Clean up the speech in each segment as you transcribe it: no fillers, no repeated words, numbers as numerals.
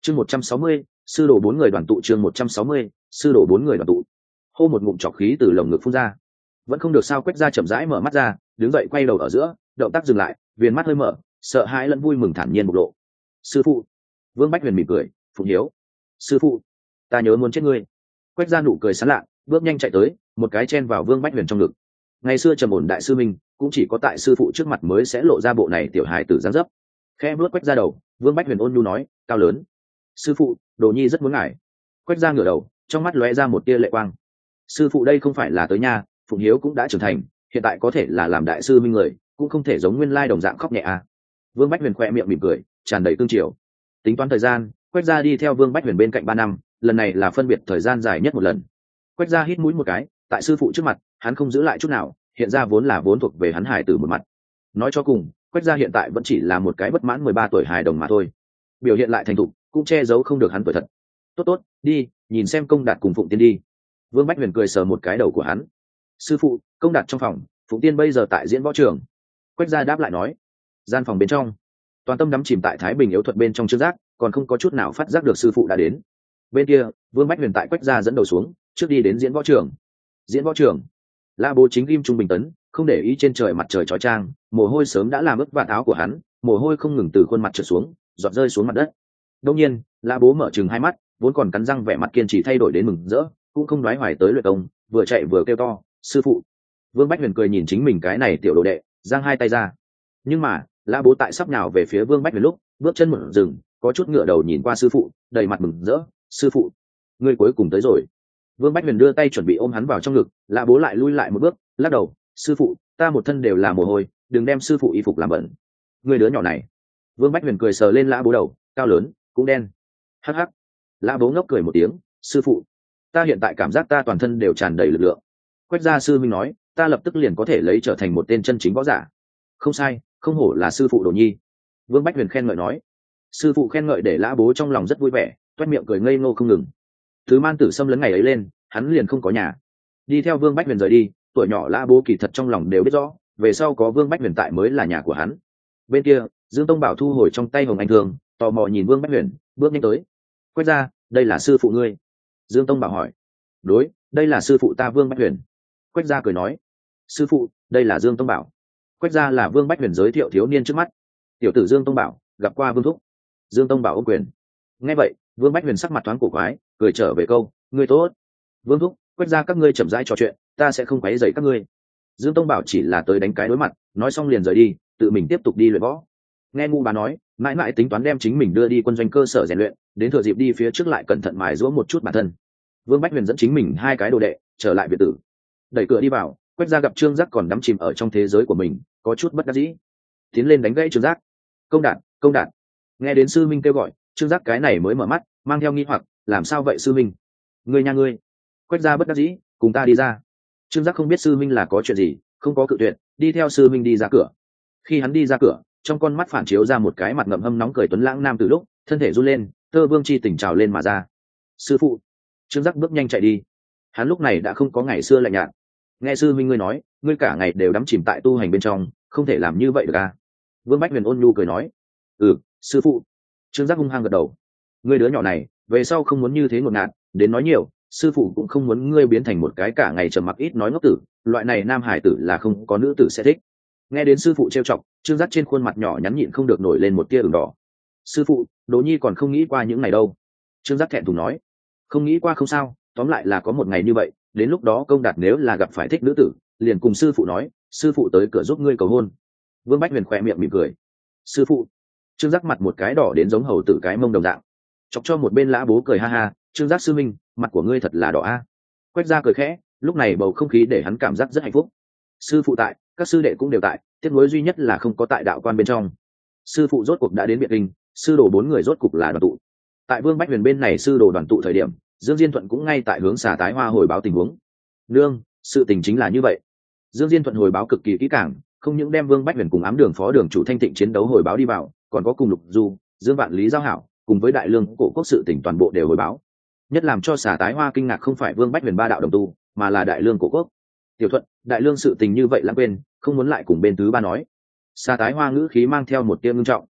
Chương 160, sư đồ bốn người đoàn tụ. Chương 160, sư đồ bốn người đoàn tụ. Hô một ngụm trọc khí từ lồng ngực phun ra. Vẫn không được sao, Quách Gia chậm rãi mở mắt ra, đứng dậy quay đầu ở giữa, động tác dừng lại, viền mắt hơi mở, sợ hãi lẫn vui mừng thản nhiên bộc lộ. Sư phụ. Vương Bách Huyền mỉm cười, Phụng Hiếu. Sư phụ, ta nhớ muốn chết ngươi. Quách Gia nụ cười sán lạ, bước nhanh chạy tới, một cái chen vào Vương Bách Huyền trong ngực. Ngày xưa trầm ổn đại sư minh, cũng chỉ có tại sư phụ trước mặt mới sẽ lộ ra bộ này tiểu hài tử dáng dấp. Khẽ vuốt Quách Gia đầu, Vương Bách Huyền ôn nhu nói, cao lớn. Sư phụ, đồ nhi rất muốn ngài. Quách Gia ngửa đầu, trong mắt lóe ra một tia lệ quang. Sư phụ đây không phải là tới nhà, Phụng Hiếu cũng đã trưởng thành, hiện tại có thể là làm đại sư minh người, cũng không thể giống nguyên lai đồng dạng khóc nhẹ à. Vương Bách Huyền khoe miệng mỉm cười, tràn đầy cương triều. Tính toán thời gian, Quách Gia đi theo Vương Bách Huyền bên cạnh 3 năm, lần này là phân biệt thời gian dài nhất một lần. Quách Gia hít mũi một cái, tại sư phụ trước mặt, hắn không giữ lại chút nào, hiện ra vốn thuộc về hắn hải tử một mặt. Nói cho cùng, Quách Gia hiện tại vẫn chỉ là một cái bất mãn 13 tuổi hài đồng mà thôi. Biểu hiện lại thành thục, cũng che giấu không được hắn tuổi thật. Tốt, đi, nhìn xem Công Đạt cùng Phụng Tiên đi. Vương Bách Huyền cười sờ một cái đầu của hắn. Sư phụ, Công Đạt trong phòng, Phụng Tiên bây giờ tại diễn võ trường. Quách Gia đáp lại nói. Gian phòng bên trong, toàn tâm đắm chìm tại Thái Bình yếu thuật bên trong Trương Giác, còn không có chút nào phát giác được sư phụ đã đến. Bên kia, Vương Bách Huyền tại Quách Gia dẫn đầu xuống, trước đi đến diễn võ trường. Diễn võ trường, La Bố chính ghim trung bình tấn, không để ý trên trời mặt trời chói chang, mồ hôi sớm đã làm ướt vạt áo của hắn, mồ hôi không ngừng từ khuôn mặt trượt xuống, giọt rơi xuống mặt đất. Đương nhiên, La Bố mở trừng hai mắt, vốn còn cắn răng vẻ mặt kiên trì thay đổi đến mừng rỡ, cũng không đoái hoài tới luyện công, vừa chạy vừa kêu to, sư phụ. Vương Bách Huyền cười nhìn chính mình cái này tiểu đồ đệ, giang hai tay ra. Nhưng mà, La Bố tại sắp nhào về phía Vương Bách Huyền lúc, bước chân mở dừng, có chút ngửa đầu nhìn qua sư phụ, đầy mặt mừng rỡ, sư phụ, ngươi cuối cùng tới rồi. Vương Bách Huyền đưa tay chuẩn bị ôm hắn vào trong ngực, La Bố lại lui lại một bước, lắc đầu, sư phụ, ta một thân đều là mồ hôi, đừng đem sư phụ y phục làm bẩn. Người đứa nhỏ này. Vương Bách Huyền cười sờ lên La Bố đầu, cao lớn, cũng đen. Hắc hắc. La Bố ngốc cười một tiếng, sư phụ, ta hiện tại cảm giác ta toàn thân đều tràn đầy lực lượng. Quách Gia sư minh nói, ta lập tức liền có thể lấy trở thành một tên chân chính võ giả. Không sai, không hổ là sư phụ đồ nhi. Vương Bách Huyền khen ngợi nói. Sư phụ khen ngợi để La Bố trong lòng rất vui vẻ, toét miệng cười ngây ngô không ngừng. Thứ Man Tử xâm lấn ngày ấy lên, hắn liền không có nhà. Đi theo Vương Bách Huyền rời đi, tuổi nhỏ La Bố kỳ thật trong lòng đều biết rõ, về sau có Vương Bách Huyền tại mới là nhà của hắn. Bên kia, Dương Tông Bảo thu hồi trong tay Hồng Anh Thương, tò mò nhìn Vương Bách Huyền, bước nhanh tới. Quách Gia, đây là sư phụ ngươi. Dương Tông Bảo hỏi. Đối, đây là sư phụ ta Vương Bách Huyền. Quách Gia cười nói. Sư phụ, đây là Dương Tông Bảo. Quách Gia là Vương Bách Huyền giới thiệu thiếu niên trước mắt. Tiểu tử Dương Tông Bảo, gặp qua Vương thúc. Dương Tông Bảo ôm quyền. Nghe vậy, Vương Bách Huyền sắc mặt thoáng cổ quái, cười trở về câu, ngươi tốt. Vương thúc, Quách Gia các ngươi chậm rãi trò chuyện, ta sẽ không quấy rầy các ngươi. Dương Tông Bảo chỉ là tới đánh cái đối mặt, nói xong liền rời đi, tự mình tiếp tục đi luyện võ. Nghe ngu bà nói, mãi mãi tính toán đem chính mình đưa đi quân doanh cơ sở rèn luyện, đến thừa dịp đi phía trước lại cẩn thận mài giũa một chút bản thân. Vương Bách Huyền dẫn chính mình 2 cái đồ đệ trở lại biệt tử, đẩy cửa đi vào. Quách Gia gặp Trương Giác còn đắm chìm ở trong thế giới của mình, có chút bất đắc dĩ, tiến lên đánh gãy Trương Giác. Công Đạt, Công Đạt. Nghe đến sư minh kêu gọi, Trương Giác cái này mới mở mắt, mang theo nghi hoặc, làm sao vậy sư minh? Ngươi nha ngươi. Quách Gia bất đắc dĩ, cùng ta đi ra. Trương Giác không biết sư minh là có chuyện gì, không có cự tuyệt, đi theo sư minh đi ra cửa. Khi hắn đi ra cửa, trong con mắt phản chiếu ra một cái mặt ngậm hâm nóng cười tuấn lãng nam từ lúc, thân thể run lên, Thơ Vương chi tỉnh trào lên mà ra. Sư phụ. Trương Giác bước nhanh chạy đi. Hắn lúc này đã không có ngày xưa lạnh nhạt. Nghe sư minh ngươi nói, ngươi cả ngày đều đắm chìm tại tu hành bên trong, không thể làm như vậy được à? Vương Bách Huyền ôn nhu cười nói. Ừ, sư phụ. Trương Giác hung hăng gật đầu. Ngươi đứa nhỏ này, về sau không muốn như thế ngột ngạt, đến nói nhiều, sư phụ cũng không muốn ngươi biến thành một cái cả ngày trầm mặc ít nói ngốc tử, loại này nam hải tử là không có nữ tử sẽ thích. Nghe đến sư phụ trêu chọc, Trương Giác trên khuôn mặt nhỏ nhắn nhịn không được nổi lên một tia ửng đỏ. Sư phụ, Đỗ Nhi còn không nghĩ qua những ngày đâu. Trương Giác thẹn thùng nói. Không nghĩ qua không sao, tóm lại là có một ngày như vậy, đến lúc đó Công Đạt nếu là gặp phải thích nữ tử, liền cùng sư phụ nói, sư phụ tới cửa giúp ngươi cầu hôn. Vương Bách Huyền khỏe miệng mỉm cười. Sư phụ. Trương Giác mặt một cái đỏ đến giống hầu tử cái mông đồng dạng. Chọc cho một bên Lã Bố cười ha ha, Trương Giác sư minh, mặt của ngươi thật là đỏ a. Quách Gia cười khẽ, lúc này bầu không khí để hắn cảm giác rất hạnh phúc. Sư phụ tại, các sư đệ cũng đều tại, tiếc nuối duy nhất là không có tại đạo quan bên trong. Sư phụ rốt cuộc đã đến Biện Kinh, sư đồ 4 người rốt cục là đoàn tụ. Tại Vương Bách Huyền bên này sư đồ đoàn tụ thời điểm, Dương Diên Thuận cũng ngay tại hướng Xà Tái Hoa hồi báo tình huống. Nương, sự tình chính là như vậy. Dương Diên Thuận hồi báo cực kỳ kỹ càng, không những đem Vương Bách Huyền cùng ám đường phó đường chủ Thanh Tịnh chiến đấu hồi báo đi vào, còn có cùng Lục Du, Dương Vạn Lý giao hảo, cùng với Đại Lương cổ quốc sự tình toàn bộ đều hồi báo. Nhất làm cho Xà Tái Hoa kinh ngạc không phải Vương Bách Huyền ba đạo đồng tu, mà là Đại Lương cổ quốc. Tiểu Thuận, Đại Lương sự tình như vậy lãng quên, không muốn lại cùng bên thứ ba nói. Xà Tái Hoa ngữ khí mang theo một tia ngưng trọng.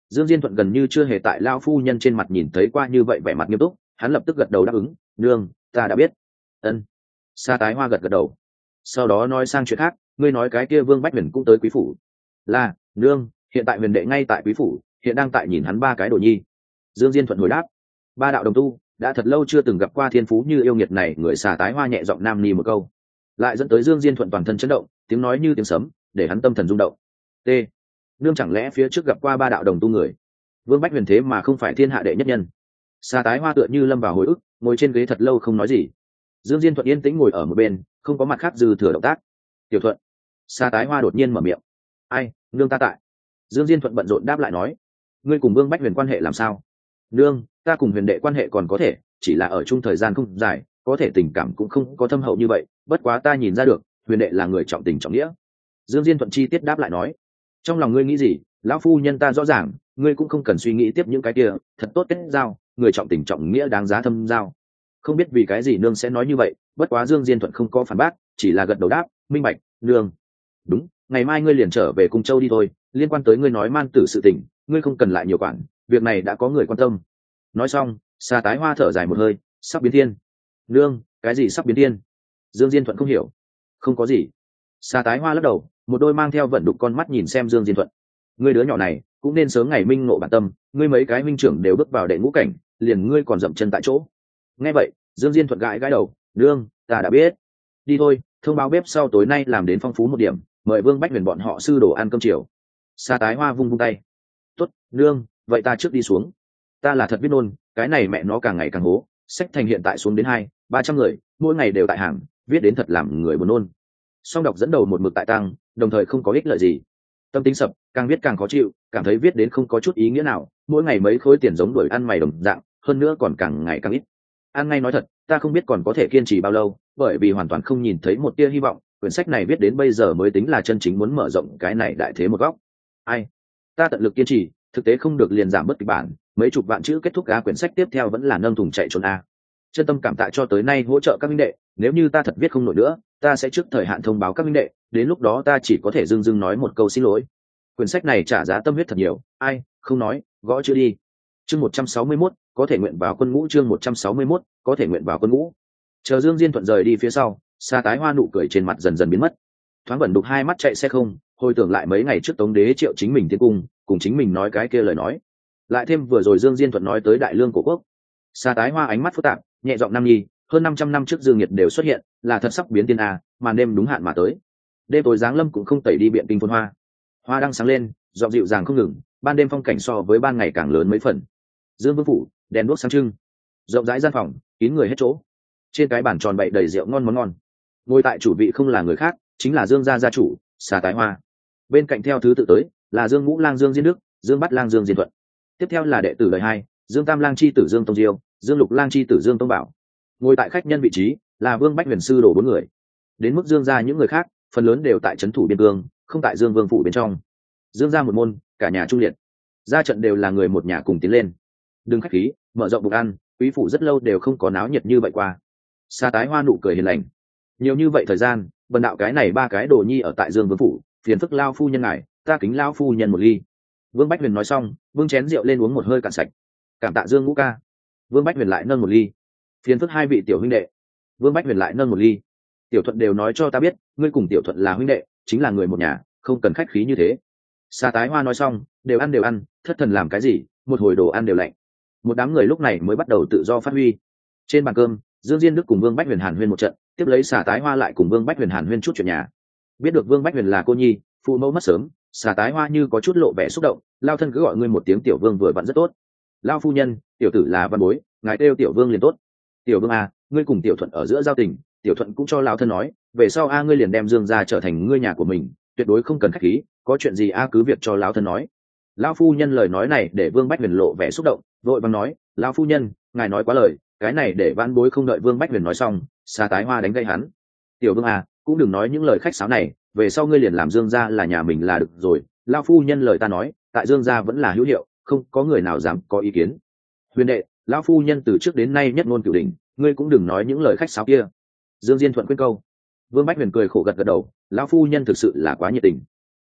Dương Diên Thuận gần như chưa hề tại lao phu nhân trên mặt nhìn thấy qua như vậy vẻ mặt nghiêm túc, hắn lập tức gật đầu đáp ứng. Nương, ta đã biết. Ân. Sa Tái Hoa gật gật đầu, sau đó nói sang chuyện khác. Ngươi nói cái kia Vương Bách Huyền cũng tới quý phủ. Là, nương, hiện tại huyền đệ ngay tại quý phủ, hiện đang tại nhìn hắn ba cái đồ nhi. Dương Diên Thuận hồi đáp. Ba đạo đồng tu đã thật lâu chưa từng gặp qua thiên phú như yêu nghiệt này. Người Sa Tái Hoa nhẹ giọng nam ni một câu, lại dẫn tới Dương Diên Thuận toàn thân chấn động, tiếng nói như tiếng sấm, để hắn tâm thần rung động. T. Nương chẳng lẽ phía trước gặp qua ba đạo đồng tu người? Vương Bách Huyền thế mà không phải thiên hạ đệ nhất nhân? Sa Tái Hoa tựa như lâm vào hồi ức, ngồi trên ghế thật lâu không nói gì. Dương Diên Thuận yên tĩnh ngồi ở một bên, không có mặt khác dư thừa động tác. Tiểu Thuận. Sa Tái Hoa đột nhiên mở miệng. Ai, nương ta tại. Dương Diên Thuận bận rộn đáp lại nói. Ngươi cùng Vương Bách Huyền quan hệ làm sao? Nương, ta cùng huyền đệ quan hệ còn có thể, chỉ là ở chung thời gian không dài, có thể tình cảm cũng không có thâm hậu như vậy, bất quá ta nhìn ra được huyền đệ là người trọng tình trọng nghĩa. Dương Diên Thuận chi tiết đáp lại nói. Trong lòng ngươi nghĩ gì, lão phu nhân ta rõ ràng, ngươi cũng không cần suy nghĩ tiếp những cái kia, thật tốt kết giao, người trọng tình trọng nghĩa đáng giá thâm giao. Không biết vì cái gì nương sẽ nói như vậy, bất quá Dương Diên Thuận không có phản bác, chỉ là gật đầu đáp. Minh bạch, nương. Đúng, ngày mai ngươi liền trở về Cung Châu đi thôi, liên quan tới ngươi nói man tử sự tình, ngươi không cần lại nhiều quản, việc này đã có người quan tâm. Nói xong, Sa Tái Hoa thở dài một hơi. Sắp biến thiên. Nương, cái gì sắp biến thiên? Dương Diên Thuận không hiểu. Không có gì. Sa Tái Hoa lắc đầu, một đôi mang theo vận đục con mắt nhìn xem Dương Diên Thuận. Ngươi đứa nhỏ này cũng nên sớm ngày minh ngộ bản tâm, ngươi mấy cái minh trưởng đều bước vào đệ ngũ cảnh, liền ngươi còn dậm chân tại chỗ. Nghe vậy, Dương Diên Thuận gãi gãi đầu. Nương, ta đã biết. Đi thôi, thông báo bếp sau tối nay làm đến phong phú một điểm, mời Vương Bách Huyền bọn họ sư đồ ăn cơm chiều. Sa Tái Hoa vung vung tay. Tốt, nương, vậy ta trước đi xuống. Ta là thật biết nôn, cái này mẹ nó càng ngày càng hố. Sách thành hiện tại xuống đến 200-300 người, mỗi ngày đều tại hàng, viết đến thật làm người buồn nôn. Song đọc dẫn đầu một mực tại tăng, đồng thời không có ích lợi gì. Tâm tính sập, càng viết càng khó chịu, cảm thấy viết đến không có chút ý nghĩa nào, mỗi ngày mấy khối tiền giống đuổi ăn mày đồng dạng, hơn nữa còn càng ngày càng ít. An ngay nói thật, ta không biết còn có thể kiên trì bao lâu, bởi vì hoàn toàn không nhìn thấy một tia hy vọng. Quyển sách này viết đến bây giờ mới tính là chân chính muốn mở rộng cái này đại thế một góc. Ai, ta tận lực kiên trì, thực tế không được liền giảm bớt kịch bản, mấy chục vạn chữ kết thúc. Quyển sách tiếp theo vẫn là nâng thùng chạy trốn a. Chân tâm cảm tạ cho tới nay hỗ trợ các minh đệ, nếu như ta thật viết không nổi nữa, ta sẽ trước thời hạn thông báo các minh đệ, đến lúc đó ta chỉ có thể dưng dưng nói một câu xin lỗi. Quyển sách này trả giá tâm huyết thật nhiều, ai không nói, gõ chữ đi. Chương 161, có thể nguyện vào quân ngũ. Chương 161, có thể nguyện vào quân ngũ. Chờ Dương Diên Thuận rời đi phía sau, Sa Tái Hoa nụ cười trên mặt dần dần biến mất. Thoáng bẩn đục hai mắt chạy xe không, hồi tưởng lại mấy ngày trước Tống Đế triệu chính mình tiến cung, cùng chính mình nói cái kia lời nói. Lại thêm vừa rồi Dương Diên Thuận nói tới đại lương cổ quốc. Sa Tái Hoa ánh mắt phức tạp, nhẹ giọng năm nhi, hơn 500 năm trước Dương Nhiệt đều xuất hiện, là thật sắp biến tiên a, màn đêm đúng hạn mà tới. Đêm tối giáng lâm cũng không tẩy đi biện kinh phồn hoa. Hoa đang sáng lên, giọng dịu dàng không ngừng, ban đêm phong cảnh so với ban ngày càng lớn mấy phần. Dương Vương phủ, đèn đuốc sáng trưng, rộng rãi gian phòng, kín người hết chỗ. Trên cái bàn tròn bày đầy rượu ngon món ngon. Ngồi tại chủ vị không là người khác, chính là Dương gia gia chủ, Sa Tái Hoa. Bên cạnh theo thứ tự tới là Dương Ngũ Lang Dương Diên Đức, Dương Bát Lang Dương Diên Thuận. Tiếp theo là đệ tử đời 2, Dương Tam Lang chi tử Dương Tông Diêu, Dương Lục Lang chi tử Dương Tông Bảo. Ngồi tại khách nhân vị trí là Vương Bách Huyền sư đồ 4 người. Đến mức Dương gia những người khác, phần lớn đều tại trấn thủ biên cương, không tại Dương Vương phủ bên trong. Dương gia một môn, cả nhà trung liệt. Ra trận đều là người một nhà cùng tiến lên. Đừng khách khí, mở rộng bụng ăn, quý phủ rất lâu đều không có náo nhiệt như vậy qua. Sa Tái Hoa nụ cười hiền lành. Nhiều như vậy thời gian, bần đạo cái này 3 cái đồ nhi ở tại Dương Vương phủ, phiền phức lao phu nhân ngài, ta kính lao phu nhân một ly. Vương Bách Huyền nói xong, vương chén rượu lên uống một hơi cạn sạch. Cảm tạ Dương Ngũ ca. Vương Bách Huyền lại nâng một ly. Phiền phức 2 vị tiểu huynh đệ. Vương Bách Huyền lại nâng một ly. Tiểu Thuận đều nói cho ta biết, ngươi cùng Tiểu Thuận là huynh đệ, chính là người một nhà, không cần khách khí như thế. Sa Tái Hoa nói xong, đều ăn, thất thần làm cái gì, một hồi đồ ăn đều lạnh. Một đám người lúc này mới bắt đầu tự do phát huy. Trên bàn cơm, Dương Diên Đức cùng Vương Bách Huyền hàn huyên một trận, tiếp lấy Sa Tái Hoa lại cùng Vương Bách Huyền hàn huyên chút chuyện nhà. Biết được Vương Bách Huyền là cô nhi, phụ mẫu mất sớm, Sa Tái Hoa như có chút lộ vẻ xúc động, lao thân cứ gọi ngươi một tiếng Tiểu Vương vừa vặn rất tốt. Lao phu nhân, tiểu tử là văn bối, ngài kêu Tiểu Vương liền tốt. Tiểu Vương à, ngươi cùng Tiểu Thuận ở giữa giao tình, Tiểu Thuận cũng cho lao thân nói, về sau ngươi liền đem Dương gia trở thành ngươi nhà của mình, tuyệt đối không cần khách khí, có chuyện gì cứ việc cho lao thân nói. Lão phu nhân lời nói này để Vương Bách Huyền lộ vẻ xúc động, vội vàng nói, lão phu nhân, ngài nói quá lời, cái này để văn bối không đợi Vương Bách Huyền nói xong, Sa Tái Hoa đánh gây hắn. Tiểu Vương à, cũng đừng nói những lời khách sáo này, về sau ngươi liền làm Dương gia là nhà mình là được rồi. Lão phu nhân lời ta nói, tại Dương gia vẫn là hữu hiệu, không có người nào dám có ý kiến. Huyền đệ, lão phu nhân từ trước đến nay nhất ngôn cửu đỉnh, ngươi cũng đừng nói những lời khách sáo kia. Dương Diên Thuận khuyên câu. Vương Bách Huyền cười khổ gật gật đầu, lão phu nhân thực sự là quá nhiệt tình.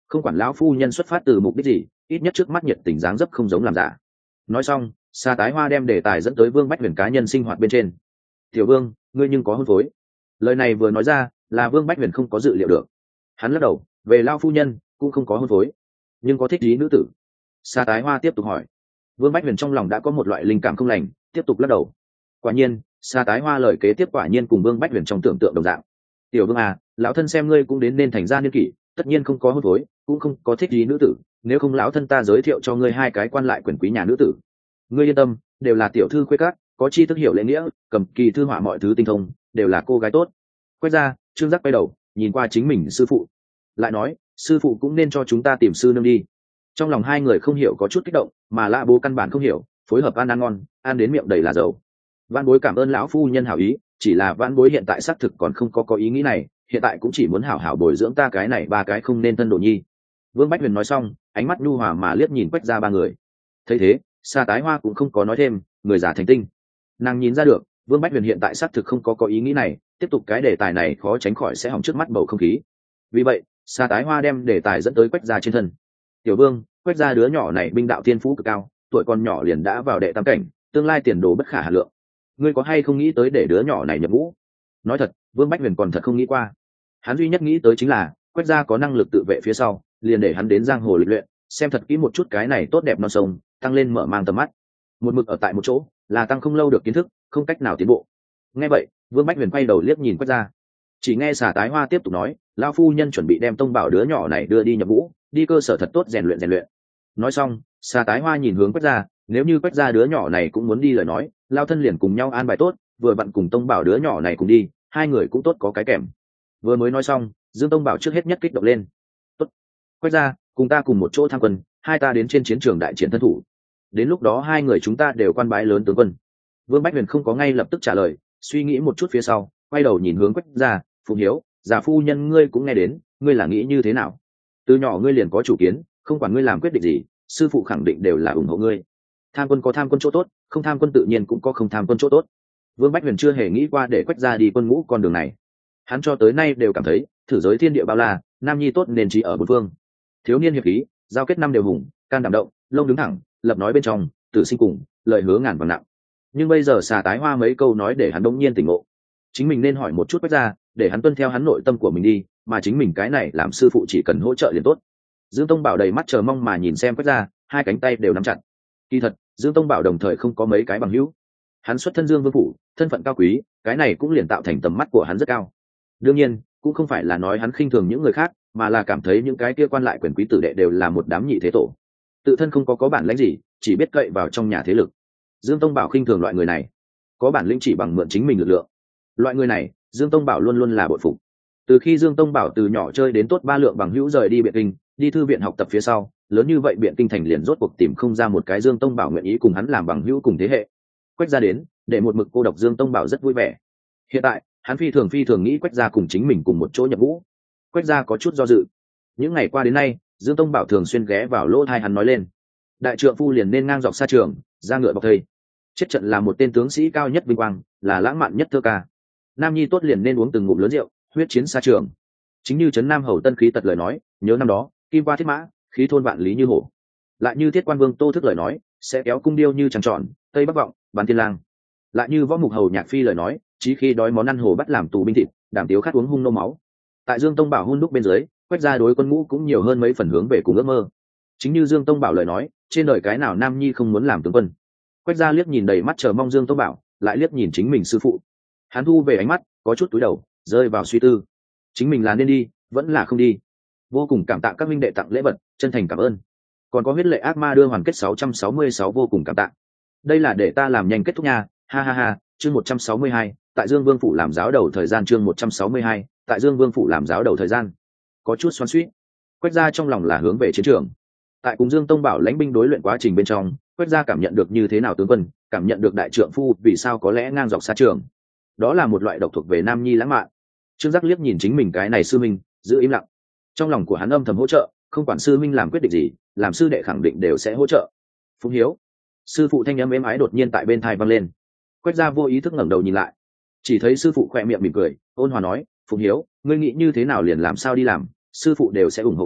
không quản lão phu nhân xuất phát từ mục đích gì, ít nhất trước mắt nhiệt tình dáng dấp không giống làm giả. Nói xong, Sa Tái Hoa đem đề tài dẫn tới Vương Bách Huyền cá nhân sinh hoạt bên trên. Tiểu Vương, ngươi nhưng có hôn phối? Lời này vừa nói ra, là Vương Bách Huyền không có dự liệu được. Hắn lắc đầu, về lão phu nhân cũng không có hôn phối, nhưng có thích ý nữ tử. Sa Tái Hoa tiếp tục hỏi. Vương Bách Huyền trong lòng đã có một loại linh cảm không lành, tiếp tục lắc đầu. Quả nhiên, Sa Tái Hoa lời kế tiếp quả nhiên cùng Vương Bách Huyền trong tưởng tượng đồng dạng. Tiểu Vương à, lão thân xem ngươi cũng đến nên thành gia niên kỷ, tất nhiên không có hôn phối, cũng không có thích ý nữ tử, nếu không lão thân ta giới thiệu cho ngươi hai cái quan lại quyền quý nhà nữ tử. Ngươi yên tâm, đều là tiểu thư khuê các, có chi thức hiểu lễ nghĩa, cầm kỳ thư họa mọi thứ tinh thông, đều là cô gái tốt. Quay ra, Trương Giác quay đầu nhìn qua chính mình sư phụ, lại nói, sư phụ cũng nên cho chúng ta tìm sư nương đi. Trong lòng hai người không hiểu có chút kích động, mà Lã Bố căn bản không hiểu, phối hợp ăn ngon, ăn đến miệng đầy là dầu. Vãn Bối cảm ơn lão phu nhân hảo ý, chỉ là Vãn Bối hiện tại xác thực còn không có ý nghĩ này, hiện tại cũng chỉ muốn hảo hảo bồi dưỡng ta cái này ba cái không nên thân đồ nhi. Vương Bách Huyền nói xong, ánh mắt nhu hòa mà liếc nhìn Quách ra ba người. Thấy thế, Sa Tái Hoa cũng không có nói thêm, người giả thành tinh. Nàng nhìn ra được, Vương Bách Huyền hiện tại xác thực không có ý nghĩ này, tiếp tục cái đề tài này khó tránh khỏi sẽ hỏng trước mắt bầu không khí. Vì vậy, Sa Tái Hoa đem đề tài dẫn tới Quách gia trên thân. Tiểu Vương, Quách gia đứa nhỏ này binh đạo thiên phú cực cao, tuổi còn nhỏ liền đã vào đệ tam cảnh, tương lai tiền đồ bất khả hà lượng. Ngươi có hay không nghĩ tới để đứa nhỏ này nhập ngũ? Nói thật, Vương Bách Huyền còn thật không nghĩ qua. Hắn duy nhất nghĩ tới chính là Quách gia có năng lực tự vệ phía sau, liền để hắn đến giang hồ lịch luyện, xem thật kỹ một chút cái này tốt đẹp non sông, tăng lên mở mang tầm mắt. Một mực ở tại một chỗ, là tăng không lâu được kiến thức, không cách nào tiến bộ. Nghe vậy, Vương Bách Huyền quay đầu liếc nhìn Quách gia. Chỉ nghe Sa Tái Hoa tiếp tục nói, lão phu nhân chuẩn bị đem Tông Bảo đứa nhỏ này đưa đi nhập ngũ, đi cơ sở thật tốt rèn luyện. Nói xong, Sa Tái Hoa nhìn hướng Quách gia, nếu như Quách gia đứa nhỏ này cũng muốn đi lời nói, lao thân liền cùng nhau an bài tốt, vừa vặn cùng Tông Bảo đứa nhỏ này cùng đi, hai người cũng tốt có cái kèm. Vừa mới nói xong, Dương Tông Bảo trước hết nhất kích động lên. Tốt, Quách gia, cùng ta cùng một chỗ tham quân, hai ta đến trên chiến trường đại chiến thân thủ. Đến lúc đó hai người chúng ta đều quan bái lớn tướng quân. Vương Bách Huyền không có ngay lập tức trả lời, suy nghĩ một chút phía sau, quay đầu nhìn hướng Quách gia, Phụng Hiếu, già phu nhân ngươi cũng nghe đến, ngươi là nghĩ như thế nào? Từ nhỏ ngươi liền có chủ kiến, không quản ngươi làm quyết định gì, sư phụ khẳng định đều là ủng hộ ngươi. Tham quân có tham quân chỗ tốt, không tham quân tự nhiên cũng có không tham quân chỗ tốt. Vương Bách Huyền chưa hề nghĩ qua để Quách gia đi quân ngũ con đường này. Hắn cho tới nay đều cảm thấy, thử giới thiên địa bao la, nam nhi tốt nên chỉ ở bốn phương. Thiếu niên hiệp khí, giao kết năm đều hùng, can đảm động, lông đứng thẳng, lập nói bên trong, tử sinh cùng, lời hứa ngàn vàng nặng. Nhưng bây giờ Sa Tái Hoa mấy câu nói để hắn đống nhiên tỉnh ngộ. Chính mình nên hỏi một chút Quách gia, để hắn tuân theo hắn nội tâm của mình đi, mà chính mình cái này làm sư phụ chỉ cần hỗ trợ liền tốt. Dương Tông Bảo đầy mắt chờ mong mà nhìn xem Quách gia, hai cánh tay đều nắm chặt. Kỳ thật, Dương Tông Bảo đồng thời không có mấy cái bằng hữu. Hắn xuất thân Dương Vương phủ, thân phận cao quý, cái này cũng liền tạo thành tầm mắt của hắn rất cao. Đương nhiên, cũng không phải là nói hắn khinh thường những người khác, mà là cảm thấy những cái kia quan lại quyền quý tử đệ đều là một đám nhị thế tổ. Tự thân không có bản lĩnh gì, chỉ biết cậy vào trong nhà thế lực. Dương Tông Bảo khinh thường loại người này, có bản lĩnh chỉ bằng mượn chính mình lực lượng. Loại người này, Dương Tông Bảo luôn luôn là bội phục. Từ khi Dương Tông Bảo từ nhỏ chơi đến tốt ba lượng bằng hữu rời đi Biện Kinh, đi thư viện học tập phía sau, lớn như vậy Biện Kinh thành liền rốt cuộc tìm không ra một cái Dương Tông Bảo nguyện ý cùng hắn làm bằng hữu cùng thế hệ. Quách gia đến, để một mực cô độc Dương Tông Bảo rất vui vẻ. Hiện tại, hắn phi thường nghĩ Quách gia cùng chính mình cùng một chỗ nhập ngũ. Quách gia có chút do dự. Những ngày qua đến nay, Dương Tông Bảo thường xuyên ghé vào lỗ tai hắn nói lên, đại trượng phu liền nên ngang dọc xa trường, ra ngựa bọc thây. Chết trận là một tên tướng sĩ cao nhất vinh quang, là lãng mạn nhất thơ ca. Nam nhi tốt liền nên uống từng ngụm lớn rượu, huyết chiến xa trường. Chính như trấn Nam Hầu Tân Khí Tật lời nói, nhớ năm đó, kim qua thiết mã, khí thôn vạn lý như hổ. Lại như Thiết Quan Vương Tô Thức lời nói, sẽ kéo cung điêu như trăng tròn, tây bắc vọng, bắn thiên lang. Lại như Võ Mục Hầu Nhạc Phi lời nói, chí khi đói món ăn hồ bắt làm tù binh thịt, đảm tiếu khát uống hung nô máu. Tại Dương Tông Bảo hun đúc bên dưới, Quách gia đối quân ngũ cũng nhiều hơn mấy phần hướng về cùng ước mơ. Chính như Dương Tông Bảo lời nói, trên đời cái nào nam nhi không muốn làm tướng quân. Quách gia liếc nhìn đầy mắt chờ mong Dương Tông Bảo, lại liếc nhìn chính mình sư phụ. Hắn thu về ánh mắt, có chút túi đầu, rơi vào suy tư. Chính mình là nên đi, vẫn là không đi. Vô cùng cảm tạ các minh đệ tặng lễ vật, chân thành cảm ơn. Còn có huyết lệ ác ma đưa hoàn kết 666 vô cùng cảm tạ. Đây là để ta làm nhanh kết thúc nha, ha ha ha, chương 162, tại Dương Vương phủ làm giáo đầu thời gian chương 162, tại Dương Vương phủ làm giáo đầu thời gian. Có chút xoắn xuýt. Quách gia trong lòng là hướng về chiến trường. Tại cùng Dương Tông Bảo lãnh binh đối luyện quá trình bên trong, Quách gia cảm nhận được như thế nào tướng quân, cảm nhận được đại trượng phu vì sao có lẽ ngang dọc xa trường. Đó là một loại độc thuộc về nam nhi lãng mạn. Trương Giác liếc nhìn chính mình cái này sư minh, giữ im lặng. Trong lòng của hắn âm thầm hỗ trợ, không quản sư minh làm quyết định gì, làm sư đệ khẳng định đều sẽ hỗ trợ. Phụng Hiếu, sư phụ thanh âm êm ái đột nhiên tại bên tai vang lên. Quách gia vô ý thức ngẩng đầu nhìn lại, chỉ thấy sư phụ khoe miệng mỉm cười, ôn hòa nói, Phụng Hiếu, ngươi nghĩ như thế nào liền làm sao đi làm, sư phụ đều sẽ ủng hộ ngươi,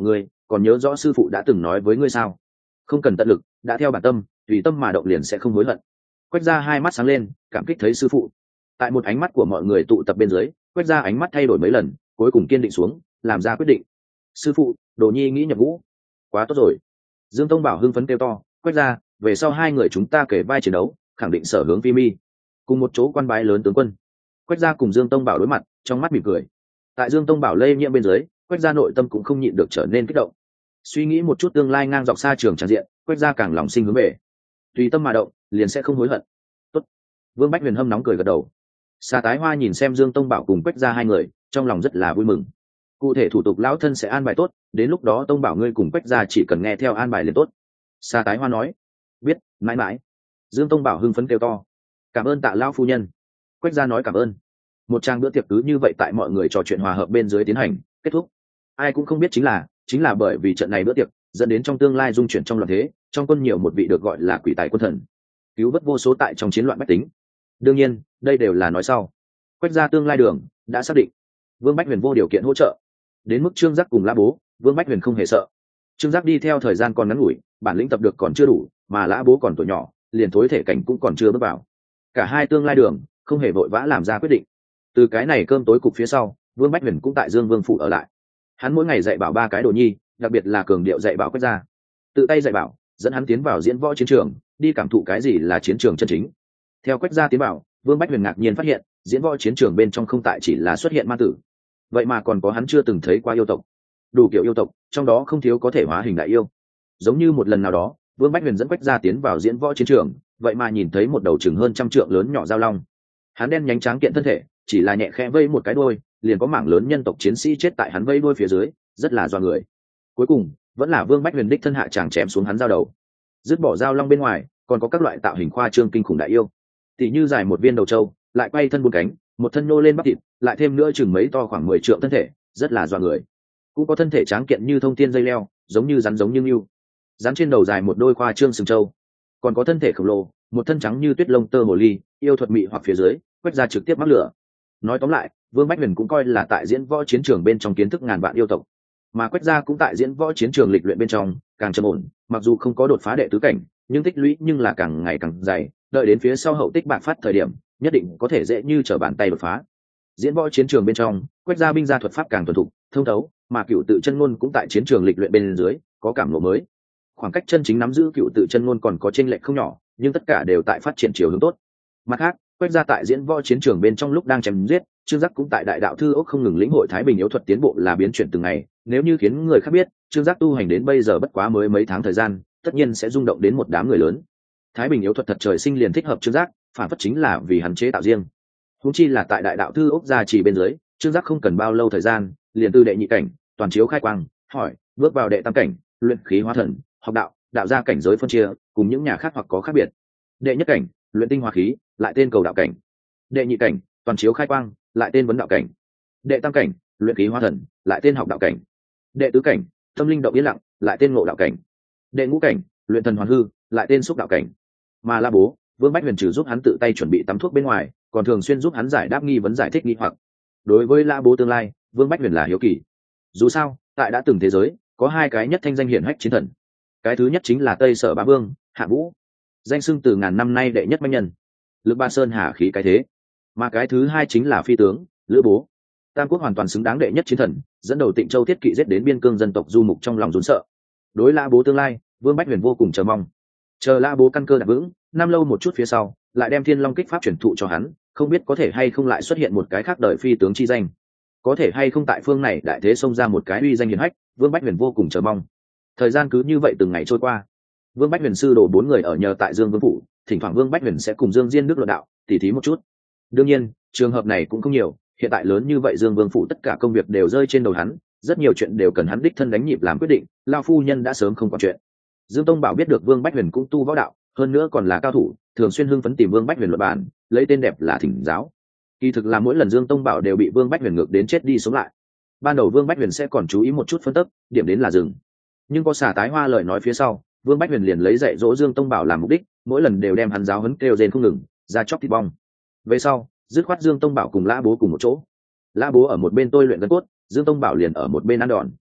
còn nhớ rõ sư phụ đã từng nói với ngươi sao? Không cần tận lực, đã theo bản tâm, tùy tâm mà động liền sẽ không hối hận. Quách Gia hai mắt sáng lên, cảm kích thấy sư phụ. Tại một ánh mắt của mọi người tụ tập bên dưới, Quách Gia ánh mắt thay đổi mấy lần, cuối cùng kiên định xuống, làm ra quyết định. Sư phụ, đồ nhi nghĩ nhập ngũ. Quá tốt rồi. Dương Tông Bảo hưng phấn kêu to, Quách Gia, về sau hai người chúng ta kể vai chiến đấu, khẳng định sở hướng phi mi, cùng một chỗ quan bái lớn tướng quân. Quách Gia cùng Dương Tông Bảo đối mặt, trong mắt mỉm cười. Tại Dương Tông Bảo lây nhiễm bên dưới, Quách Gia nội tâm cũng không nhịn được trở nên kích động. Suy nghĩ một chút tương lai ngang dọc xa trường tràn diện, Quách Gia càng lòng sinh hướng về. Tùy tâm mà động, liền sẽ không hối hận. Tốt. Vương Bách Huyền hâm nóng cười gật đầu. Sa Tái Hoa nhìn xem Dương Tông Bảo cùng Quách Gia hai người, trong lòng rất là vui mừng. Cụ thể thủ tục lão thân sẽ an bài tốt, đến lúc đó Tông Bảo ngươi cùng Quách Gia chỉ cần nghe theo an bài liền tốt. Sa Tái Hoa nói. Biết, mãi mãi. Dương Tông Bảo hưng phấn kêu to. Cảm ơn Tạ lão phu nhân. Quách Gia nói cảm ơn. Một trang bữa tiệc cứ như vậy tại mọi người trò chuyện hòa hợp bên dưới tiến hành, kết thúc. Ai cũng không biết chính là bởi vì trận này bữa tiệc dẫn đến trong tương lai dung chuyển trong loạn thế, trong quân nhiều một vị được gọi là quỷ tài quân thần, cứu vớt vô số tại trong chiến loạn bách tính. Đương nhiên đây đều là nói sau. Quách Gia tương lai đường đã xác định. Vương Bách Huyền vô điều kiện hỗ trợ. Đến mức Trương Giác cùng Lã Bố, Vương Bách Huyền không hề sợ. Trương Giác đi theo thời gian còn ngắn ngủi, bản lĩnh tập được còn chưa đủ, mà Lã Bố còn tuổi nhỏ, liền thối thể cảnh cũng còn chưa bước vào. Cả hai tương lai đường không hề vội vã làm ra quyết định. Từ cái này cơm tối cục phía sau, Vương Bách Huyền cũng tại Dương Vương phủ ở lại. Hắn mỗi ngày dạy bảo ba cái đồ nhi, đặc biệt là cường điệu dạy bảo Quách Gia, tự tay dạy bảo, dẫn hắn tiến vào diễn võ chiến trường, đi cảm thụ cái gì là chiến trường chân chính. Theo Quách Gia tiến vào, Vương Bách Huyền ngạc nhiên phát hiện, diễn võ chiến trường bên trong không tại chỉ là xuất hiện ma tử, vậy mà còn có hắn chưa từng thấy qua yêu tộc, đủ kiểu yêu tộc, trong đó không thiếu có thể hóa hình đại yêu. Giống như một lần nào đó, Vương Bách Huyền dẫn Quách Gia tiến vào diễn võ chiến trường, vậy mà nhìn thấy một đầu chừng hơn 100 trượng lớn nhỏ giao long. Hắn đen nhánh tráng kiện thân thể, chỉ là nhẹ khẽ vây một cái đuôi, liền có mảng lớn nhân tộc chiến sĩ chết tại hắn vây đuôi phía dưới, rất là doa người. Cuối cùng, vẫn là Vương Bách Huyền đích thân hạ chàng chém xuống hắn giao đầu. Dứt bỏ giao long bên ngoài, còn có các loại tạo hình khoa trương kinh khủng đại yêu. Tỷ như dài một viên đầu trâu, lại quay thân bốn cánh, một thân nô lên bắp thịt, lại thêm nữa chừng mấy to khoảng 10 trượng thân thể, rất là doa người. Cũng có thân thể tráng kiện như thông thiên dây leo, giống như rắn giống như ngưu. Rắn trên đầu dài một đôi khoa trương sừng trâu. Còn có thân thể khổng lồ, một thân trắng như tuyết lông tơ hồ ly, yêu thuật mị hoặc phía dưới, Quách Gia trực tiếp mắc lửa. Nói tóm lại, Vương Bách Huyền cũng coi là tại diễn võ chiến trường bên trong kiến thức ngàn vạn yêu tộc, mà Quách Gia cũng tại diễn võ chiến trường lịch luyện bên trong càng trầm ổn, mặc dù không có đột phá đệ tứ cảnh, nhưng tích lũy nhưng là càng ngày càng dày, đợi đến phía sau hậu tích bạc phát thời điểm, nhất định có thể dễ như trở bàn tay đột phá. Diễn võ chiến trường bên trong, Quách Gia binh gia thuật pháp càng thuần thục, thông thấu, mà Cựu Tự Chân Ngôn cũng tại chiến trường lịch luyện bên dưới có cảm ngộ mới. Khoảng cách chân chính nắm giữ Cựu Tự Chân Ngôn còn có chênh lệch không nhỏ, nhưng tất cả đều tại phát triển chiều hướng tốt. Mặt khác, Quách Gia tại diễn võ chiến trường bên trong lúc đang chém giết, Trương Giác cũng tại Đại Đạo Thư ốc không ngừng lĩnh hội Thái Bình yếu thuật tiến bộ là biến chuyển từng ngày, nếu như khiến người khác biết, Trương Giác tu hành đến bây giờ bất quá mới mấy tháng thời gian, tất nhiên sẽ rung động đến một đám người lớn. Thái Bình yếu thuật thật trời sinh liền thích hợp Trương Giác, phản phất chính là vì hắn chế tạo riêng. Huống chi là tại Đại Đạo Thư ốc gia trì bên dưới, Trương Giác không cần bao lâu thời gian, liền từ đệ nhị cảnh, toàn chiếu khai quang, hỏi, bước vào đệ tam cảnh, luyện khí hóa thần, học đạo, đạo gia cảnh giới phân chia, cùng những nhà khác hoặc có khác biệt. Đệ nhất cảnh, luyện tinh hóa khí, lại tên cầu đạo cảnh. Đệ nhị cảnh, toàn chiếu khai quang, lại tên vấn đạo cảnh. Đệ tam cảnh, luyện khí hóa thần, lại tên học đạo cảnh. Đệ tứ cảnh, tâm linh động yên lặng, lại tên ngộ đạo cảnh. Đệ ngũ cảnh, luyện thần hoàn hư, lại tên xúc đạo cảnh. Mà La Bố, Vương Bách Huyền trừ giúp hắn tự tay chuẩn bị tắm thuốc bên ngoài, còn thường xuyên giúp hắn giải đáp nghi vấn giải thích nghi hoặc. Đối với La Bố tương lai, Vương Bách Huyền là hiếu kỳ. Dù sao, tại đã từng thế giới, có hai cái nhất thanh danh hiển hách chiến thần. Cái thứ nhất chính là Tây Sở Bá Vương, Hạ Vũ, danh xưng từ ngàn năm nay đệ nhất mãnh nhân, lực ba sơn hà khí cái thế. Mà cái thứ hai chính là Phi tướng, Lữ Bố. Tam quốc hoàn toàn xứng đáng đệ nhất chiến thần, dẫn đầu Tịnh Châu thiết kỵ giết đến biên cương dân tộc du mục trong lòng rốn sợ. Đối La Bố tương lai, Vương Bách Huyền vô cùng chờ mong. Chờ La Bố căn cơ đạt vững, năm lâu một chút phía sau, lại đem Thiên Long kích pháp truyền thụ cho hắn, không biết có thể hay không lại xuất hiện một cái khác đời phi tướng chi danh. Có thể hay không tại phương này đại thế xông ra một cái uy danh hiển hách, Vương Bách Huyền vô cùng chờ mong. Thời gian cứ như vậy từng ngày trôi qua. Vương Bách Huyền sư đồ 4 người ở nhờ tại Dương Vương phủ, thỉnh thoảng Vương Bách Huyền sẽ cùng Dương Diên Đức luận đạo, tỉ thí một chút. Đương nhiên, trường hợp này cũng không nhiều, hiện tại lớn như vậy Dương Vương phủ tất cả công việc đều rơi trên đầu hắn, rất nhiều chuyện đều cần hắn đích thân đánh nhịp làm quyết định, lão phu nhân đã sớm không còn chuyện. Dương Tông Bảo biết được Vương Bách Huyền cũng tu võ đạo, hơn nữa còn là cao thủ, thường xuyên hưng phấn tìm Vương Bách Huyền luận bàn, lấy tên đẹp là Thỉnh Giáo. Kỳ thực là mỗi lần Dương Tông Bảo đều bị Vương Bách Huyền ngược đến chết đi sống lại. Ban đầu Vương Bách Huyền sẽ còn chú ý một chút phân tích, điểm đến là dừng. Nhưng có Xà Tái Hoa lời nói phía sau, Vương Bách Huyền liền lấy dạy dỗ Dương Tông Bảo làm mục đích, mỗi lần đều đem hắn giáo huấn kêu rên không ngừng, ra chóc thịt bong. Về sau, dứt khoát Dương Tông Bảo cùng Lã Bố cùng một chỗ. Lã Bố ở một bên tôi luyện gân cốt, Dương Tông Bảo liền ở một bên ăn đòn.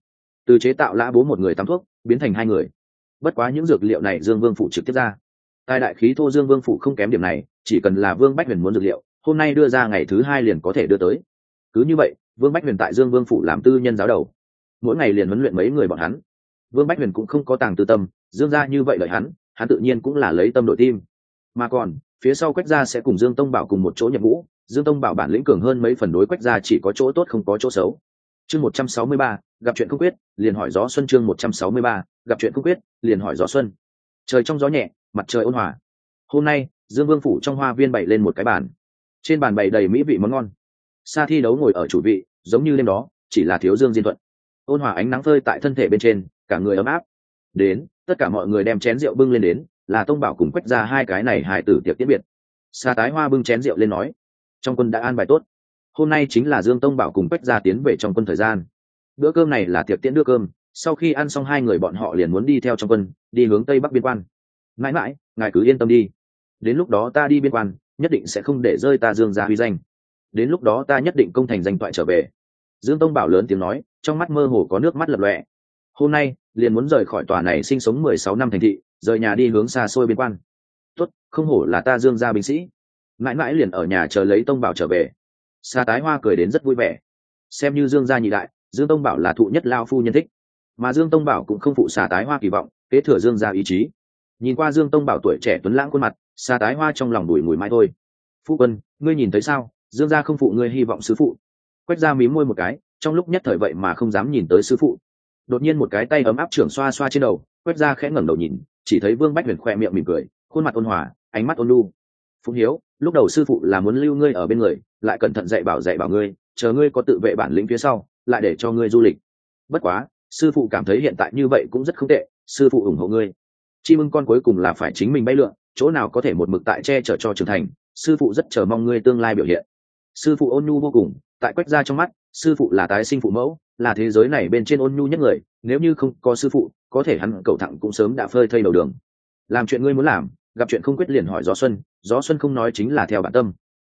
từ chế tạo lã bố một người tắm thuốc biến thành hai người. Bất quá những dược liệu này Dương Vương phủ trực tiếp ra. Tài đại khí thô Dương Vương phủ không kém điểm này, chỉ cần là Vương Bách Huyền muốn dược liệu, hôm nay đưa ra ngày thứ hai liền có thể đưa tới. Cứ như vậy, Vương Bách Huyền tại Dương Vương phủ làm tư nhân giáo đầu, mỗi ngày liền huấn luyện mấy người bọn hắn. Vương Bách Huyền cũng không có tàng tư tâm, Dương gia như vậy lợi hắn tự nhiên cũng là lấy tâm đội tim. Mà còn, phía sau Quách gia sẽ cùng Dương Tông Bảo cùng một chỗ nhập ngũ, Dương Tông Bảo bản lĩnh cường hơn mấy phần, đối Quách gia chỉ có chỗ tốt không có chỗ xấu. Chương 163, gặp chuyện không quyết, liền hỏi gió xuân. Chương 163, gặp chuyện không quyết, liền hỏi gió xuân. Trời trong gió nhẹ, mặt trời ôn hòa. Hôm nay, Dương Vương phủ trong hoa viên bày lên một cái bàn. Trên bàn bày đầy mỹ vị món ngon. Sa Thi Đấu ngồi ở chủ vị, giống như đêm đó, chỉ là thiếu Dương Diên Thuận. Ôn hòa ánh nắng phơi tại thân thể bên trên, cả người ấm áp. Đến, tất cả mọi người đem chén rượu bưng lên đến, là Tông Bảo cùng Quách gia hai cái này hài tử tiệc tiễn biệt. Sa Tái Hoa bưng chén rượu lên nói, trong quân đã an bài tốt, hôm nay chính là Dương Tông Bảo cùng Quách gia tiến về trong quân thời gian. Bữa cơm này là tiệc tiễn đưa cơm, sau khi ăn xong hai người bọn họ liền muốn đi theo trong quân, đi hướng tây bắc biên quan. Mãi mãi, ngài cứ yên tâm đi, đến lúc đó ta đi biên quan nhất định sẽ không để rơi ta Dương gia huy danh, đến lúc đó ta nhất định công thành danh toại trở về. Dương Tông Bảo lớn tiếng nói, trong mắt mơ hồ có nước mắt lập lòe. Hôm nay liền muốn rời khỏi tòa này sinh sống 16 năm thành thị, rời nhà đi hướng xa xôi biên quan. Tốt, không hổ là ta Dương gia binh sĩ, mãi mãi liền ở nhà chờ lấy Tông Bảo trở về. Sa Tái Hoa cười đến rất vui vẻ, xem như Dương gia nhị đại, Dương Tông Bảo là thụ nhất lao phu nhân thích, mà Dương Tông Bảo cũng không phụ Sa Tái Hoa kỳ vọng, kế thừa Dương gia ý chí. Nhìn qua Dương Tông Bảo tuổi trẻ tuấn lãng khuôn mặt, Sa Tái Hoa trong lòng đùi mùi mai thôi. Phu quân, ngươi nhìn thấy sao, Dương gia không phụ ngươi hy vọng sư phụ. Quách gia mím môi một cái, trong lúc nhất thời vậy mà không dám nhìn tới sư phụ. Đột nhiên một cái tay ấm áp trưởng xoa xoa trên đầu, Quách gia khẽ ngẩng đầu nhìn, chỉ thấy Vương Bách Huyền khoe miệng mỉm cười, khuôn mặt ôn hòa, ánh mắt ôn nhu. Phụng Hiếu, lúc đầu sư phụ là muốn lưu ngươi ở bên người, lại cẩn thận dạy bảo ngươi, chờ ngươi có tự vệ bản lĩnh phía sau, lại để cho ngươi du lịch. Bất quá, sư phụ cảm thấy hiện tại như vậy cũng rất không tệ, sư phụ ủng hộ ngươi. Chim ưng con cuối cùng là phải chính mình bay lượn, chỗ nào có thể một mực tại che chở cho trưởng thành, sư phụ rất chờ mong ngươi tương lai biểu hiện. Sư phụ ôn nhu vô cùng, tại Quách gia trong mắt, sư phụ là tái sinh phụ mẫu, là thế giới này bên trên ôn nhu nhất người, nếu như không có sư phụ, có thể hắn cậu thẳng cũng sớm đã phơi thây đầu đường. Làm chuyện ngươi muốn làm, gặp chuyện không quyết liền hỏi gió xuân, gió xuân không nói chính là theo bản tâm.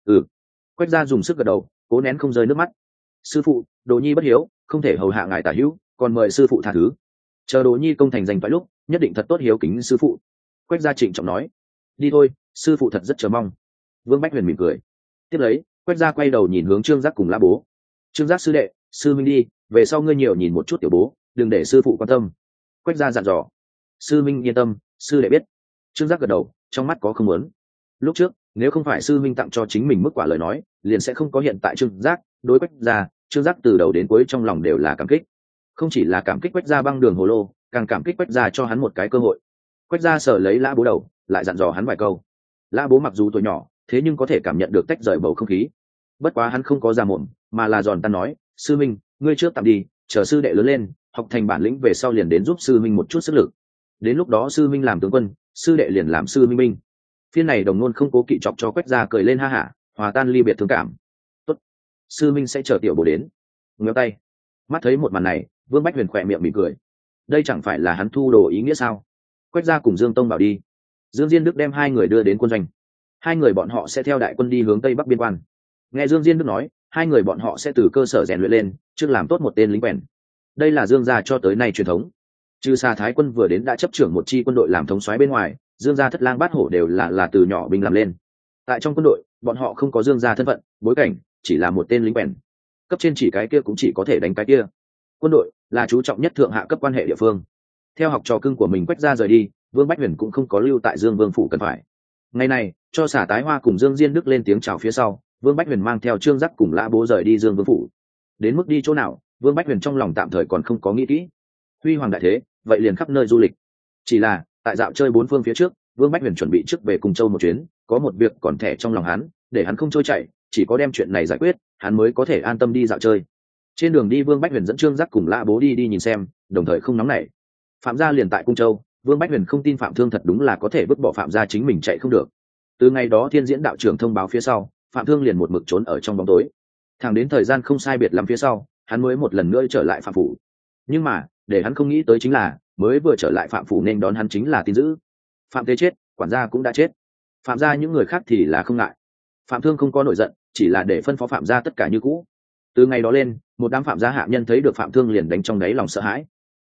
Quách gia dùng sức gật đầu, cố nén không rơi nước mắt. Sư phụ, Đồ Nhi bất hiếu, không thể hầu hạ ngài tả hữu, còn mời sư phụ tha thứ. Chờ Đồ Nhi công thành danh toại lúc, nhất định thật tốt hiếu kính sư phụ. Quách gia trịnh trọng nói. Đi thôi, sư phụ thật rất chờ mong. Vương Bách Huyền mỉm cười. Tiếp lấy, Quách gia quay đầu nhìn hướng Trương Giác cùng Lã Bố. Trương Giác sư đệ, sư minh đi, về sau ngươi nhiều nhìn một chút tiểu bố, đừng để sư phụ quan tâm. Quách gia dặn dò. Sư minh yên tâm, sư đệ biết. Trương Giác gật đầu, trong mắt có không muốn. Lúc trước, nếu không phải sư minh tặng cho chính mình mức quả lời nói, liền sẽ không có hiện tại Trương Giác. Đối Quách gia, Trương Giác từ đầu đến cuối trong lòng đều là cảm kích. Không chỉ là cảm kích Quách gia băng đường hồ lô, càng cảm kích Quách gia cho hắn một cái cơ hội. Quách gia sở lấy Lã Bố đầu, lại dặn dò hắn vài câu. Lã Bố mặc dù tuổi nhỏ, thế nhưng có thể cảm nhận được tách rời bầu không khí. Bất quá hắn không có ra mồm, mà là giòn tan nói, sư minh, ngươi trước tạm đi, chờ sư đệ lớn lên, học thành bản lĩnh về sau liền đến giúp sư minh một chút sức lực. Đến lúc đó sư minh làm tướng quân, sư đệ liền làm sư minh minh. Phiên này đồng nôn không cố kỵ chọc cho Quách gia cười lên ha hả, hòa tan ly biệt thương cảm. Tốt, sư minh sẽ chờ tiểu bố đến. Ngéo tay. Mắt thấy một màn này, Vương Bách Huyền khỏe miệng mỉm cười. Đây chẳng phải là hắn thu đồ ý nghĩa sao? Quách gia cùng Dương Tông Bảo đi. Dương Diên Đức đem hai người đưa đến quân doanh. Hai người bọn họ sẽ theo đại quân đi hướng tây bắc biên quan. Nghe Dương Diên Đức nói, hai người bọn họ sẽ từ cơ sở rèn luyện lên, trước làm tốt một tên lính quèn. Đây là Dương gia cho tới nay truyền thống. Trừ Sa Thái quân vừa đến đã chấp trưởng một chi quân đội làm thống soái bên ngoài, Dương gia Thất Lang Bát Hổ đều là từ nhỏ binh làm lên. Tại trong quân đội, bọn họ không có Dương gia thân phận, bối cảnh, chỉ là một tên lính quèn. Cấp trên chỉ cái kia cũng chỉ có thể đánh cái kia. Quân đội là chú trọng nhất thượng hạ cấp quan hệ địa phương. Theo học trò cưng của mình Quách gia rời đi, Vương Bách Huyền cũng không có lưu tại Dương Vương phủ cần phải. Ngày này, cho Sa Tái Hoa cùng Dương Diên Đức lên tiếng chào phía sau, Vương Bách Huyền mang theo Trương Giác cùng Lã Bố rời đi Dương Vương phủ. Đến mức đi chỗ nào, Vương Bách Huyền trong lòng tạm thời còn không có nghĩ kỹ. Huy hoàng đại thế, vậy liền khắp nơi du lịch. Chỉ là, tại dạo chơi bốn phương phía trước, Vương Bách Huyền chuẩn bị trước về Cung Châu một chuyến, có một việc còn thẻ trong lòng hắn, để hắn không trôi chảy, chỉ có đem chuyện này giải quyết, hắn mới có thể an tâm đi dạo chơi. Trên đường đi Vương Bách Huyền dẫn Trương Giác cùng Lã Bố đi nhìn xem, đồng thời không nóng nảy. Phạm gia liền tại Cung Châu, Vương Bách Huyền không tin Phạm Thương thật đúng là có thể vứt bỏ Phạm gia chính mình chạy không được. Từ ngày đó Thiên Diễn đạo trưởng thông báo phía sau, Phạm Thương liền một mực trốn ở trong bóng tối. Thẳng đến thời gian không sai biệt lắm phía sau, hắn mới một lần nữa trở lại Phạm phủ. Nhưng mà, để hắn không nghĩ tới chính là, mới vừa trở lại Phạm phủ nên đón hắn chính là tin dữ. Phạm Thế chết, quản gia cũng đã chết. Phạm gia những người khác thì là không ngại. Phạm Thương không có nổi giận, chỉ là để phân phó Phạm gia tất cả như cũ. Từ ngày đó lên, một đám Phạm gia hạ nhân thấy được Phạm Thương liền đánh trong đáy lòng sợ hãi,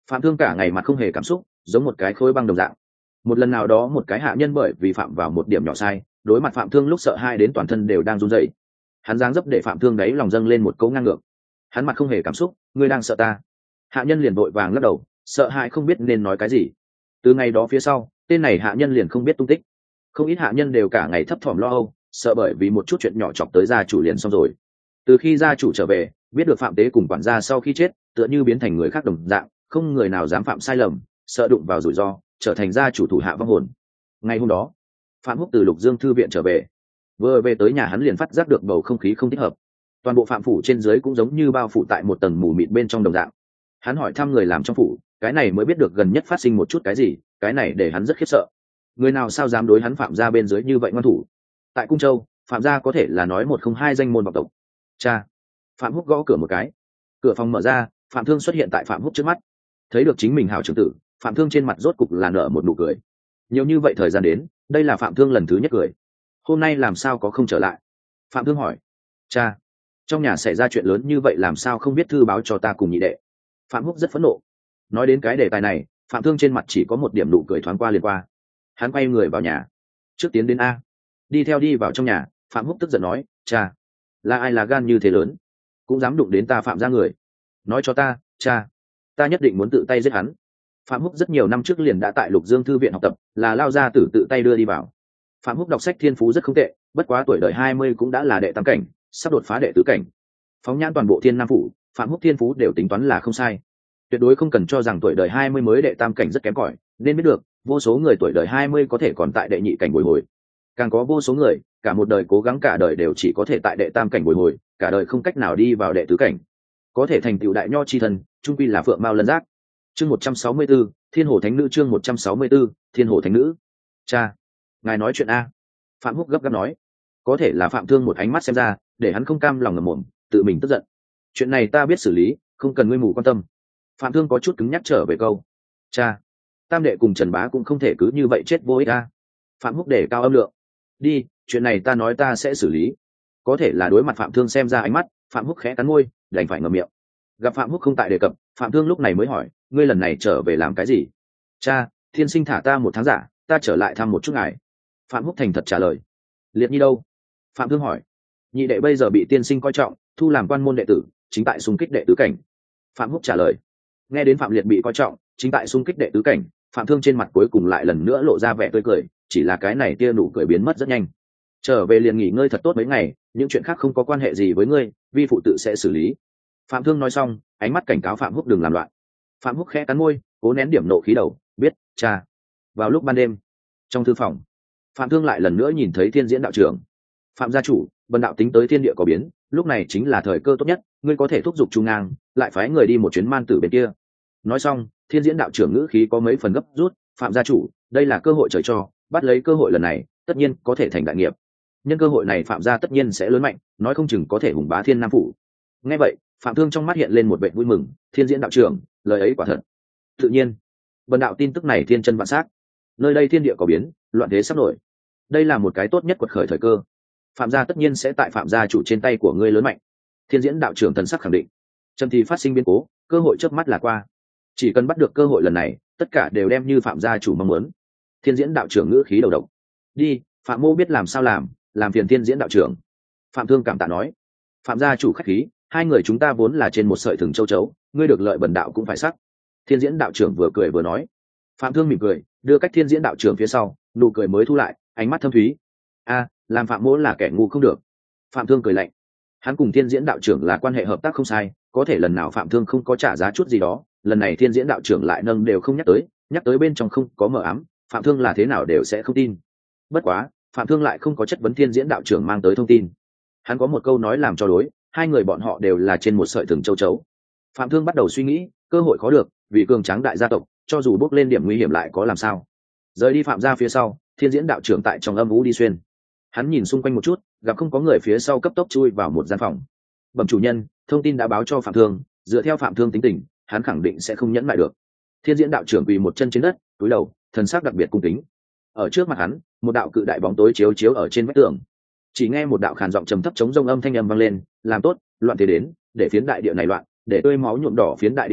Phạm Thương cả ngày mặt không hề cảm xúc, giống một cái khối băng đồng dạng. Một lần nào đó một cái hạ nhân bởi vì phạm vào một điểm nhỏ sai, đối mặt Phạm Thương lúc sợ hai đến toàn thân đều đang run rẩy. Hắn giáng dấp để Phạm Thương đấy lòng dâng lên một câu ngang ngược. Hắn mặt không hề cảm xúc, ngươi đang sợ ta? Hạ nhân liền vội vàng lắc đầu, sợ hãi không biết nên nói cái gì. Từ ngày đó phía sau, tên này hạ nhân liền không biết tung tích. Không ít hạ nhân đều cả ngày thấp thỏm lo âu, sợ bởi vì một chút chuyện nhỏ chọc tới gia chủ liền xong rồi. Từ khi gia chủ trở về, biết được Phạm Tế cùng quản gia sau khi chết tựa như biến thành người khác đồng dạng, không người nào dám phạm sai lầm, sợ đụng vào rủi ro, trở thành gia chủ thủ hạ vong hồn. Ngày hôm đó, Phạm Húc từ Lục Dương thư viện trở về, vừa về tới nhà hắn liền phát giác được bầu không khí không thích hợp. Toàn bộ phạm phủ trên dưới cũng giống như bao phủ tại một tầng mù mịt bên trong đồng dạng. Hắn hỏi thăm người làm trong phủ, cái này mới biết được gần nhất phát sinh một chút cái gì, cái này để hắn rất khiếp sợ. Người nào sao dám đối hắn Phạm gia bên dưới như vậy ngoan thủ? Tại Cung Châu, Phạm gia có thể là nói một không hai danh môn vọng tộc. Cha. Phạm Húc gõ cửa một cái, cửa phòng mở ra, Phạm Thương xuất hiện tại Phạm Húc trước mắt. Thấy được chính mình hảo trưởng tử, Phạm Thương trên mặt rốt cục là nở một nụ cười. Nhiều như vậy thời gian đến, đây là Phạm Thương lần thứ nhất cười. Hôm nay làm sao có không trở lại? Phạm Thương hỏi. Cha, trong nhà xảy ra chuyện lớn như vậy làm sao không biết thư báo cho ta cùng nhị đệ? Phạm Húc rất phẫn nộ. Nói đến cái đề tài này, Phạm Thương trên mặt chỉ có một điểm nụ cười thoáng qua liền qua. Hắn quay người vào nhà, trước tiến đến a. Đi theo đi vào trong nhà, Phạm Húc tức giận nói, cha, là ai là gan như thế lớn, cũng dám đụng đến ta Phạm gia người? Nói cho ta, cha, ta nhất định muốn tự tay giết hắn. Phạm Húc rất nhiều năm trước liền đã tại Lục Dương thư viện học tập, là lao gia tử tự tay đưa đi vào. Phạm Húc đọc sách thiên phú rất không tệ, bất quá tuổi đời 20 cũng đã là đệ tam cảnh, sắp đột phá đệ tứ cảnh. Phóng nhãn toàn bộ Thiên Nam phủ, Phạm Húc thiên phú đều tính toán là không sai. Tuyệt đối không cần cho rằng tuổi đời 20 mới đệ tam cảnh rất kém cỏi, nên biết được, vô số người tuổi đời 20 có thể còn tại đệ nhị cảnh bồi hồi. Càng có vô số người, cả một đời cố gắng cả đời đều chỉ có thể tại đệ tam cảnh bồi hồi, cả đời không cách nào đi vào đệ tứ cảnh. Có thể thành tựu đại nho chi thân, trung quy là phượng mao lân giác. Chương 164, Thiên Hồ Thánh Nữ. Chương 164, Thiên Hồ Thánh Nữ. Cha, ngài nói chuyện a. Phạm Húc gấp gáp nói. Có thể là Phạm Thương một ánh mắt xem ra, để hắn không cam lòng ngậm mồm, tự mình tức giận. Chuyện này ta biết xử lý, không cần ngươi mù quan tâm. Phạm Thương có chút cứng nhắc trở về câu. Cha, tam đệ cùng Trần Bá cũng không thể cứ như vậy chết vô ích a. Phạm Húc để cao âm lượng. Đi, chuyện này ta nói ta sẽ xử lý. Có thể là đối mặt Phạm Thương xem ra ánh mắt, Phạm Húc khẽ cắn môi, đành phải ngậm miệng. Gặp Phạm Húc không tại đề cập, Phạm Thương lúc này mới hỏi, ngươi lần này trở về làm cái gì? Cha, thiên sinh thả ta 1 tháng giả, ta trở lại thăm một chút ngài. Phạm Húc thành thật trả lời. Liệt Nhi đâu? Phạm Thương hỏi. Nhị đệ bây giờ bị tiên sinh coi trọng, thu làm quan môn đệ tử, chính tại xung kích đệ tứ cảnh. Phạm Húc trả lời. Nghe đến Phạm Liệt bị coi trọng, chính tại xung kích đệ tứ cảnh, Phạm Thương trên mặt cuối cùng lại lần nữa lộ ra vẻ tươi cười, chỉ là cái này tia nụ cười biến mất rất nhanh. Trở về liền nghỉ ngơi thật tốt mấy ngày, những chuyện khác không có quan hệ gì với ngươi, vi phụ tự sẽ xử lý. Phạm Thương nói xong, ánh mắt cảnh cáo Phạm Húc đừng làm loạn. Phạm Húc khẽ cắn môi, cố nén điểm nộ khí đầu, biết, cha. Vào lúc ban đêm, trong thư phòng, Phạm Thương lại lần nữa nhìn thấy Thiên Diễn đạo trưởng. Phạm gia chủ, bần đạo tính tới thiên địa có biến, lúc này chính là thời cơ tốt nhất, ngươi có thể thúc giục Trung Ngang, lại phái người đi một chuyến Man Tử bên kia. Nói xong, Thiên Diễn đạo trưởng ngữ khí có mấy phần gấp rút, Phạm gia chủ, đây là cơ hội trời cho, bắt lấy cơ hội lần này, tất nhiên có thể thành đại nghiệp. Nhân cơ hội này Phạm gia tất nhiên sẽ lớn mạnh, nói không chừng có thể hùng bá Thiên Nam phủ. Nghe vậy, Phạm Thương trong mắt hiện lên một vẻ vui mừng, Thiên Diễn đạo trưởng, lời ấy quả thật. Tự nhiên, bần đạo tin tức này thiên chân vạn sát, nơi đây thiên địa có biến, loạn thế sắp nổi, đây là một cái tốt nhất quật khởi thời cơ. Phạm gia tất nhiên sẽ tại Phạm gia chủ trên tay của ngươi lớn mạnh. Thiên Diễn đạo trưởng thần sắc khẳng định. Trầm thì phát sinh biến cố, cơ hội chớp mắt là qua. Chỉ cần bắt được cơ hội lần này, tất cả đều đem như Phạm gia chủ mong muốn. Thiên Diễn đạo trưởng ngữ khí đầu độc. Đi, Phạm mô biết làm sao làm phiền Thiên Diễn đạo trưởng. Phạm Thương cảm tạ nói. Phạm gia chủ khách khí, hai người chúng ta vốn là trên một sợi thừng châu chấu, ngươi được lợi bần đạo cũng phải sắc. Thiên Diễn đạo trưởng vừa cười vừa nói. Phạm Thương mỉm cười, đưa cách Thiên Diễn đạo trưởng phía sau, nụ cười mới thu lại, ánh mắt thâm thúy. A, làm Phạm mỗ là kẻ ngu không được. Phạm Thương cười lạnh. Hắn cùng Thiên Diễn đạo trưởng là quan hệ hợp tác không sai, có thể lần nào Phạm Thương không có trả giá chút gì đó, lần này Thiên Diễn đạo trưởng lại nâng đều không nhắc tới bên trong không có mờ ám, Phạm Thương là thế nào đều sẽ không tin. Bất quá, Phạm Thương lại không có chất vấn Thiên Diễn đạo trưởng mang tới thông tin. Hắn có một câu nói làm cho đối, hai người bọn họ đều là trên một sợi thừng châu chấu. Phạm Thương bắt đầu suy nghĩ, cơ hội khó được, vì cường tráng đại gia tộc, cho dù bước lên điểm nguy hiểm lại có làm sao. Rời đi Phạm gia phía sau, Thiên Diễn đạo trưởng tại trong âm u đi xuyên. Hắn nhìn xung quanh một chút, gặp không có người phía sau cấp tốc chui vào một gian phòng. Bẩm chủ nhân, thông tin đã báo cho Phạm Thương, dựa theo Phạm Thương tính tình, hắn khẳng định sẽ không nhẫn lại được. Thiên Diễn đạo trưởng quỳ một chân trên đất, cúi đầu, thần sắc đặc biệt cung kính. Ở trước mặt hắn, một đạo cự đại bóng tối chiếu ở trên vách tường. Chỉ nghe một đạo khàn giọng trầm thấp chống rông âm thanh âm vang lên, làm tốt, loạn thế đến, để phiến đại địa này loạn, để tươi máu nhuộm đỏ phiến đại địa này,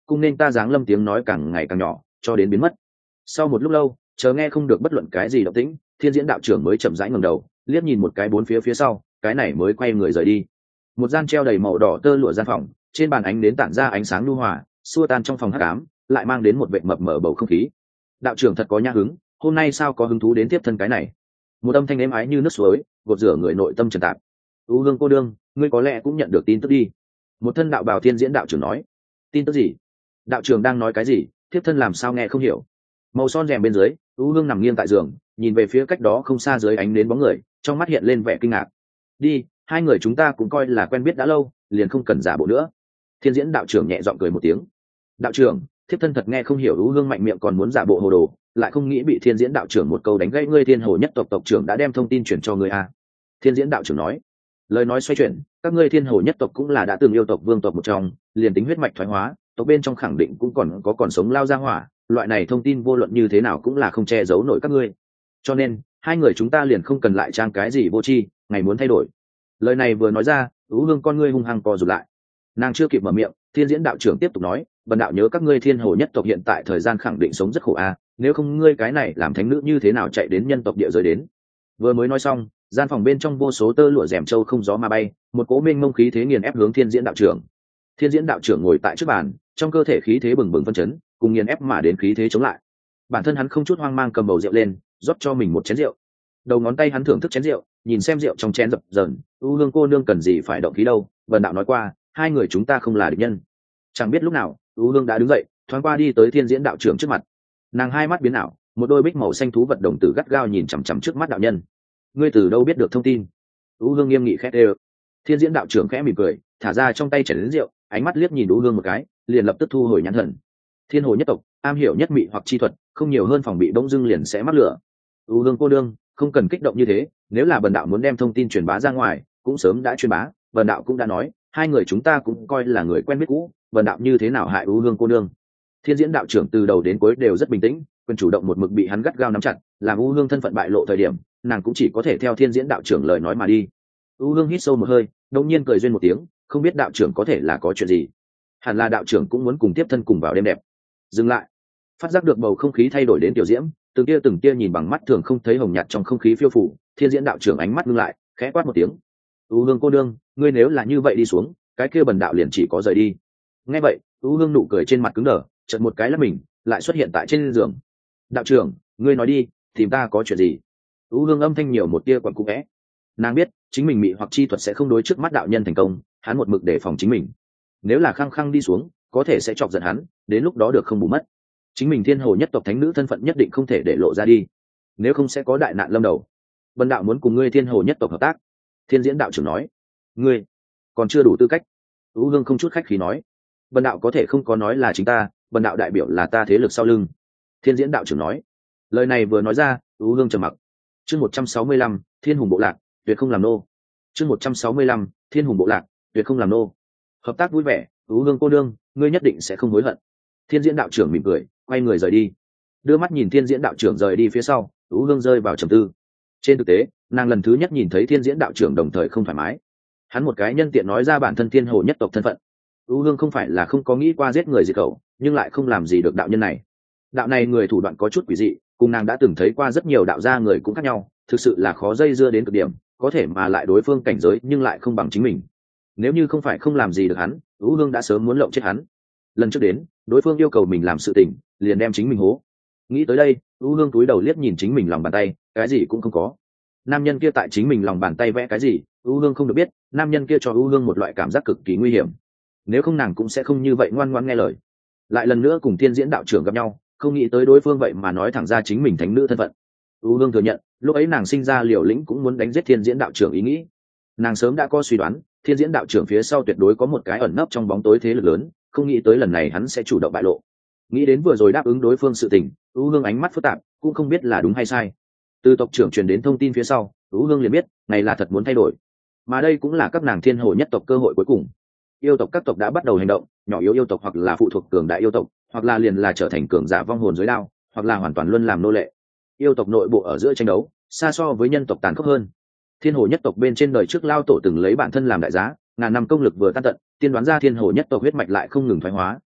cung nên ta giáng lâm tiếng nói càng ngày càng nhỏ cho đến biến mất. Sau một lúc lâu chờ nghe không được bất luận cái gì động tĩnh, thiên diễn đạo trưởng mới chậm rãi ngẩng đầu liếc nhìn một cái bốn phía phía sau, cái này mới quay người rời đi. Một gian treo đầy màu đỏ tơ lụa gian phòng, trên bàn ánh đến tản ra ánh sáng nhu hòa xua tan trong phòng hắc ám, lại mang đến một vệ mập mờ bầu không khí. Đạo trưởng thật có nhã hứng, hôm nay sao có hứng thú đến tiếp thân cái này. Một âm thanh êm ái như nước suối gột rửa người nội tâm trần tạp. U hương cô đương, ngươi có lẽ cũng nhận được tin tức đi. Một thân đạo bào thiên diễn đạo trưởng nói. Tin tức gì? Đạo trưởng đang nói cái gì? Tiếp thân làm sao nghe không hiểu. Màu son rèm bên dưới, U hương nằm nghiêng tại giường nhìn về phía cách đó không xa dưới ánh đến bóng người, trong mắt hiện lên vẻ kinh ngạc. Đi, hai người chúng ta cũng coi là quen biết đã lâu, liền không cần giả bộ nữa. Thiên diễn đạo trưởng nhẹ giọng cười một tiếng. Đạo trưởng, thiếp thân thật nghe không hiểu. U hương mạnh miệng còn muốn giả bộ hồ đồ, lại không nghĩ bị thiên diễn đạo trưởng một câu đánh gãy. Ngươi thiên hồ nhất tộc tộc trưởng đã đem thông tin chuyển cho ngươi à? Thiên diễn đạo trưởng nói. Lời nói xoay chuyển, các ngươi thiên hồ nhất tộc cũng là đã từng yêu tộc vương tộc một trong, liền tính huyết mạch thoái hóa tộc bên trong khẳng định cũng còn sống lao ra hỏa, loại này thông tin vô luận như thế nào cũng là không che giấu nổi các ngươi, cho nên hai người chúng ta liền không cần lại trang cái gì vô tri, ngày muốn thay đổi. Lời này vừa nói ra, U hương con ngươi hung hăng co rụt lại. Nàng chưa kịp mở miệng, thiên diễn đạo trưởng tiếp tục nói, bần đạo nhớ các ngươi thiên hồ nhất tộc hiện tại thời gian khẳng định sống rất khổ a, nếu không ngươi cái này làm thánh nữ như thế nào chạy đến nhân tộc địa giới đến. Vừa mới nói xong, gian phòng bên trong vô số tơ lụa rèm trâu không gió mà bay, một cỗ mênh mông khí thế nghiền ép hướng thiên diễn đạo trưởng. Thiên diễn đạo trưởng ngồi tại trước bàn, trong cơ thể khí thế bừng bừng phân chấn, cùng nghiền ép mà đến khí thế chống lại. Bản thân hắn không chút hoang mang cầm bầu rượu lên, rót cho mình một chén rượu. Đầu ngón tay hắn thưởng thức chén rượu, nhìn xem rượu trong chén dập dờn. U hương cô nương cần gì phải động khí đâu, bần đạo nói qua hai người chúng ta không là địch nhân. Chẳng biết lúc nào U hương đã đứng dậy, thoáng qua đi tới thiên diễn đạo trưởng trước mặt. Nàng hai mắt biến ảo, một đôi bích màu xanh thú vật đồng tử gắt gao nhìn chằm chằm trước mắt đạo nhân. Ngươi từ đâu biết được thông tin? U hương nghiêm nghị khét ê. Thiên diễn đạo trưởng khẽ mỉm cười, thả ra trong tay chén đến rượu, ánh mắt liếc nhìn U hương một cái, liền lập tức thu hồi nhãn thần. Thiên hồ nhất tộc am hiểu nhất mị hoặc chi thuật, không nhiều hơn phòng bị bỗng dưng liền sẽ mắc lửa. U hương cô đương, không cần kích động như thế, nếu là bần đạo muốn đem thông tin truyền bá ra ngoài cũng sớm đã truyền bá. Bần đạo cũng đã nói hai người chúng ta cũng coi là người quen biết cũ, bần đạo như thế nào hại U hương cô đương. Thiên diễn đạo trưởng từ đầu đến cuối đều rất bình tĩnh, quyền chủ động một mực bị hắn gắt gao nắm chặt, làm U hương thân phận bại lộ thời điểm, nàng cũng chỉ có thể theo thiên diễn đạo trưởng lời nói mà đi. U hương hít sâu một hơi, đột nhiên cười duyên một tiếng, không biết đạo trưởng có thể là có chuyện gì. Hẳn là đạo trưởng cũng muốn cùng tiếp thân cùng vào đêm đẹp. Dừng lại. Phát giác được bầu không khí thay đổi đến tiểu diễm, từng tia nhìn bằng mắt thường không thấy hồng nhạt trong không khí phiêu phủ. Thiên diễn đạo trưởng ánh mắt ngưng lại, khẽ quát một tiếng. U hương cô đương, ngươi nếu là như vậy đi xuống, cái kia bần đạo liền chỉ có rời đi. Nghe vậy, U hương nụ cười trên mặt cứng đờ, chợt một cái lắc mình, lại xuất hiện tại trên giường. Đạo trưởng, ngươi nói đi, tìm ta có chuyện gì? U hương âm thanh nhiều một tia quặn cũ vẽ. Nàng biết chính mình mị hoặc chi thuật sẽ không đối trước mắt đạo nhân thành công, hắn một mực đề phòng chính mình. Nếu là khăng khăng đi xuống, có thể sẽ chọc giận hắn, đến lúc đó được không bù mất. Chính mình thiên hồ nhất tộc thánh nữ thân phận nhất định không thể để lộ ra đi, nếu không sẽ có đại nạn lâm đầu. Bần đạo muốn cùng ngươi thiên hồ nhất tộc hợp tác. Thiên diễn đạo trưởng nói. Ngươi còn chưa đủ tư cách. U hương không chút khách khí nói. Bần đạo có thể không có nói là chính ta, bần đạo đại biểu là ta thế lực sau lưng. Thiên diễn đạo trưởng nói. Lời này vừa nói ra, U hương trầm mặc. Chương 165, Thiên hùng bộ lạc, tuyệt không làm nô. Chương 165, Thiên hùng bộ lạc, tuyệt không làm nô. Hợp tác vui vẻ, U hương cô đương, ngươi nhất định sẽ không hối hận. Thiên diễn đạo trưởng mỉm cười, quay người rời đi. Đưa mắt nhìn thiên diễn đạo trưởng rời đi phía sau, U hương rơi vào trầm tư. Trên thực tế, nàng lần thứ nhất nhìn thấy thiên diễn đạo trưởng đồng thời không thoải mái. Hắn một cái nhân tiện nói ra bản thân thiên hồ nhất tộc thân phận. U hương không phải là không có nghĩ qua giết người diệt khẩu, nhưng lại không làm gì được đạo nhân này. Đạo này người thủ đoạn có chút quỷ dị, cùng nàng đã từng thấy qua rất nhiều đạo gia người cũng khác nhau, thực sự là khó dây dưa đến cực điểm, có thể mà lại đối phương cảnh giới nhưng lại không bằng chính mình. Nếu như không phải không làm gì được hắn, U hương đã sớm muốn lộng chết hắn. Lần trước đến, đối phương yêu cầu mình làm sự tình, liền đem chính mình hố. Nghĩ tới đây, U hương túi đầu liếc nhìn chính mình lòng bàn tay, cái gì cũng không có. Nam nhân kia tại chính mình lòng bàn tay vẽ cái gì, U hương không được biết. Nam nhân kia cho U hương một loại cảm giác cực kỳ nguy hiểm, nếu không nàng cũng sẽ không như vậy ngoan ngoãn nghe lời. Lại lần nữa cùng thiên diễn đạo trưởng gặp nhau, không nghĩ tới đối phương vậy mà nói thẳng ra chính mình thánh nữ thân phận. U hương thừa nhận, lúc ấy nàng sinh ra liều lĩnh cũng muốn đánh giết thiên diễn đạo trưởng ý nghĩ. Nàng sớm đã có suy đoán, thiên diễn đạo trưởng phía sau tuyệt đối có một cái ẩn nấp trong bóng tối thế lực lớn, không nghĩ tới lần này hắn sẽ chủ động bại lộ. Nghĩ đến vừa rồi đáp ứng đối phương sự tình, U hương ánh mắt phức tạp, cũng không biết là đúng hay sai. Từ tộc trưởng truyền đến thông tin phía sau, U hương liền biết này là thật muốn thay đổi, mà đây cũng là các nàng thiên hồ nhất tộc cơ hội cuối cùng. Yêu tộc các tộc đã bắt đầu hành động, nhỏ yếu yêu tộc hoặc là phụ thuộc cường đại yêu tộc, hoặc là liền là trở thành cường giả vong hồn dưới đao, hoặc là hoàn toàn luân làm nô lệ. Yêu tộc nội bộ ở giữa tranh đấu xa so với nhân tộc tàn khốc hơn. Thiên hồ nhất tộc bên trên đời trước lao tổ từng lấy bản thân làm đại giá, ngàn năm công lực vừa tan tận, tiên đoán ra thiên hồ nhất tộc huyết mạch lại không ngừng thoái hóa,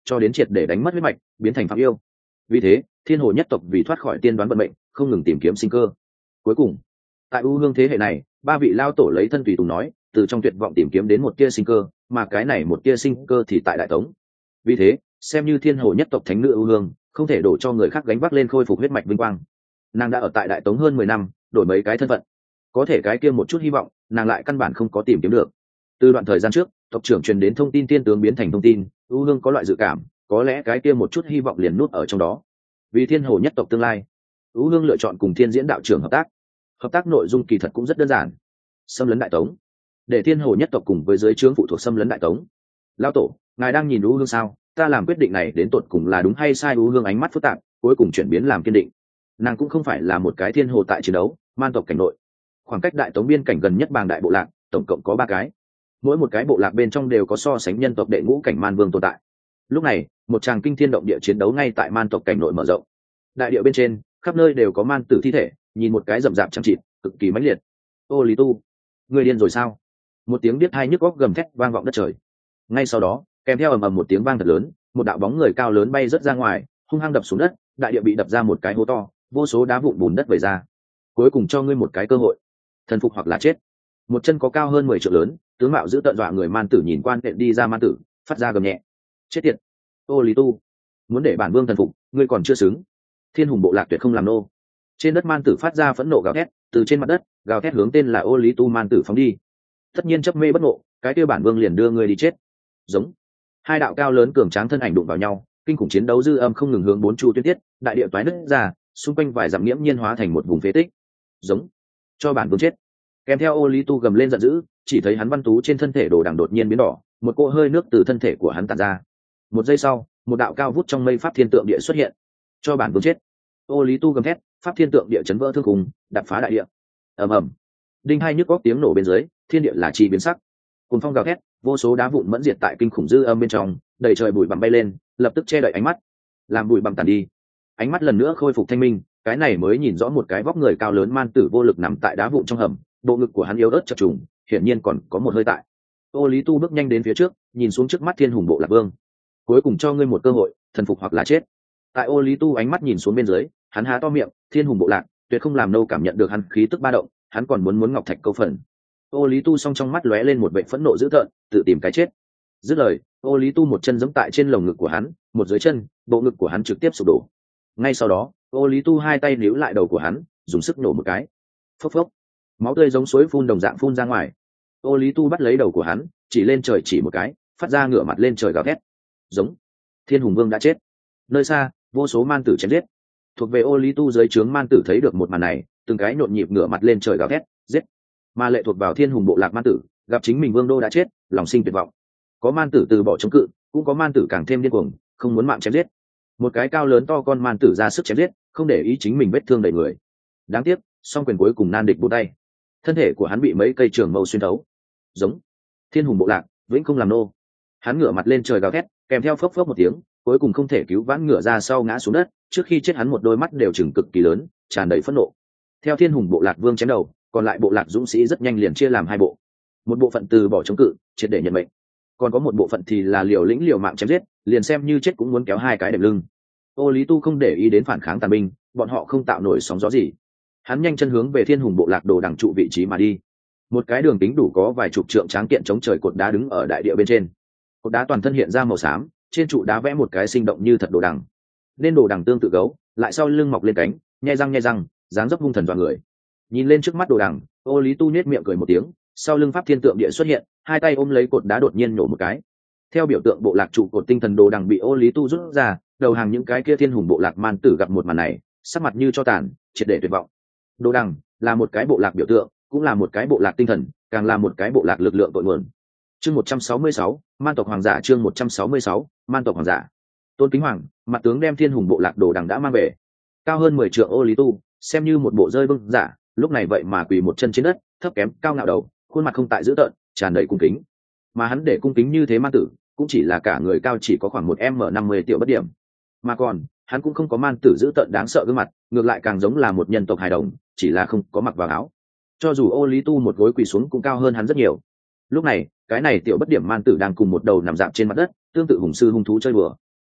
cho đến triệt để đánh mất huyết mạch biến thành phạm yêu. Vì thế thiên hồ nhất tộc vì thoát khỏi tiên đoán vận mệnh không ngừng tìm kiếm sinh cơ. Cuối cùng tại u hương thế hệ này, ba vị lao tổ lấy thân tùy tùng nói từ trong tuyệt vọng tìm kiếm đến một tia sinh cơ, mà cái này một tia sinh cơ thì tại đại tống. Vì thế xem như thiên hồ nhất tộc thánh nữ u hương không thể đổ cho người khác gánh vác lên khôi phục huyết mạch vinh quang. Nàng đã ở tại đại tống hơn 10 năm, đổi mấy cái thân phận, có thể cái kia một chút hy vọng nàng lại căn bản không có tìm kiếm được. Từ đoạn thời gian trước tộc trưởng truyền đến thông tin tiên tướng biến thành thông tin, u hương có loại dự cảm có lẽ cái kia một chút hy vọng liền nút ở trong đó. Vì thiên hồ nhất tộc tương lai, u hương lựa chọn cùng thiên diễn đạo trưởng hợp tác nội dung kỳ thật cũng rất đơn giản: xâm lấn đại tống, để thiên hồ nhất tộc cùng với dưới trướng phụ thuộc xâm lấn đại tống. Lao tổ, ngài đang nhìn u hương sao? Ta làm quyết định này đến tột cùng là đúng hay sai? U hương ánh mắt phức tạp cuối cùng chuyển biến làm kiên định. Nàng cũng không phải là một cái thiên hồ tại chiến đấu man tộc cảnh nội, khoảng cách đại tống biên cảnh gần nhất bàng đại bộ lạc tổng cộng có 3 cái, mỗi một cái bộ lạc bên trong đều có so sánh nhân tộc đệ ngũ cảnh man vương tồn tại. Lúc này một tràng kinh thiên động địa chiến đấu ngay tại man tộc cảnh nội mở rộng. Đại địa bên trên khắp nơi đều có man tử thi thể, nhìn một cái rậm rạp chẳng chịt, cực kỳ mãnh liệt. Ô Lý Tu, người điên rồi sao? Một tiếng điếc tai nhức óc gầm thét vang vọng đất trời. Ngay sau đó kèm theo ầm ầm một tiếng vang thật lớn, một đạo bóng người cao lớn bay rớt ra ngoài, hung hăng đập xuống đất, đại địa bị đập ra một cái hố to, vô số đá vụn bùn đất vẩy ra. Cuối cùng cho ngươi một cái cơ hội, thần phục hoặc là chết. Một chân có cao hơn 10 trượng lớn, tướng mạo giữ tợn dọa người man tử nhìn quan đệ đi ra man tử, phát ra gầm nhẹ: chết tiệt! Ô Lý Tu, muốn để bản vương thần phục, ngươi còn chưa xứng. Thiên hùng bộ lạc tuyệt không làm nô. Trên đất man tử phát ra phẫn nộ gào thét, từ trên mặt đất gào thét hướng tên là Ô Lý Tu man tử phóng đi. Tất nhiên chấp mê bất ngộ, cái kia bản vương liền đưa ngươi đi chết. Giống. Hai đạo cao lớn cường tráng thân ảnh đụng vào nhau, kinh khủng chiến đấu dư âm không ngừng hướng bốn chu tuyết tiết, đại địa toái nứt ra, xung quanh vài dặm nghiễm nhiên hóa thành một vùng phế tích. Giống. Cho bản vương chết. Kèm theo Ô Lý Tu gầm lên giận dữ, chỉ thấy hắn văn tú trên thân thể đồ đằng đột nhiên biến đỏ, một cỗ hơi nước từ thân thể của hắn tản ra. Một giây sau, một đạo cao vút trong mây pháp thiên tượng địa xuất hiện. Cho bản vương chết. Ô Lý Tu gầm thét, pháp thiên tượng địa chấn vỡ thương khung, đập phá đại địa. Ầm ầm. Đinh hai nhức góc tiếng nổ bên dưới, thiên địa là chi biến sắc. Cuồng phong gào thét, vô số đá vụn mẫn diệt tại kinh khủng dư âm bên trong, đầy trời bụi bặm bay lên, lập tức che đậy ánh mắt, làm bụi bặm tàn đi. Ánh mắt lần nữa khôi phục thanh minh, cái này mới nhìn rõ một cái vóc người cao lớn man tử vô lực nằm tại đá vụn trong hầm, bộ ngực của hắn yếu ớt chập trùng, hiển nhiên còn có một hơi tại. Ô Lý Tu bước nhanh đến phía trước, nhìn xuống trước mắt thiên hùng bộ lạc vương. Cuối cùng cho ngươi một cơ hội, thần phục hoặc là chết. Tại Ô Lý Tu ánh mắt nhìn xuống bên dưới, hắn há to miệng, thiên hùng bộ lạc tuyệt không làm nâu cảm nhận được hắn khí tức ba động, hắn còn muốn ngọc thạch câu phần. Ô Lý Tu song trong mắt lóe lên một vẻ phẫn nộ dữ tợn, tự tìm cái chết. Dứt lời, Ô Lý Tu một chân giẫm tại trên lồng ngực của hắn, một dưới chân, bộ ngực của hắn trực tiếp sụp đổ. Ngay sau đó, Ô Lý Tu hai tay níu lại đầu của hắn, dùng sức nổ một cái. Phốc phốc, máu tươi giống suối phun đồng dạng phun ra ngoài. Ô Lý Tu bắt lấy đầu của hắn, chỉ lên trời chỉ một cái, phát ra ngửa mặt lên trời gào thét. Giống. Thiên hùng vương đã chết. Nơi xa, vô số man tử chém giết. Thuộc về Ô Lý Tu dưới trướng man tử thấy được một màn này, từng cái nhộn nhịp ngửa mặt lên trời gào thét, giết. Mà lệ thuộc vào thiên hùng bộ lạc man tử, gặp chính mình vương đô đã chết, lòng sinh tuyệt vọng. Có man tử từ bỏ chống cự, cũng có man tử càng thêm điên cuồng, không muốn mạng chém giết. Một cái cao lớn to con man tử ra sức chém giết, không để ý chính mình vết thương đầy người. Đáng tiếc, song quyền cuối cùng nan địch buông tay, thân thể của hắn bị mấy cây trường mâu xuyên thấu. Giống. Thiên hùng bộ lạc vĩnh không làm nô. Hắn ngửa mặt lên trời gào thét, kèm theo phốc phốc một tiếng, cuối cùng không thể cứu vãn ngửa ra sau ngã xuống đất. Trước khi chết hắn một đôi mắt đều trừng cực kỳ lớn, tràn đầy phẫn nộ. Theo thiên hùng bộ lạc vương chém đầu, còn lại bộ lạc dũng sĩ rất nhanh liền chia làm hai bộ. Một bộ phận từ bỏ chống cự, triệt để nhận mệnh, còn có một bộ phận thì là liều lĩnh liều mạng chém giết, liền xem như chết cũng muốn kéo hai cái đệm lưng. Ô Lý Tu không để ý đến phản kháng tàn binh, bọn họ không tạo nổi sóng gió gì. Hắn nhanh chân hướng về thiên hùng bộ lạc đồ đằng trụ vị trí mà đi. Một cái đường kính đủ có vài chục trượng tráng kiện chống trời cột đá đứng ở đại địa bên trên. Cột đá toàn thân hiện ra màu xám, trên trụ đá vẽ một cái sinh động như thật đồ đằng. Nên đồ đằng tương tự gấu, lại sau lưng mọc lên cánh, nhe răng, dáng dấp hung thần dọa người. Nhìn lên trước mắt đồ đằng, Ô Lý Tu nhếch miệng cười một tiếng, sau lưng pháp thiên tượng địa xuất hiện, hai tay ôm lấy cột đá đột nhiên nổ một cái. Theo biểu tượng bộ lạc trụ cột tinh thần đồ đằng bị Ô Lý Tu rút ra, đầu hàng những cái kia thiên hùng bộ lạc man tử gặp một màn này, sắc mặt như cho tàn, triệt để tuyệt vọng. Đồ đằng là một cái bộ lạc biểu tượng, cũng là một cái bộ lạc tinh thần, càng là một cái bộ lạc lực lượng cội nguồn. Chương 166, man tộc hoàng giả. Chương 166, man tộc hoàng giả. Tôn Kính Hoàng, mặt tướng đem thiên hùng bộ lạc đồ đằng đã mang về. Cao hơn 10 trượng Ô Lý Tu, xem như một bộ rơi bưng giả, lúc này vậy mà quỳ một chân trên đất, thấp kém cao ngạo đầu, khuôn mặt không tại dữ tợn, tràn đầy cung kính. Mà hắn để cung kính như thế man tử, cũng chỉ là cả người cao chỉ có khoảng 1m50 tiểu bất điểm. Mà còn, hắn cũng không có man tử dữ tợn đáng sợ gương mặt, ngược lại càng giống là một nhân tộc hài đồng, chỉ là không có mặc vào áo. Cho dù Ô Lý Tu một gối quỳ xuống cũng cao hơn hắn rất nhiều. Lúc này, cái này tiểu bất điểm man tử đang cùng một đầu nằm dạp trên mặt đất, tương tự hùng sư hung thú chơi bừa.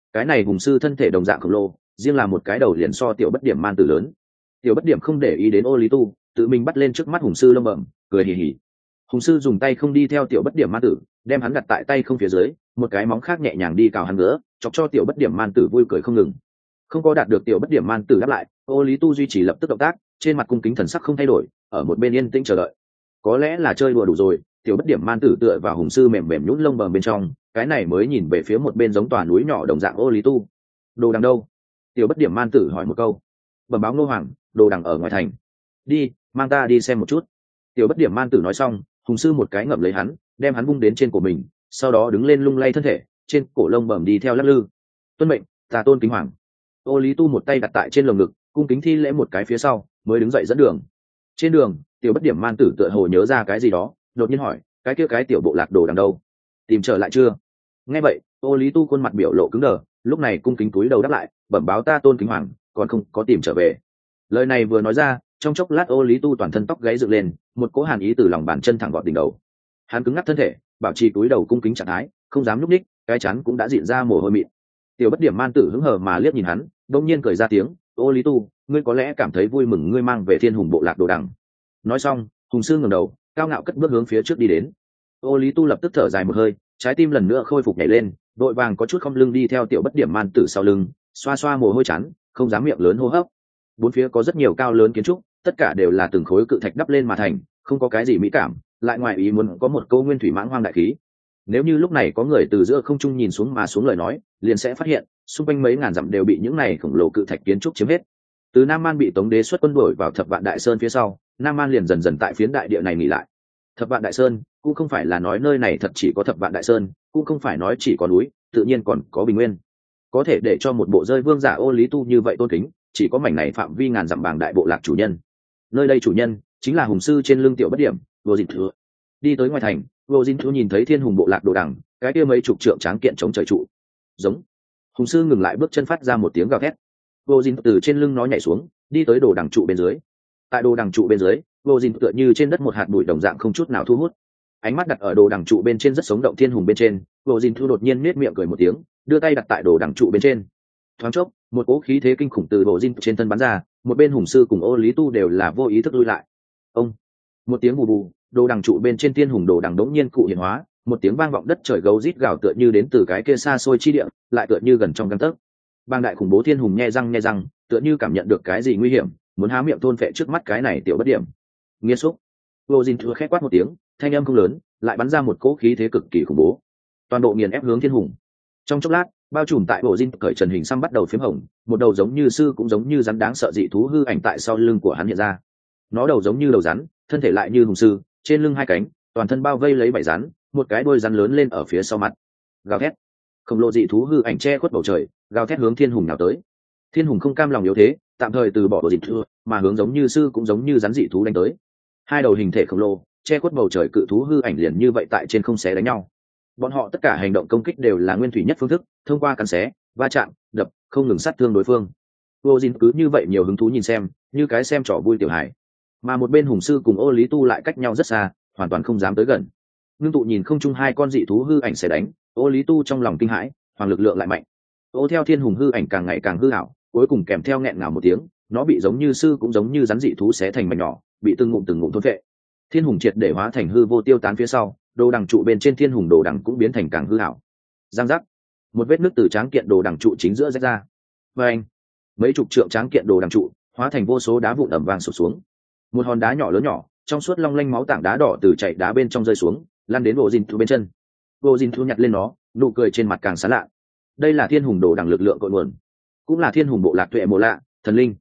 cái này hùng sư thân thể đồng dạng khổng lồ, riêng là một cái đầu liền so tiểu bất điểm man tử lớn. Tiểu bất điểm không để ý đến ô lý tu, tự mình bắt lên trước mắt hùng sư lông bẩm, cười hì hì. Hùng sư dùng tay không đi theo tiểu bất điểm man tử, đem hắn đặt tại tay không phía dưới, một cái móng khác nhẹ nhàng đi cào hắn nữa, chọc cho tiểu bất điểm man tử vui cười không ngừng. Không có đạt được tiểu bất điểm man tử đáp lại, ô lý tu duy trì lập tức động tác, trên mặt cung kính thần sắc không thay đổi, ở một bên yên tĩnh chờ đợi. Có lẽ là chơi đùa đủ rồi, tiểu bất điểm man tử tựa vào hùng sư mềm mềm nhũn lông bờm bên trong, cái này mới nhìn về phía một bên giống tòa núi nhỏ đồng dạng ô lý tu. Đồ đằng đâu? Tiểu bất điểm man tử hỏi một câu. Bẩm báo Ngô Hoàng, đồ đằng ở ngoài thành. Đi, mang ta đi xem một chút. Tiểu bất điểm man tử nói xong, hùng sư một cái ngậm lấy hắn, đem hắn vung đến trên cổ mình, sau đó đứng lên lung lay thân thể, trên cổ lông bẩm đi theo lắc lư. Tuân mệnh, ta tôn kính hoàng. Ô lý tu một tay đặt tại trên lồng ngực, cung kính thi lễ một cái phía sau, mới đứng dậy dẫn đường. Trên đường, tiểu bất điểm man tử tựa hồ nhớ ra cái gì đó, đột nhiên hỏi, cái kia cái tiểu bộ lạc đồ đằng đâu? Tìm trở lại chưa? Nghe vậy, ô lý tu khuôn mặt biểu lộ cứng đờ, lúc này cung kính cúi đầu đáp lại, bẩm báo ta tôn kính hoàng, còn không có tìm trở về. Lời này vừa nói ra, trong chốc lát ô lý tu toàn thân tóc gáy dựng lên, một cỗ hàn ý từ lòng bàn chân thẳng gọt đỉnh đầu. Hắn cứng ngắc thân thể, bảo trì cúi đầu cung kính trạng thái, không dám núp ních, cái chắn cũng đã diện ra mồ hôi mịn. Tiểu bất điểm man tử hứng hờ mà liếc nhìn hắn, đông nhiên cười ra tiếng, ô lý tu, ngươi có lẽ cảm thấy vui mừng ngươi mang về thiên hùng bộ lạc đồ đằng. Nói xong, hùng sư ngẩng đầu, cao ngạo cất bước hướng phía trước đi đến. Ô lý tu lập tức thở dài một hơi, trái tim lần nữa khôi phục nhảy lên, đội vàng có chút không lưng đi theo tiểu bất điểm man tử sau lưng, xoa xoa mồ hôi chán, không dám miệng lớn hô hấp. Bốn phía có rất nhiều cao lớn kiến trúc, tất cả đều là từng khối cự thạch đắp lên mà thành, không có cái gì mỹ cảm, lại ngoài ý muốn có một câu nguyên thủy mãng hoang đại khí. Nếu như lúc này có người từ giữa không trung nhìn xuống mà xuống lời nói, liền sẽ phát hiện xung quanh mấy ngàn dặm đều bị những này khổng lồ cự thạch kiến trúc chiếm hết. Từ Nam Man bị Tống Đế xuất quân đuổi vào Thập Vạn Đại Sơn phía sau, Nam Man liền dần dần tại phiến đại địa này nghỉ lại. Thập Vạn Đại Sơn cũng không phải là nói nơi này thật chỉ có Thập Vạn Đại Sơn, cũng không phải nói chỉ có núi, tự nhiên còn có bình nguyên. Có thể để cho một bộ rơi vương giả ô lý tu như vậy tôn kính, chỉ có mảnh này phạm vi ngàn dặm bảng đại bộ lạc chủ nhân. Nơi đây chủ nhân chính là hùng sư trên lưng tiểu bất điểm, Vô Dinh Thừa. Đi tới ngoài thành, Vô Dinh Thừa nhìn thấy thiên hùng bộ lạc đồ đằng, cái kia mấy chục trượng tráng kiện chống trời trụ. Giống. Hùng sư ngừng lại bước chân phát ra một tiếng gào thét. Vô Dinh từ trên lưng nó nhảy xuống, đi tới đồ đằng trụ bên dưới. Tại đồ đằng trụ bên dưới, Vô Dinh tựa như trên đất một hạt bụi đồng dạng không chút nào thu hút. Ánh mắt đặt ở đồ đằng trụ bên trên rất sống động thiên hùng bên trên, Vô Dinh Thừa đột nhiên nhếch miệng cười một tiếng, đưa tay đặt tại đồ đằng trụ bên trên. Thoáng chốc, một cỗ khí thế kinh khủng từ Vô Dinh trên thân bắn ra, một bên hùng sư cùng ô lý tu đều là vô ý thức lui lại. Ông. Một tiếng bù bù, đồ đằng trụ bên trên thiên hùng đồ đằng đống nhiên cụ hiện hóa, một tiếng vang vọng đất trời gấu rít gào tựa như đến từ cái kia xa xôi chi địa, lại tựa như gần trong gang tấc. Bang đại khủng bố thiên hùng nhe răng, tựa như cảm nhận được cái gì nguy hiểm, muốn há miệng thôn phệ trước mắt cái này tiểu bất điểm. Nghiên xúc. Vô Dinh thừa khét quát một tiếng, thanh âm không lớn, lại bắn ra một cỗ khí thế cực kỳ khủng bố. Toàn bộ nghiền ép hướng thiên hùng. Trong chốc lát, bao trùm tại Vô Dinh cởi trần hình xăm bắt đầu phím hồng, một đầu giống như sư cũng giống như rắn đáng sợ dị thú hư ảnh tại sau lưng của hắn hiện ra. Nó đầu giống như đầu rắn, thân thể lại như hùng sư, trên lưng hai cánh, toàn thân bao vây lấy bảy rắn, một cái đuôi rắn lớn lên ở phía sau mặt. Gào thét. Khổng lồ dị thú hư ảnh che khuất bầu trời, gào thét hướng thiên hùng nào tới. Thiên hùng không cam lòng yếu thế, tạm thời từ bỏ Vô Dinh thừa, mà hướng giống như sư cũng giống như rắn dị thú đánh tới. Hai đầu hình thể khổng lồ, che khuất bầu trời cự thú hư ảnh liền như vậy tại trên không xé đánh nhau. Bọn họ tất cả hành động công kích đều là nguyên thủy nhất phương thức, thông qua cắn xé, va chạm, đập, không ngừng sát thương đối phương. Vô Dinh cứ như vậy nhiều hứng thú nhìn xem, như cái xem trò vui tiểu hài. Mà một bên hùng sư cùng ô lý tu lại cách nhau rất xa, hoàn toàn không dám tới gần. Ngưng tụ nhìn không chung hai con dị thú hư ảnh sẽ đánh, ô lý tu trong lòng kinh hãi, hoàng lực lượng lại mạnh. Ô theo thiên hùng hư ảnh càng ngày càng hư ảo, cuối cùng kèm theo nghẹn ngào một tiếng, nó bị giống như sư cũng giống như rắn dị thú xé thành mảnh nhỏ, bị từng ngụm thôn phệ. Thiên hùng triệt để hóa thành hư vô tiêu tán phía sau, đồ đằng trụ bên trên thiên hùng đồ đằng cũng biến thành càng hư ảo. Giang giác. Một vết nứt từ tráng kiện đồ đằng trụ chính giữa rách ra. Và anh. Mấy chục trượng tráng kiện đồ đằng trụ hóa thành vô số đá vụn ẩm vàng sụp xuống. Một hòn đá nhỏ lớn nhỏ, trong suốt long lanh máu tảng đá đỏ từ chảy đá bên trong rơi xuống, lăn đến Vô Dinh Thu bên chân. Vô Dinh Thu nhặt lên nó, nụ cười trên mặt càng sán lạ. Đây là thiên hùng đồ đằng lực lượng cội nguồn, cũng là thiên hùng bộ lạc tuệ mộ lạ, thần linh.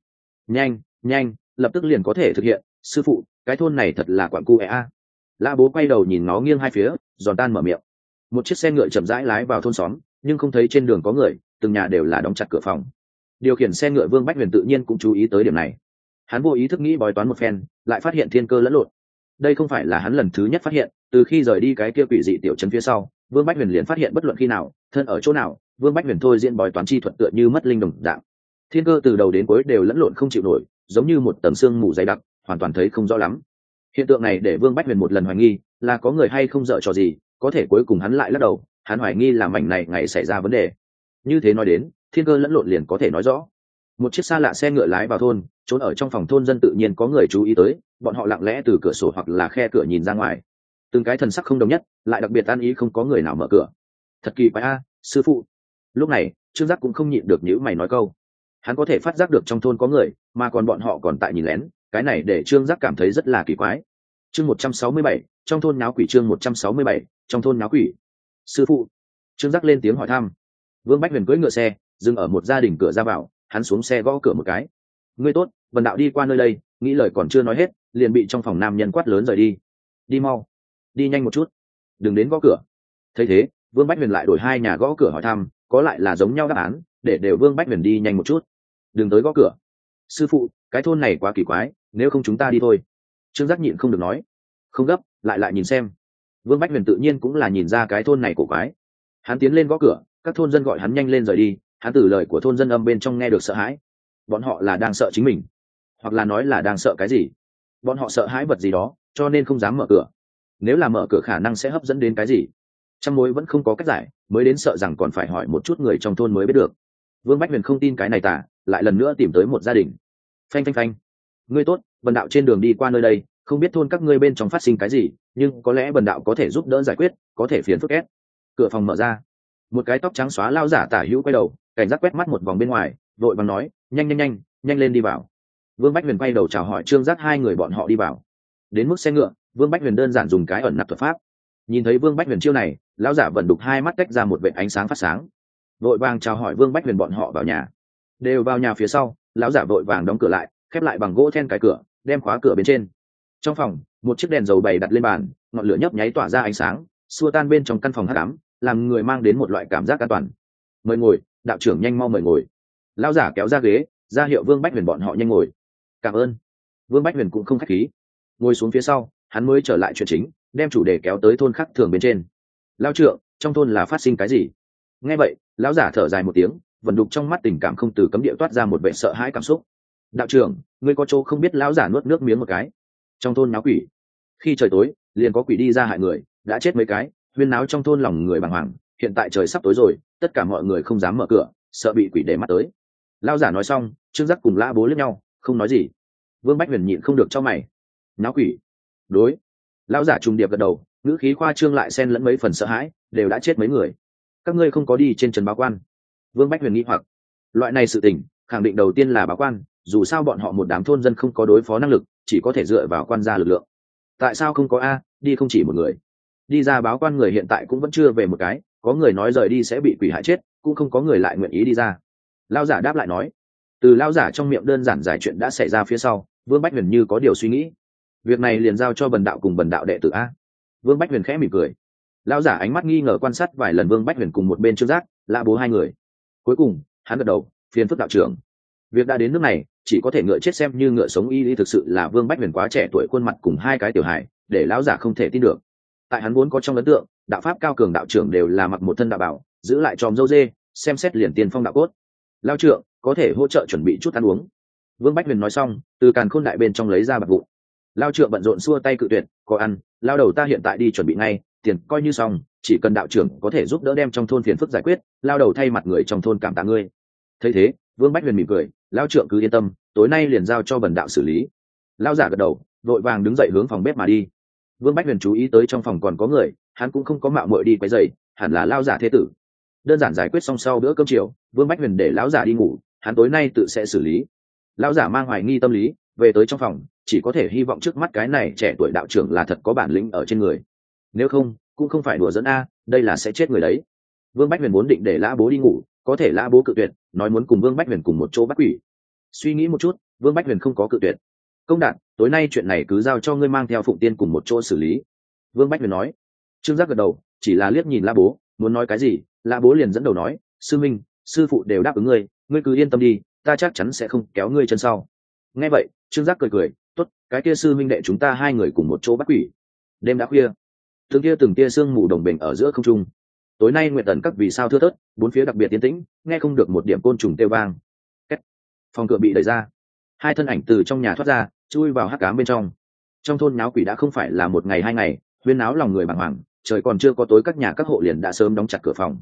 Nhanh, lập tức liền có thể thực hiện. Sư phụ, cái thôn này thật là quặng cu a. Lã Bố quay đầu nhìn nó nghiêng hai phía, giòn tan mở miệng. Một chiếc xe ngựa chậm rãi lái vào thôn xóm, nhưng không thấy trên đường có người, từng nhà đều là đóng chặt cửa phòng. Điều khiển xe ngựa Vương Bách Huyền tự nhiên cũng chú ý tới điểm này. Hắn vô ý thức nghĩ bói toán một phen, lại phát hiện thiên cơ lẫn lộn. Đây không phải là hắn lần thứ nhất phát hiện, từ khi rời đi cái kia quỷ dị tiểu trấn phía sau, Vương Bách Huyền liền phát hiện bất luận khi nào, thân ở chỗ nào, Vương Bách Huyền thôi diễn bói toán chi thuật tựa như mất linh đồng dạng. Thiên cơ từ đầu đến cuối đều lẫn lộn không chịu nổi, giống như một tầng sương mù dày đặc, hoàn toàn thấy không rõ lắm. Hiện tượng này để Vương Bách Huyền một lần hoài nghi là có người hay không dở trò gì, có thể cuối cùng hắn lại lắc đầu, hắn hoài nghi là mảnh này ngày xảy ra vấn đề. Như thế nói đến, thiên cơ lẫn lộn liền có thể nói rõ. Một chiếc xa lạ xe ngựa lái vào thôn, trốn ở trong phòng thôn dân tự nhiên có người chú ý tới, bọn họ lặng lẽ từ cửa sổ hoặc là khe cửa nhìn ra ngoài. Từng cái thần sắc không đồng nhất, lại đặc biệt an ý, không có người nào mở cửa. Thật kỳ quái a, sư phụ. Lúc này, Trương Giác cũng không nhịn được nhíu mày nói câu. Hắn có thể phát giác được trong thôn có người, mà còn bọn họ còn tại nhìn lén, cái này để Trương Giác cảm thấy rất là kỳ quái. Chương 167, trong thôn náo quỷ. Chương 167, trong thôn náo quỷ. Sư phụ. Trương Giác lên tiếng hỏi thăm. Vương Bách Huyền cưỡi ngựa xe, dừng ở một gia đình cửa ra vào, hắn xuống xe gõ cửa một cái. Ngươi tốt, Vân đạo đi qua nơi đây, nghĩ lời còn chưa nói hết, liền bị trong phòng nam nhân quát lớn rời đi. Đi mau, đi nhanh một chút, đừng đến gõ cửa. Thấy thế, Vương Bách Huyền lại đổi hai nhà gõ cửa hỏi thăm, có lại là giống nhau đáp án, để đều Vương Bách Huyền đi nhanh một chút, đừng tới gõ cửa. Sư phụ, cái thôn này quá kỳ quái, nếu không chúng ta đi thôi. Trương Giác nhịn không được nói. Không gấp, lại nhìn xem. Vương Bách Huyền tự nhiên cũng là nhìn ra cái thôn này cổ quái. Hắn tiến lên gõ cửa, các thôn dân gọi hắn nhanh lên rời đi. Hắn từ lời của thôn dân âm bên trong nghe được sợ hãi. Bọn họ là đang sợ chính mình, hoặc là nói là đang sợ cái gì. Bọn họ sợ hãi vật gì đó, cho nên không dám mở cửa. Nếu là mở cửa khả năng sẽ hấp dẫn đến cái gì, trăm mối vẫn không có cách giải, mới đến sợ rằng còn phải hỏi một chút người trong thôn mới biết được. Vương Bách Huyền không tin cái này tả, lại lần nữa tìm tới một gia đình. Phanh phanh phanh. Ngươi tốt, Bần đạo trên đường đi qua nơi đây, không biết thôn các ngươi bên trong phát sinh cái gì, nhưng có lẽ Bần đạo có thể giúp đỡ giải quyết, có thể phiền phức ép. Cửa phòng mở ra, một cái tóc trắng xóa lao giả tả hữu quay đầu, cảnh giác quét mắt một vòng bên ngoài, vội vàng nói, nhanh lên đi vào. Vương Bách Huyền quay đầu chào hỏi Trương Giác, hai người bọn họ đi vào. Đến mức xe ngựa, Vương Bách Huyền đơn giản dùng cái ẩn nặc thuật pháp. Nhìn thấy Vương Bách Huyền chiêu này, lão giả vẫn đục hai mắt tách ra một vệt ánh sáng phát sáng, vội vàng chào hỏi Vương Bách Huyền bọn họ vào nhà. Đều vào nhà phía sau, lão giả vội vàng đóng cửa lại, khép lại bằng gỗ then cái cửa, đem khóa cửa bên trên. Trong phòng, một chiếc đèn dầu bày đặt lên bàn, ngọn lửa nhấp nháy tỏa ra ánh sáng, xua tan bên trong căn phòng hắc ám, làm người mang đến một loại cảm giác an toàn. Mời ngồi, đạo trưởng nhanh mau mời ngồi. Lão giả kéo ra ghế, ra hiệu Vương Bách Huyền bọn họ nhanh ngồi. Cảm ơn. Vương Bách Huyền cũng không khách khí, ngồi xuống phía sau, hắn mới trở lại chuyện chính, đem chủ đề kéo tới thôn khác thường bên trên. Lão trưởng, trong thôn là phát sinh cái gì? Nghe vậy, lão giả thở dài một tiếng, vận đục trong mắt tình cảm không từ cấm địa toát ra một vẻ sợ hãi cảm xúc. Đạo trưởng, ngươi có chỗ không biết? Lão giả nuốt nước miếng một cái. Trong thôn náo quỷ, khi trời tối liền có quỷ đi ra hại người, đã chết mấy cái, huyên náo trong thôn lòng người bàng hoàng. Hiện tại trời sắp tối rồi, tất cả mọi người không dám mở cửa, sợ bị quỷ để mắt tới. Lão giả nói xong, Trương Giác cùng Lã Bố liếc nhau, không nói gì. Vương Bách Huyền nhịn không được cho mày. Náo quỷ? Đối. Lão giả trùng điệp gật đầu, ngữ khí khoa trương lại xen lẫn mấy phần sợ hãi, đều đã chết mấy người. Các ngươi không có đi trên trấn báo quan? Vương Bách Huyền nghĩ hoặc. Loại này sự tình, khẳng định đầu tiên là báo quan, dù sao bọn họ một đám thôn dân không có đối phó năng lực, chỉ có thể dựa vào quan gia lực lượng. Tại sao không có a? Đi không chỉ một người. Đi ra báo quan người hiện tại cũng vẫn chưa về một cái, có người nói rời đi sẽ bị quỷ hại chết, cũng không có người lại nguyện ý đi ra. Lão giả đáp lại nói. Từ lão giả trong miệng đơn giản giải chuyện đã xảy ra phía sau, Vương Bách Huyền như có điều suy nghĩ. Việc này liền giao cho Bần đạo cùng Bần đạo đệ tử a. Vương Bách Huyền khẽ mỉm cười. Lão giả ánh mắt nghi ngờ quan sát vài lần Vương Bách Huyền cùng một bên Trương Giác, Lã Bố hai người. Cuối cùng, hắn gật đầu, phiền phức đạo trưởng. Việc đã đến nước này, chỉ có thể ngựa chết xem như ngựa sống. Y thực sự là Vương Bách Huyền quá trẻ tuổi, khuôn mặt cùng hai cái tiểu hài, để lão giả không thể tin được. Tại hắn vốn có trong ấn tượng, đạo pháp cao cường đạo trưởng đều là mặc một thân đạo bảo, giữ lại tròm râu dê, xem xét liền tiên phong đạo cốt. Lão trưởng có thể hỗ trợ chuẩn bị chút ăn uống. Vương Bách Huyền nói xong, từ càn khôn đại bên trong lấy ra bạc vụn. Lão trưởng bận rộn xua tay cự tuyệt, có ăn, lao đầu ta hiện tại đi chuẩn bị ngay, tiền coi như xong, chỉ cần đạo trưởng có thể giúp đỡ đem trong thôn phiền phức giải quyết, lao đầu thay mặt người trong thôn cảm tạ ngươi. Thấy thế, Vương Bách Huyền mỉm cười, lão trưởng cứ yên tâm, tối nay liền giao cho Bần đạo xử lý. Lão giả gật đầu, vội vàng đứng dậy hướng phòng bếp mà đi. Vương Bách Huyền chú ý tới trong phòng còn có người, hắn cũng không có mạo muội đi quấy rầy, hẳn là lão giả thế tử. Đơn giản giải quyết xong sau bữa cơm chiều, Vương Bách Huyền để lão giả đi ngủ, hắn tối nay tự sẽ xử lý. Lão giả mang hoài nghi tâm lý, về tới trong phòng, chỉ có thể hy vọng trước mắt cái này trẻ tuổi đạo trưởng là thật có bản lĩnh ở trên người. Nếu không, cũng không phải đùa dẫn a, đây là sẽ chết người đấy. Vương Bách Huyền vốn định để Lã Bố đi ngủ, có thể Lã Bố cự tuyệt, nói muốn cùng Vương Bách Huyền cùng một chỗ bắt quỷ. Suy nghĩ một chút, Vương Bách Huyền không có cự tuyệt. Công đạt, tối nay chuyện này cứ giao cho ngươi mang theo Phụng Tiên cùng một chỗ xử lý. Vương Bách Huyền nói. Trương Giác gật đầu, chỉ là liếc nhìn Lã Bố, muốn nói cái gì, Lã Bố liền dẫn đầu nói, sư minh, sư phụ đều đáp ứng ngươi, ngươi cứ yên tâm đi, ta chắc chắn sẽ không kéo ngươi chân sau. Nghe vậy, Trương Giác cười cười, tốt, cái kia sư minh đệ chúng ta hai người cùng một chỗ bắt quỷ. Đêm đã khuya, từng tia sương mù đồng bình ở giữa không trung. Tối nay nguyệt tần các vì sao thưa thớt, bốn phía đặc biệt yên tĩnh, nghe không được một điểm côn trùng kêu vang. Két. Phòng cửa bị đẩy ra, hai thân ảnh từ trong nhà thoát ra, chui vào hắc ám bên trong. Trong thôn náo quỷ đã không phải là một ngày hai ngày, huyên náo lòng người bàng hoàng, trời còn chưa có tối các nhà các hộ liền đã sớm đóng chặt cửa phòng.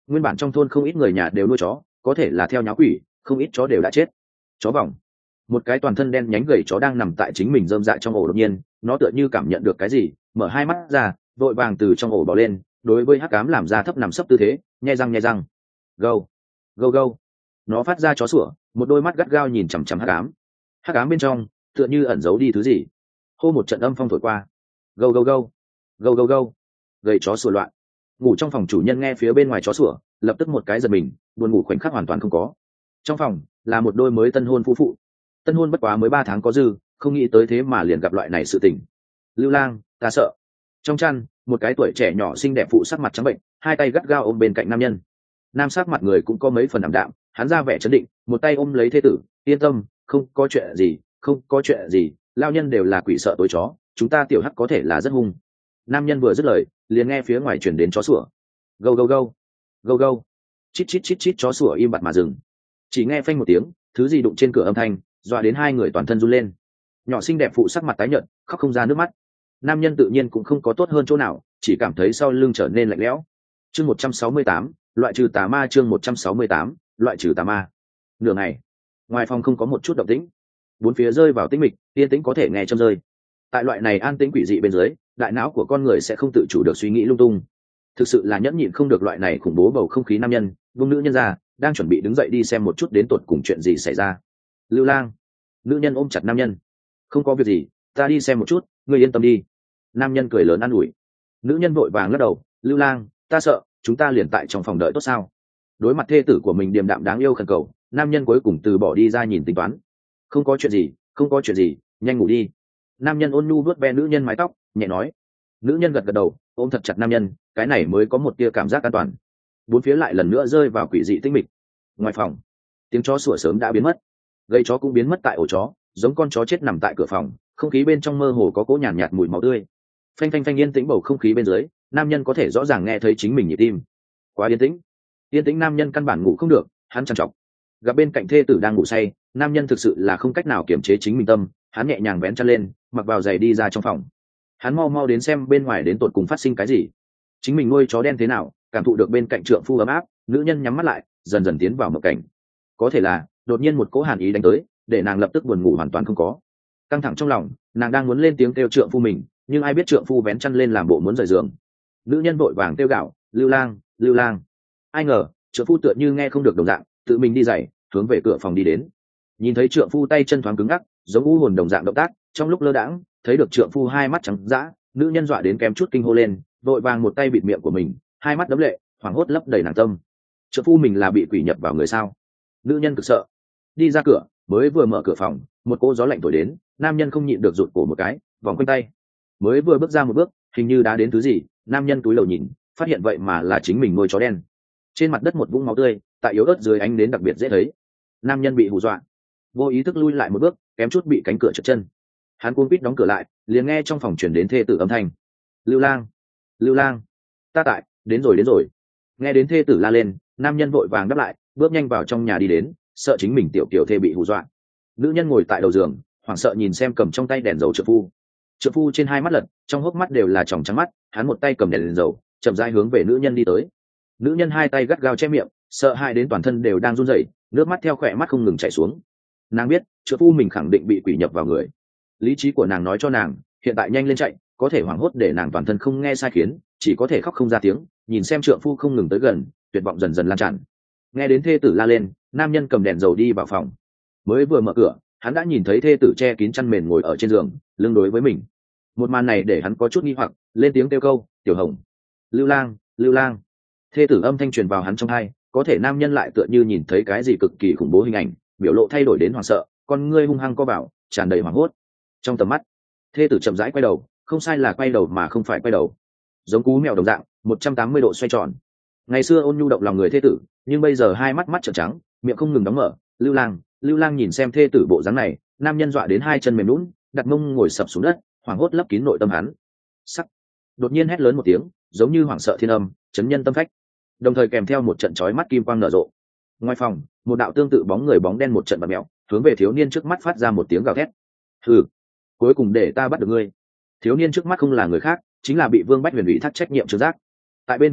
nguyên bản trong thôn không ít người nhà đều nuôi chó, có thể là theo nháo quỷ, không ít chó đều đã chết. Chó vòng, một cái toàn thân đen nhánh gầy chó đang nằm tại chính mình rơm dạ trong ổ, đột nhiên nó tựa như cảm nhận được cái gì, mở hai mắt ra, vội vàng từ trong ổ bò lên, đối với hắc ám làm ra thấp nằm sấp tư thế, nhe răng. Gâu, gâu gâu. Nó phát ra chó sủa, một đôi mắt gắt gao nhìn chằm chằm hắc ám. Hắc ám bên trong tựa như ẩn giấu đi thứ gì. Hô một trận âm phong thổi qua. Gâu gâu gâu, gâu gâu gâu. Gầy chó sủa loạn. Ngủ trong phòng chủ nhân nghe phía bên ngoài chó sủa, lập tức một cái giật mình, buồn ngủ khoảnh khắc hoàn toàn không có. Trong phòng là một đôi mới tân hôn phu phụ. Tân hôn bất quá mới 3 tháng có dư, không nghĩ tới thế mà liền gặp loại này sự tình. Lưu Lang, ta sợ. Trong chăn, một cái tuổi trẻ nhỏ xinh đẹp phụ sắc mặt trắng bệnh, hai tay gắt gao ôm bên cạnh nam nhân. Nam sắc mặt người cũng có mấy phần ảm đạm, hắn ra vẻ trấn định, một tay ôm lấy thê tử, yên tâm, không có chuyện gì, không có chuyện gì, lao nhân đều là quỷ sợ tối chó, chúng ta tiểu hắc có thể là rất hung. Nam nhân vừa dứt lời, liền nghe phía ngoài truyền đến chó sủa. Gâu gâu gâu, gâu gâu. Chít chít chít chít, chó sủa im bặt mà dừng. Chỉ nghe phanh một tiếng, thứ gì đụng trên cửa âm thanh, dọa đến hai người toàn thân run lên. Nhỏ xinh đẹp phụ sắc mặt tái nhợt, khóc không ra nước mắt. Nam nhân tự nhiên cũng không có tốt hơn chỗ nào, chỉ cảm thấy sau lưng trở nên lạnh lẽo. Chương 168, loại trừ tà ma. Chương 168, loại trừ tà ma. Nửa ngày, ngoài phòng không có một chút động tĩnh, bốn phía rơi vào tĩnh mịch, yên tĩnh có thể nghe châm rơi. Tại loại này an tĩnh quỷ dị bên dưới, đại não của con người sẽ không tự chủ được suy nghĩ lung tung. Thực sự là nhẫn nhịn không được loại này khủng bố bầu không khí. Nam nhân vung nữ nhân ra, đang chuẩn bị đứng dậy đi xem một chút đến tột cùng chuyện gì xảy ra. Lưu Lang. Nữ nhân ôm chặt nam nhân. Không có việc gì, ta đi xem một chút, ngươi yên tâm đi. Nam nhân cười lớn an ủi. Nữ nhân vội vàng lắc đầu. Lưu Lang, ta sợ, chúng ta liền tại trong phòng đợi tốt sao? Đối mặt thê tử của mình điềm đạm đáng yêu khẩn cầu, nam nhân cuối cùng từ bỏ đi ra nhìn tính toán. Không có chuyện gì, không có chuyện gì, nhanh ngủ đi. Nam nhân ôn nhu vuốt ve nữ nhân mái tóc, nhẹ nói. Nữ nhân gật gật đầu, ôm thật chặt nam nhân, cái này mới có một tia cảm giác an toàn. Bốn phía lại lần nữa rơi vào quỷ dị tĩnh mịch. Ngoài phòng, tiếng chó sủa sớm đã biến mất, gây chó cũng biến mất tại ổ chó, giống con chó chết nằm tại cửa phòng, không khí bên trong mơ hồ có cỗ nhàn nhạt mùi máu tươi. Phanh phanh phanh, yên tĩnh bầu không khí bên dưới, nam nhân có thể rõ ràng nghe thấy chính mình nhịp tim. Quá yên tĩnh. Yên tĩnh, nam nhân căn bản ngủ không được, hắn trằn trọc. Gặp bên cạnh thê tử đang ngủ say, nam nhân thực sự là không cách nào kiềm chế chính mình tâm, hắn nhẹ nhàng vén chăn lên, mặc vào giày đi ra trong phòng. Hắn mau mau đến xem bên ngoài đến tột cùng phát sinh cái gì. Chính mình nuôi chó đen thế nào, cảm thụ được bên cạnh trượng phu ấm áp, nữ nhân nhắm mắt lại, dần dần tiến vào mộng cảnh. Có thể là đột nhiên một cỗ hàn ý đánh tới, để nàng lập tức buồn ngủ hoàn toàn không có. Căng thẳng trong lòng, nàng đang muốn lên tiếng kêu trượng phu mình, nhưng ai biết trượng phu vén chăn lên làm bộ muốn rời giường. Nữ nhân vội vàng kêu gào, Lưu Lang, Lưu Lang. Ai ngờ trượng phu tựa như nghe không được đồng dạng, tự mình đi giày hướng về cửa phòng đi đến. Nhìn thấy trượng phu tay chân thoáng cứng ngắc, giống u hồn đồng dạng động tác, trong lúc lơ đãng thấy được trượng phu hai mắt trắng dã, nữ nhân dọa đến kém chút kinh hô lên, vội vàng một tay bịt miệng của mình, hai mắt đẫm lệ, hoảng hốt lấp đầy nàng tâm. Trượng phu mình là bị quỷ nhập vào người sao? Nữ nhân cực sợ, đi ra cửa, mới vừa mở cửa phòng, một cỗ gió lạnh thổi đến, nam nhân không nhịn được rụt cổ một cái, vòng quanh tay. Mới vừa bước ra một bước, hình như đã đến thứ gì, nam nhân túi đầu nhìn, phát hiện vậy mà là chính mình nuôi chó đen. Trên mặt đất một vũng máu tươi, tại yếu ớt dưới ánh nến đặc biệt dễ thấy. Nam nhân bị hù dọa, vô ý thức lui lại một bước, kém chút bị cánh cửa trượt chân. Hắn cuống quýt đóng cửa lại, liền nghe trong phòng truyền đến thê tử âm thanh. Lưu Lang, Lưu Lang, ta tại, đến rồi đến rồi. Nghe đến thê tử la lên, nam nhân vội vàng đáp lại, bước nhanh vào trong nhà đi đến, sợ chính mình tiểu kiểu thê bị hù dọa. Nữ nhân ngồi tại đầu giường, hoảng sợ nhìn xem cầm trong tay đèn dầu trượng phu. Trượng phu trên hai mắt lật, trong hốc mắt đều là tròng trắng mắt, hắn một tay cầm đèn dầu, chậm rãi hướng về nữ nhân đi tới. Nữ nhân hai tay gắt gao che miệng, sợ hãi đến toàn thân đều đang run rẩy, nước mắt theo khỏe mắt không ngừng chảy xuống. Nàng biết trượng phu mình khẳng định bị quỷ nhập vào người. Lý trí của nàng nói cho nàng hiện tại nhanh lên chạy, có thể hoảng hốt để nàng toàn thân không nghe sai khiến, chỉ có thể khóc không ra tiếng, nhìn xem trượng phu không ngừng tới gần, tuyệt vọng dần dần lan tràn. Nghe đến thê tử la lên, nam nhân cầm đèn dầu đi vào phòng. Mới vừa mở cửa, hắn đã nhìn thấy thê tử che kín chăn mền ngồi ở trên giường, lưng đối với mình. Một màn này để hắn có chút nghi hoặc, lên tiếng kêu câu, Tiểu Hồng. Lưu Lang, Lưu Lang. Thê tử âm thanh truyền vào hắn trong tai, có thể nam nhân lại tựa như nhìn thấy cái gì cực kỳ khủng bố hình ảnh, biểu lộ thay đổi đến hoảng sợ, con ngươi hung hăng co vào, tràn đầy hoảng hốt. Trong tầm mắt, thê tử chậm rãi quay đầu, không sai là quay đầu mà không phải quay đầu, giống cú mèo đồng dạng 180 độ xoay tròn. Ngày xưa ôn nhu động lòng người thê tử, nhưng bây giờ hai mắt mắt trợn trắng, miệng không ngừng đóng mở. Lưu Lang, Lưu Lang. Nhìn xem thê tử bộ dáng này, nam nhân dọa đến hai chân mềm nhũn, đặt mông ngồi sập xuống đất, hoảng hốt lấp kín nội tâm hắn. Sắc. Đột nhiên hét lớn một tiếng, giống như hoảng sợ thiên âm, chấn nhân tâm phách, đồng thời kèm theo một trận chói mắt kim quang nở rộ. Ngoài phòng, một đạo tương tự bóng người bóng đen một trận bật mèo, hướng về thiếu niên trước mắt phát ra một tiếng gào thét. Hừ, cuối cùng để ta bắt được ngươi. Thiếu niên trước mắt không là người khác, chính là bị Vương Bách Huyền ủy thác trách nhiệm Trương Giác. Tại bên cạnh hắn,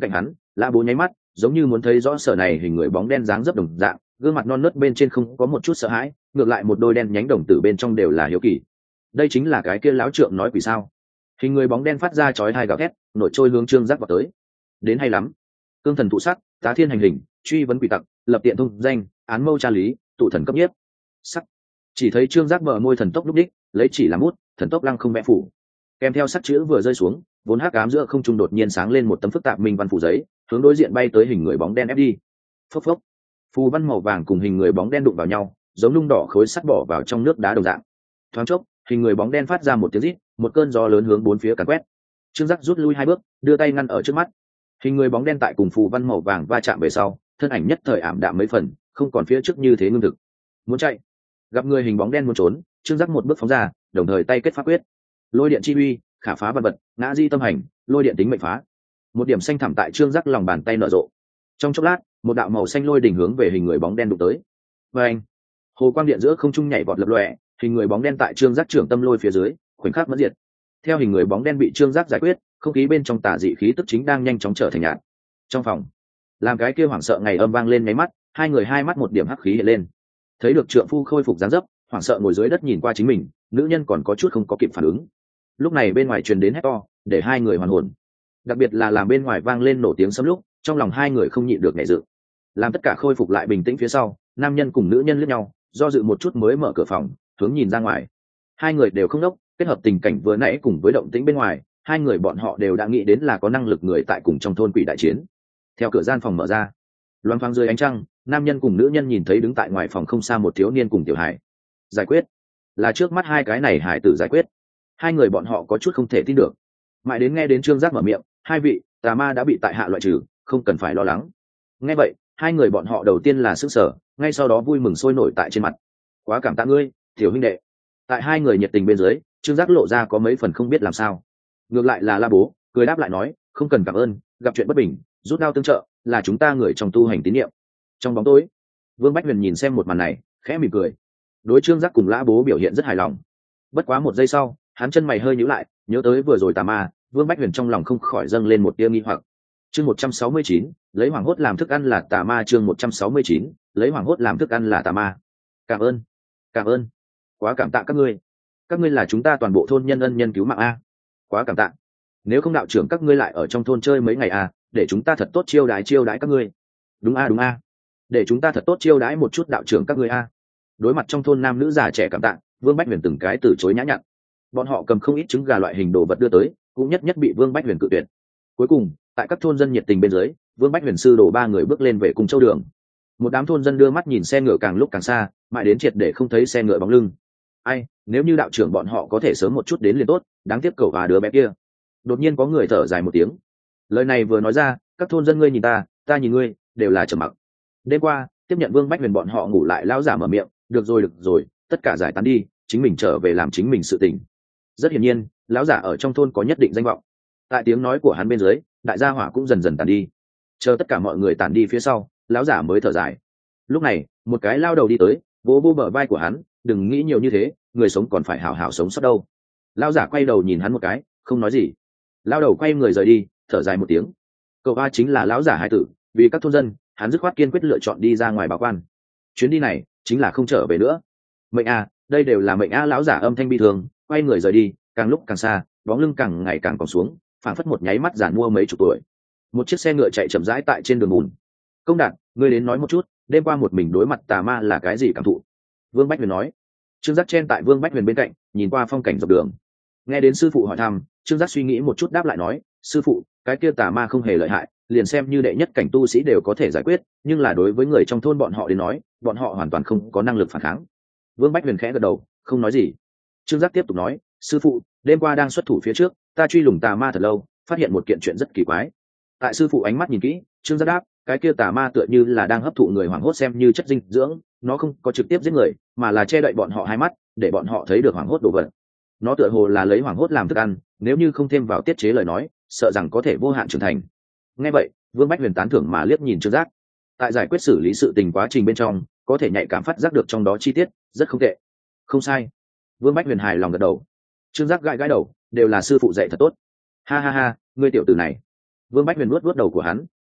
Lã Bố nháy mắt, giống như muốn thấy rõ sở này hình người bóng đen dáng dấp đồng dạng, gương mặt non nớt bên trên không có một chút sợ hãi, ngược lại một đôi đen nhánh đồng tử bên trong đều là hiếu kỳ. Đây chính là cái kia lão trượng nói quỷ sao? Hình người bóng đen phát ra chói tai gào thét, nổi trôi hướng Trương Giác vào tới. Đến hay lắm. Cương thần thụ sắc, tá thiên hành hình, truy vấn quỷ tặc, lập tiện thông danh, án mâu tra lý, tụ thần cấp nhiếp. Sắc. Chỉ thấy Trương Giác bờ môi thần tốc lúc đích, lấy chỉ làm bút, thần tốc lăng không vẽ phủ. Kèm theo sắc chữ vừa rơi xuống, vốn hắc ám giữa không trung đột nhiên sáng lên một tấm phức tạp minh văn phủ giấy, hướng đối diện bay tới hình người bóng đen ép đi. Phốc phốc. Phù văn màu vàng cùng hình người bóng đen đụng vào nhau, giống nung đỏ khối sắt bỏ vào trong nước đá đồng dạng. Thoáng chốc, hình người bóng đen phát ra một tiếng rít, một cơn gió lớn hướng bốn phía càn quét. Trương Giác rút lui 2 bước, đưa tay ngăn ở trước mắt. Hình người bóng đen tại cùng phù văn màu vàng va chạm về sau, thân ảnh nhất thời ảm đạm mấy phần, không còn phía trước như thế ngưng thực. Muốn chạy, gặp người hình bóng đen muốn trốn, Trương Giác một bước phóng ra, đồng thời tay kết pháp quyết. Lôi điện chi uy, khả phá vật vật, ngã di tâm hành, lôi điện tính mệnh phá. Một điểm xanh thẳm tại Trương Giác lòng bàn tay nở rộ. Trong chốc lát, một đạo màu xanh lôi đỉnh hướng về hình người bóng đen đụng tới. Và anh, hồ quang điện giữa không trung nhảy vọt lập lòe, hình người bóng đen tại Trương Giác trưởng tâm lôi phía dưới, khoảnh khắc mất diệt. Theo hình người bóng đen bị Trương Giác giải quyết, không khí bên trong tà dị khí tức chính đang nhanh chóng trở thành nhạt. Trong phòng, làm cái kia hoảng sợ ngày âm vang lên nháy mắt, hai người hai mắt một điểm hắc khí hiện lên. Thấy được trượng phu khôi phục dáng dấp, hoảng sợ ngồi dưới đất nhìn qua chính mình, nữ nhân còn có chút không có kịp phản ứng. Lúc này bên ngoài truyền đến hét to, để hai người hoàn hồn. Đặc biệt là làm bên ngoài vang lên nổ tiếng sấm lúc, trong lòng hai người không nhịn được nhẹ dự. Làm tất cả khôi phục lại bình tĩnh phía sau, nam nhân cùng nữ nhân liếc nhau, do dự một chút mới mở cửa phòng, hướng nhìn ra ngoài. Hai người đều không đốc, kết hợp tình cảnh vừa nãy cùng với động tĩnh bên ngoài, hai người bọn họ đều đã nghĩ đến là có năng lực người tại cùng trong thôn quỷ đại chiến. Theo cửa gian phòng mở ra, loáng thoáng dưới ánh trăng, nam nhân cùng nữ nhân nhìn thấy đứng tại ngoài phòng không xa một thiếu niên cùng tiểu hải. Giải quyết, là trước mắt hai cái này hải tử giải quyết. Hai người bọn họ có chút không thể tin được. Mãi đến nghe đến Trương Giác mở miệng, hai vị, tà ma đã bị tại hạ loại trừ, không cần phải lo lắng. Nghe vậy, hai người bọn họ đầu tiên là sững sờ, ngay sau đó vui mừng sôi nổi tại trên mặt. Quá cảm tạ ngươi, tiểu huynh đệ. Tại hai người nhiệt tình bên dưới, Trương Giác lộ ra có mấy phần không biết làm sao. Ngược lại là La Bố cười đáp lại nói, không cần cảm ơn, gặp chuyện bất bình rút đao tương trợ, là chúng ta người trong tu hành tín nhiệm. Trong bóng tối, Vương Bách Huyền nhìn xem một màn này, khẽ mỉm cười. Đối Trương Giác cùng La Bố biểu hiện rất hài lòng. Bất quá một giây sau, hắn chân mày hơi nhíu lại, nhớ tới vừa rồi tà ma, Vương Bách Huyền trong lòng không khỏi dâng lên một tia nghi hoặc. Chương 169, lấy hoàng hốt làm thức ăn là tà ma. Chương 169, lấy hoàng hốt làm thức ăn là tà ma. Cảm ơn, cảm ơn, quá cảm tạ các ngươi là chúng ta toàn bộ thôn nhân ân nhân cứu mạng a. Quá cảm tạ, nếu không đạo trưởng các ngươi lại ở trong thôn chơi mấy ngày a, để chúng ta thật tốt chiêu đãi các ngươi. Đúng a, để chúng ta thật tốt chiêu đãi một chút đạo trưởng các ngươi a. Đối mặt trong thôn nam nữ già trẻ cảm tạ, Vương Bách Huyền từng cái từ chối nhã nhặn. Bọn họ cầm không ít trứng gà loại hình đồ vật đưa tới, cũng nhất nhất bị Vương Bách Huyền cự tuyệt. Cuối cùng, tại các thôn dân nhiệt tình bên dưới, Vương Bách Huyền sư đổ 3 người bước lên về cùng châu đường. Một đám thôn dân đưa mắt nhìn xe ngựa càng lúc càng xa, mãi đến triệt để không thấy xe ngựa bóng lưng. Ai, nếu như đạo trưởng bọn họ có thể sớm một chút đến liền tốt, đáng tiếc cậu và đứa bé kia. Đột nhiên có người thở dài một tiếng. Lời này vừa nói ra, các thôn dân ngươi nhìn ta nhìn ngươi, đều là trầm mặc. Đêm qua, tiếp nhận Vương Bách Huyền bọn họ ngủ lại, lão giả mở miệng, được rồi, tất cả giải tán đi, chính mình trở về làm chính mình sự tình. Rất hiển nhiên, lão giả ở trong thôn có nhất định danh vọng. Tại tiếng nói của hắn bên dưới, đại gia hỏa cũng dần dần tàn đi. Chờ tất cả mọi người tàn đi phía sau, lão giả mới thở dài. Lúc này, một cái lao đầu đi tới, vỗ vỗ bờ vai của hắn, đừng nghĩ nhiều như thế, người sống còn phải hảo hảo sống sót đâu. Lão giả quay đầu nhìn hắn một cái, không nói gì. Lao đầu quay người rời đi, thở dài một tiếng. Cậu A chính là lão giả hải tử, vì các thôn dân, hắn dứt khoát kiên quyết lựa chọn đi ra ngoài báo quan. Chuyến đi này chính là không trở về nữa. Mệnh A, đây đều là mệnh A. Lão giả âm thanh bi thường, quay người rời đi, càng lúc càng xa, bóng lưng càng ngày càng còng xuống, phảng phất một nháy mắt giàn mua mấy chục tuổi. Một chiếc xe ngựa chạy chậm rãi tại trên đường bùn. Công Đạt, ngươi đến nói một chút, đêm qua một mình đối mặt tà ma là cái gì cảm thụ? Vương Bách Huyền nói. Trương Giác chen tại Vương Bách Huyền bên cạnh, nhìn qua phong cảnh dọc đường. Nghe đến sư phụ hỏi thăm, Trương Giác suy nghĩ một chút đáp lại nói, sư phụ, cái kia tà ma không hề lợi hại, liền xem như đệ nhất cảnh tu sĩ đều có thể giải quyết, nhưng là đối với người trong thôn bọn họ đến nói, bọn họ hoàn toàn không có năng lực phản kháng. Vương Bách Huyền khẽ gật đầu, không nói gì. Trương Giác tiếp tục nói, sư phụ, đêm qua đang xuất thủ phía trước, ta truy lùng tà ma thật lâu, phát hiện một kiện chuyện rất kỳ quái. Tại sư phụ ánh mắt nhìn kỹ, Trương Giác đáp, cái kia tà ma tựa như là đang hấp thụ người hoảng hốt xem như chất dinh dưỡng, nó không có trực tiếp giết người, mà là che đậy bọn họ hai mắt, để bọn họ thấy được hoảng hốt đồ vật. Nó tựa hồ là lấy hoảng hốt làm thức ăn, nếu như không thêm vào tiết chế lời nói, sợ rằng có thể vô hạn trưởng thành. Nghe vậy, Vương Bách Huyền tán thưởng mà liếc nhìn Trương Giác. Tại giải quyết xử lý sự tình quá trình bên trong, có thể nhạy cảm phát giác được trong đó chi tiết, rất không tệ. Không sai. Vương Bách Huyền hài lòng gật đầu. Trương Giác gãi đầu, đều là sư phụ dạy thật tốt. Ha, ngươi tiểu tử này. Vương Bách Huyền nuốt đầu của hắn,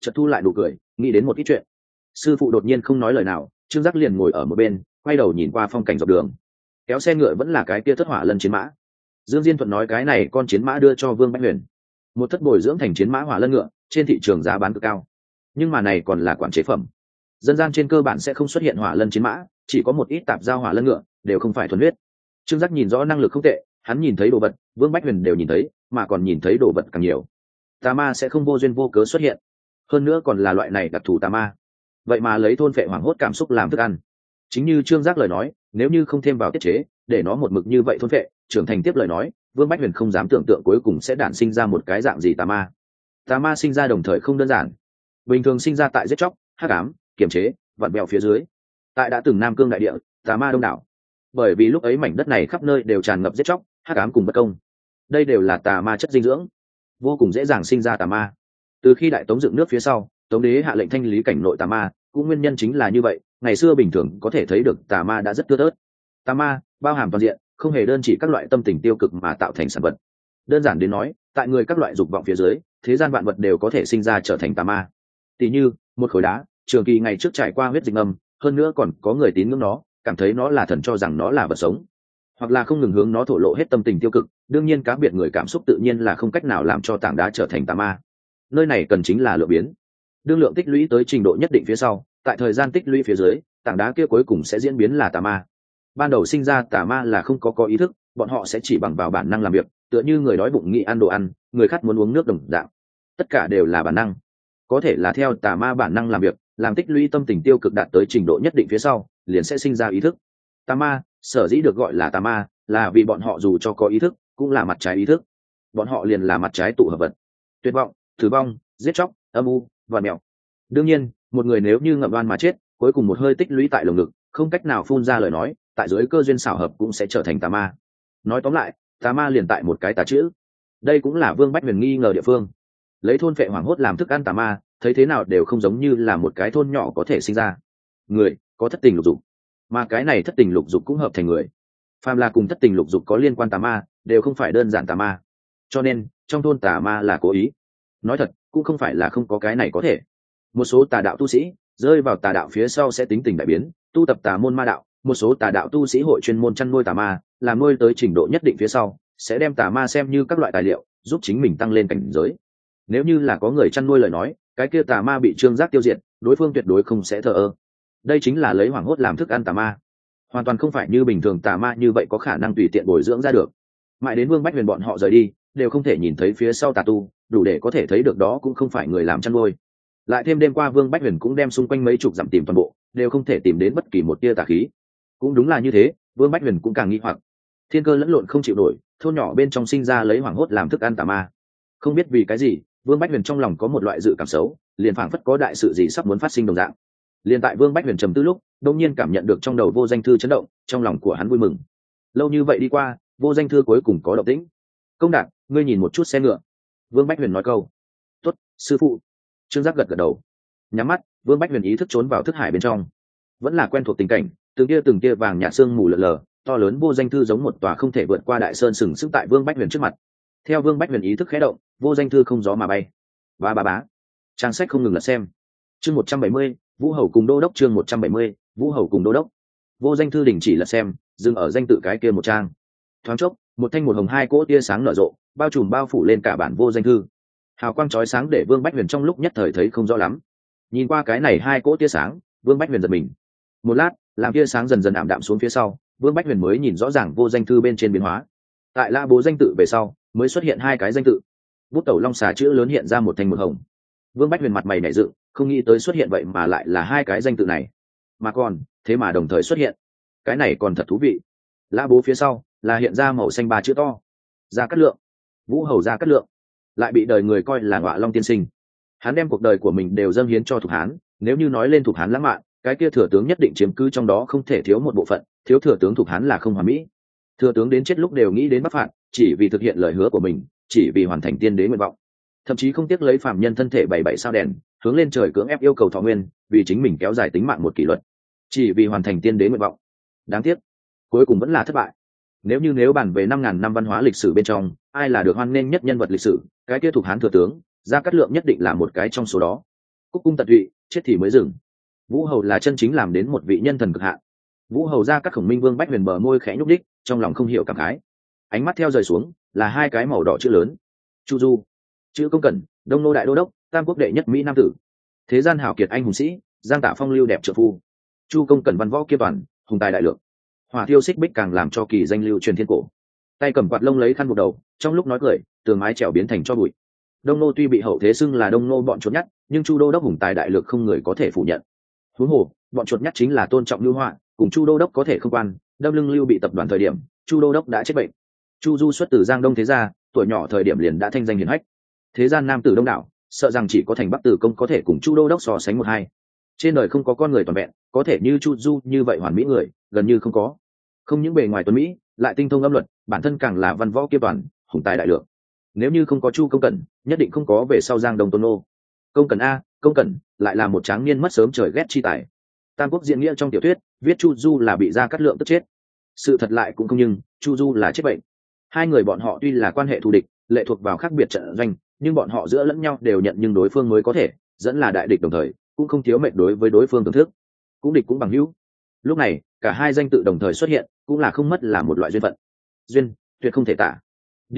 chợt thu lại nụ cười, nghĩ đến một ít chuyện. Sư phụ đột nhiên không nói lời nào, Trương Giác liền ngồi ở một bên, quay đầu nhìn qua phong cảnh dọc đường. Kéo xe ngựa vẫn là cái kia thất hỏa lân chiến mã. Dương Diên Thuận nói cái này con chiến mã đưa cho Vương Bách Huyền, một thất bồi dưỡng thành chiến mã hỏa lân ngựa, trên thị trường giá bán cực cao. Nhưng mà này còn là quản chế phẩm, dân gian trên cơ bản sẽ không xuất hiện hỏa lân chiến mã, chỉ có một ít tạp giao hỏa lân ngựa, đều không phải thuần huyết. Trương Giác nhìn rõ năng lực không tệ, hắn nhìn thấy đồ vật, Vương Bách Huyền đều nhìn thấy, mà còn nhìn thấy đồ vật càng nhiều. Tà ma sẽ không vô duyên vô cớ xuất hiện, hơn nữa còn là loại này đặc thù tà ma. Vậy mà lấy thôn phệ hoảng hốt cảm xúc làm thức ăn. Chính như Trương Giác lời nói, nếu như không thêm vào tiết chế, để nó một mực như vậy thôn phệ, trưởng thành tiếp lời nói, Vương Bách Huyền không dám tưởng tượng cuối cùng sẽ đản sinh ra một cái dạng gì tà ma. Tà ma sinh ra đồng thời không đơn giản, bình thường sinh ra tại giết chóc, hắc ám, kiềm chế, vặn bèo phía dưới. Tại đã từng Nam Cương đại địa, tà ma đông đảo, bởi vì lúc ấy mảnh đất này khắp nơi đều tràn ngập giết chóc, hắc ám cùng bất công. Đây đều là tà ma chất dinh dưỡng, vô cùng dễ dàng sinh ra tà ma. Từ khi Đại Tống dựng nước phía sau, Tống đế hạ lệnh thanh lý cảnh nội tà ma, cũng nguyên nhân chính là như vậy. Ngày xưa bình thường có thể thấy được tà ma đã rất thưa thớt. Tà ma bao hàm toàn diện, không hề đơn chỉ các loại tâm tình tiêu cực mà tạo thành sản vật. Đơn giản đến nói, tại người các loại dục vọng phía dưới, thế gian vạn vật đều có thể sinh ra trở thành tà ma. Tỷ như một khối đá, trường kỳ ngày trước trải qua huyết dịch âm, hơn nữa còn có người tín ngưỡng nó, cảm thấy nó là thần, cho rằng nó là vật sống, hoặc là không ngừng hướng nó thổ lộ hết tâm tình tiêu cực. Đương nhiên cá biệt người cảm xúc tự nhiên là không cách nào làm cho tảng đá trở thành tà ma. Nơi này cần chính là lượng biến. Đương lượng tích lũy tới trình độ nhất định phía sau, tại thời gian tích lũy phía dưới, tảng đá kia cuối cùng sẽ diễn biến là tà ma. Ban đầu sinh ra tà ma là không có ý thức, bọn họ sẽ chỉ bằng vào bản năng làm việc, tựa như người đói bụng nghĩ ăn đồ ăn, người khát muốn uống nước đồng dạng. Tất cả đều là bản năng. Có thể là theo tà ma bản năng làm việc, làm tích lũy tâm tình tiêu cực đạt tới trình độ nhất định phía sau, liền sẽ sinh ra ý thức. Tà ma sở dĩ được gọi là tà ma, là vì bọn họ dù cho có ý thức, cũng là mặt trái ý thức. Bọn họ liền là mặt trái tụ hợp vật. Tuyệt vọng, tử vong, giết chóc, âm u, và mèo. Đương nhiên, một người nếu như ngậm đoan mà chết, cuối cùng một hơi tích lũy tại lồng ngực, không cách nào phun ra lời nói, tại dưới cơ duyên xảo hợp cũng sẽ trở thành tà ma. Nói tóm lại, tà ma liền tại một cái tà chữ. Đây cũng là Vương Bách Huyền nghi ngờ địa phương. Lấy thôn phệ hoảng hốt làm thức ăn tà ma, thấy thế nào đều không giống như là một cái thôn nhỏ có thể sinh ra. Người có thất tình lục dục, mà cái này thất tình lục dục cũng hợp thành người. Phàm là cùng thất tình lục dục có liên quan tà ma, đều không phải đơn giản tà ma. Cho nên, trong thôn tà ma là cố ý. Nói thật, cũng không phải là không có cái này có thể. Một số tà đạo tu sĩ rơi vào tà đạo phía sau sẽ tính tình đại biến, tu tập tà môn ma đạo. Một số tà đạo tu sĩ hội chuyên môn chăn nuôi tà ma, làm nuôi tới trình độ nhất định phía sau, sẽ đem tà ma xem như các loại tài liệu, giúp chính mình tăng lên cảnh giới. Nếu như là có người chăn nuôi lời nói, cái kia tà ma bị Trương Giác tiêu diệt, đối phương tuyệt đối không sẽ thờ ơ. Đây chính là lấy hoảng hốt làm thức ăn tà ma, hoàn toàn không phải như bình thường tà ma như vậy có khả năng tùy tiện bồi dưỡng ra được. Mãi đến Vương Bách Huyền bọn họ rời đi, đều không thể nhìn thấy phía sau tà tu, đủ để có thể thấy được đó cũng không phải người làm chăn nuôi. Lại thêm đêm qua Vương Bách Huyền cũng đem xung quanh mấy chục dặm tìm toàn bộ, đều không thể tìm đến bất kỳ một tia tà khí. Cũng đúng là như thế, Vương Bách Huyền cũng càng nghi hoặc. Thiên cơ lẫn lộn không chịu nổi, thôn nhỏ bên trong sinh ra lấy hoảng hốt làm thức ăn tà ma. Không biết vì cái gì, Vương Bách Huyền trong lòng có một loại dự cảm xấu, liền phảng phất có đại sự gì sắp muốn phát sinh đồng dạng. Liền tại Vương Bách Huyền trầm tư lúc, đột nhiên cảm nhận được trong đầu Vô Danh Thư chấn động, trong lòng của hắn vui mừng. Lâu như vậy đi qua, Vô Danh Thư cuối cùng có động tĩnh. Công Đạt, ngươi nhìn một chút xe ngựa. Vương Bách Huyền nói câu. Tốt, sư phụ. Trương Giác gật gật đầu. Nhắm mắt, Vương Bách Huyền ý thức trốn vào thức hải bên trong. Vẫn là quen thuộc tình cảnh, từng tia vàng nhạt sương mù lờ lờ, to lớn Vô Danh Thư giống một tòa không thể vượt qua đại sơn sừng sững tại Vương Bách Huyền trước mặt. Theo Vương Bách Huyền ý thức khẽ động, Vô Danh Thư không gió mà bay. Bá bá bá. Trang sách không ngừng lật xem. Chương 170, Vũ Hầu cùng Đô đốc. Chương 170, Vũ Hầu cùng Đô đốc. Vô Danh Thư đình chỉ lật xem, dừng ở danh tự cái kia một trang. Thoáng chốc, một thanh một hồng hai cỗ tia sáng nở rộ, bao trùm bao phủ lên cả bản Vô Danh Thư. Hào quang chói sáng để Vương Bách Huyền trong lúc nhất thời thấy không rõ lắm. Nhìn qua cái này hai cỗ tia sáng, Vương Bách Huyền giật mình. Một lát, làm tia sáng dần dần ảm đạm xuống phía sau, Vương Bách Huyền mới nhìn rõ ràng Vô Danh Thư bên trên biến hóa. Tại La Bố danh tự về sau, mới xuất hiện hai cái danh tự. Bút tẩu long xà chữ lớn hiện ra một thanh một hồng. Vương Bách Huyền mặt mày nảy dựng, không nghĩ tới xuất hiện vậy mà lại là hai cái danh tự này, mà còn thế mà đồng thời xuất hiện, cái này còn thật thú vị. La Bố phía sau là hiện ra màu xanh ba chữ to, Gia Cát Lượng. Vũ Hầu Gia Cát Lượng lại bị đời người coi là Ngọa Long tiên sinh. Hắn đem cuộc đời của mình đều dâng hiến cho Thục Hán, nếu như nói lên Thục Hán lãng mạn, cái kia thừa tướng nhất định chiếm cứ trong đó, không thể thiếu một bộ phận. Thiếu thừa tướng Thục Hán là không hoàn mỹ. Thừa tướng đến chết lúc đều nghĩ đến Bắc phạt, chỉ vì thực hiện lời hứa của mình, chỉ vì hoàn thành tiên đế nguyện vọng, thậm chí không tiếc lấy phàm nhân thân thể 77 sao đèn hướng lên trời cưỡng ép yêu cầu thọ nguyên, vì chính mình kéo dài tính mạng một kỷ luật, chỉ vì hoàn thành tiên đế nguyện vọng. Đáng tiếc cuối cùng vẫn là thất bại. Nếu bàn về 5.000 năm văn hóa lịch sử bên trong, ai là được hoan nghênh nhất nhân vật lịch sử, cái kia Thục Hán thừa tướng Gia Cát Lượng nhất định là một cái trong số đó. cúc cung tận tụy, chết thì mới dừng. Vũ hầu là chân chính làm đến một vị nhân thần cực hạn. Vũ hầu ra các Khổng Minh Vương Bách Huyền bờ môi khẽ nhúc đích, trong lòng không hiểu cảm khái. Ánh mắt theo rời xuống là hai cái màu đỏ chữ lớn: Chu Du. Chữ Công Cẩn, Đông Nô đại đô đốc, Tam Quốc đệ nhất mỹ nam tử, thế gian hảo kiệt anh hùng sĩ, Giang Tả phong lưu đẹp trợ phu. Chu Công Cẩn văn võ kiêm toàn, hùng tài đại lượng. Hỏa thiêu xích bích càng làm cho kỳ danh lưu truyền thiên cổ. Tay cầm quạt lông lấy khăn buộc đầu, trong lúc nói cười, tường mái trèo biến thành cho bụi. Đông Nô tuy bị hậu thế xưng là Đông Nô bọn chuột nhắt, nhưng Chu đô đốc hùng tài đại lược không người có thể phủ nhận. Huống hồ, bọn chuột nhắt chính là tôn trọng lưu họa, cùng Chu đô đốc có thể không quan. Đâm lưng lưu bị tập đoàn thời điểm, Chu đô đốc đã chết bệnh. Chu Du xuất từ Giang Đông thế gia, tuổi nhỏ thời điểm liền đã thanh danh hiển hách. Thế gian nam tử đông đảo, sợ rằng chỉ có thành Bắc Tử Công có thể cùng Chu đô đốc so sánh một hai. Trên đời không có con người toàn vẹn, có thể như Chu Du như vậy hoàn mỹ người, gần như không có. Không những bề ngoài tuấn mỹ, lại tinh thông âm luật, bản thân càng là văn võ kiêm toàn, hùng tài đại lượng. Nếu như không có Chu Công Cẩn, nhất định không có về sau Giang Đông Tôn Nô. Công Cẩn a, Công Cẩn, lại là một tráng niên mất sớm trời ghét chi tài. Tam Quốc diễn nghĩa trong tiểu thuyết, viết Chu Du là bị Gia Cát Lượng tức chết. Sự thật lại cũng không, nhưng Chu Du là chết bệnh. Hai người bọn họ tuy là quan hệ thù địch, lệ thuộc vào khác biệt trận doanh, nhưng bọn họ giữa lẫn nhau đều nhận nhưng đối phương mới có thể dẫn là đại địch, đồng thời cũng không thiếu mệnh đối với đối phương thưởng thức, cũng địch cũng bằng hữu. Lúc này cả hai danh tự đồng thời xuất hiện, cũng là không mất là một loại duyên phận. Duyên tuyệt không thể tả.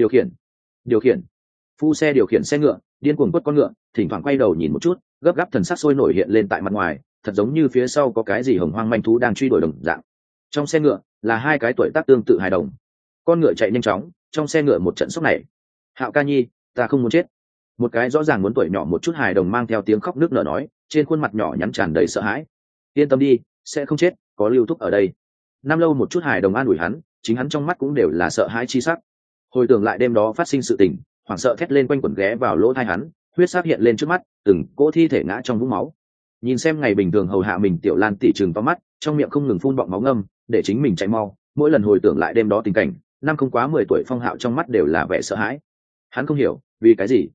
Điều khiển phu xe điều khiển xe ngựa, điên cuồng quất con ngựa, thỉnh thoảng quay đầu nhìn một chút, gấp gáp thần sắc sôi nổi hiện lên tại mặt ngoài, thật giống như phía sau có cái gì hồng hoang manh thú đang truy đuổi đồng dạng. Trong xe ngựa là hai cái tuổi tác tương tự hài đồng. Con ngựa chạy nhanh chóng, trong xe ngựa một trận sốc này. Hạo ca nhi, ta không muốn chết. Một cái rõ ràng muốn tuổi nhỏ một chút hài đồng mang theo tiếng khóc nước nở nói, trên khuôn mặt nhỏ nhắn tràn đầy sợ hãi. Yên tâm đi, sẽ không chết, có Lưu Thúc ở đây. Nam Lâu một chút hài đồng an ủi hắn, chính hắn trong mắt cũng đều là sợ hãi chi sắc. Hồi tưởng lại đêm đó phát sinh sự tình, hoảng sợ thét lên quanh quẩn ghé vào lỗ tai hắn, huyết sắc hiện lên trước mắt, từng cỗ thi thể ngã trong vũng máu. Nhìn xem ngày bình thường hầu hạ mình Tiểu Lan tỉ trừng to mắt, trong miệng không ngừng phun bọng máu ngâm, để chính mình chạy mau. Mỗi lần hồi tưởng lại đêm đó tình cảnh, năm không quá 10 tuổi Phong Hạo trong mắt đều là vẻ sợ hãi. Hắn không hiểu, vì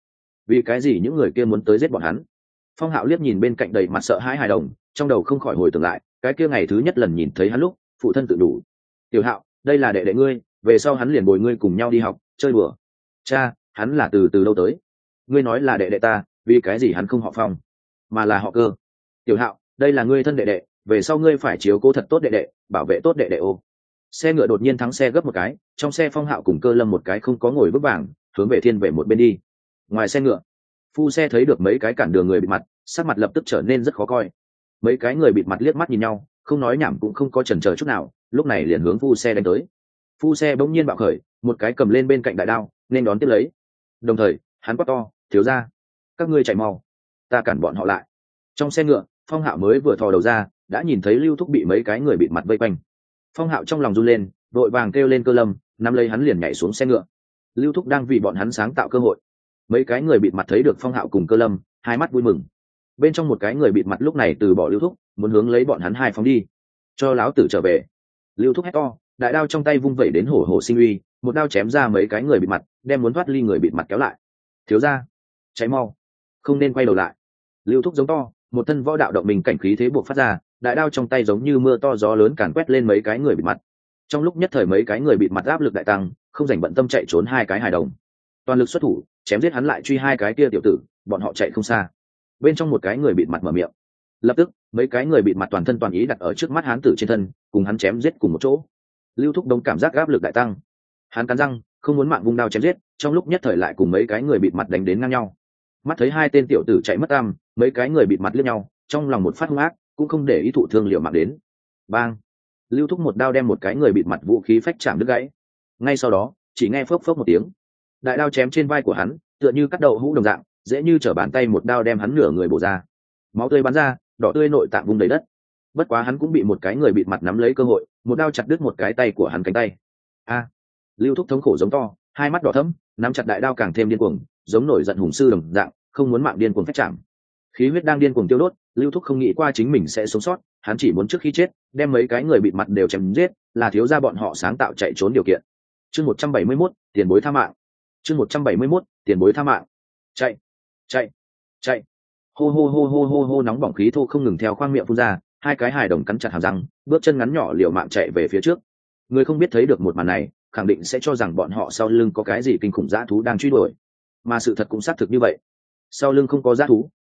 cái gì những người kia muốn tới giết bọn hắn. Phong Hạo liếc nhìn bên cạnh đầy mặt sợ hãi hài đồng, trong đầu không khỏi hồi tưởng lại, cái kia ngày thứ nhất lần nhìn thấy hắn lúc, phụ thân tự đủ. Tiểu Hạo, đây là đệ đệ ngươi, về sau hắn liền bồi ngươi cùng nhau đi học, chơi đùa. Cha, hắn là từ đâu tới? Ngươi nói là đệ đệ ta, vì cái gì hắn không họ Phong, mà là họ Cơ? Tiểu Hạo, đây là ngươi thân đệ đệ, về sau ngươi phải chiếu cố thật tốt đệ đệ, bảo vệ tốt đệ đệ ô. Xe ngựa đột nhiên thắng xe gấp một cái, trong xe Phong Hạo cùng Cơ Lâm một cái không có ngồi vững vàng, hướng về thiên về một bên đi. Ngoài xe ngựa, phu xe thấy được mấy cái cản đường người bịt mặt, sắc mặt lập tức trở nên rất khó coi. Mấy cái người bịt mặt liếc mắt nhìn nhau, không nói nhảm cũng không có chần chờ chút nào, lúc này liền hướng phu xe đánh tới. Phu xe bỗng nhiên bạo khởi, một cái cầm lên bên cạnh đại đao, nên đón tiếp lấy. Đồng thời, hắn quát to, thiếu gia, các ngươi chạy mau, ta cản bọn họ lại. Trong xe ngựa, Phong Hạo mới vừa thò đầu ra, đã nhìn thấy Lưu Thúc bị mấy cái người bịt mặt vây quanh. Phong Hạo trong lòng run lên, vội vàng kêu lên Cơ Lâm, nắm lấy hắn liền nhảy xuống xe ngựa. Lưu Thúc đang vì bọn hắn sáng tạo cơ hội. Mấy cái người bịt mặt thấy được Phong Hạo cùng Cơ Lâm, hai mắt vui mừng. Bên trong một cái người bịt mặt lúc này từ bỏ Lưu Thúc, muốn hướng lấy bọn hắn hai phóng đi. Cho láo tử trở về. Lưu Thúc hét to, đại đao trong tay vung vẩy đến hổ hổ sinh uy, một đao chém ra mấy cái người bịt mặt, đem muốn thoát ly người bịt mặt kéo lại. Thiếu gia, cháy mau, không nên quay đầu lại. Lưu Thúc giống to, một thân võ đạo động mình cảnh khí thế buộc phát ra, đại đao trong tay giống như mưa to gió lớn càn quét lên mấy cái người bịt mặt. Trong lúc nhất thời mấy cái người bịt mặt áp lực đại tăng, không dành bận tâm chạy trốn hai cái hài đồng. Toàn lực xuất thủ, chém giết hắn lại truy hai cái kia tiểu tử, bọn họ chạy không xa. Bên trong một cái người bịt mặt mở miệng. Lập tức, mấy cái người bịt mặt toàn thân toàn ý đặt ở trước mắt hán tử trên thân, cùng hắn chém giết cùng một chỗ. Lưu Thúc Đông cảm giác áp lực đại tăng. Hắn cắn răng, không muốn mạng vung đao chém giết, trong lúc nhất thời lại cùng mấy cái người bịt mặt đánh đến ngang nhau. Mắt thấy hai tên tiểu tử chạy mất tăm, mấy cái người bịt mặt liếc nhau, trong lòng một phát hung ác, cũng không để ý thụ thương liệu mạng đến. Bang! Lưu Thúc một đao đem một cái người bịt mặt vũ khí phách chạm đứt gãy. Ngay sau đó, chỉ nghe phốc phốc một tiếng, đại đao chém trên vai của hắn, tựa như cắt đầu hũ đồng dạng, dễ như trở bàn tay một đao đem hắn nửa người bổ ra. Máu tươi bắn ra, đỏ tươi nội tạng vung đầy đất. Bất quá hắn cũng bị một cái người bịt mặt nắm lấy cơ hội, một đao chặt đứt một cái tay của hắn cánh tay. A! Lưu Thúc thống khổ giống to, hai mắt đỏ thẫm, nắm chặt đại đao càng thêm điên cuồng, giống nổi giận hùng sư đồng dạng, không muốn mạng điên cuồng phách chạm. Khí huyết đang điên cuồng tiêu đốt, Lưu Thúc không nghĩ qua chính mình sẽ sống sót, hắn chỉ muốn trước khi chết, đem mấy cái người bịt mặt đều chém giết, là thiếu gia bọn họ sáng tạo chạy trốn điều kiện. Chương 171, tiền bối tha mạng. Chương 171, tiền bối tha mạng. Chạy, chạy, chạy. Hô hô hô hô hô hô, nóng bỏng khí thô không ngừng theo khoang miệng phun ra, hai cái hài đồng cắn chặt hàm răng, bước chân ngắn nhỏ liều mạng chạy về phía trước. Người không biết thấy được một màn này, khẳng định sẽ cho rằng bọn họ sau lưng có cái gì kinh khủng dã thú đang truy đuổi. Mà sự thật cũng xác thực như vậy. Sau lưng không có dã thú,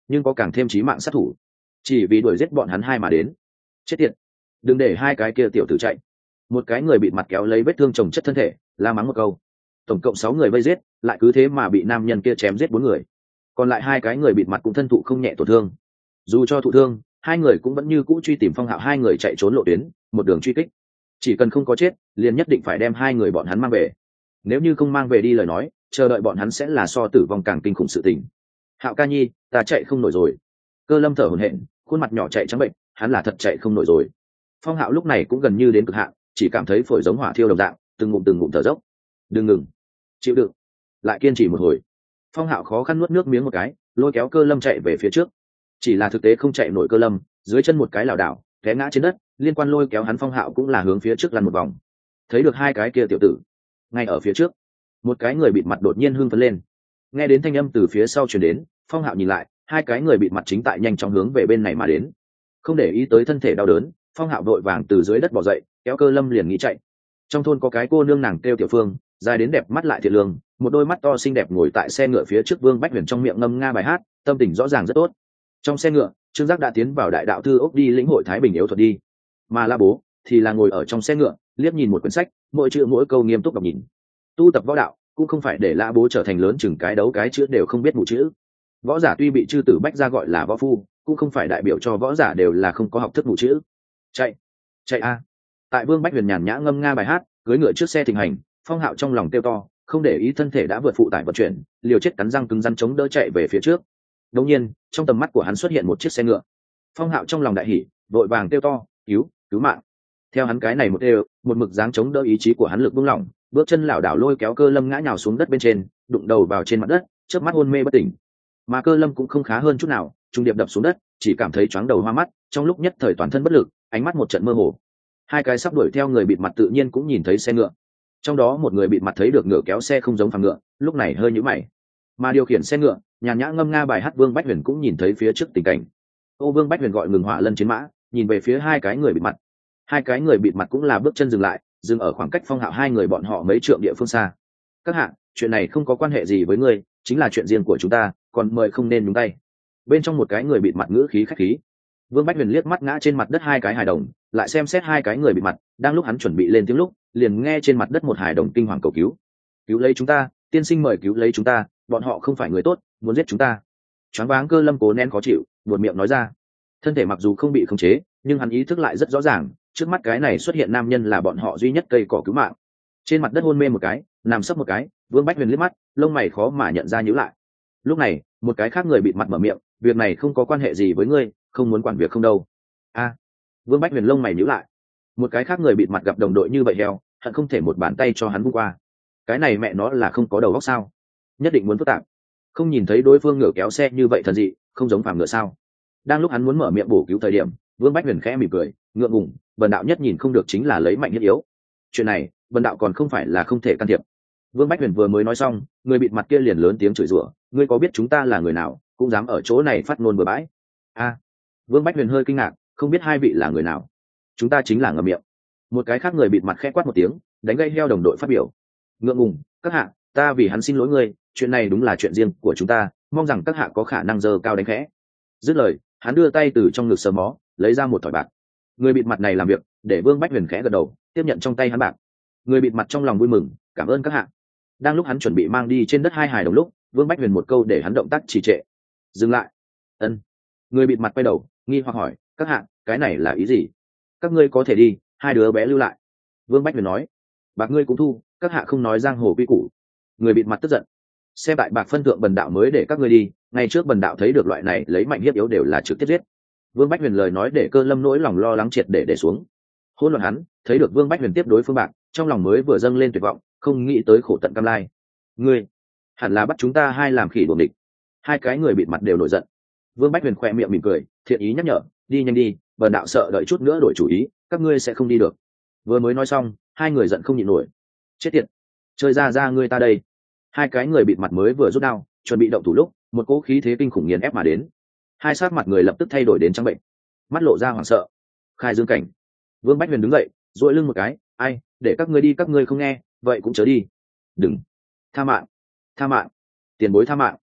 nhưng có càng thêm chí mạng sát thủ, chỉ vì đuổi giết bọn hắn hai mà đến. Chết tiệt, đừng để hai cái kia tiểu tử chạy. Một cái người bịt mặt kéo lấy vết thương chồng chất thân thể, la mắng một câu. Tổng cộng 6 người vây giết, lại cứ thế mà bị nam nhân kia chém giết 4 người. Còn lại hai cái người bịt mặt cũng thân thụ không nhẹ tổn thương. Dù cho thụ thương, hai người cũng vẫn như cũ truy tìm Phong Hạo hai người chạy trốn lộ tuyến, một đường truy kích. Chỉ cần không có chết, liền nhất định phải đem hai người bọn hắn mang về. Nếu như không mang về đi lời nói, chờ đợi bọn hắn sẽ là so tử vong càng kinh khủng sự tình. Hạo ca nhi, ta chạy không nổi rồi. Cơ Lâm thở hổn hển, khuôn mặt nhỏ chạy trắng bệnh, hắn là thật chạy không nổi rồi. Phong Hạo lúc này cũng gần như đến cực hạn, chỉ cảm thấy phổi giống hỏa thiêu đồng dạng, từng ngụm thở dốc. Đừng ngừng, chịu đựng, lại kiên trì một hồi. Phong Hạo khó khăn nuốt nước miếng một cái, lôi kéo Cơ Lâm chạy về phía trước. Chỉ là thực tế không chạy nổi Cơ Lâm, dưới chân một cái lảo đảo, té ngã trên đất, liên quan lôi kéo hắn. Phong Hạo cũng là hướng phía trước lăn một vòng. Thấy được hai cái kia tiểu tử, ngay ở phía trước, một cái người bịt mặt đột nhiên hưng phấn lên. Nghe đến thanh âm từ phía sau truyền đến, Phong Hạo nhìn lại, hai cái người bịt mặt chính tại nhanh chóng hướng về bên này mà đến. Không để ý tới thân thể đau đớn, Phong Hạo vội vàng từ dưới đất bò dậy, kéo Cơ Lâm liền nghĩ chạy. Trong thôn có cái cô nương nàng kêu Tiểu Phương, dài đến đẹp mắt lại thiện lương, một đôi mắt to xinh đẹp ngồi tại xe ngựa phía trước. Vương Bách Huyền trong miệng ngâm nga bài hát, tâm tình rõ ràng rất tốt. Trong xe ngựa, Trương Giác đã tiến vào đại đạo thư ốc đi lĩnh hội Thái Bình yếu thuật đi, mà La Bố thì là ngồi ở trong xe ngựa, liếc nhìn một quyển sách, mỗi chữ mỗi câu nghiêm túc đọc nhìn. Tu tập võ đạo cũng không phải để La Bố trở thành lớn chừng cái đấu cái chữ đều không biết mụ chữ. Võ giả tuy bị chư tử bách gia gọi là võ phu, cũng không phải đại biểu cho võ giả đều là không có học thức mụ chữ. Chạy a! Tại Vương Bách Huyền nhàn nhã ngâm nga bài hát, cưỡi ngựa trước xe thình hành. Phong Hạo trong lòng kêu to, không để ý thân thể đã vượt phụ tải vận chuyển, liều chết cắn răng cứng rắn chống đỡ chạy về phía trước. Đột nhiên, trong tầm mắt của hắn xuất hiện một chiếc xe ngựa. Phong Hạo trong lòng đại hỉ, vội vàng kêu to, cứu mạng. Theo hắn cái này một mực dáng chống đỡ ý chí của hắn lực buông lỏng, bước chân lảo đảo lôi kéo Cơ Lâm ngã nhào xuống đất bên trên, đụng đầu vào trên mặt đất, chớp mắt hôn mê bất tỉnh. Mà Cơ Lâm cũng không khá hơn chút nào, trung điệp đập xuống đất, chỉ cảm thấy chóng đầu hoa mắt, trong lúc nhất thời toàn thân bất lực, ánh mắt một trận mơ hồ. Hai cái sắp đuổi theo người bịt mặt tự nhiên cũng nhìn thấy xe ngựa. Trong đó một người bịt mặt thấy được ngựa kéo xe không giống phàm ngựa, lúc này hơi nhíu mày. Mà điều khiển xe ngựa, nhàn nhã ngâm nga bài hát Vương Bách Huyền cũng nhìn thấy phía trước tình cảnh. Vương Bách Huyền gọi ngừng hỏa lân chiến mã, nhìn về phía hai cái người bịt mặt. Hai cái người bịt mặt cũng là bước chân dừng lại, dừng ở khoảng cách Phong Hạo hai người bọn họ mấy trượng địa phương xa. Các hạ, chuyện này không có quan hệ gì với ngươi, chính là chuyện riêng của chúng ta, còn mời không nên nhúng tay. Bên trong một cái người bịt mặt ngữ khí khách khí. Vương Bách Huyền liếc mắt ngã trên mặt đất hai cái hài đồng, lại xem xét hai cái người bịt mặt, đang lúc hắn chuẩn bị lên tiếng lúc, liền nghe trên mặt đất một hài đồng kinh hoàng cầu cứu. Cứu lấy chúng ta, tiên sinh mời cứu lấy chúng ta, bọn họ không phải người tốt, muốn giết chúng ta. Choáng váng Cơ Lâm cố nén khó chịu, buột miệng nói ra. Thân thể mặc dù không bị khống chế, nhưng hắn ý thức lại rất rõ ràng, trước mắt cái này xuất hiện nam nhân là bọn họ duy nhất cây cỏ cứu mạng. Trên mặt đất hôn mê một cái, nằm sấp một cái, Vương Bách Huyền liếc mắt, lông mày khó mà nhận ra nhíu lại. Lúc này, một cái khác người bịt mặt mở miệng, việc này không có quan hệ gì với ngươi, không muốn quản việc không đâu. Vương Bách Huyền lông mày nhíu lại. Một cái khác người bịt mặt gặp đồng đội như vậy heo, hận không thể một bàn tay cho hắn vung qua. Cái này mẹ nó là không có đầu óc sao? Nhất định muốn phức tạp. Không nhìn thấy đối phương ngựa kéo xe như vậy thần dị, không giống phàm ngựa sao? Đang lúc hắn muốn mở miệng bổ cứu thời điểm, Vương Bách Huyền khẽ mỉm cười, ngượng ngùng, Vân đạo nhất nhìn không được chính là lấy mạnh nhất yếu. Chuyện này, Vân đạo còn không phải là không thể can thiệp. Vương Bách Huyền vừa mới nói xong, người bịt mặt kia liền lớn tiếng chửi rủa, ngươi có biết chúng ta là người nào, cũng dám ở chỗ này phát ngôn bừa bãi. Vương Bách Huyền hơi kinh ngạc, không biết hai vị là người nào. Chúng ta chính là Ngậm Miệng. Một cái khác người bịt mặt khẽ quát một tiếng, đánh gây heo đồng đội phát biểu. Ngượng ngùng, các hạ, ta vì hắn xin lỗi ngươi, chuyện này đúng là chuyện riêng của chúng ta, mong rằng các hạ có khả năng giơ cao đánh khẽ. Dứt lời, hắn đưa tay từ trong ngực sờ mó, lấy ra một thỏi bạc. Người bịt mặt này làm việc, để Vương Bách Huyền khẽ gật đầu, tiếp nhận trong tay hắn bạc. Người bịt mặt trong lòng vui mừng, cảm ơn các hạ. Đang lúc hắn chuẩn bị mang đi trên đất hai hài đồng lúc, Vương Bách Huyền một câu để hắn động tác trì trệ. Dừng lại. Ân. Người bịt mặt quay đầu, nghi hoặc hỏi, các hạ, cái này là ý gì? Các ngươi có thể đi, hai đứa bé lưu lại. Vương Bách Huyền nói. Bạc ngươi cũng thu, các hạ không nói giang hồ quy củ. Người bịt mặt tức giận. Xem tại bạc phân thượng bần đạo mới để các ngươi đi, ngày trước bần đạo thấy được loại này lấy mạnh hiếp yếu đều là trực tiếp giết. Vương Bách Huyền lời nói để Cơ Lâm nỗi lòng lo lắng triệt để xuống. Hôn loạn hắn, thấy được Vương Bách Huyền tiếp đối phương bạc, trong lòng mới vừa dâng lên tuyệt vọng, không nghĩ tới khổ tận cam lai. Ngươi, hẳn là bắt chúng ta hai làm khỉ đuổi địch. Hai cái người bịt mặt đều nổi giận. Vương Bách Huyền khỏe miệng mỉm cười, thiện ý nhắc nhở, đi nhanh đi, bần đạo sợ đợi chút nữa đổi chủ ý, các ngươi sẽ không đi được. Vừa mới nói xong, hai người giận không nhịn nổi. Chết tiệt, chơi ra ngươi ta đây. Hai cái người bịt mặt mới vừa rút đao, chuẩn bị động thủ lúc, một cỗ khí thế kinh khủng nghiền ép mà đến. Hai sát mặt người lập tức thay đổi đến trắng bệnh, mắt lộ ra hoảng sợ. Khai Dương cảnh. Vương Bách Huyền đứng dậy, duỗi lưng một cái, ai, để các ngươi đi, các ngươi không nghe, vậy cũng chớ đi. Đừng. Tha mạng, tiền bối tha mạng.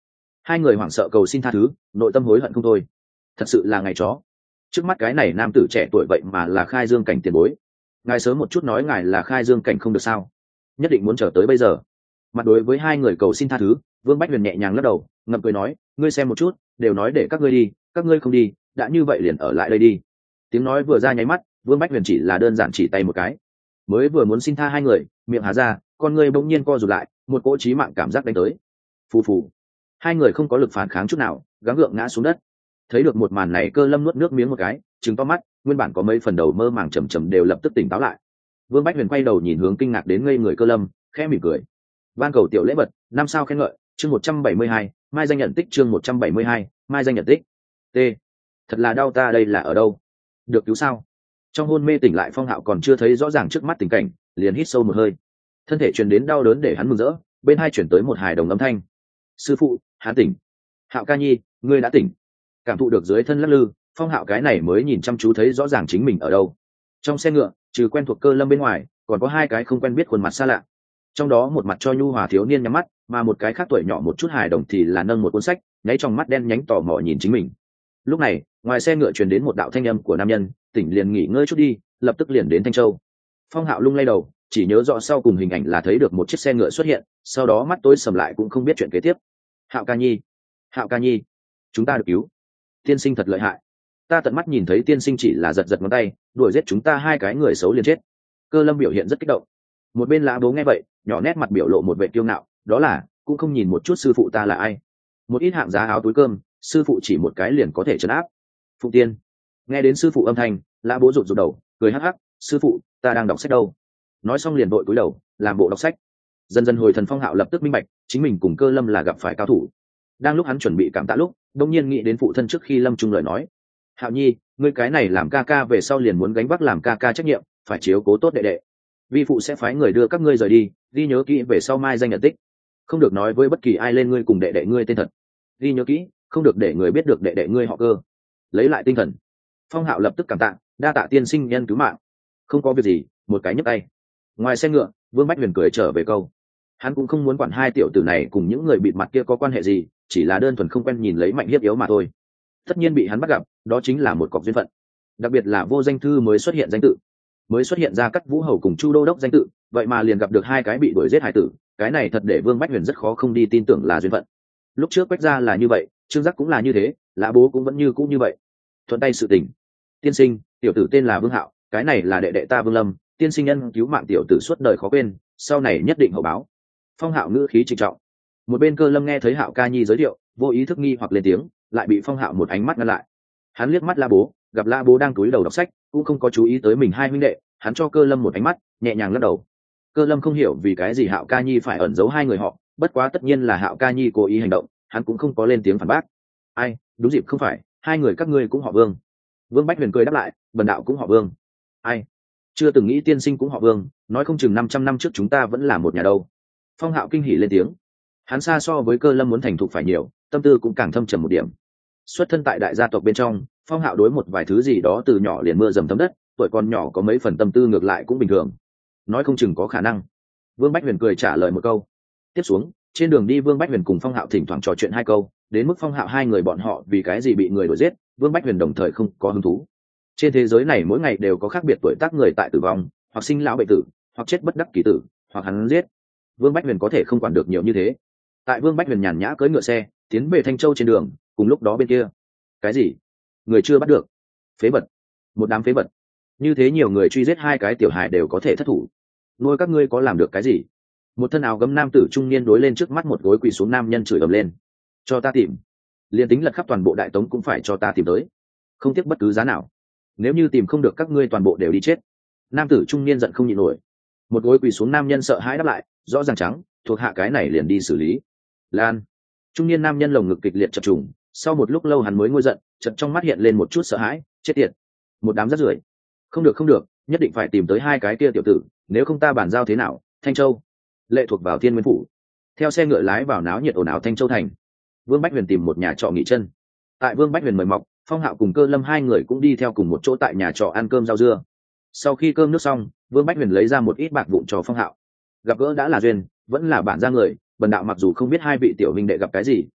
Hai người hoảng sợ cầu xin tha thứ, nội tâm hối hận không thôi. Thật sự là ngày chó. Trước mắt cái này nam tử trẻ tuổi vậy mà là Khai Dương Cảnh tiền bối. Ngài sớm một chút nói ngài là Khai Dương Cảnh không được sao? Nhất định muốn chờ tới bây giờ. Mặt đối với hai người cầu xin tha thứ, Vương Bách Huyền nhẹ nhàng lắc đầu, ngậm cười nói, ngươi xem một chút, đều nói để các ngươi đi, các ngươi không đi, đã như vậy liền ở lại đây đi. Tiếng nói vừa ra nháy mắt, Vương Bách Huyền chỉ là đơn giản chỉ tay một cái, mới vừa muốn xin tha hai người, miệng há ra, con ngươi bỗng nhiên co rụt lại, một cỗ chí mạng cảm giác đánh tới. Phù phù. Hai người không có lực phản kháng chút nào, gắng gượng ngã xuống đất. Thấy được một màn này, Cơ Lâm nuốt nước miếng một cái, trừng to mắt, nguyên bản có mấy phần đầu mơ màng chầm chậm đều lập tức tỉnh táo lại. Vương Bách Huyền quay đầu nhìn hướng kinh ngạc đến ngây người Cơ Lâm, khẽ mỉm cười. Van cầu tiểu lễ vật, năm sao khen ngợi, chương 172, mai danh nhận tích, chương 172, mai danh nhận tích. T. Thật là đau, ta đây là ở đâu? Được cứu sao? Trong hôn mê tỉnh lại, Phong Hạo còn chưa thấy rõ ràng trước mắt tình cảnh, liền hít sâu một hơi. Thân thể truyền đến đau đớn để hắn mừng rỡ, bên hai chuyển tới một hài đồng âm thanh. Sư phụ, hắn tỉnh. Hạo ca nhi, ngươi đã tỉnh. Cảm thụ được dưới thân lắc lư, Phong Hạo cái này mới nhìn chăm chú thấy rõ ràng chính mình ở đâu. Trong xe ngựa, trừ quen thuộc Cơ Lâm bên ngoài, còn có hai cái không quen biết khuôn mặt xa lạ. Trong đó một mặt cho nhu hòa thiếu niên nhắm mắt, mà một cái khác tuổi nhỏ một chút hài đồng thì là nâng một cuốn sách, nháy trong mắt đen nhánh tò mò nhìn chính mình. Lúc này, ngoài xe ngựa truyền đến một đạo thanh âm của nam nhân, tỉnh liền nghỉ ngơi chút đi, lập tức liền đến Thanh Châu. Phong Hạo lung lay đầu, chỉ nhớ rõ sau cùng hình ảnh là thấy được một chiếc xe ngựa xuất hiện, sau đó mắt tối sầm lại cũng không biết chuyện kế tiếp. Hạo ca nhi, Hạo ca nhi, chúng ta được cứu. Tiên sinh thật lợi hại. Ta tận mắt nhìn thấy tiên sinh chỉ là giật giật ngón tay, đuổi giết chúng ta hai cái người xấu liền chết. Cơ Lâm biểu hiện rất kích động. Một bên Lã Bố nghe vậy, nhỏ nét mặt biểu lộ một vẻ kiêu ngạo, đó là cũng không nhìn một chút sư phụ ta là ai. Một ít hạng giá áo túi cơm, sư phụ chỉ một cái liền có thể trấn áp. Phụng Tiên. Nghe đến sư phụ âm thanh, Lã Bố rụt rụt đầu, cười hắc hắc, sư phụ, ta đang đọc sách đâu. Nói xong liền vội cúi đầu, làm bộ đọc sách. Dần dần hồi thần, Phong Hạo lập tức minh bạch, chính mình cùng Cơ Lâm là gặp phải cao thủ. Đang lúc hắn chuẩn bị cảm tạ lúc, đột nhiên nghĩ đến phụ thân trước khi lâm chung lời nói. Hạo nhi, ngươi cái này làm ca ca về sau liền muốn gánh vác làm ca ca trách nhiệm, phải chiếu cố tốt đệ đệ. Vi phụ sẽ phái người đưa các ngươi rời đi, ghi nhớ kỹ về sau mai danh nhận tích. Không được nói với bất kỳ ai lên ngươi cùng đệ đệ ngươi tên thật. Ghi nhớ kỹ, không được để người biết được đệ đệ ngươi họ Cơ. Lấy lại tinh thần, Phong Hạo lập tức cảm tạ, đa tạ tiên sinh nhân cứu mạng. Không có việc gì, một cái nhấc tay. Ngoài xe ngựa, Vương Bách Huyền cười trở về câu. Hắn cũng không muốn quản hai tiểu tử này cùng những người bịt mặt kia có quan hệ gì, chỉ là đơn thuần không quen nhìn lấy mạnh hiếp yếu mà thôi. Tất nhiên bị hắn bắt gặp, đó chính là một cọc duyên phận. Đặc biệt là Vô Danh Thư mới xuất hiện danh tự, mới xuất hiện ra Cắt Vũ Hầu cùng Chu Đô Đốc danh tự, vậy mà liền gặp được hai cái bị đuổi giết hải tử, cái này thật để Vương Bách Huyền rất khó không đi tin tưởng là duyên phận. Lúc trước Quách gia là như vậy, Trương Giác cũng là như thế, Lã Bố cũng vẫn như vậy. Thuận tay sự tình. Tiên sinh, tiểu tử tên là Vương Hạo, cái này là đệ đệ ta Vương Lâm, tiên sinh nhân cứu mạng tiểu tử suốt đời khó quên, sau này nhất định hậu báo. Phong Hạo ngữ khí trịnh trọng. Một bên Cơ Lâm nghe thấy Hạo ca nhi giới thiệu, vô ý thức nghi hoặc lên tiếng, lại bị Phong Hạo một ánh mắt ngăn lại. Hắn liếc mắt Lã Bố, gặp Lã Bố đang cúi đầu đọc sách, cũng không có chú ý tới mình hai huynh đệ, hắn cho Cơ Lâm một ánh mắt, nhẹ nhàng lắc đầu. Cơ Lâm không hiểu vì cái gì Hạo ca nhi phải ẩn giấu hai người họ, bất quá tất nhiên là Hạo ca nhi cố ý hành động, hắn cũng không có lên tiếng phản bác. Ai, đúng dịp không phải, hai người các ngươi cũng họ Vương. Vương Bách Huyền cười đáp lại, bần đạo cũng họ Vương. Ai, chưa từng nghĩ tiên sinh cũng họ Vương, nói không chừng 500 năm trước chúng ta vẫn là một nhà đâu. Phong Hạo kinh hỉ lên tiếng. Hắn xa so với Cơ Lâm muốn thành thục phải nhiều, tâm tư cũng càng thâm trầm một điểm. Xuất thân tại đại gia tộc bên trong, Phong Hạo đối một vài thứ gì đó từ nhỏ liền mưa dầm thấm đất, tuổi còn nhỏ có mấy phần tâm tư ngược lại cũng bình thường. Nói không chừng có khả năng. Vương Bách Huyền cười trả lời một câu. Tiếp xuống, trên đường đi Vương Bách Huyền cùng Phong Hạo thỉnh thoảng trò chuyện hai câu, đến mức Phong Hạo hai người bọn họ vì cái gì bị người đuổi giết, Vương Bách Huyền đồng thời không có hứng thú. Trên thế giới này mỗi ngày đều có khác biệt tuổi tác người tại tử vong, hoặc sinh lão bệnh tử, hoặc chết bất đắc kỳ tử, hoặc hắn giết. Vương Bách Huyền có thể không quản được nhiều như thế. Tại Vương Bách Huyền nhàn nhã cưỡi ngựa xe tiến về Thanh Châu trên đường, cùng lúc đó bên kia, cái gì? Người chưa bắt được. Phế vật. Một đám phế vật. Như thế nhiều người truy giết hai cái tiểu hài đều có thể thất thủ. Nuôi các ngươi có làm được cái gì? Một thân áo gấm nam tử trung niên đối lên trước mắt một gối quỳ xuống nam nhân chửi ầm lên. Cho ta tìm. Liên tính lật khắp toàn bộ Đại Tống cũng phải cho ta tìm tới. Không tiếc bất cứ giá nào. Nếu như tìm không được các ngươi toàn bộ đều đi chết. Nam tử trung niên giận không nhịn nổi. Một gối quỳ xuống nam nhân sợ hãi đáp lại, rõ ràng trắng, thuộc hạ cái này liền đi xử lý. Lan. Trung niên nam nhân lồng ngực kịch liệt chập trùng, sau một lúc lâu hắn mới ngôi giận, chợt trong mắt hiện lên một chút sợ hãi, chết tiệt. Một đám rác rưởi. Không được không được, nhất định phải tìm tới hai cái kia tiểu tử, nếu không ta bàn giao thế nào? Thanh Châu lệ thuộc vào Thiên Nguyên phủ. Theo xe ngựa lái vào náo nhiệt ồn ào Thanh Châu thành, Vương Bách Huyền tìm một nhà trọ nghỉ chân. Tại Vương Bách Huyền mời mọc, Phong Hạo cùng Cơ Lâm hai người cũng đi theo cùng một chỗ tại nhà trọ ăn cơm rau dưa. Sau khi cơm nước xong, Vương Bách Huyền lấy ra một ít bạc vụn cho Phong Hạo. Gặp gỡ đã là duyên, vẫn là bản ra người, bần đạo mặc dù không biết hai vị tiểu huynh đệ gặp cái gì,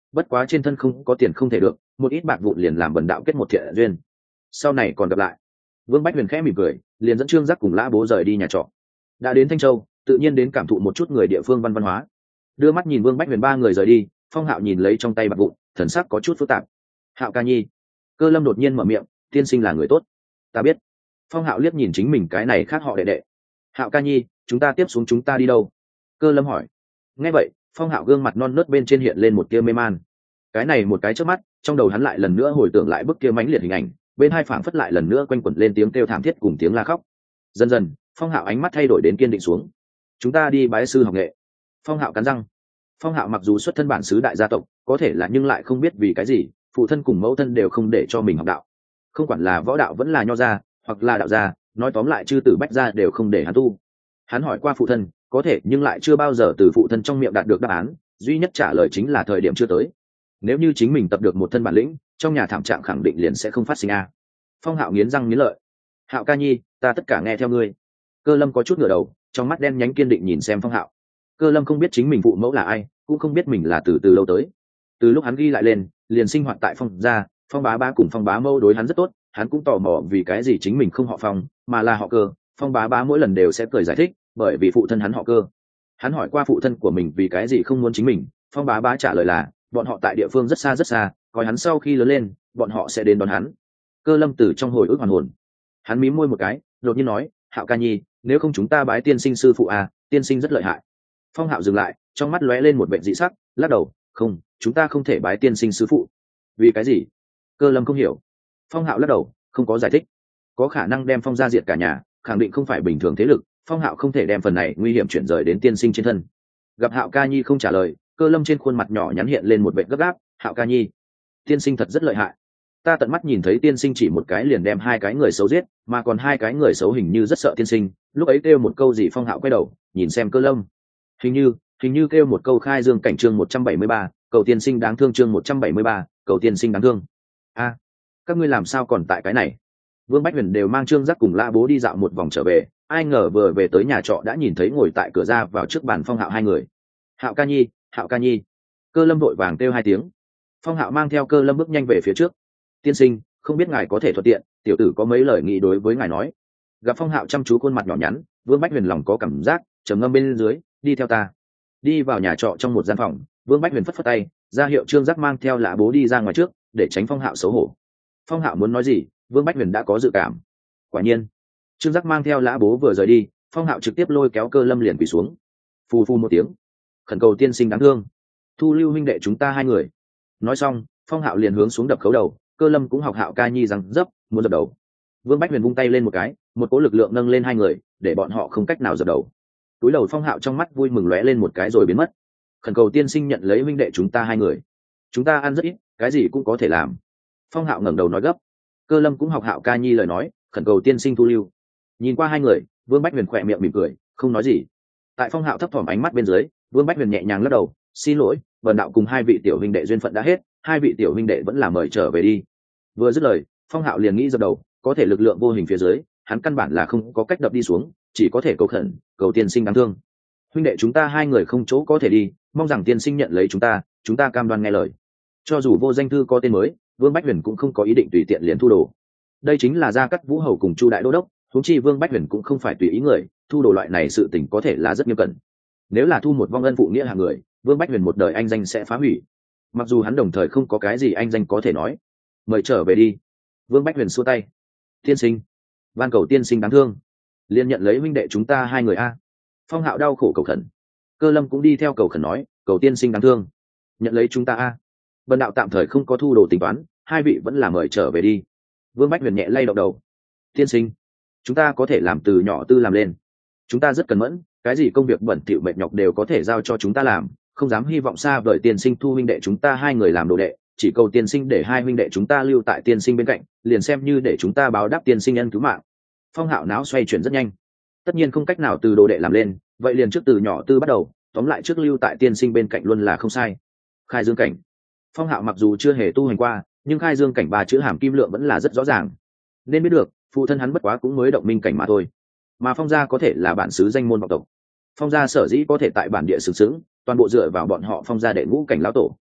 bất quá trên thân không có tiền không thể được, một ít bạc vụn liền làm bần đạo kết một thiện duyên, sau này còn gặp lại. Vương Bách Huyền khẽ mỉm cười, liền dẫn Trương Giác cùng Lã Bố rời đi nhà trọ. Đã đến Thanh Châu, tự nhiên đến cảm thụ một chút người địa phương văn hóa. Đưa mắt nhìn Vương Bách Huyền ba người rời đi, Phong Hạo nhìn lấy trong tay bạc vụn, thần sắc có chút phức tạp. Hạo ca nhi. Cơ Lâm đột nhiên mở miệng, tiên sinh là người tốt. Ta biết. Phong Hạo liếc nhìn chính mình cái này khác họ đệ đệ. Hạo ca nhi, chúng ta tiếp xuống chúng ta đi đâu? Cơ Lâm hỏi. Nghe vậy, Phong Hạo gương mặt non nớt bên trên hiện lên một tia mê man. Cái này một cái chớp mắt, trong đầu hắn lại lần nữa hồi tưởng lại bức kia mãnh liệt hình ảnh, bên hai phảng phất lại lần nữa quanh quẩn lên tiếng kêu thảm thiết cùng tiếng la khóc. Dần dần, Phong Hạo ánh mắt thay đổi đến kiên định xuống. Chúng ta đi bái sư học nghệ. Phong Hạo cắn răng. Phong Hạo mặc dù xuất thân bản xứ đại gia tộc, có thể là nhưng lại không biết vì cái gì, phụ thân cùng mẫu thân đều không để cho mình học đạo. Không quản là võ đạo vẫn là nho gia, hoặc là đạo gia, nói tóm lại chư tử bách gia đều không để hắn tu. Hắn hỏi qua phụ thân, có thể nhưng lại chưa bao giờ từ phụ thân trong miệng đạt được đáp án, duy nhất trả lời chính là thời điểm chưa tới. Nếu như chính mình tập được một thân bản lĩnh, trong nhà thảm trạng khẳng định liền sẽ không phát sinh a. Phong Hạo nghiến răng nghiến lợi. Hạo ca nhi, ta tất cả nghe theo ngươi. Cơ Lâm có chút ngửa đầu, trong mắt đen nhánh kiên định nhìn xem Phong Hạo. Cơ Lâm không biết chính mình phụ mẫu là ai, cũng không biết mình là từ lâu tới. Từ lúc hắn ghi lại lên, liền sinh hoạt tại Phong gia, Phong bá bá cùng Phong bá mẫu đối hắn rất tốt, hắn cũng tò mò vì cái gì chính mình không họ Phong, mà là họ Cơ. Phong bá bá mỗi lần đều sẽ cười giải thích, bởi vì phụ thân hắn họ Cơ. Hắn hỏi qua phụ thân của mình vì cái gì không muốn chính mình, Phong bá bá trả lời là bọn họ tại địa phương rất xa, coi hắn sau khi lớn lên, bọn họ sẽ đến đón hắn. Cơ Lâm từ trong hồi ức hoàn hồn, hắn mím môi một cái, đột nhiên nói, Hạo ca nhi, nếu không chúng ta bái tiên sinh sư phụ à, tiên sinh rất lợi hại. Phong Hạo dừng lại, trong mắt lóe lên một bệnh dị sắc, lắc đầu, không, chúng ta không thể bái tiên sinh sư phụ. Vì cái gì? Cơ Lâm không hiểu. Phong Hạo lắc đầu, không có giải thích. Có khả năng đem Phong gia diệt cả nhà, khẳng định không phải bình thường thế lực, Phong Hạo không thể đem phần này nguy hiểm chuyển rời đến tiên sinh trên thân. Gặp Hạo ca nhi không trả lời, Cơ Lâm trên khuôn mặt nhỏ nhắn hiện lên một vẻ gấp gáp. Hạo ca nhi, tiên sinh thật rất lợi hại. Ta tận mắt nhìn thấy tiên sinh chỉ một cái liền đem hai cái người xấu giết, mà còn hai cái người xấu hình như rất sợ tiên sinh, lúc ấy kêu một câu gì? Phong Hạo quay đầu nhìn xem Cơ Lâm, hình như kêu một câu khai dương cảnh chương 173, cầu tiên sinh đáng thương chương 173, cầu tiên sinh đáng thương. A, các ngươi làm sao còn tại cái này? Vương Bách Huyền đều mang Trương Giác cùng Lã Bố đi dạo một vòng trở về, ai ngờ vừa về tới nhà trọ đã nhìn thấy ngồi tại cửa ra vào trước bàn Phong Hạo hai người. Hạo ca nhi, Hạo ca nhi. Cơ Lâm vội vàng kêu hai tiếng. Phong Hạo mang theo Cơ Lâm bước nhanh về phía trước. Tiên sinh, không biết ngài có thể thuận tiện, tiểu tử có mấy lời nghị đối với ngài nói. Gặp Phong Hạo chăm chú khuôn mặt nhỏ nhắn, Vương Bách Huyền lòng có cảm giác trầm ngâm bên dưới, đi theo ta. Đi vào nhà trọ trong một gian phòng, Vương Bách Huyền phất phất tay, ra hiệu Trương Giác mang theo Lã Bố đi ra ngoài trước, để tránh Phong Hạo xấu hổ. Phong Hạo muốn nói gì, Vương Bách Huyền đã có dự cảm. Quả nhiên, Trương Giác mang theo Lã Bố vừa rời đi, Phong Hạo trực tiếp lôi kéo Cơ Lâm liền quỳ xuống. Phù phù một tiếng, khẩn cầu tiên sinh đáng thương, thu lưu huynh đệ chúng ta hai người. Nói xong, Phong Hạo liền hướng xuống đập khấu đầu, Cơ Lâm cũng học Hạo ca nhi rằng dấp, muốn dập đầu. Vương Bách Huyền vung tay lên một cái, một cỗ lực lượng nâng lên hai người, để bọn họ không cách nào dập đầu. Túi đầu Phong Hạo trong mắt vui mừng lóe lên một cái rồi biến mất. Khẩn cầu tiên sinh nhận lấy huynh đệ chúng ta hai người. Chúng ta ăn rất ít, cái gì cũng có thể làm. Phong Hạo ngẩng đầu nói gấp. Cơ Lâm cũng học Hạo ca nhi lời nói, khẩn cầu tiên sinh thu lưu. Nhìn qua hai người, Vương Bách Huyền khỏe miệng mỉm cười, không nói gì. Tại Phong Hạo thấp thỏm ánh mắt bên dưới, Vương Bách Huyền nhẹ nhàng lắc đầu, xin lỗi, bần đạo cùng hai vị tiểu huynh đệ duyên phận đã hết, hai vị tiểu huynh đệ vẫn là mời trở về đi. Vừa dứt lời, Phong Hạo liền nghĩ dập đầu, có thể lực lượng vô hình phía dưới, hắn căn bản là không có cách đập đi xuống, chỉ có thể cầu khẩn, cầu tiên sinh đáng thương. Huynh đệ chúng ta hai người không chỗ có thể đi, mong rằng tiên sinh nhận lấy chúng ta cam đoan nghe lời. Cho dù vô danh thư có tên mới, Vương Bách Huyền cũng không có ý định tùy tiện liền thu đồ. Đây chính là Gia Cát Vũ hầu cùng Chu đại đô đốc, huống chi Vương Bách Huyền cũng không phải tùy ý người, thu đồ loại này sự tình có thể là rất nghiêm cẩn. Nếu là thu một vong ân phụ nghĩa hạng người, Vương Bách Huyền một đời anh danh sẽ phá hủy. Mặc dù hắn đồng thời không có cái gì anh danh có thể nói. Mời trở về đi. Vương Bách Huyền xua tay. Tiên sinh, van cầu tiên sinh đáng thương, liền nhận lấy huynh đệ chúng ta hai người a. Phong Hạo đau khổ cầu khẩn. Cơ Lâm cũng đi theo cầu khẩn nói, cầu tiên sinh đáng thương, nhận lấy chúng ta a. Bần đạo tạm thời không có thu đồ tính toán, hai vị vẫn là mời trở về đi. Vương Bách Huyền nhẹ lay động đầu. Tiên sinh, chúng ta có thể làm từ nhỏ tư làm lên, chúng ta rất cẩn mẫn, cái gì công việc bẩn thỉu mệt nhọc đều có thể giao cho chúng ta làm, không dám hy vọng xa vời tiên sinh thu huynh đệ chúng ta hai người làm đồ đệ, chỉ cầu tiên sinh để hai huynh đệ chúng ta lưu tại tiên sinh bên cạnh, liền xem như để chúng ta báo đáp tiên sinh ân cứu mạng. Phong Hạo não xoay chuyển rất nhanh. Tất nhiên không cách nào từ đồ đệ làm lên, vậy liền trước từ nhỏ tư bắt đầu, tóm lại trước lưu tại tiên sinh bên cạnh luôn là không sai. Khai dương cảnh. Phong Hạo mặc dù chưa hề tu hành qua, nhưng khai dương cảnh ba chữ hàm kim lượng vẫn là rất rõ ràng. Nên biết được, phụ thân hắn bất quá cũng mới động minh cảnh mà thôi. Mà Phong gia có thể là bản xứ danh môn vọng tộc. Phong gia sở dĩ có thể tại bản địa sừng sững, toàn bộ dựa vào bọn họ Phong gia đệ ngũ cảnh lão tổ.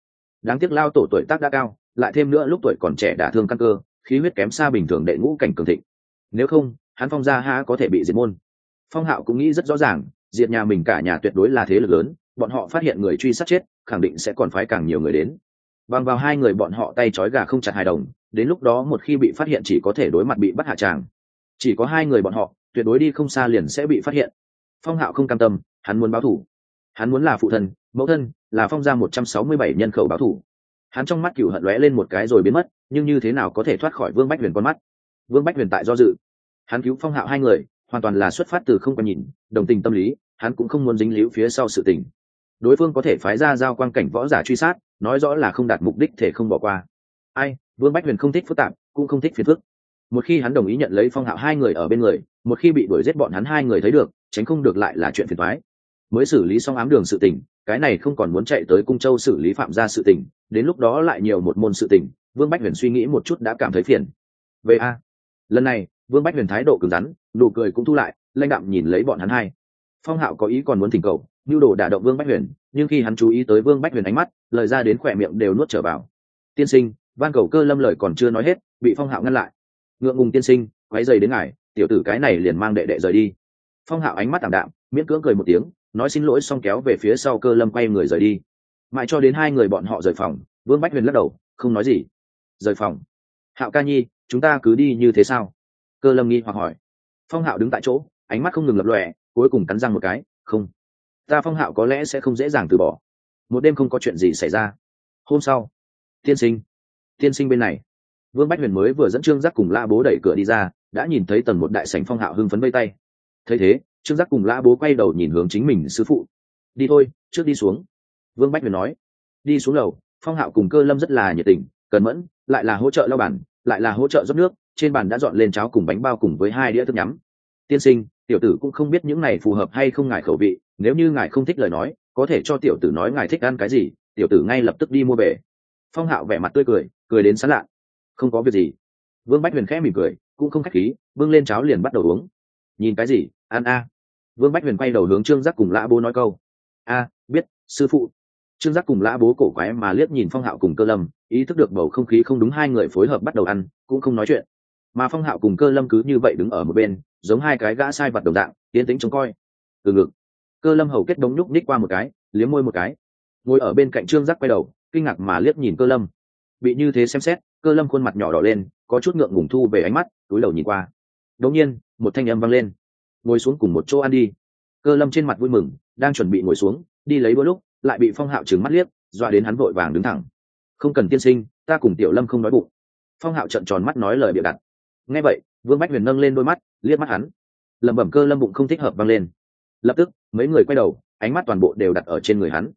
đáng tiếc lao tổ tuổi tác đã cao, lại thêm nữa lúc tuổi còn trẻ đả thương căn cơ, khí huyết kém xa bình thường đệ ngũ cảnh cường thịnh. Nếu không hắn Phong gia há có thể bị diệt môn. Phong Hạo cũng nghĩ rất rõ ràng, diệt nhà mình cả nhà tuyệt đối là thế lực lớn, bọn họ phát hiện người truy sát chết, khẳng định sẽ còn phái càng nhiều người đến. Bằng vào hai người bọn họ tay trói gà không chặt hài đồng, đến lúc đó một khi bị phát hiện chỉ có thể đối mặt bị bắt hạ tràng. Chỉ có hai người bọn họ, tuyệt đối đi không xa liền sẽ bị phát hiện. Phong Hạo không cam tâm, hắn muốn báo thù. Hắn muốn là phụ thân, mẫu thân, là Phong gia 167 nhân khẩu báo thù. Hắn trong mắt cừu hận lóe lên một cái rồi biến mất, nhưng như thế nào có thể thoát khỏi Vương Bách Huyền con mắt. Vương Bách Huyền tại do dự. Hắn cứu Phong Hạo hai người, hoàn toàn là xuất phát từ không quan nhìn, đồng tình tâm lý, hắn cũng không muốn dính líu phía sau sự tình. Đối phương có thể phái ra giao quang cảnh võ giả truy sát, nói rõ là không đạt mục đích thể không bỏ qua. Ai, Vương Bách Huyền không thích phức tạp, cũng không thích phiền phức. Một khi hắn đồng ý nhận lấy Phong Hạo hai người ở bên người, một khi bị đuổi giết bọn hắn hai người thấy được, tránh không được lại là chuyện phiền toái. Mới xử lý xong ám đường sự tình, cái này không còn muốn chạy tới Cung Châu xử lý phạm gia sự tình, đến lúc đó lại nhiều một môn sự tình, Vương Bách Huyền suy nghĩ một chút đã cảm thấy phiền. Về a, lần này, Vương Bách Huyền thái độ cứng rắn, nụ cười cũng thu lại, lãnh đạm nhìn lấy bọn hắn hai. Phong Hạo có ý còn muốn thỉnh cầu, nhu đồ đả động Vương Bách Huyền, nhưng khi hắn chú ý tới Vương Bách Huyền ánh mắt, lời ra đến khỏe miệng đều nuốt trở vào. Tiên sinh, van cầu Cơ Lâm lời còn chưa nói hết, bị Phong Hạo ngăn lại. Ngượng ngùng tiên sinh, quấy rầy đến ngài, tiểu tử cái này liền mang đệ đệ rời đi. Phong Hạo ánh mắt tạm đạm, miễn cưỡng cười một tiếng, nói xin lỗi xong kéo về phía sau Cơ Lâm quay người rời đi. Mãi cho đến hai người bọn họ rời phòng, Vương Bách Huyền lắc đầu, không nói gì. Rời phòng. Hạo ca nhi, chúng ta cứ đi như thế sao? Cơ Lâm nghi hoặc hỏi. Phong Hạo đứng tại chỗ, ánh mắt không ngừng lập lòe, cuối cùng cắn răng một cái, không, ta Phong Hạo có lẽ sẽ không dễ dàng từ bỏ. Một đêm không có chuyện gì xảy ra. Hôm sau, tiên sinh bên này, Vương Bách Huyền mới vừa dẫn Trương Giác cùng Lã Bố đẩy cửa đi ra, đã nhìn thấy tầng một đại sảnh. Phong Hạo hưng phấn vây tay. Thấy thế, Trương Giác cùng Lã Bố quay đầu nhìn hướng chính mình sư phụ. Đi thôi, trước đi xuống. Vương Bách Huyền nói. Đi xuống lầu, Phong Hạo cùng Cơ Lâm rất là nhiệt tình, cần mẫn, lại là hỗ trợ lau bàn, lại là hỗ trợ rót nước, trên bàn đã dọn lên cháo cùng bánh bao cùng với 2 đĩa thức nhắm. Tiên sinh, tiểu tử cũng không biết những này phù hợp hay không ngài khẩu vị, nếu như ngài không thích lời nói, có thể cho tiểu tử nói ngài thích ăn cái gì, tiểu tử ngay lập tức đi mua về. Phong Hạo vẻ mặt tươi cười, cười đến sán lạ. Không có việc gì. Vương Bách Huyền khẽ mỉm cười, cũng không khách khí, bưng lên cháo liền bắt đầu uống. Nhìn cái gì, ăn a. Vương Bách Huyền quay đầu hướng Trương Giác cùng Lã Bố nói câu. A, biết, sư phụ. Trương Giác cùng Lã Bố cổ quái mà liếc nhìn Phong Hạo cùng Cơ Lâm, ý thức được bầu không khí không đúng, hai người phối hợp bắt đầu ăn, cũng không nói chuyện. Mà Phong Hạo cùng Cơ Lâm cứ như vậy đứng ở một bên, giống hai cái gã sai vật đồng dạng, yên tĩnh trông coi. Từ ngực, Cơ Lâm hầu kết đống nhúc nhích qua một cái, liếm môi một cái. Ngồi ở bên cạnh Trương Giác quay đầu, kinh ngạc mà liếc nhìn Cơ Lâm. Bị như thế xem xét, Cơ Lâm khuôn mặt nhỏ đỏ lên, có chút ngượng ngùng thu về ánh mắt, cúi đầu nhìn qua. Đột nhiên, một thanh âm vang lên. Ngồi xuống cùng một chỗ ăn đi. Cơ Lâm trên mặt vui mừng, đang chuẩn bị ngồi xuống, đi lấy đũa lúc, lại bị Phong Hạo trừng mắt liếc, dọa đến hắn vội vàng đứng thẳng. Không cần tiên sinh, ta cùng Tiểu Lâm không đói bụng. Phong Hạo trợn tròn mắt nói lời bịa đặt. Nghe vậy, Vương Bách Huyền nâng lên đôi mắt, liếc mắt hắn. Lẩm bẩm Cơ Lâm bụng không thích hợp vang lên. Lập tức, mấy người quay đầu, ánh mắt toàn bộ đều đặt ở trên người hắn.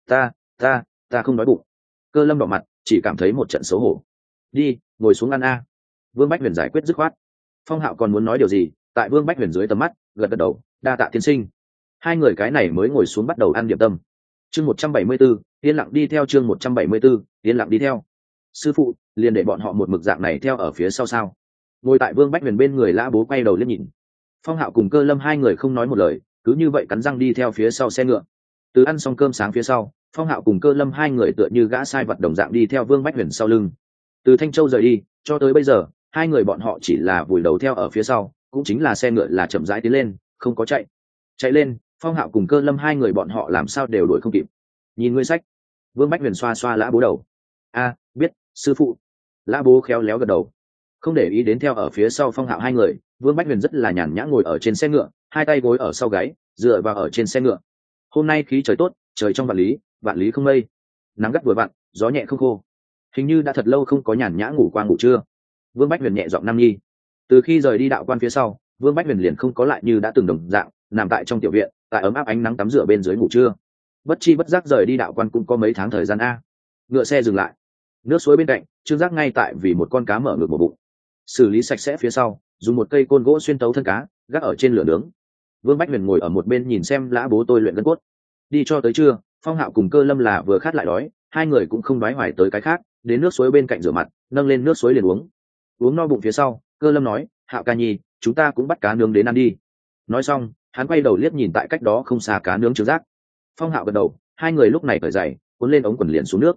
Ta không đói bụng. Cơ Lâm đỏ mặt, chỉ cảm thấy một trận xấu hổ. Đi, ngồi xuống ăn a. Vương Bách Huyền giải quyết dứt khoát. Phong Hạo còn muốn nói điều gì, tại Vương Bách Huyền dưới tầm mắt, gật gật đầu, đa tạ tiên sinh. Hai người cái này mới ngồi xuống bắt đầu ăn điểm tâm. Chương 174, yên lặng đi theo. Chương 174, yên lặng đi theo. Sư phụ, liền để bọn họ một mực dạng này theo ở phía sau sao? Ngồi tại Vương Bách Huyền bên người Lã Bố quay đầu liếc nhìn. Phong Hạo cùng Cơ Lâm hai người không nói một lời, cứ như vậy cắn răng đi theo phía sau xe ngựa. Từ ăn xong cơm sáng phía sau, Phong Hạo cùng Cơ Lâm hai người tựa như gã sai vật đồng dạng đi theo Vương Bách Huyền sau lưng. Từ Thanh Châu rời đi, cho tới bây giờ, hai người bọn họ chỉ là vùi đầu theo ở phía sau, cũng chính là xe ngựa là chậm rãi tiến lên, không có chạy. Chạy lên, Phong Hạo cùng Cơ Lâm hai người bọn họ làm sao đều đuổi không kịp. Nhìn ngươi sách. Vương Bách Huyền xoa xoa Lã Bố đầu. A, biết, sư phụ. Lã Bố khéo léo gật đầu. Không để ý đến theo ở phía sau Phong Hạo hai người, Vương Bách Huyền rất là nhàn nhã ngồi ở trên xe ngựa, hai tay gối ở sau gáy, dựa vào ở trên xe ngựa. Hôm nay khí trời tốt, trời trong vạn lý không mây, nắng gắt vừa vặn, gió nhẹ không khô. Hình như đã thật lâu không có nhàn nhã ngủ qua ngủ trưa. Vương Bách Huyền nhẹ giọng năm nhi. Từ khi rời đi đạo quan phía sau, Vương Bách Huyền liền không có lại như đã từng đồng dạng nằm tại trong tiểu viện, tại ấm áp ánh nắng tắm rửa bên dưới ngủ trưa. Bất chi bất giác rời đi đạo quan cũng có mấy tháng thời gian a. Ngựa xe dừng lại, nước suối bên cạnh, Trương Giác ngay tại vì một con cá mở ngược một bụng. Xử lý sạch sẽ phía sau, dùng một cây côn gỗ xuyên tấu thân cá, gác ở trên lửa nướng. Vương Bách Huyền ngồi ở một bên nhìn xem Lã Bố tôi luyện gân cốt. Đi cho tới trưa, Phong Hạo cùng Cơ Lâm là vừa khát lại đói, hai người cũng không đoái hoài tới cái khác, đến nước suối bên cạnh rửa mặt, nâng lên nước suối liền uống. Uống no bụng phía sau, Cơ Lâm nói, Hạo ca nhi, chúng ta cũng bắt cá nướng đến ăn đi. Nói xong, hắn quay đầu liếc nhìn tại cách đó không xa cá nướng Trương Giác. Phong Hạo gật đầu, hai người lúc này cởi giày, cuốn lên ống quần liền xuống nước.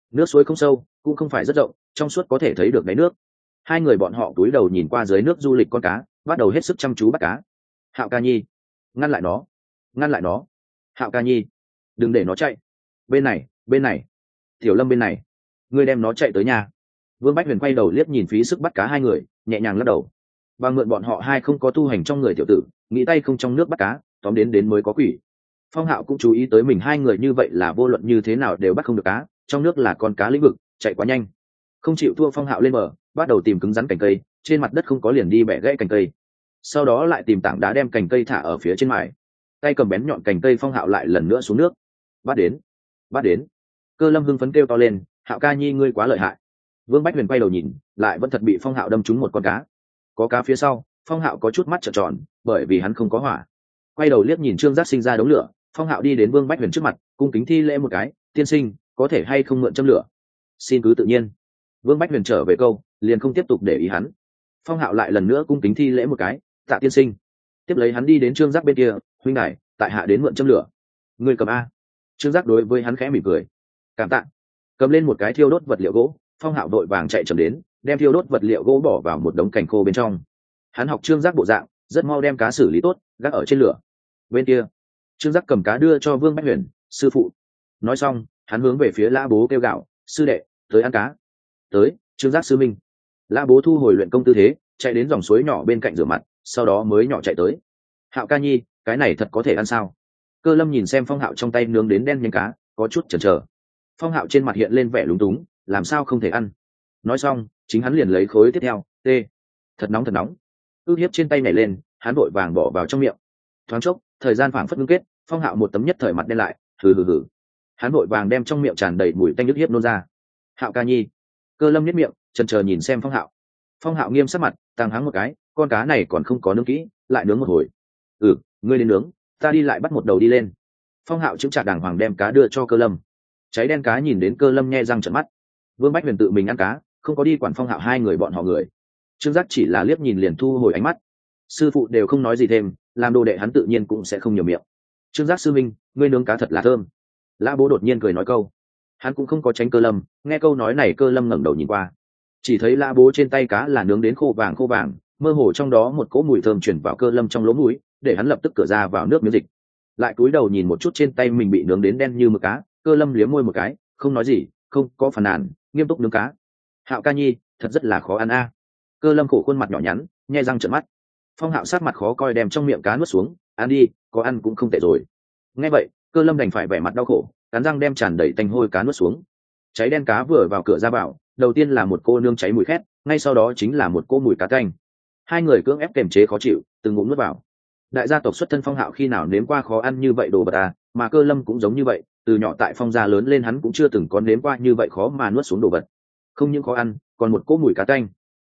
nước suối không sâu cũng không phải rất rộng, trong suốt có thể thấy được đáy nước. Hai người bọn họ cúi đầu nhìn qua dưới nước du lịch con cá, bắt đầu hết sức chăm chú bắt cá. Hạo ca nhi, ngăn lại nó, ngăn lại nó. Hạo ca nhi, đừng để nó chạy. Bên này, bên này. Tiểu Lâm bên này, ngươi đem nó chạy tới nhà. Vương Bách Huyền quay đầu liếc nhìn phí sức bắt cá hai người, nhẹ nhàng lắc đầu. Và mượn bọn họ hai không có tu hành trong người tiểu tử, nghĩ tay không trong nước bắt cá, tóm đến mới có quỷ. Phong Hạo cũng chú ý tới mình hai người như vậy là vô luận như thế nào đều bắt không được cá, trong nước là con cá lĩnh vực, chạy quá nhanh. Không chịu thua, Phong Hạo lên bờ, bắt đầu tìm cứng rắn cành cây, trên mặt đất không có liền đi bẻ gãy cành cây. Sau đó lại tìm tảng đá đem cành cây thả ở phía trên mài. Tay cầm bén nhọn cành cây, Phong Hạo lại lần nữa xuống nước. Bắt đến, bắt đến. Cơ Lâm hưng phấn kêu to lên, Hạo ca nhi ngươi quá lợi hại. Vương Bách Huyền quay đầu nhìn, lại vẫn thật bị Phong Hạo đâm trúng một con cá. Có cá phía sau, Phong Hạo có chút mắt trợn tròn, bởi vì hắn không có hỏa. Quay đầu liếc nhìn Trương Giác Sinh ra đống lửa, Phong Hạo đi đến Vương Bách Huyền trước mặt, cung kính thi lễ một cái, tiên sinh, có thể hay không mượn châm lửa? Xin cứ tự nhiên. Vương Bách Huyền trở về câu, liền không tiếp tục để ý hắn. Phong Hạo lại lần nữa cung kính thi lễ một cái, tạ tiên sinh. Tiếp lấy hắn đi đến Trương Giác bên kia, huynh đài, tại hạ đến mượn châm lửa. Người cầm a. Trương Giác đối với hắn khẽ mỉm cười, cảm tạ. Cầm lên một cái thiêu đốt vật liệu gỗ, Phong Hạo đội vàng chạy chậm đến, đem thiêu đốt vật liệu gỗ bỏ vào một đống cành khô bên trong. Hắn học Trương Giác bộ dạng, rất mau đem cá xử lý tốt, gác ở trên lửa. Bên kia, Trương Giác cầm cá đưa cho Vương Bách Huyền, sư phụ. Nói xong, hắn hướng về phía Lã Bố kêu gạo, sư đệ, tới ăn cá. Tới, Trương Giác sư minh. Lã Bố thu hồi luyện công tư thế, chạy đến dòng suối nhỏ bên cạnh rửa mặt, sau đó mới nhỏ chạy tới. Hạo ca nhi, cái này thật có thể ăn sao? Cơ Lâm nhìn xem Phong Hạo trong tay nướng đến đen nhánh cá, có chút chần chờ. Phong Hạo trên mặt hiện lên vẻ lúng túng, làm sao không thể ăn? Nói xong, chính hắn liền lấy khối tiếp theo, tê. Thật nóng thật nóng. Ước hiếp trên tay nhảy lên, hắn vội vàng bỏ vào trong miệng. Thoáng chốc, thời gian phảng phất ngưng kết, Phong Hạo một tấm nhất thời mặt đen lại, hừ hừ hừ. Hắn vội vàng đem trong miệng tràn đầy mùi tanh ước hiếp nôn ra. Hạo ca nhi. Cơ Lâm nhếch miệng, chần chờ nhìn xem Phong Hạo. Phong Hạo nghiêm sắc mặt, tăng hắng một cái, con cá này còn không có nướng kỹ, lại nướng một hồi. Ngươi đến nướng, ta đi lại bắt một đầu đi lên. Phong Hạo chững chạc đàng hoàng đem cá đưa cho Cơ Lâm. Cháy đen cá nhìn đến Cơ Lâm nhe răng trợn mắt. Vương Bách Huyền tự mình ăn cá, không có đi quản Phong Hạo hai người bọn họ người. Trương Giác chỉ là liếc nhìn liền thu hồi ánh mắt. Sư phụ đều không nói gì thêm, làm đồ đệ hắn tự nhiên cũng sẽ không nhiều miệng. Trương Giác sư minh, ngươi nướng cá thật là thơm. Lã Bố đột nhiên cười nói câu. Hắn cũng không có tránh Cơ Lâm, nghe câu nói này Cơ Lâm ngẩng đầu nhìn qua, chỉ thấy Lã Bố trên tay cá là nướng đến khô vàng, mơ hồ trong đó một cỗ mùi thơm chuyển vào Cơ Lâm trong lỗ mũi, để hắn lập tức cửa ra vào nước miếng dịch. Lại cúi đầu nhìn một chút trên tay mình bị nướng đến đen như mực cá, Cơ Lâm liếm môi một cái, không nói gì, không có phàn nàn, nghiêm túc nướng cá. Hạo ca nhi, thật rất là khó ăn a. Cơ Lâm khổ khuôn mặt nhỏ nhắn, nhe răng trợn mắt. Phong Hạo sát mặt khó coi đem trong miệng cá nuốt xuống, ăn đi, có ăn cũng không tệ rồi. Nghe vậy, Cơ Lâm đành phải vẻ mặt đau khổ, cắn răng đem tràn đầy tanh hôi cá nuốt xuống. Cháy đen cá vừa vào cửa ra vào, đầu tiên là một cô nương cháy mùi khét, ngay sau đó chính là một cô mùi cá tanh. Hai người cưỡng ép kiềm chế khó chịu, từng ngụm nuốt vào. Đại gia tộc xuất thân Phong Hạo khi nào nếm qua khó ăn như vậy đồ vật à, mà Cơ Lâm cũng giống như vậy, từ nhỏ tại Phong gia lớn lên hắn cũng chưa từng có nếm qua như vậy khó mà nuốt xuống đồ vật. Không những khó ăn, còn một cỗ mùi cá tanh.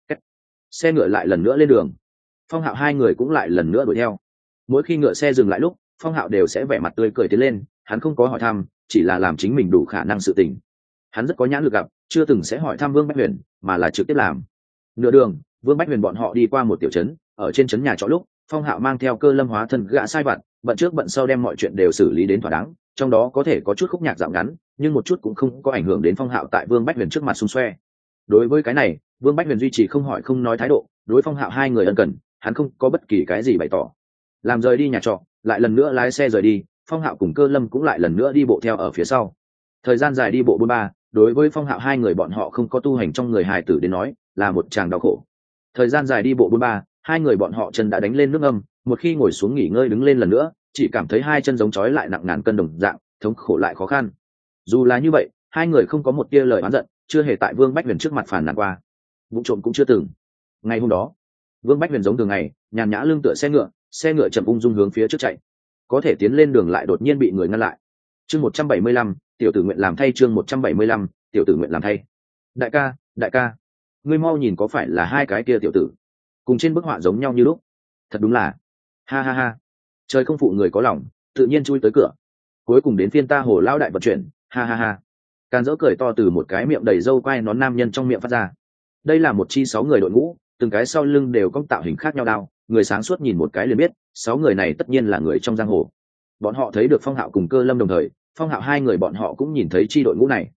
Xe ngựa lại lần nữa lên đường. Phong Hạo hai người cũng lại lần nữa đuổi theo. Mỗi khi ngựa xe dừng lại lúc, Phong Hạo đều sẽ vẻ mặt tươi cười tiến lên, hắn không có hỏi thăm, chỉ là làm chính mình đủ khả năng sự tình. Hắn rất có nhãn lực gặp, chưa từng sẽ hỏi thăm Vương Bách Huyền, mà là trực tiếp làm. Nửa đường, Vương Bách Huyền bọn họ đi qua một tiểu trấn, ở trên trấn nhà trọ lúc, Phong Hạo mang theo Cơ Lâm hóa thân gã sai vặt, bận trước bận sau đem mọi chuyện đều xử lý đến thỏa đáng, trong đó có thể có chút khúc nhạc dạo ngắn, nhưng một chút cũng không có ảnh hưởng đến Phong Hạo tại Vương Bách Huyền trước mặt xung xoe. Đối với cái này, Vương Bách Huyền duy trì không hỏi không nói thái độ, đối Phong Hạo hai người ân cần, hắn không có bất kỳ cái gì bày tỏ. Làm rời đi nhà trọ, lại lần nữa lái xe rời đi, Phong Hạo cùng Cơ Lâm cũng lại lần nữa đi bộ theo ở phía sau. Thời gian dài đi bộ bôn ba, đối với Phong Hạo hai người bọn họ không có tu hành trong người hài tử đến nói, là một tràng đau khổ. Thời gian dài đi bộ bôn ba, hai người bọn họ chân đã đánh lên nước âm, một khi ngồi xuống nghỉ ngơi đứng lên lần nữa, chỉ cảm thấy hai chân giống trói lại nặng ngàn cân đồng dạng, thống khổ lại khó khăn. Dù là như vậy, hai người không có một tia lời oán giận, chưa hề tại Vương Bách Huyền trước mặt phàn nàn qua, vụ trộm cũng chưa từng. Ngày hôm đó, Vương Bách Huyền giống thường ngày, nhàn nhã lưng tựa xe ngựa chậm ung dung hướng phía trước chạy. Có thể tiến lên đường lại đột nhiên bị người ngăn lại. Chương 175, tiểu tử nguyện làm thay. Chương 175, tiểu tử nguyện làm thay. Đại ca, ngươi mau nhìn có phải là hai cái kia tiểu tử cùng trên bức họa giống nhau như lúc? Thật đúng là, ha ha ha, trời không phụ người có lòng, tự nhiên chui tới cửa. Cuối cùng đến phiên ta Hồ lão đại vận chuyển, ha ha ha. Càn dỡ cười to từ một cái miệng đầy râu quai nón nam nhân trong miệng phát ra. Đây là một chi 6 người đội ngũ, từng cái sau lưng đều có tạo hình khác nhau đao, người sáng suốt nhìn một cái liền biết 6 người này tất nhiên là người trong giang hồ. Bọn họ thấy được Phong Hạo cùng Cơ Lâm đồng thời, Phong Hạo hai người bọn họ cũng nhìn thấy chi đội ngũ này.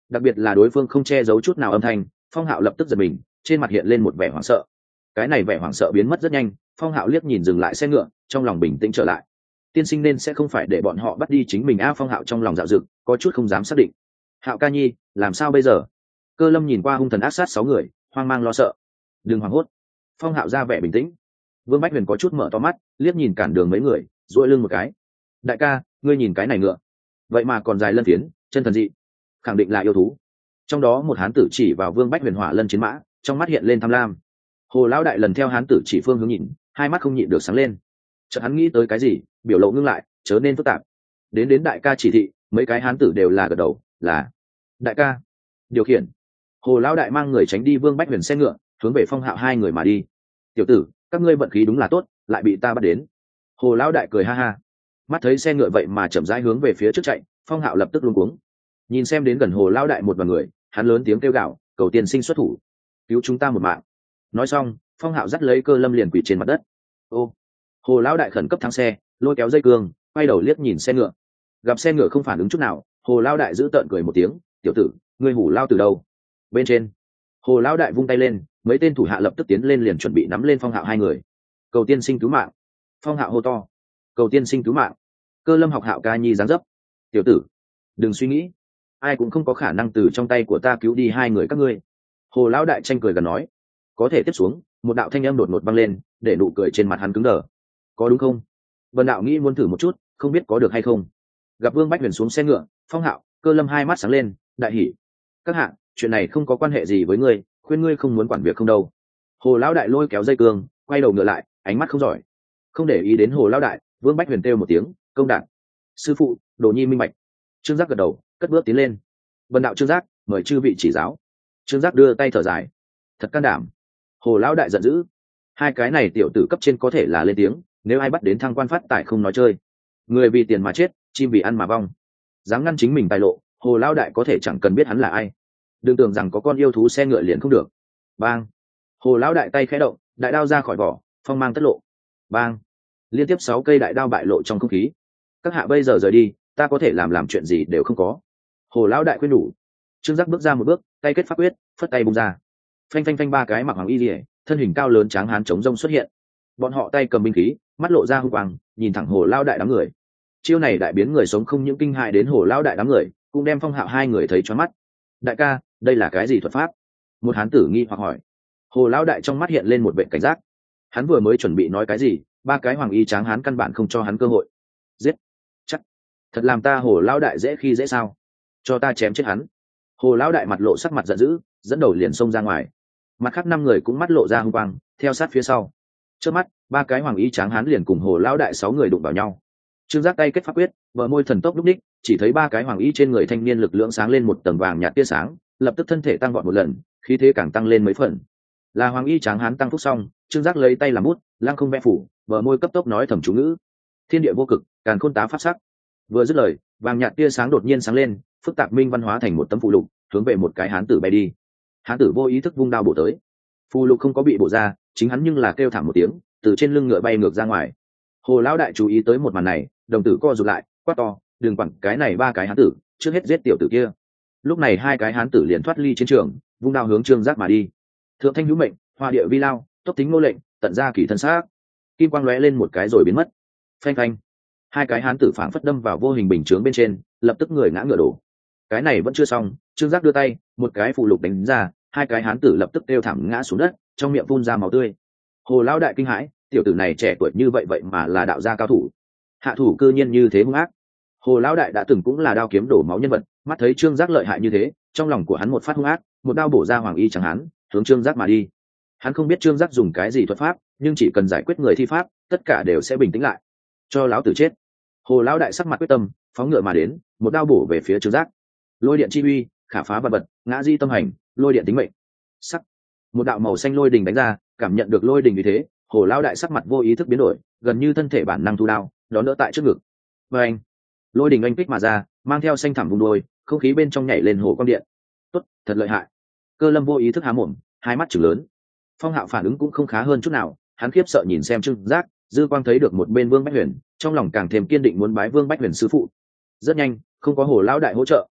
đặc biệt là đối phương không che giấu chút nào âm thanh. Phong Hạo lập tức giật mình, trên mặt hiện lên một vẻ hoảng sợ. Cái này vẻ hoảng sợ biến mất rất nhanh. Phong Hạo liếc nhìn dừng lại xe ngựa, trong lòng bình tĩnh trở lại. Tiên sinh nên sẽ không phải để bọn họ bắt đi chính mình a. Phong Hạo trong lòng dạo dực, có chút không dám xác định. Hạo ca nhi, làm sao bây giờ? Cơ Lâm nhìn qua hung thần ác sát 6 người, hoang mang lo sợ. Đừng hoảng hốt. Phong Hạo ra vẻ bình tĩnh. Vương Bách Huyền có chút mở to mắt, liếc nhìn cản đường mấy người, duỗi lưng một cái. Đại ca, ngươi nhìn cái này ngựa, vậy mà còn dài lân phiến, chân thần dị, khẳng định là yêu thú. Trong đó một hán tử chỉ vào Vương Bách Huyền hỏa lân chiến mã, trong mắt hiện lên tham lam. Hồ lão đại lần theo hán tử chỉ phương hướng nhìn, hai mắt không nhịn được sáng lên. Chợt hắn nghĩ tới cái gì, biểu lộ ngưng lại, chớ nên phức tạp. Đến đại ca chỉ thị, mấy cái hán tử đều là gật đầu, là đại ca. Điều khiển. Hồ lão đại mang người tránh đi Vương Bách Huyền xe ngựa, hướng về Phong Hạo hai người mà đi. Tiểu tử, các ngươi vận khí đúng là tốt, lại bị ta bắt đến. Hồ lão đại cười ha ha. Mắt thấy xe ngựa vậy mà chậm rãi hướng về phía trước chạy, Phong Hạo lập tức luống cuống. Nhìn xem đến gần Hồ lão đại một đoàn người, hắn lớn tiếng kêu gào, cầu tiên sinh xuất thủ, cứu chúng ta một mạng. Nói xong, Phong Hạo dắt lấy Cơ Lâm liền quỳ trên mặt đất. Ô. Hồ lão đại khẩn cấp thắng xe, lôi kéo dây cương, quay đầu liếc nhìn xe ngựa. Gặp xe ngựa không phản ứng chút nào, Hồ lão đại giữ tợn cười một tiếng, tiểu tử, ngươi hủ lao từ đâu? Bên trên. Hồ lão đại vung tay lên, mấy tên thủ hạ lập tức tiến lên liền chuẩn bị nắm lên Phong Hạo hai người. Cầu tiên sinh cứu mạng. Phong Hạo hô to. Cầu tiên sinh cứu mạng. Cơ Lâm học Hạo ca nhi dáng dấp. Tiểu tử, đừng suy nghĩ, ai cũng không có khả năng từ trong tay của ta cứu đi hai người các ngươi. Hồ lão đại tranh cười gần nói. Có thể tiếp xuống, một đạo thanh âm đột ngột vang lên, để nụ cười trên mặt hắn cứng đờ. Có đúng không? Vân đạo nghĩ muốn thử một chút, không biết có được hay không. Gặp Vương Bách Huyền xuống xe ngựa, Phong Hạo, Cơ Lâm hai mắt sáng lên, đại hỉ. Các hạ, chuyện này không có quan hệ gì với ngươi, khuyên ngươi không muốn quản việc không đâu. Hồ lão đại lôi kéo dây cương, quay đầu ngựa lại, ánh mắt không giỏi. Không để ý đến Hồ lão đại, Vương Bách Huyền kêu một tiếng, công đạn. Sư phụ, Đồ Nhi minh bạch. Trương Giác gật đầu, cất bước tiến lên. Vân đạo Trương Giác, mời chư vị chỉ giáo. Trương Giác đưa tay thở dài. Thật can đảm. Hồ lão đại giận dữ. Hai cái này tiểu tử cấp trên có thể là lên tiếng, nếu ai bắt đến thăng quan phát tài không nói chơi. Người vì tiền mà chết, chim vì ăn mà vong. Dám ngăn chính mình tài lộ, Hồ lão đại có thể chẳng cần biết hắn là ai. Đừng tưởng rằng có con yêu thú xe ngựa liền không được. Bang. Hồ lão đại tay khẽ động, đại đao ra khỏi vỏ, phong mang tất lộ. Bang. Liên tiếp 6 cây đại đao bại lộ trong không khí. Các hạ bây giờ rời đi, ta có thể làm chuyện gì đều không có. Hồ lão đại khuyên nhủ. Trương Giác bước ra một bước, tay kết pháp quyết, phất tay bung ra. Phanh phanh phanh, ba cái mặc hoàng y liễu, thân hình cao lớn tráng hán chống rông xuất hiện. Bọn họ tay cầm binh khí, mắt lộ ra hung quang, nhìn thẳng Hồ lão đại đám người. Chiêu này đại biến người sống không những kinh hại đến Hồ lão đại đám người, cũng đem Phong Hạo hai người thấy choáng mắt. Đại ca, đây là cái gì thuật pháp? Một hán tử nghi hoặc hỏi. Hồ lão đại trong mắt hiện lên một vẻ cảnh giác. Hắn vừa mới chuẩn bị nói cái gì, ba cái hoàng y tráng hán căn bản không cho hắn cơ hội. Giết. Chắc. Thật làm ta Hồ lão đại dễ khi dễ sao? Cho ta chém chết hắn. Hồ lão đại mặt lộ sắc mặt giận dữ, dẫn đầu liền xông ra ngoài. Mặt khác 5 người cũng mắt lộ ra hung quang, theo sát phía sau. Trước mắt, ba cái hoàng y tráng hán liền cùng Hồ lão đại 6 người đụng vào nhau. Trương Giác tay kết pháp quyết, bờ môi thần tốc lúc đích, chỉ thấy ba cái hoàng y trên người thanh niên lực lượng sáng lên một tầng vàng nhạt tia sáng, lập tức thân thể tăng vọt một lần, khí thế càng tăng lên mấy phần. Là hoàng y tráng hán tăng phúc xong, Trương Giác lấy tay làm bút, lăng không vẽ phủ, bờ môi cấp tốc nói thầm chú ngữ. Thiên địa vô cực, càn khôn tá pháp sắc. Vừa dứt lời, vàng nhạt tia sáng đột nhiên sáng lên, phức tạp minh văn hóa thành một tấm phù lục, hướng về một cái hán tử bay đi. Hán tử vô ý thức vung đao bổ tới. Phù lục không có bị bổ ra, chính hắn nhưng là kêu thảm một tiếng, từ trên lưng ngựa bay ngược ra ngoài. Hồ lão đại chú ý tới một màn này, đồng tử co rụt lại, quát to, đừng quản cái này ba cái hán tử, trước hết giết tiểu tử kia. Lúc này hai cái hán tử liền thoát ly chiến trường, vung đao hướng Trương Giác mà đi. Thượng thanh hữu mệnh, hoa địa vi lao, tốc tính nô lệnh, tận ra kỳ thân xác. Kim quang lóe lên một cái rồi biến mất. Phanh phanh. Hai cái hán tử phảng phất đâm vào vô hình bình chướng bên trên, lập tức người ngã ngựa đổ. Cái này vẫn chưa xong, Trương Giác đưa tay, một cái phù lục đánh ra, hai cái hán tử lập tức kêu thảm ngã xuống đất, trong miệng phun ra máu tươi. Hồ lão đại kinh hãi, tiểu tử này trẻ tuổi như vậy vậy mà là đạo gia cao thủ. Hạ thủ cư nhiên như thế hung ác. Hồ lão đại đã từng cũng là đao kiếm đổ máu nhân vật, mắt thấy Trương Giác lợi hại như thế, trong lòng của hắn một phát hung ác, một đao bổ ra hoàng y chẳng hắn, hướng Trương Giác mà đi. Hắn không biết Trương Giác dùng cái gì thuật pháp, nhưng chỉ cần giải quyết người thi pháp, tất cả đều sẽ bình tĩnh lại. Cho lão tử chết. Hồ lão đại sắc mặt quyết tâm, phóng ngựa mà đến, một đao bổ về phía Trương Giác. Lôi điện chi uy, khả phá vật vật, ngã di tâm hành, lôi điện tính mệnh. Sắc. Một đạo màu xanh lôi đình đánh ra, cảm nhận được lôi đình như thế, Hồ lão đại sắc mặt vô ý thức biến đổi, gần như thân thể bản năng thu đao, đón đỡ tại trước ngực. Và anh, lôi đình anh kích mà ra, mang theo xanh thẳm vùng đôi, không khí bên trong nhảy lên hồ quang điện. Tốt, thật lợi hại. Cơ Lâm vô ý thức há mồm, hai mắt trừng lớn. Phong Hạo phản ứng cũng không khá hơn chút nào, hắn khiếp sợ nhìn xem Trương Giác, dư quang thấy được một bên Vương Bách Huyền, trong lòng càng thêm kiên định muốn bái Vương Bách Huyền sư phụ. Rất nhanh, không có Hồ lão đại hỗ trợ,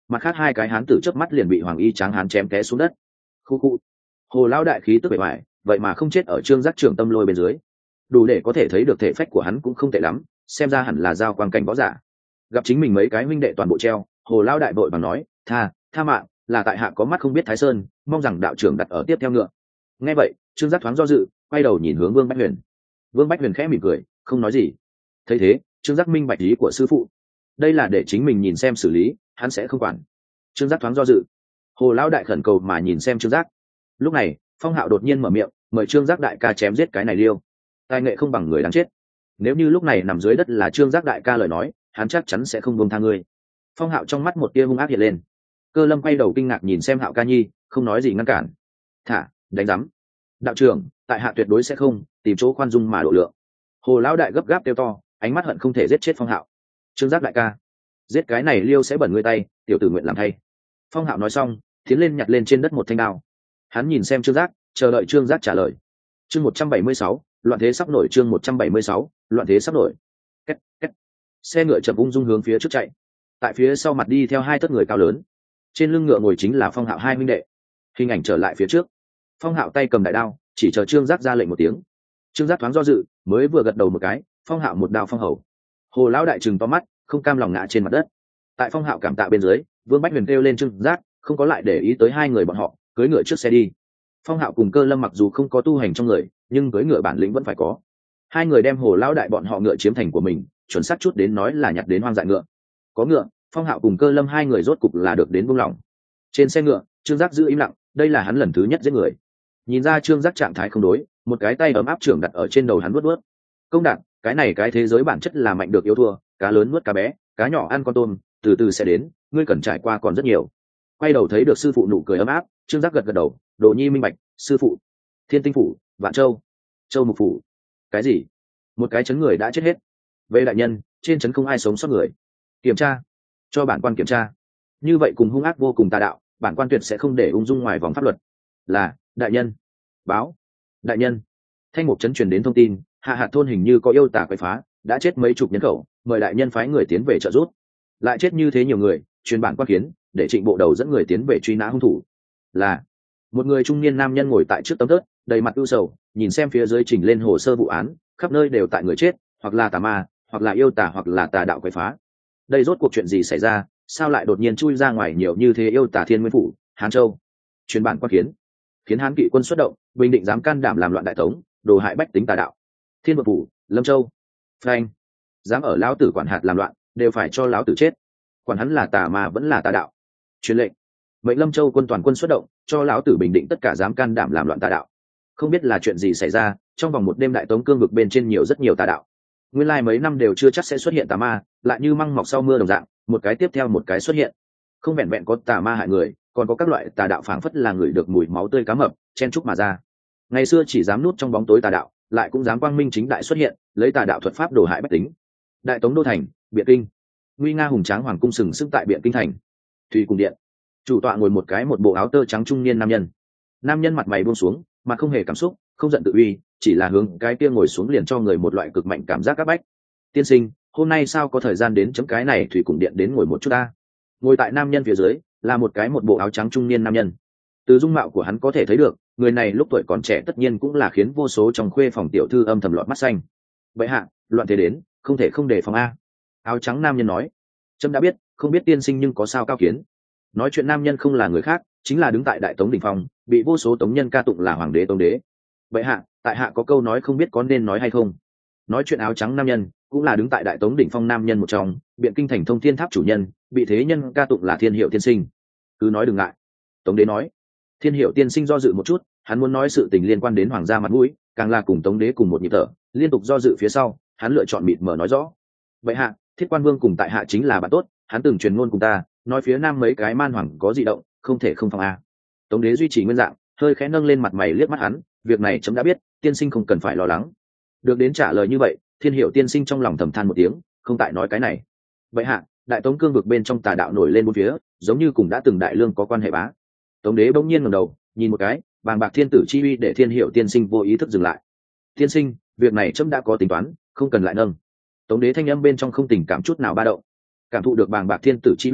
mặt khác hai cái hán tử chớp mắt liền bị hoàng y tráng hán chém té xuống đất. Khu khu. Hồ lão đại khí tức bề ngoài, vậy mà không chết ở trương giác trưởng tâm lôi bên dưới, đủ để có thể thấy được thể phách của hắn cũng không tệ lắm, xem ra hẳn là giao quang cảnh võ giả. Gặp chính mình mấy cái huynh đệ toàn bộ treo, hồ lão đại vội bằng nói, tha mạng, là tại hạ có mắt không biết thái sơn, mong rằng đạo trưởng đặt ở tiếp theo ngựa. Nghe vậy trương giác thoáng do dự, quay đầu nhìn hướng Vương Bách Huyền. Vương Bách Huyền khẽ mỉm cười, không nói gì. Thấy thế trương giác minh bạch ý của sư phụ, đây là để chính mình nhìn xem xử lý, hắn sẽ không quản. Trương giác thoáng do dự, hồ lão đại khẩn cầu mà nhìn xem trương giác. Lúc này Phong Hạo đột nhiên mở miệng, mời trương giác đại ca chém giết cái này liêu, tài nghệ không bằng người đáng chết. Nếu như lúc này nằm dưới đất là trương giác đại ca lời nói, hắn chắc chắn sẽ không buông tha ngươi. Phong Hạo trong mắt một tia hung ác hiện lên. Cơ Lâm quay đầu kinh ngạc nhìn xem Hạo ca nhi, không nói gì ngăn cản. Thả, đánh rắm. Đạo trưởng, tại hạ tuyệt đối sẽ không tìm chỗ khoan dung mà độ lượng. Hồ lão đại gấp gáp kêu to, ánh mắt hận không thể giết chết Phong Hạo. Trương giác đại ca, giết cái này liêu sẽ bẩn ngươi tay, tiểu tử nguyện làm thay. Phong Hạo nói xong tiến lên nhặt lên trên đất một thanh đao. Hắn nhìn xem trương giác, chờ đợi trương giác trả lời. Chương 176, loạn thế sắp nổi. Chương 176, loạn thế sắp nổi. Két két. Xe ngựa chậm ung dung hướng phía trước chạy. Tại phía sau mặt đi theo hai tất người cao lớn, trên lưng ngựa ngồi chính là Phong Hạo hai huynh đệ. Hình ảnh trở lại phía trước, Phong Hạo tay cầm đại đao, chỉ chờ trương giác ra lệnh một tiếng. Trương giác thoáng do dự, mới vừa gật đầu một cái, Phong Hạo một đao phong hầu. Hồ lão đại trừng to mắt, không cam lòng ngã trên mặt đất. Tại Phong Hạo cảm tạ bên dưới, Vương Bách Huyền kêu lên trương giác, không có lại để ý tới hai người bọn họ, cưỡi ngựa trước xe đi. Phong Hạo cùng Cơ Lâm mặc dù không có tu hành trong người, nhưng cưỡi ngựa bản lĩnh vẫn phải có. Hai người đem Hồ lão đại bọn họ ngựa chiếm thành của mình, chuẩn xác chút đến nói là nhặt đến hoang dại ngựa. Có ngựa, Phong Hạo cùng Cơ Lâm hai người rốt cục là được đến buông lỏng. Trên xe ngựa trương giác giữ im lặng, đây là hắn lần thứ nhất giết người. Nhìn ra trương giác trạng thái không đối, một cái tay ấm áp trưởng đặt ở trên đầu hắn vuốt vuốt. Công đạt, cái này cái thế giới bản chất là mạnh được yếu thua, cá lớn nuốt cá bé, cá nhỏ ăn con tôm, từ từ sẽ đến, ngươi cần trải qua còn rất nhiều. Quay đầu thấy được sư phụ nụ cười ấm áp, trương giác gật gật đầu, đồ nhi minh bạch. Sư phụ, Thiên Tinh phủ, Vạn Châu, Châu Mục phủ. Cái gì? Một cái chấn người đã chết hết. Về đại nhân, trên chấn không ai sống sót người. Kiểm tra, cho bản quan kiểm tra. Như vậy cùng hung ác vô cùng tà đạo, bản quan tuyệt sẽ không để ung dung ngoài vòng pháp luật. Là đại nhân. Báo, đại nhân. Thanh Mục trấn truyền đến thông tin, hạ hạt thôn hình như có yêu tà quậy phá, đã chết mấy chục nhân khẩu, mời đại nhân phái người tiến về trợ giúp. Lại chết như thế nhiều người, truyền bản quan kiến, để Trịnh bộ đầu dẫn người tiến về truy nã hung thủ. Là. Một người trung niên nam nhân ngồi tại trước tấm tớt, đầy mặt ưu sầu, nhìn xem phía dưới trình lên hồ sơ vụ án, khắp nơi đều tại người chết, hoặc là tà ma, hoặc là yêu tà, hoặc là tà đạo quậy phá. Đây rốt cuộc chuyện gì xảy ra, sao lại đột nhiên chui ra ngoài nhiều như thế yêu tà Thiên Nguyên phủ, Hán Châu? Truyền bản quan kiến, khiến Hán kỵ quân xuất động, bình định dám can đảm làm loạn đại tống, đồ hại bách tính tà đạo. Thiên Vực phủ, Lâm Châu, phanh, dám ở lão tử quản hạt làm loạn, đều phải cho lão tử chết. Quản hắn là tà ma vẫn là tà đạo. Truyền lệnh, mệnh Lâm Châu quân toàn quân xuất động, cho lão tử bình định tất cả dám can đảm làm loạn tà đạo. Không biết là chuyện gì xảy ra, trong vòng một đêm đại tống cương vực bên trên nhiều rất nhiều tà đạo. Nguyên lai mấy năm đều chưa chắc sẽ xuất hiện tà ma, lại như măng mọc sau mưa đồng dạng, một cái tiếp theo một cái xuất hiện. Không vẹn vẹn có tà ma hại người, còn có các loại tà đạo phảng phất là người được mùi máu tươi cá mập chen chúc mà ra. Ngày xưa chỉ dám núp trong bóng tối tà đạo, lại cũng dám quang minh chính đại xuất hiện, lấy tà đạo thuật pháp đổ hại bách tính. Đại tống đô thành, Biện Kinh, nguy nga hùng tráng hoàng cung sừng sững tại Biện Kinh thành. Thủy cung điện, chủ tọa ngồi một cái một bộ áo tơ trắng trung niên nam nhân. Nam nhân mặt mày buông xuống, mặt không hề cảm xúc, không giận tự uy, chỉ là hướng cái kia ngồi xuống liền cho người một loại cực mạnh cảm giác áp bách. Tiên sinh, hôm nay sao có thời gian đến chấm cái này thủy cung điện đến ngồi một chút ta? Ngồi tại nam nhân phía dưới là một cái một bộ áo trắng trung niên nam nhân. Từ dung mạo của hắn có thể thấy được, người này lúc tuổi còn trẻ tất nhiên cũng là khiến vô số trong khuê phòng tiểu thư âm thầm lọt mắt xanh. Vậy hạ, loạn thế đến, không thể không đề phòng a. Áo trắng nam nhân nói. Trâm đã biết, không biết tiên sinh nhưng có sao cao kiến. Nói chuyện nam nhân không là người khác, chính là đứng tại đại tống đỉnh phong, bị vô số tống nhân ca tụng là hoàng đế tống đế. Vậy hạ, tại hạ có câu nói không biết có nên nói hay không. Nói chuyện áo trắng nam nhân cũng là đứng tại đại tống đỉnh phong nam nhân một trong, Biện Kinh thành Thông Thiên Tháp chủ nhân, bị thế nhân ca tụng là Thiên Hiệu tiên sinh. Cứ nói đừng ngại. Tống đế nói. Thiên Hiệu tiên sinh do dự một chút, hắn muốn nói sự tình liên quan đến hoàng gia mặt mũi, càng là cùng tống đế cùng một nhịp thở, liên tục do dự phía sau, hắn lựa chọn mịt mờ nói rõ. Vậy hạ, Thiết Quan Vương cùng tại hạ chính là bạn tốt, hắn từng truyền ngôn cùng ta, nói phía nam mấy cái man hoàng có dị động, không thể không phòng a. Tống đế duy trì nguyên dạng, hơi khẽ nâng lên mặt mày liếc mắt hắn, việc này chấm đã biết, tiên sinh không cần phải lo lắng. Được đến trả lời như vậy, Thiên Hiệu tiên sinh trong lòng thầm than một tiếng, không tại nói cái này. Vậy hạ, đại tống cương vực bên trong tà đạo nổi lên bốn phía, giống như cùng đã từng đại lương có quan hệ bá. Tống đế bỗng nhiên ngẩng đầu, nhìn một cái, bàng bạc thiên tử chi uy để Thiên Hiệu tiên sinh vô ý thức dừng lại. Tiên sinh, việc này chấm đã có tính toán, không cần lại nâng. Tống đế thanh âm bên trong không tình cảm chút nào ba động. Cảm thụ được bàng bạc thiên tử chi uy,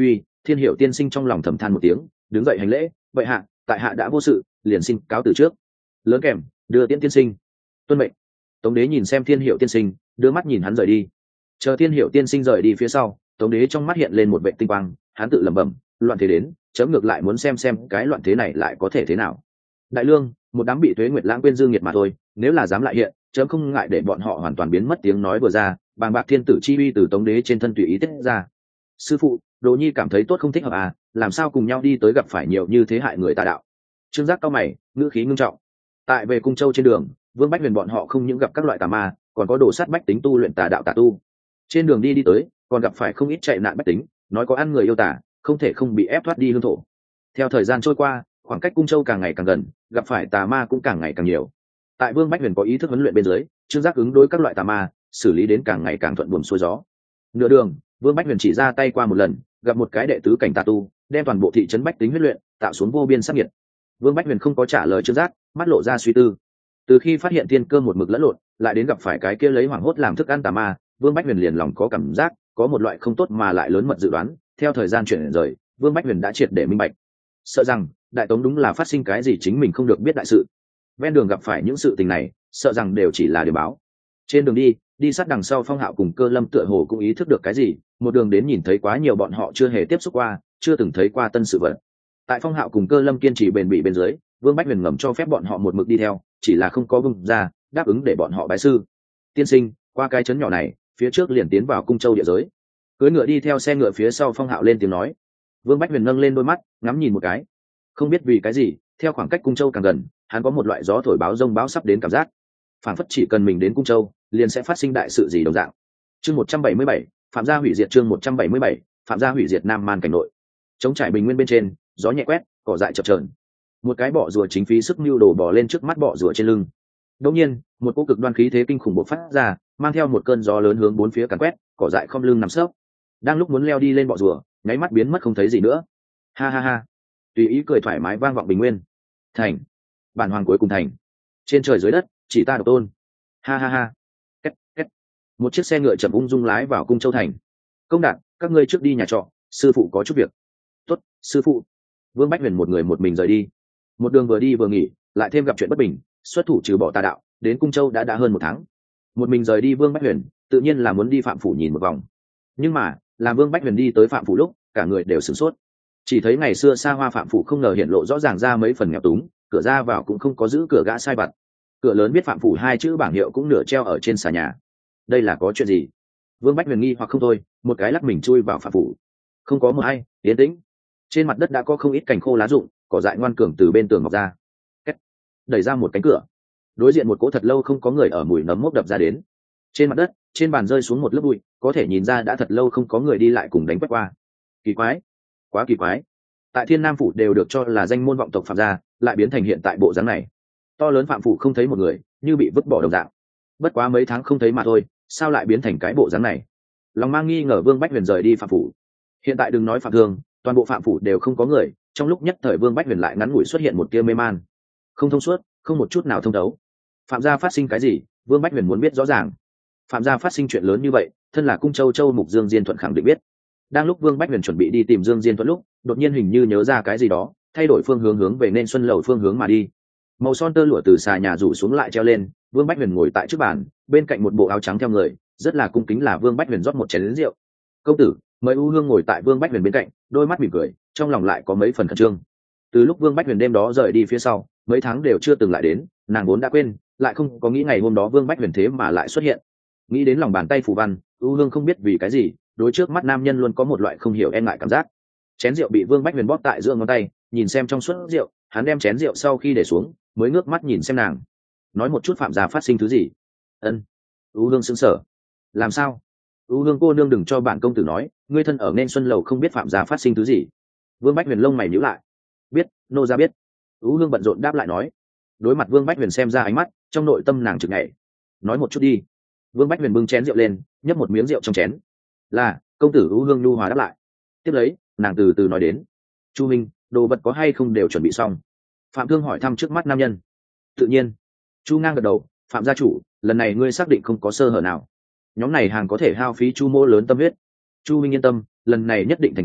Thiên Hiểu tiên sinh trong lòng thầm than một tiếng, đứng dậy hành lễ, vậy hạ, tại hạ đã vô sự, liền xin cáo từ trước. Lớn kèm, đưa tiễn tiên sinh. Tuân mệnh. Tống đế nhìn xem Thiên Hiểu tiên sinh, đưa mắt nhìn hắn rời đi. Chờ Thiên Hiểu tiên sinh rời đi phía sau, Tống đế trong mắt hiện lên một vệ tinh quang, hắn tự lẩm bẩm, loạn thế đến, chấm ngược lại muốn xem cái loạn thế này lại có thể thế nào. Đại lương, một đám bị Tuế Nguyệt lãng quên dương nghiệt mà thôi, nếu là dám lại hiện, chấm không ngại để bọn họ hoàn toàn biến mất. Tiếng nói vừa ra, bàng bạc thiên tử chi uy từ Tống đế trên thân tùy ý tiết ra. Sư phụ, Đồ Nhi cảm thấy tốt không thích hợp à, làm sao cùng nhau đi tới gặp phải nhiều như thế hại người tà đạo. Trương Giác cao mày, ngữ khí ngưng trọng. Tại về Cung Châu trên đường, Vương Bách Huyền bọn họ không những gặp các loại tà ma, còn có đồ sát bách tính tu luyện tà đạo tà tu. Trên đường đi tới, còn gặp phải không ít chạy nạn bách tính, nói có ăn người yêu tà, không thể không bị ép thoát đi hương thổ. Theo thời gian trôi qua, khoảng cách Cung Châu càng ngày càng gần, gặp phải tà ma cũng càng ngày càng nhiều. Tại Vương Bách Huyền có ý thức huấn luyện bên dưới, Trương Giác ứng đối các loại tà ma, xử lý đến càng ngày càng thuận buồm xuôi gió. Nửa đường, Vương Bách Huyền chỉ ra tay qua một lần, gặp một cái đệ tứ cảnh tà tu, đem toàn bộ thị trấn bách tính huyết luyện, tạo xuống vô biên sát nhiệt. Vương Bách Huyền không có trả lời Trương Giác, mắt lộ ra suy tư. Từ khi phát hiện thiên cơ một mực lẫn lộn, lại đến gặp phải cái kia lấy hoảng hốt làm thức ăn tà ma, Vương Bách Huyền liền lòng có cảm giác, có một loại không tốt mà lại lớn mật dự đoán. Theo thời gian chuyển rời, Vương Bách Huyền đã triệt để minh bạch, sợ rằng Đại Tống đúng là phát sinh cái gì chính mình không được biết đại sự. Ven đường gặp phải những sự tình này, sợ rằng đều chỉ là điều báo. Trên đường đi sát đằng sau Phong Hạo cùng Cơ Lâm tựa hồ cũng ý thức được cái gì, một đường đến nhìn thấy quá nhiều bọn họ chưa hề tiếp xúc qua, chưa từng thấy qua tân sự vật. Tại Phong Hạo cùng Cơ Lâm kiên trì bền bỉ bên dưới, Vương Bách Huyền ngầm cho phép bọn họ một mực đi theo, chỉ là không có bung ra đáp ứng để bọn họ bái sư. Tiên sinh, qua cái trấn nhỏ này, phía trước liền tiến vào Cung Châu địa giới. Cưỡi ngựa đi theo xe ngựa phía sau Phong Hạo lên tiếng nói. Vương Bách Huyền nâng lên đôi mắt, ngắm nhìn một cái. Không biết vì cái gì, theo khoảng cách Cung Châu càng gần, hắn có một loại gió thổi báo rông báo sắp đến cảm giác. Phản phất chỉ cần mình đến Cung Châu, liền sẽ phát sinh đại sự gì đồng dạng. Chương 177, Phạm gia hủy diệt. Chương 177, Phạm gia hủy diệt. Nam Man cảnh nội, chống trải bình nguyên bên trên, gió nhẹ quét, cỏ dại chập chờn. Một cái bọ rùa chính phí sức mưu đồ bò lên trước mắt bọ rùa trên lưng. Đột nhiên, một cỗ cực đoan khí thế kinh khủng bộc phát ra, mang theo một cơn gió lớn hướng bốn phía càn quét, cỏ dại không lưng nằm sấp. Đang lúc muốn leo đi lên bọ rùa, nháy mắt biến mất không thấy gì nữa. Ha ha ha, tùy ý cười thoải mái vang vọng bình nguyên. Thành, bản hoàng cuối cùng thành. Trên trời dưới đất, chỉ ta độc tôn. Ha ha ha. Két, két. Một chiếc xe ngựa chậm ung dung lái vào Cung Châu thành. Công Đạt, các ngươi trước đi nhà trọ, sư phụ có chút việc. Tốt, sư phụ. Vương Bách Huyền một người một mình rời đi. Một đường vừa đi vừa nghỉ, lại thêm gặp chuyện bất bình, xuất thủ trừ bỏ tà đạo, đến Cung Châu đã hơn 1 tháng. Một mình rời đi Vương Bách Huyền, tự nhiên là muốn đi Phạm phủ nhìn một vòng. Nhưng mà, làm Vương Bách Huyền đi tới Phạm phủ lúc, cả người đều sửng sốt. Chỉ thấy ngày xưa xa hoa Phạm phủ không ngờ hiện lộ rõ ràng ra mấy phần nghèo túng, cửa ra vào cũng không có giữ cửa gã sai vặt. Cửa lớn viết Phạm phủ 2 chữ bảng hiệu cũng nửa treo ở trên xà nhà. Đây là có chuyện gì? Vương Bách Huyền nghi hoặc không thôi, một cái lắc mình chui vào Phạm phủ. Không có một ai, yên tĩnh. Trên mặt đất đã có không ít cành khô lá rụng, cỏ dại ngoan cường từ bên tường mọc ra. Két. Đẩy ra một cánh cửa, đối diện một cỗ thật lâu không có người ở mùi nấm mốc đập ra đến. Trên mặt đất, trên bàn rơi xuống một lớp bụi, có thể nhìn ra đã thật lâu không có người đi lại cùng đánh quét qua. Kỳ quái, quá kỳ quái. Tại Thiên Nam phủ đều được cho là danh môn vọng tộc Phạm gia, lại biến thành hiện tại bộ dáng này. To lớn Phạm phủ không thấy một người, như bị vứt bỏ đồng dạng. Bất quá mấy tháng không thấy mà thôi, sao lại biến thành cái bộ dáng này? Lòng mang nghi ngờ Vương Bách Huyền rời đi Phạm phủ. Hiện tại đừng nói Phạm Thương, toàn bộ Phạm phủ đều không có người. Trong lúc nhất thời Vương Bách Huyền lại ngắn ngủi xuất hiện một tia mê man, không thông suốt, không một chút nào thông thấu. Phạm gia phát sinh cái gì? Vương Bách Huyền muốn biết rõ ràng. Phạm gia phát sinh chuyện lớn như vậy, thân là Cung Châu Châu mục Dương Diên Thuận khẳng định biết. Đang lúc Vương Bách Huyền chuẩn bị đi tìm Dương Diên Thuận lúc, đột nhiên hình như nhớ ra cái gì đó, thay đổi phương hướng về nên Xuân Lầu phương hướng mà đi. Màu son tơ lụa từ xà nhà rủ xuống lại treo lên, Vương Bách Huyền ngồi tại trước bàn, bên cạnh một bộ áo trắng theo người, rất là cung kính là Vương Bách Huyền rót một chén rượu. Công tử, mời U Hương ngồi tại Vương Bách Huyền bên cạnh, đôi mắt mỉm cười, trong lòng lại có mấy phần khẩn trương. Từ lúc Vương Bách Huyền đêm đó rời đi phía sau, mấy tháng đều chưa từng lại đến, nàng vốn đã quên, lại không có nghĩ ngày hôm đó Vương Bách Huyền thế mà lại xuất hiện. Nghĩ đến lòng bàn tay phù văn, U Hương không biết vì cái gì, đối trước mắt nam nhân luôn có một loại không hiểu e ngại cảm giác. Chén rượu bị Vương Bách Huyền bóp tại giữa ngón tay, nhìn xem trong suốt rượu, hắn đem chén rượu sau khi để xuống, mới ngước mắt nhìn xem nàng. Nói một chút Phạm gia phát sinh thứ gì? Ân. U Hương sững sờ. Làm sao? U Hương cô nương đừng cho bản công tử nói, ngươi thân ở nên Xuân Lầu không biết Phạm gia phát sinh thứ gì? Vương Bách Huyền lông mày nhíu lại. Biết, nô gia biết. U Hương bận rộn đáp lại nói. Đối mặt Vương Bách Huyền xem ra ánh mắt, trong nội tâm nàng chực nhảy. Nói một chút đi. Vương Bách Huyền bưng chén rượu lên, nhấp một miếng rượu trong chén. Là, công tử. U Hương nhu hòa đáp lại. Tiếp lấy, nàng từ từ nói đến. Chu minh, đồ vật có hay không đều chuẩn bị xong? Phạm Thương hỏi thăm trước mắt nam nhân. Tự nhiên. Chu ngang gật đầu. Phạm gia chủ, lần này ngươi xác định không có sơ hở nào. Nhóm này hàng có thể hao phí Chu mô lớn tâm huyết. Chu minh yên tâm, lần này nhất định thành công,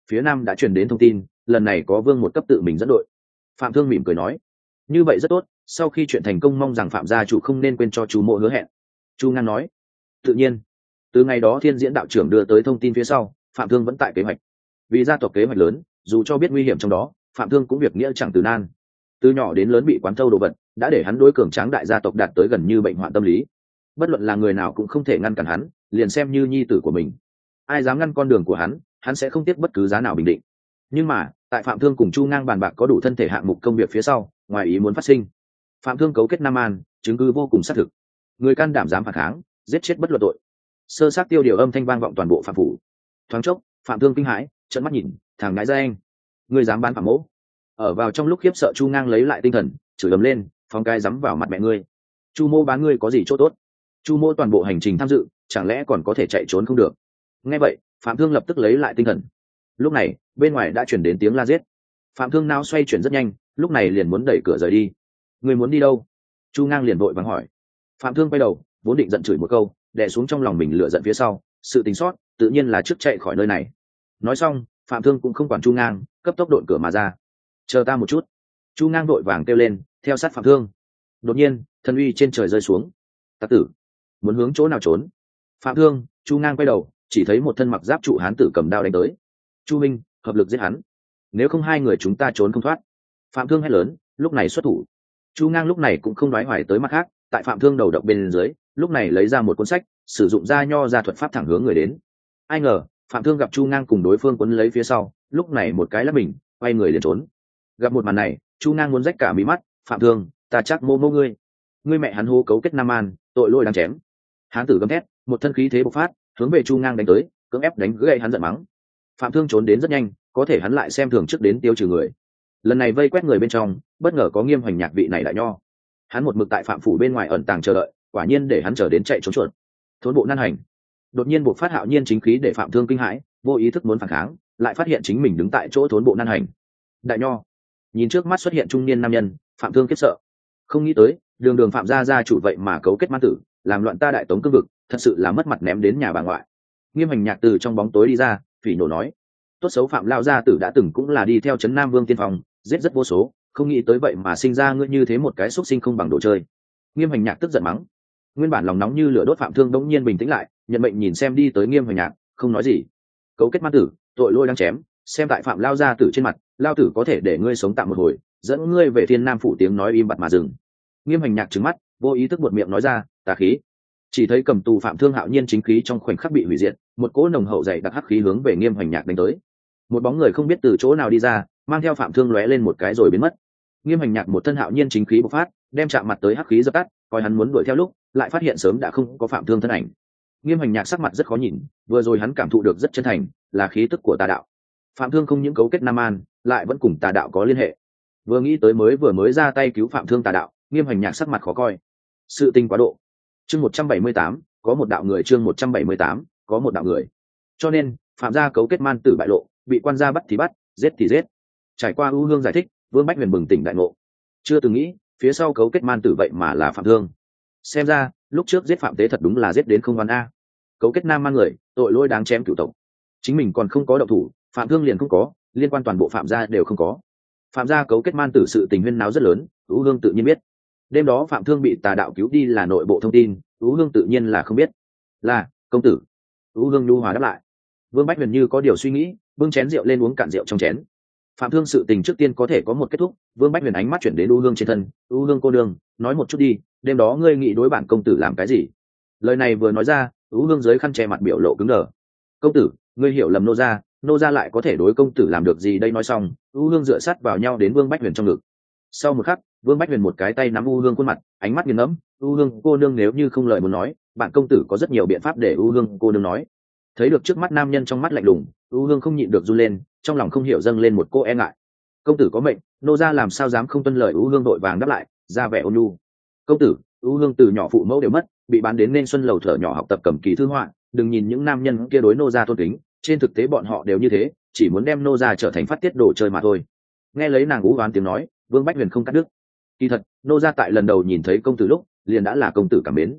phía nam đã truyền đến thông tin, lần này có vương một cấp tự mình dẫn đội. Phạm Thương mỉm cười nói, như vậy rất tốt, sau khi chuyện thành công mong rằng Phạm gia chủ không nên quên cho chú Mộ hứa hẹn. Chu Ngang nói, tự nhiên. Từ ngày đó Thiên Diễn đạo trưởng đưa tới thông tin phía sau, Phạm Thương vẫn tại kế hoạch. Vì gia tộc kế hoạch lớn, dù cho biết nguy hiểm trong đó, Phạm Thương cũng việc nghĩa chẳng từ nan. Từ nhỏ đến lớn bị quán thâu đồ vật, đã để hắn đối cường tráng đại gia tộc đạt tới gần như bệnh hoạn tâm lý. Bất luận là người nào cũng không thể ngăn cản hắn, liền xem như nhi tử của mình. Ai dám ngăn con đường của hắn sẽ không tiếc bất cứ giá nào bình định. Nhưng mà, tại Phạm Thương cùng Chu Ngang bàn bạc có đủ thân thể hạng mục công việc phía sau, ngoài ý muốn phát sinh. Phạm Thương cấu kết Nam An, chứng cứ vô cùng xác thực. Người can đảm dám phản kháng, giết chết bất luận tội. Sơ sát tiêu điều âm thanh vang vọng toàn bộ Phạm phủ. Thoáng chốc, Phạm Thương kinh hãi, trợn mắt nhìn, thằng ngãi ra anh, ngươi dám bán Phạm mỗ? Ở vào trong lúc khiếp sợ, Chu Ngang lấy lại tinh thần, chửi ầm lên, phóng cái dám vào mặt mẹ ngươi. Chu Mô bán ngươi có gì chỗ tốt? Chu Mô toàn bộ hành trình tham dự, chẳng lẽ còn có thể chạy trốn không được? Nghe vậy, Phạm Thương lập tức lấy lại tinh thần. Lúc này, bên ngoài đã chuyển đến tiếng la giết. Phạm Thương não xoay chuyển rất nhanh, lúc này liền muốn đẩy cửa rời đi. Người muốn đi đâu? Chu Ngang liền vội vàng hỏi. Phạm Thương quay đầu, vốn định giận chửi một câu, đè xuống trong lòng mình lửa giận phía sau, sự tính sót, tự nhiên là trước chạy khỏi nơi này. Nói xong, Phạm Thương cũng không quản Chu Ngang, cấp tốc độn cửa mà ra. Chờ ta một chút. Chu Ngang vội vàng kêu lên, theo sát Phạm Thương. Đột nhiên, thần uy trên trời rơi xuống. Tặc tử, muốn hướng chỗ nào trốn? Phạm Thương, Chu Ngang quay đầu, chỉ thấy một thân mặc giáp trụ hán tử cầm đao đánh tới. Chu Minh, hợp lực giết hắn, nếu không hai người chúng ta trốn không thoát. Phạm Thương hét lớn, lúc này xuất thủ. Chu Ngang lúc này cũng không đoái hoài tới mặt khác, tại Phạm Thương đầu động bên dưới, lúc này lấy ra một cuốn sách, sử dụng ra nho ra thuật pháp thẳng hướng người đến. Ai ngờ, Phạm Thương gặp Chu Ngang cùng đối phương quấn lấy phía sau, lúc này một cái lắp mình, quay người liền trốn. Gặp một màn này, Chu Ngang muốn rách cả mí mắt. Phạm Thương, ta chắc mô mô ngươi mẹ hắn hô cấu kết Nam An, tội lỗi đáng chém. Hán tử gầm thét, một thân khí thế bộc phát, hướng về Chu Ngang đánh tới, cưỡng ép đánh gãy hắn giận mắng. Phạm Thương trốn đến rất nhanh, có thể hắn lại xem thường trước đến tiêu trừ người. Lần này vây quét người bên trong, bất ngờ có Nghiêm Hoành Nhạc vị này đại nho. Hắn một mực tại Phạm phủ bên ngoài ẩn tàng chờ đợi, quả nhiên để hắn chờ đến chạy trốn chuột. Thốn bộ nan hành. Đột nhiên buộc phát hạo nhiên chính khí để Phạm Thương kinh hãi, vô ý thức muốn phản kháng, lại phát hiện chính mình đứng tại chỗ thốn bộ nan hành. Đại nho. Nhìn trước mắt xuất hiện trung niên nam nhân, Phạm Thương khiếp sợ. Không nghĩ tới, đường Phạm gia chủ vậy mà cấu kết man tử, làm loạn ta Đại Tống cương vực, thật sự là mất mặt ném đến nhà bà ngoại. Nghiêm Hoành Nhạc từ trong bóng tối đi ra, phỉ nổ nói, tốt xấu Phạm lao gia tử đã từng cũng là đi theo trấn Nam Vương tiên phong, giết rất vô số, không nghĩ tới vậy mà sinh ra ngươi như thế một cái xúc sinh không bằng đồ chơi. Nghiêm Hoành Nhạc tức giận mắng. Nguyên bản lòng nóng như lửa đốt Phạm Thương đống nhiên bình tĩnh lại, nhận mệnh nhìn xem đi tới Nghiêm Hoành Nhạc, không nói gì. Cấu kết man tử, tội lỗi đang chém, xem tại Phạm lao gia tử trên mặt, lao tử có thể để ngươi sống tạm một hồi, dẫn ngươi về Thiên Nam phủ. Tiếng nói im bặt mà dừng. Nghiêm Hoành Nhạc trừng mắt, vô ý thức buột miệng nói ra, tà khí. Chỉ thấy cầm tù Phạm Thương hạo nhiên chính khí trong khoảnh khắc bị hủy diệt, một cỗ nồng hậu dày đặc hắc khí hướng về Nghiêm Hoành Nhạc đánh tới. Một bóng người không biết từ chỗ nào đi ra, mang theo Phạm Thương lóe lên một cái rồi biến mất. Nghiêm Hoành Nhạc một thân hạo nhiên chính khí bộc phát, đem chạm mặt tới hắc khí dập tắt, coi hắn muốn đuổi theo lúc, lại phát hiện sớm đã không có Phạm Thương thân ảnh. Nghiêm Hoành Nhạc sắc mặt rất khó nhìn, vừa rồi hắn cảm thụ được rất chân thành, là khí tức của tà đạo. Phạm Thương không những cấu kết Nam An, lại vẫn cùng tà đạo có liên hệ. Vừa nghĩ tới vừa mới ra tay cứu Phạm Thương tà đạo, Nghiêm Hoành Nhạc sắc mặt khó coi. Sự tình quá độ. Chương 178, có một đạo người. Chương 178, có một đạo người. Cho nên, Phạm gia cấu kết man tử bại lộ, bị quan gia bắt thì bắt, giết thì giết. Trải qua ưu hương giải thích, Vương Bách Huyền bừng tỉnh đại ngộ. Chưa từng nghĩ, phía sau cấu kết man tử vậy mà là Phạm Thương. Xem ra, lúc trước giết Phạm Tế thật đúng là giết đến không oan a. Cấu kết Nam Man người, tội lỗi đáng chém cửu tộc. Chính mình còn không có động thủ, Phạm Thương liền không có, liên quan toàn bộ Phạm gia đều không có. Phạm gia cấu kết man tử sự tình huyên náo rất lớn, ưu hương tự nhiên biết. Đêm đó Phạm Thương bị tà đạo cứu đi là nội bộ thông tin, ưu hương tự nhiên là không biết. Là công tử. ưu hương nhu hòa đáp lại. Vương Bách Huyền như có điều suy nghĩ, bưng chén rượu lên uống cạn rượu trong chén. Phạm Thương sự tình trước tiên có thể có một kết thúc. Vương Bách Huyền ánh mắt chuyển đến ưu hương trên thân. Ưu hương cô đương, nói một chút đi, đêm đó ngươi nghĩ đối bản công tử làm cái gì? Lời này vừa nói ra, ưu hương dưới khăn che mặt biểu lộ cứng đờ. Công tử, ngươi hiểu lầm nô gia lại có thể đối công tử làm được gì đây? Nói xong, ưu hương dựa sát vào nhau đến Vương Bách Huyền trong ngực. Sau một khắc, Vương Bách Huyền một cái tay nắm ưu hương khuôn mặt, ánh mắt nghiền ngẫm. Ưu hương cô nương, nếu như không lời muốn nói, bạn công tử có rất nhiều biện pháp để ưu hương cô nương nói. Thấy được trước mắt nam nhân trong mắt lạnh lùng, ưu hương không nhịn được run lên, trong lòng không hiểu dâng lên một cô e ngại. Công tử có mệnh, nô gia làm sao dám không tuân lời? ưu hương đội vàng đáp lại, ra vẻ ôn nhu. Công tử, ưu hương từ nhỏ phụ mẫu đều mất, bị bán đến nên xuân lầu thở nhỏ học tập cầm kỳ thư họa. Đừng nhìn những nam nhân kia đối nô gia tôn kính, trên thực tế bọn họ đều như thế, chỉ muốn đem nô gia trở thành phát tiết đồ chơi mà thôi. Nghe lấy nàng ú oán tiếng nói, Vương Bách Huyền không cắt đứt. Kỳ thật, nô gia tại lần đầu nhìn thấy công tử lúc, liền đã là công tử cảm mến.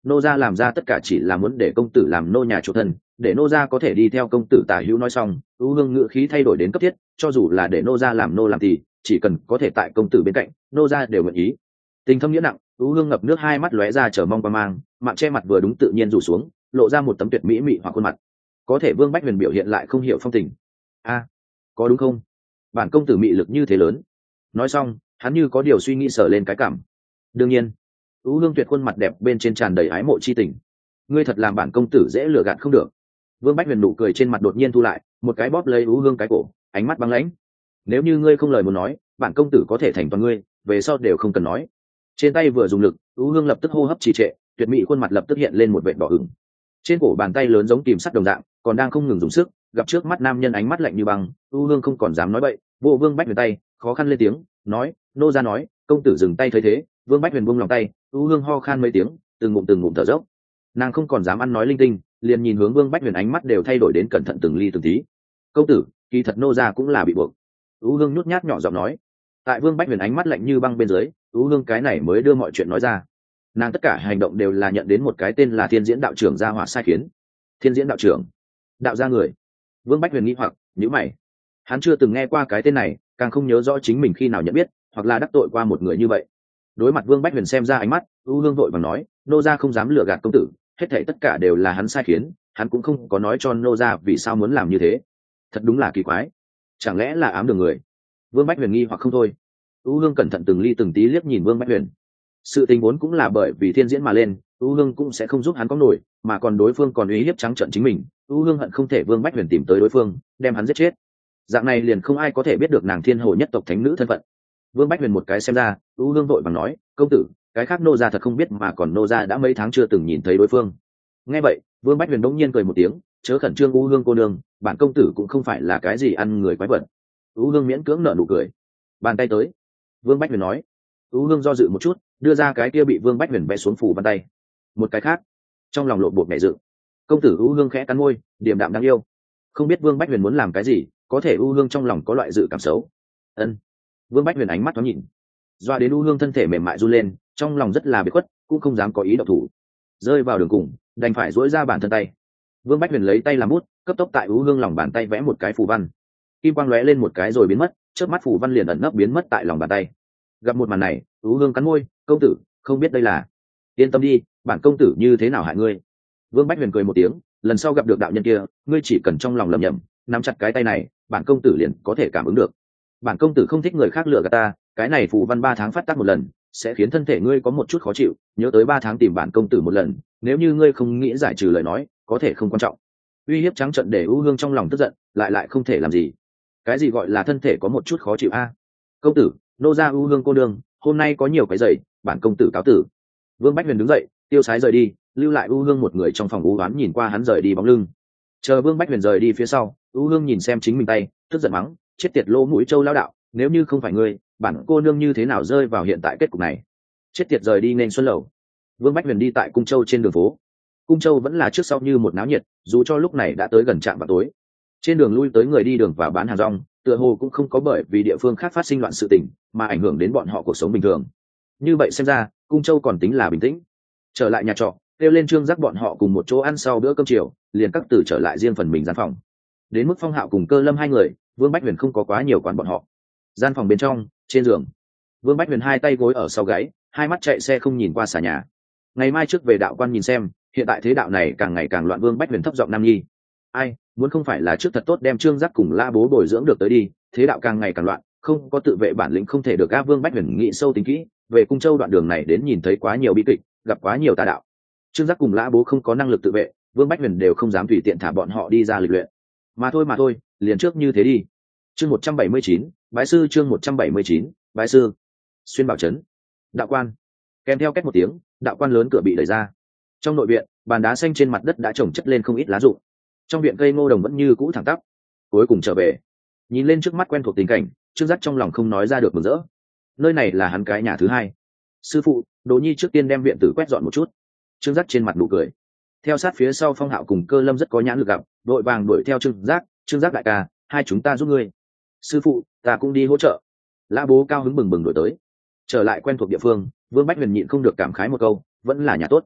nô gia làm ra tất cả chỉ là muốn để công tử làm nô nhà chủ thân, để nô gia có thể đi theo công tử tả hữu. Nói xong ưu hương ngữ khí thay đổi đến cấp thiết, cho dù là để nô gia làm nô làm thì chỉ cần có thể tại công tử bên cạnh, nô gia đều nguyện ý. Tình thâm nghĩa nặng, ưu hương ngập nước, hai mắt lóe ra chờ mong qua mang, mạng che mặt vừa đúng tự nhiên rủ xuống, lộ ra một tấm tuyệt mỹ mị hoặc khuôn mặt. Có thể Vương Bách Huyền biểu hiện lại không hiểu phong tình. A, có đúng không? Bản công tử mị lực như thế lớn. Nói xong hắn như có điều suy nghĩ sờ lên cái cảm. Đương nhiên. Ú Hương tuyệt khuôn mặt đẹp bên trên tràn đầy ái mộ chi tình. Ngươi thật làm bản công tử dễ lừa gạt không được. Vương Bách Huyền nụ cười trên mặt đột nhiên thu lại, một cái bóp lấy Ú Hương cái cổ, ánh mắt băng lãnh. Nếu như ngươi không lời muốn nói, bản công tử có thể thành toàn ngươi, về sau đều không cần nói. Trên tay vừa dùng lực, Ú Hương lập tức hô hấp trì trệ, tuyệt mỹ khuôn mặt lập tức hiện lên một vệt đỏ ửng. Trên cổ bàn tay lớn giống kìm sắt đồng dạng, còn đang không ngừng dùng sức, gặp trước mắt nam nhân ánh mắt lạnh như băng, Ú Hương không còn dám nói bậy, vô Vương Bách Huyền tay, khó khăn lên tiếng, nói, nô gia nói, công tử dừng tay thấy thế. Vương Bách Huyền buông lòng tay, U Hương ho khan mấy tiếng, từng ngụm thở dốc. Nàng không còn dám ăn nói linh tinh, liền nhìn hướng Vương Bách Huyền, ánh mắt đều thay đổi đến cẩn thận từng ly từng tí. Công tử, kỳ thật nô gia cũng là bị buộc. U Hương nhút nhát nhỏ giọng nói. Tại Vương Bách Huyền ánh mắt lạnh như băng bên dưới, U Hương cái này mới đưa mọi chuyện nói ra. Nàng tất cả hành động đều là nhận đến một cái tên là Thiên Diễn đạo trưởng gia hỏa sai khiến. Thiên Diễn đạo trưởng, đạo gia người. Vương Bách Huyền nghi hoặc nhíu mày. Hắn chưa từng nghe qua cái tên này, càng không nhớ rõ chính mình khi nào nhận biết, hoặc là đắc tội qua một người như vậy. Đối mặt Vương Bách Huyền xem ra ánh mắt, U Hương vội vàng nói, nô gia không dám lừa gạt công tử, hết thảy tất cả đều là hắn sai khiến, hắn cũng không có nói cho nô gia vì sao muốn làm như thế. Thật đúng là kỳ quái, chẳng lẽ là ám đường người? Vương Bách Huyền nghi hoặc không thôi. U Hương cẩn thận từng ly từng tí liếc nhìn Vương Bách Huyền. Sự tình vốn cũng là bởi vì thiên diễn mà lên, U Hương cũng sẽ không giúp hắn có nổi, mà còn đối phương còn uy hiếp trắng trợn chính mình. U Hương hận không thể Vương Bách Huyền tìm tới đối phương, đem hắn giết chết. Dạng này liền không ai có thể biết được nàng Thiên Hồ nhất tộc thánh nữ thân phận. Vương Bách Huyền một cái xem ra, U Hương vội vàng nói, công tử, cái khác nô gia thật không biết, mà còn nô gia đã mấy tháng chưa từng nhìn thấy đối phương. Nghe vậy, Vương Bách Huyền đống nhiên cười một tiếng, chớ khẩn trương U Hương cô nương, bản công tử cũng không phải là cái gì ăn người quái vật. U Hương miễn cưỡng nở nụ cười. Bàn tay tới. Vương Bách Huyền nói. U Hương do dự một chút, đưa ra cái kia bị Vương Bách Huyền vẽ xuống phủ bàn tay. Một cái khác, trong lòng lộn bột mẹ dự. Công tử. U Hương khẽ cắn môi, điềm đạm đáng yêu. Không biết Vương Bách Huyền muốn làm cái gì, có thể U Hương trong lòng có loại dự cảm xấu. Ân. Vương Bách Huyền ánh mắt thoáng nhìn, doa đến U Hương thân thể mềm mại run lên, trong lòng rất là bế khuất, cũng không dám có ý động thủ. Rơi vào đường cùng, đành phải duỗi ra bản thân tay. Vương Bách Huyền lấy tay làm bút, cấp tốc tại U Hương lòng bàn tay vẽ một cái phù văn. Kim quang lóe lên một cái rồi biến mất, chớp mắt phù văn liền ẩn nấp biến mất tại lòng bàn tay. Gặp một màn này, U Hương cắn môi, công tử, không biết đây là. Yên tâm đi, bản công tử như thế nào hại ngươi? Vương Bách Huyền cười một tiếng, lần sau gặp được đạo nhân kia, ngươi chỉ cần trong lòng lầm nhầm, nắm chặt cái tay này, bản công tử liền có thể cảm ứng được. Bản công tử không thích người khác lừa gạt ta, cái này phù văn 3 tháng phát tác một lần, sẽ khiến thân thể ngươi có một chút khó chịu, nhớ tới 3 tháng tìm bản công tử một lần, nếu như ngươi không nghĩ giải trừ lời nói, có thể không quan trọng. Uy hiếp trắng trợn để U Hương trong lòng tức giận, lại không thể làm gì. Cái gì gọi là thân thể có một chút khó chịu a? Công tử, nô gia U Hương cô đương, hôm nay có nhiều cái giày, bản công tử cáo tử. Vương Bách Huyền đứng dậy, tiêu sái rời đi, lưu lại U Hương một người trong phòng u oán nhìn qua hắn rời đi bóng lưng. Chờ Vương Bách Huyền rời đi phía sau, U Hương nhìn xem chính mình tay, tức giận mắng, chết tiệt lỗ mũi châu lão đạo, nếu như không phải ngươi, bản cô nương như thế nào rơi vào hiện tại kết cục này. Chết tiệt, rời đi nên xuân lầu. Vương Bách Huyền đi tại Cung Châu trên đường phố. Cung Châu vẫn là trước sau như một náo nhiệt, dù cho lúc này đã tới gần trạm vào tối. Trên đường lui tới người đi đường và bán hàng rong, tựa hồ cũng không có bởi vì địa phương khác phát sinh loạn sự tình mà ảnh hưởng đến bọn họ cuộc sống bình thường. Như vậy xem ra, Cung Châu còn tính là bình tĩnh. Trở lại nhà trọ, kêu lên Trương Giác bọn họ cùng một chỗ ăn sau bữa cơm chiều, liền các từ trở lại riêng phần mình gian phòng. Đến mức Phong Hạo cùng Cơ Lâm hai người, Vương Bách Huyền không có quá nhiều quản bọn họ. Gian phòng bên trong, trên giường, Vương Bách Huyền hai tay gối ở sau gáy, hai mắt chạy xe không nhìn qua xà nhà. Ngày mai trước về đạo quan nhìn xem, hiện tại thế đạo này càng ngày càng loạn. Vương Bách Huyền thấp giọng nam nhi, ai muốn không phải là trước thật tốt đem Trương Giác cùng La Bố bồi dưỡng được tới đi, thế đạo càng ngày càng loạn, không có tự vệ bản lĩnh không thể được. A Vương Bách Huyền nghĩ sâu tính kỹ, về Cung Châu đoạn đường này đến nhìn thấy quá nhiều bi kịch, gặp quá nhiều tà đạo. Trương Giác cùng La Bố không có năng lực tự vệ, Vương Bách Huyền đều không dám tùy tiện thả bọn họ đi ra lịch luyện. Mà thôi, liền trước như thế đi. Chương 179, bái sư. Chương 179, bái sư. Xuyên Bảo trấn, đạo quan. Kèm theo két một tiếng, đạo quan lớn cửa bị đẩy ra. Trong nội viện, bàn đá xanh trên mặt đất đã trồng chất lên không ít lá rụng. Trong viện cây ngô đồng vẫn như cũ thẳng tắp. Cuối cùng trở về, nhìn lên trước mắt quen thuộc tình cảnh, Trương Giác trong lòng không nói ra được mừng rỡ. Nơi này là hắn cái nhà thứ hai. Sư phụ, Đỗ Nhi trước tiên đem viện tử quét dọn một chút. Trương Giác trên mặt nụ cười. Theo sát phía sau Phong Hạo cùng Cơ Lâm rất có nhãn lực gặp, đội vàng đuổi theo Trương Giác. Trương Giác đại ca, hai chúng ta giúp ngươi. Sư phụ, ta cũng đi hỗ trợ. Lã Bố cao hứng bừng bừng đuổi tới. Trở lại quen thuộc địa phương, Vương Bách Huyền nhịn không được cảm khái một câu, vẫn là nhà tốt.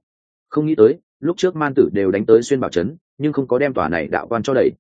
Không nghĩ tới lúc trước man tử đều đánh tới xuyên bảo trấn nhưng không có đem tòa này đạo quan cho đẩy.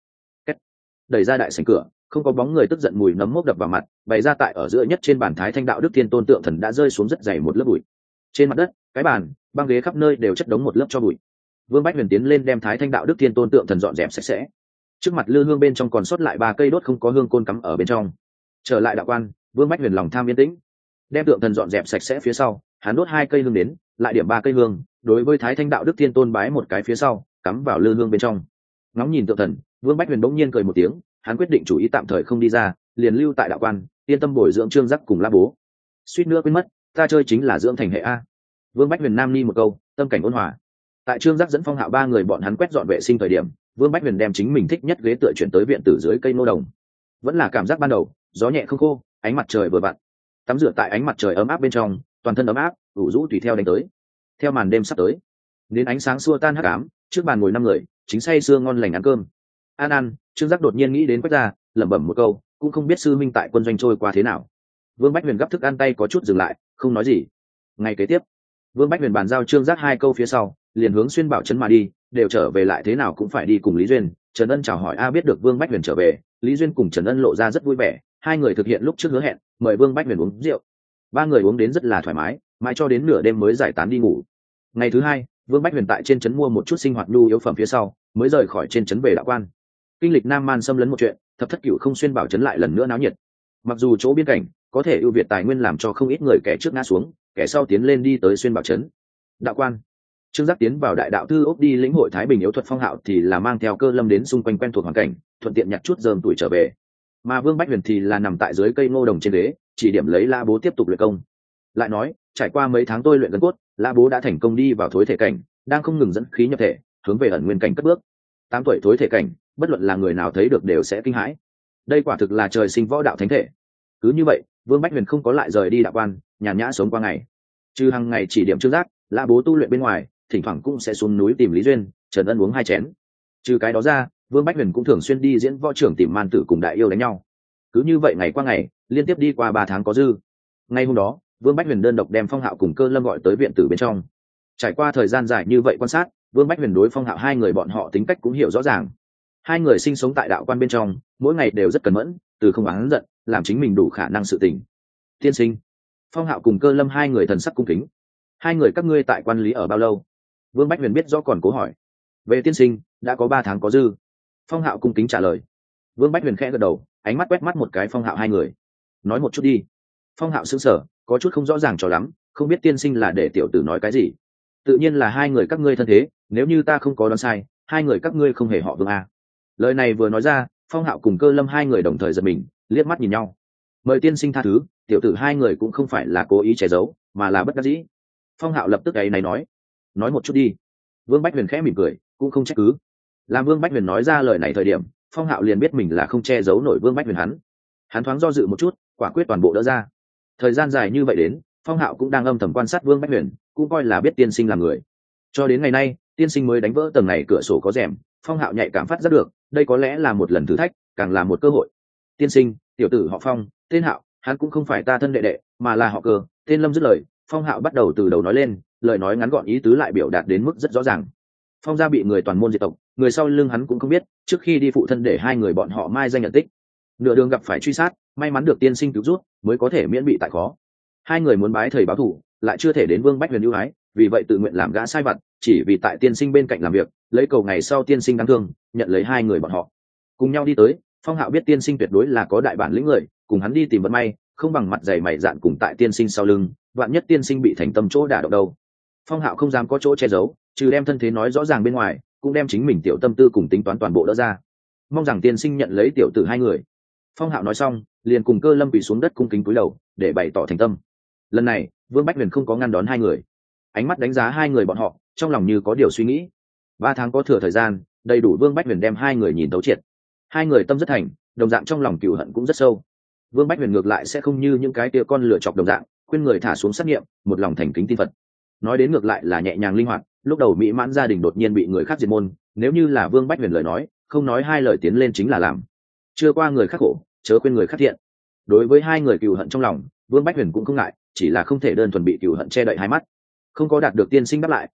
Đẩy ra đại sảnh cửa, không có bóng người, tức giận mùi nấm mốc đập vào mặt, bày ra tại ở giữa nhất trên bàn thái thanh đạo đức thiên tôn tượng thần đã rơi xuống rất dày một lớp bụi. Trên mặt đất, cái bàn, băng ghế khắp nơi đều chất đống một lớp cho bụi. Vương Bách Huyền tiến lên đem thái thanh đạo đức thiên tôn tượng thần dọn dẹp sạch sẽ. Trước mặt lư hương bên trong còn sót lại 3 cây đốt không có hương côn cắm ở bên trong. Trở lại đạo quan, Vương Bách Huyền lòng tham yên tĩnh, đem tượng thần dọn dẹp sạch sẽ phía sau, hắn đốt 2 cây hương đến, lại điểm 3 cây hương, đối với thái thanh đạo đức thiên tôn bái một cái phía sau, cắm vào lư hương bên trong. Ngóng nhìn tượng thần, Vương Bách Huyền bỗng nhiên cười một tiếng, hắn quyết định chủ ý tạm thời không đi ra, liền lưu tại đạo quan, yên tâm bồi dưỡng Trương Giác cùng La Bố. Suýt nữa quên mất, ta chơi chính là dưỡng thành hệ a. Vương Bách Huyền nam ni một câu, tâm cảnh ôn hòa. Tại Trương Giác dẫn Phong Hạo 3 người bọn hắn quét dọn vệ sinh thời điểm, Vương Bách Huyền đem chính mình thích nhất ghế tựa chuyển tới viện tử dưới cây nô đồng. Vẫn là cảm giác ban đầu, gió nhẹ không khô, ánh mặt trời vừa vặn. Tắm rửa tại ánh mặt trời ấm áp bên trong, toàn thân ấm áp, ủ rũ tùy theo đánh tới. Theo màn đêm sắp tới, đến ánh sáng xua tan hắc ám, trước bàn ngồi 5 người, chính say sưa ngon lành ăn cơm. Ăn, Trương Giác đột nhiên nghĩ đến Quách Gia, lẩm bẩm một câu, cũng không biết sư minh tại quân doanh trôi qua thế nào. Vương Bách Huyền gấp thức ăn tay có chút dừng lại, không nói gì. Ngày kế tiếp, Vương Bách Huyền bàn giao Trương Giác 2 câu phía sau, liền hướng xuyên bảo trấn mà đi, đều trở về lại thế nào cũng phải đi cùng Lý Duyên. Trần Ân chào hỏi biết được Vương Bách Huyền trở về, Lý Duyên cùng Trần Ân lộ ra rất vui vẻ, hai người thực hiện lúc trước hứa hẹn, mời Vương Bách Huyền uống rượu. 3 người uống đến rất là thoải mái, mãi cho đến nửa đêm mới giải tán đi ngủ. Ngày thứ 2, Vương Bách Huyền tại trên trấn mua một chút sinh hoạt nhu yếu phẩm phía sau, mới rời khỏi trên trấn về đạo quan. Kinh lịch Nam Man xâm lấn một chuyện, Thập Thất Cửu không xuyên bảo trấn lại lần nữa náo nhiệt. Mặc dù chỗ biên cảnh có thể ưu việt tài nguyên làm cho không ít người kẻ trước ngã xuống, kẻ sau tiến lên đi tới xuyên bảo trấn. Đạo quan, Trương Giác tiến vào đại đạo thư ốc đi lĩnh hội thái bình yếu thuật, Phong Hạo thì là mang theo Cơ Lâm đến xung quanh quen thuộc hoàn cảnh, thuận tiện nhặt chút dơm tuổi trở về. Mà Vương Bách Huyền thì là nằm tại dưới cây ngô đồng trên ghế, chỉ điểm lấy La Bố tiếp tục luyện công. Lại nói, trải qua mấy tháng tôi luyện gân cốt, La Bố đã thành công đi vào thối thể cảnh, đang không ngừng dẫn khí nhập thể, hướng về ẩn nguyên cảnh cất bước. 8 tuổi thối thể cảnh, bất luận là người nào thấy được đều sẽ kinh hãi. Đây quả thực là trời sinh võ đạo thánh thể. Cứ như vậy, Vương Bách Huyền không có lại rời đi đạo quan, nhàn nhã sống qua ngày. Trừ hàng ngày chỉ điểm Trương Giác, La Bố tu luyện bên ngoài, thỉnh thoảng cũng sẽ xuống núi tìm Lý Duyên, Trần Ân uống 2 chén. Trừ cái đó ra, Vương Bách Huyền cũng thường xuyên đi diễn võ trưởng tìm man tử cùng đại yêu đánh nhau. Cứ như vậy ngày qua ngày, liên tiếp đi qua 3 tháng có dư. Ngay hôm đó, Vương Bách Huyền đơn độc đem Phong Hạo cùng Cơ Lâm gọi tới viện tử bên trong. Trải qua thời gian dài như vậy quan sát, Vương Bách Huyền đối Phong Hạo 2 người bọn họ tính cách cũng hiểu rõ ràng. 2 người sinh sống tại đạo quan bên trong, mỗi ngày đều rất cẩn mẫn, từ không oán giận, làm chính mình đủ khả năng sự tình. Tiên sinh, Phong Hạo cùng Cơ Lâm 2 người thần sắc cung kính. 2 người các ngươi tại quan lý ở bao lâu? Vương Bách Huyền biết rõ còn cố hỏi. Về tiên sinh, đã có 3 tháng có dư. Phong Hạo cung kính trả lời. Vương Bách Huyền khẽ gật đầu, ánh mắt quét mắt một cái Phong Hạo 2 người. Nói một chút đi. Phong Hạo sững sờ, có chút không rõ ràng cho lắm, không biết tiên sinh là để tiểu tử nói cái gì. Tự nhiên là 2 người các ngươi thân thế, nếu như ta không có đoán sai, 2 người các ngươi không hề họ Vương a. Lời này vừa nói ra, Phong Hạo cùng Cơ Lâm 2 người đồng thời giật mình, liếc mắt nhìn nhau. Mời tiên sinh tha thứ, tiểu tử 2 người cũng không phải là cố ý che giấu, mà là bất đắc dĩ. Phong Hạo lập tức ấy này nói một chút đi. Vương Bách Huyền khẽ mỉm cười, cũng không trách cứ. Làm Vương Bách Huyền nói ra lời này thời điểm, Phong Hạo liền biết mình là không che giấu nổi Vương Bách Huyền hắn thoáng do dự một chút, quả quyết toàn bộ đỡ ra. Thời gian dài như vậy đến, Phong Hạo cũng đang âm thầm quan sát Vương Bách Huyền, cũng coi là biết tiên sinh là người. Cho đến ngày nay, tiên sinh mới đánh vỡ tầng này cửa sổ có rèm, Phong Hạo nhạy cảm phát giác được, đây có lẽ là một lần thử thách, càng là một cơ hội. Tiên sinh, tiểu tử họ Phong, tên Hạo, hắn cũng không phải ta thân đệ đệ, mà là họ Cơ, tên Lâm. Dứt lời, Phong Hạo bắt đầu từ đầu nói lên, lời nói ngắn gọn ý tứ lại biểu đạt đến mức rất rõ ràng. Phong gia bị người toàn môn diệt tộc, người sau lưng hắn cũng không biết, trước khi đi phụ thân để 2 người bọn họ mai danh nhận tích. Nửa đường gặp phải truy sát, may mắn được tiên sinh cứu rút, mới có thể miễn bị tại khó. 2 người muốn bái thầy báo thù, lại chưa thể đến Vương Bách Huyền ưu ái, vì vậy tự nguyện làm gã sai vặt, chỉ vì tại tiên sinh bên cạnh làm việc, lấy cầu ngày sau tiên sinh đáng thương, nhận lấy 2 người bọn họ. Cùng nhau đi tới, Phong Hạo biết tiên sinh tuyệt đối là có đại bản lĩnh người, cùng hắn đi tìm vận may, không bằng mặt dày mày dạn cùng tại tiên sinh sau lưng, vạn nhất tiên sinh bị thành tâm chỗ đả động đâu. Phong Hạo không dám có chỗ che giấu, trừ đem thân thế nói rõ ràng bên ngoài, cũng đem chính mình tiểu tâm tư cùng tính toán toàn bộ đỡ ra. Mong rằng tiên sinh nhận lấy tiểu tử 2 người. Phong Hạo nói xong, liền cùng Cơ Lâm quỳ xuống đất cung kính cúi đầu, để bày tỏ thành tâm. Lần này, Vương Bách Huyền không có ngăn đón 2 người, ánh mắt đánh giá 2 người bọn họ, trong lòng như có điều suy nghĩ. 3 tháng có thừa thời gian, đầy đủ Vương Bách Huyền đem 2 người nhìn tấu triệt. 2 người tâm rất thành, đồng dạng trong lòng cừu hận cũng rất sâu. Vương Bách Huyền ngược lại sẽ không như những cái tia con lựa chọc đồng dạng, khuyên người thả xuống sát nghiệm, một lòng thành kính tin Phật. Nói đến ngược lại là nhẹ nhàng linh hoạt. Lúc đầu mỹ mãn gia đình đột nhiên bị người khác diệt môn, nếu như là Vương Bách Huyền lời nói, không nói 2 lời tiến lên chính là làm. Chưa qua người khác khổ, chớ khuyên người khác thiện. Đối với 2 người cừu hận trong lòng, Vương Bách Huyền cũng không ngại, chỉ là không thể đơn thuần bị cừu hận che đậy hai mắt. Không có đạt được tiên sinh đáp lại,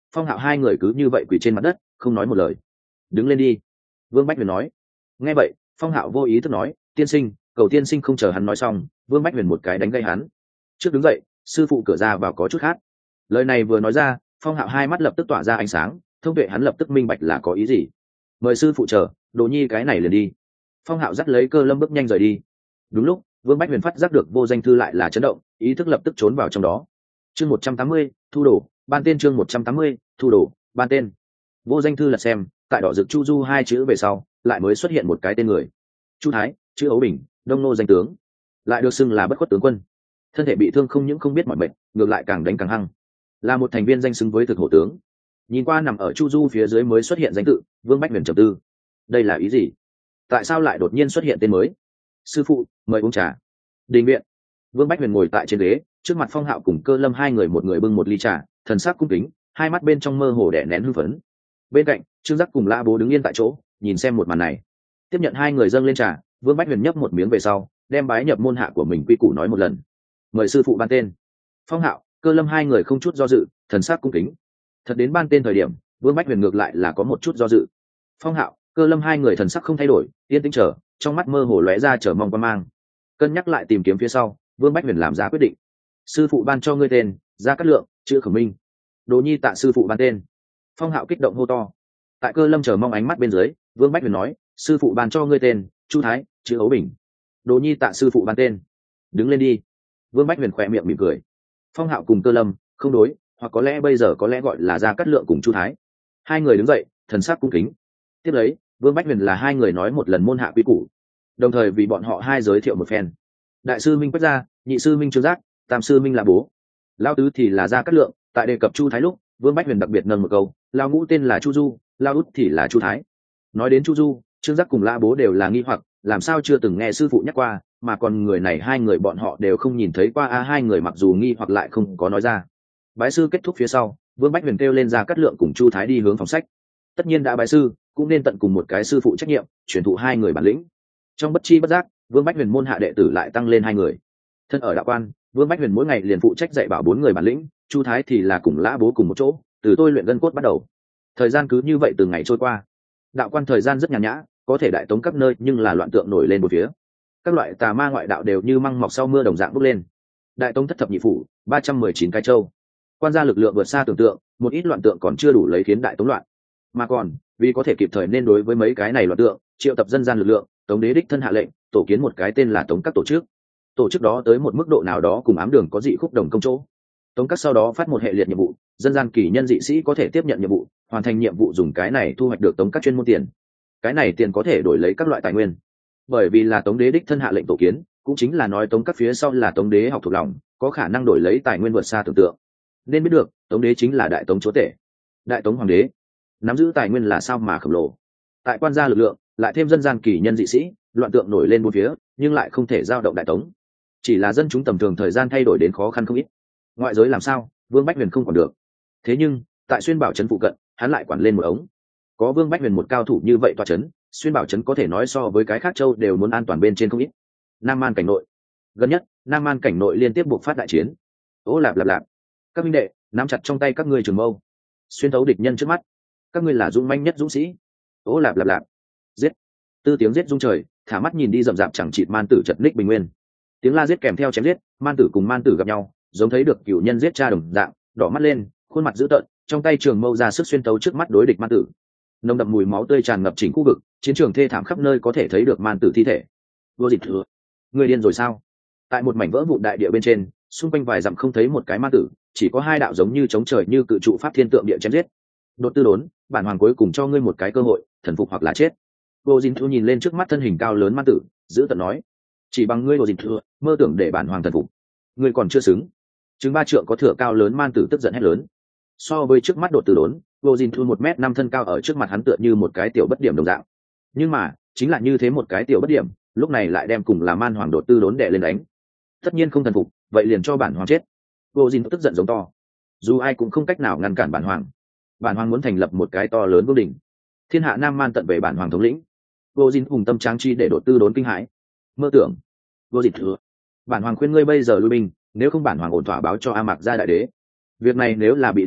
Phong Hạo hai người cứ như vậy quỳ trên mặt đất không nói một lời. Đứng lên đi, Vương Bách Huyền nói. Nghe vậy Phong Hạo vô ý thức nói, tiên sinh, cầu tiên sinh. Không chờ hắn nói xong, Vương Bách Huyền một cái đánh gây hắn. Trước đứng dậy, sư phụ cửa ra vào có chút khác. Lời này vừa nói ra, Phong Hạo hai mắt lập tức tỏa ra ánh sáng, thông tuệ hắn lập tức minh bạch là có ý gì. Mời sư phụ chờ, Đồ Nhi cái này liền đi. Phong Hạo dắt lấy Cơ Lâm bước nhanh rời đi. Đúng lúc Vương Bách Huyền phát giác được Vô Danh Thư lại là chấn động, ý thức lập tức trốn vào trong đó. Chương 180, thu đồ, ban tên. Chương 180, thu đồ, ban tên. Vô Danh Thư lật xem, tại đỏ rực Chu Du hai chữ về sau, lại mới xuất hiện một cái tên người. Chu Thái, chữ Ấu Bình, Đông Nô danh tướng, lại được xưng là Bất Khuất tướng quân. Thân thể bị thương không những không biết mỏi mệt, ngược lại càng đánh càng hăng, là một thành viên danh xứng với thực hổ tướng. Nhìn qua nằm ở Chu Du phía dưới mới xuất hiện danh tự, Vương Bách Huyền trầm tư, đây là ý gì? Tại sao lại đột nhiên xuất hiện tên mới? Sư phụ, mời uống trà. Đình viện. Vương Bách Huyền ngồi tại trên ghế, trước mặt Phong Hạo cùng Cơ Lâm hai người, một người bưng một ly trà, thần sắc cung kính, hai mắt bên trong mơ hồ đè nén hưng phấn. Bên cạnh Trương Giác cùng Lã Bố đứng yên tại chỗ, nhìn xem một màn này. Tiếp nhận hai người dâng lên trà, Vương Bách Huyền nhấp một miếng về sau, đem bái nhập môn hạ của mình quy củ nói một lần. Mời sư phụ ban tên. Phong Hạo, Cơ Lâm hai người không chút do dự, thần sắc cung kính. Thật đến ban tên thời điểm, Vương Bách Huyền ngược lại là có một chút do dự. Phong Hạo, Cơ Lâm hai người thần sắc không thay đổi, yên tĩnh chờ, trong mắt mơ hồ lóe ra chờ mong quan mang. Cân nhắc lại tìm kiếm phía sau, Vương Bách Huyền làm ra quyết định. Sư phụ ban cho ngươi tên, Gia Cát Lượng, chữ Khổng Minh. Đồ Nhi tạ sư phụ ban tên. Phong Hạo kích động hô to. Tại Cơ Lâm chờ mong ánh mắt bên dưới, Vương Bách Huyền nói, sư phụ ban cho ngươi tên, Chu Thái, chữ Ấu Bình. Đồ Nhi tạ sư phụ ban tên. Đứng lên đi. Vương Bách Huyền khỏe miệng mỉm cười. Phong Hạo cùng Cơ Lâm không đối, hoặc có lẽ bây giờ có lẽ gọi là Gia Cát Lượng cùng Chu Thái. Hai người đứng dậy, thần sắc cung kính. Tiếp lấy Vương Bách Huyền là hai người nói một lần môn hạ quy củ, đồng thời vì bọn họ hai giới thiệu một phen. Đại sư Minh Quách Gia, nhị sư Minh Trương Giác, tam sư Minh là bố, lao tứ thì là Gia Cát Lượng. Tại đề cập Chu Thái lúc, Vương Bách Huyền đặc biệt nâng một câu, lao ngũ tên là Chu Du, lao út thì là Chu Thái. Nói đến Chu Du, Trương Giác cùng La Bố đều là nghi hoặc, làm sao chưa từng nghe sư phụ nhắc qua, mà còn người này hai người bọn họ đều không nhìn thấy qua. Hai người mặc dù nghi hoặc lại không có nói ra. Bái sư kết thúc phía sau, Vương Bách Huyền kêu lên Gia Cát Lượng cùng Chu Thái đi hướng phòng sách. Tất nhiên đã bái sư, cũng nên tận cùng một cái sư phụ trách nhiệm, truyền thụ hai người bản lĩnh. Trong bất chi bất giác, Vương Bách Huyền môn hạ đệ tử lại tăng lên hai người. Thân ở đạo quan, Vương Bách Huyền mỗi ngày liền phụ trách dạy bảo bốn người bản lĩnh, Chu Thái thì là cùng Lã Bố cùng một chỗ, từ tôi luyện gân cốt bắt đầu. Thời gian cứ như vậy từng ngày trôi qua. Đạo quan thời gian rất nhàn nhã, có thể đại tống các nơi nhưng là loạn tượng nổi lên một phía. Các loại tà ma ngoại đạo đều như măng mọc sau mưa đồng dạng bốc lên. Đại tống thất thập nhị phủ, 319 cái châu. Quan gia lực lượng vượt xa tưởng tượng, một ít loạn tượng còn chưa đủ lấy khiến đại tống loạn. Mà còn, vì có thể kịp thời nên đối với mấy cái này loạn tượng, triệu tập dân gian lực lượng, Tống đế đích thân hạ lệnh, tổ kiến một cái tên là Tống các tổ chức. Tổ chức đó tới một mức độ nào đó cùng ám đường có dị khúc đồng công chỗ. Tống các sau đó phát một hệ liệt nhiệm vụ, dân gian kỳ nhân dị sĩ có thể tiếp nhận nhiệm vụ, hoàn thành nhiệm vụ dùng cái này thu hoạch được Tống các chuyên môn tiền. Cái này tiền có thể đổi lấy các loại tài nguyên. Bởi vì là Tống đế đích thân hạ lệnh tổ kiến, cũng chính là nói Tống các phía sau là Tống đế học thuộc lòng, có khả năng đổi lấy tài nguyên vượt xa tưởng tượng. Nên biết được, Tống đế chính là đại Tống chúa tể, đại Tống hoàng đế, nắm giữ tài nguyên là sao mà khổng lồ. Tại quan gia lực lượng, lại thêm dân gian kỳ nhân dị sĩ, loạn tượng nổi lên bốn phía, nhưng lại không thể giao động đại Tống. Chỉ là dân chúng tầm thường thời gian thay đổi đến khó khăn không ít. Ngoại giới làm sao, Vương Bách Huyền không còn được. Thế nhưng, tại Xuyên Bảo trấn phụ cận, hắn lại quản lên một ống. Có Vương Bách Huyền một cao thủ như vậy tọa trấn, Xuyên Bảo trấn có thể nói so với cái khác châu đều muốn an toàn bên trên không ít. Nam Man cảnh nội, gần nhất, Nam Man cảnh nội liên tiếp buộc phát đại chiến. Ô lạp lạp lạp, các minh đệ, nắm chặt trong tay các ngươi trường mâu, xuyên thấu địch nhân trước mắt. Các ngươi là dũng manh nhất dũng sĩ. Ô lạp lạp lạp, giết. Tư tiếng giết rung trời, thả mắt nhìn đi rậm rạp chẳng chịt man tử chật ních bình nguyên. Tiếng la giết kèm theo chém giết, man tử cùng man tử gặp nhau, giống thấy được cựu nhân giết cha đồng dạng, đỏ mắt lên, khuôn mặt dữ tợn, trong tay trường mâu ra sức xuyên tấu trước mắt đối địch man tử. Nồng đậm mùi máu tươi tràn ngập chỉnh khu vực, chiến trường thê thảm khắp nơi có thể thấy được man tử thi thể. Vô dịch thừa, người điên rồi sao? Tại một mảnh vỡ vụn đại địa bên trên, xung quanh vài dặm không thấy một cái man tử, chỉ có hai đạo giống như chống trời như cự trụ pháp thiên tượng địa chém giết. Đột tư đốn, bản hoàng cuối cùng cho ngươi một cái cơ hội, thần phục hoặc là chết. Vô Dinh Thu nhìn lên trước mắt thân hình cao lớn man tử, giữ tận nói: chỉ bằng ngươi Vô Dinh Thu, mơ tưởng để bản hoàng thần phục, ngươi còn chưa xứng. Chứng ba trượng có thửa cao lớn man tử tức giận hét lớn. So với trước mắt đột tư đốn, Vô Dinh Thu 1m5 thân cao ở trước mặt hắn tựa như một cái tiểu bất điểm đồng dạng. Nhưng mà, chính là như thế một cái tiểu bất điểm, lúc này lại đem cùng là man hoàng đột tư đốn đè lên đánh. Tất nhiên không thần phục, vậy liền cho bản hoàng chết. Vô Dinh tức giận giống to. Dù ai cũng không cách nào ngăn cản bản hoàng. Bản hoàng muốn thành lập một cái to lớn vương đỉnh, thiên hạ Nam Man tận về bản hoàng thống lĩnh. Vô Dinh hùng tâm tráng chi để đột tư đốn kinh hãi. Mơ tưởng. Vô Dinh thừa, bản hoàng khuyên ngươi bây giờ lui binh, nếu không bản hoàng ổn thỏa báo cho A Mạc Gia đại đế. Việc này nếu là bị đại đế biết,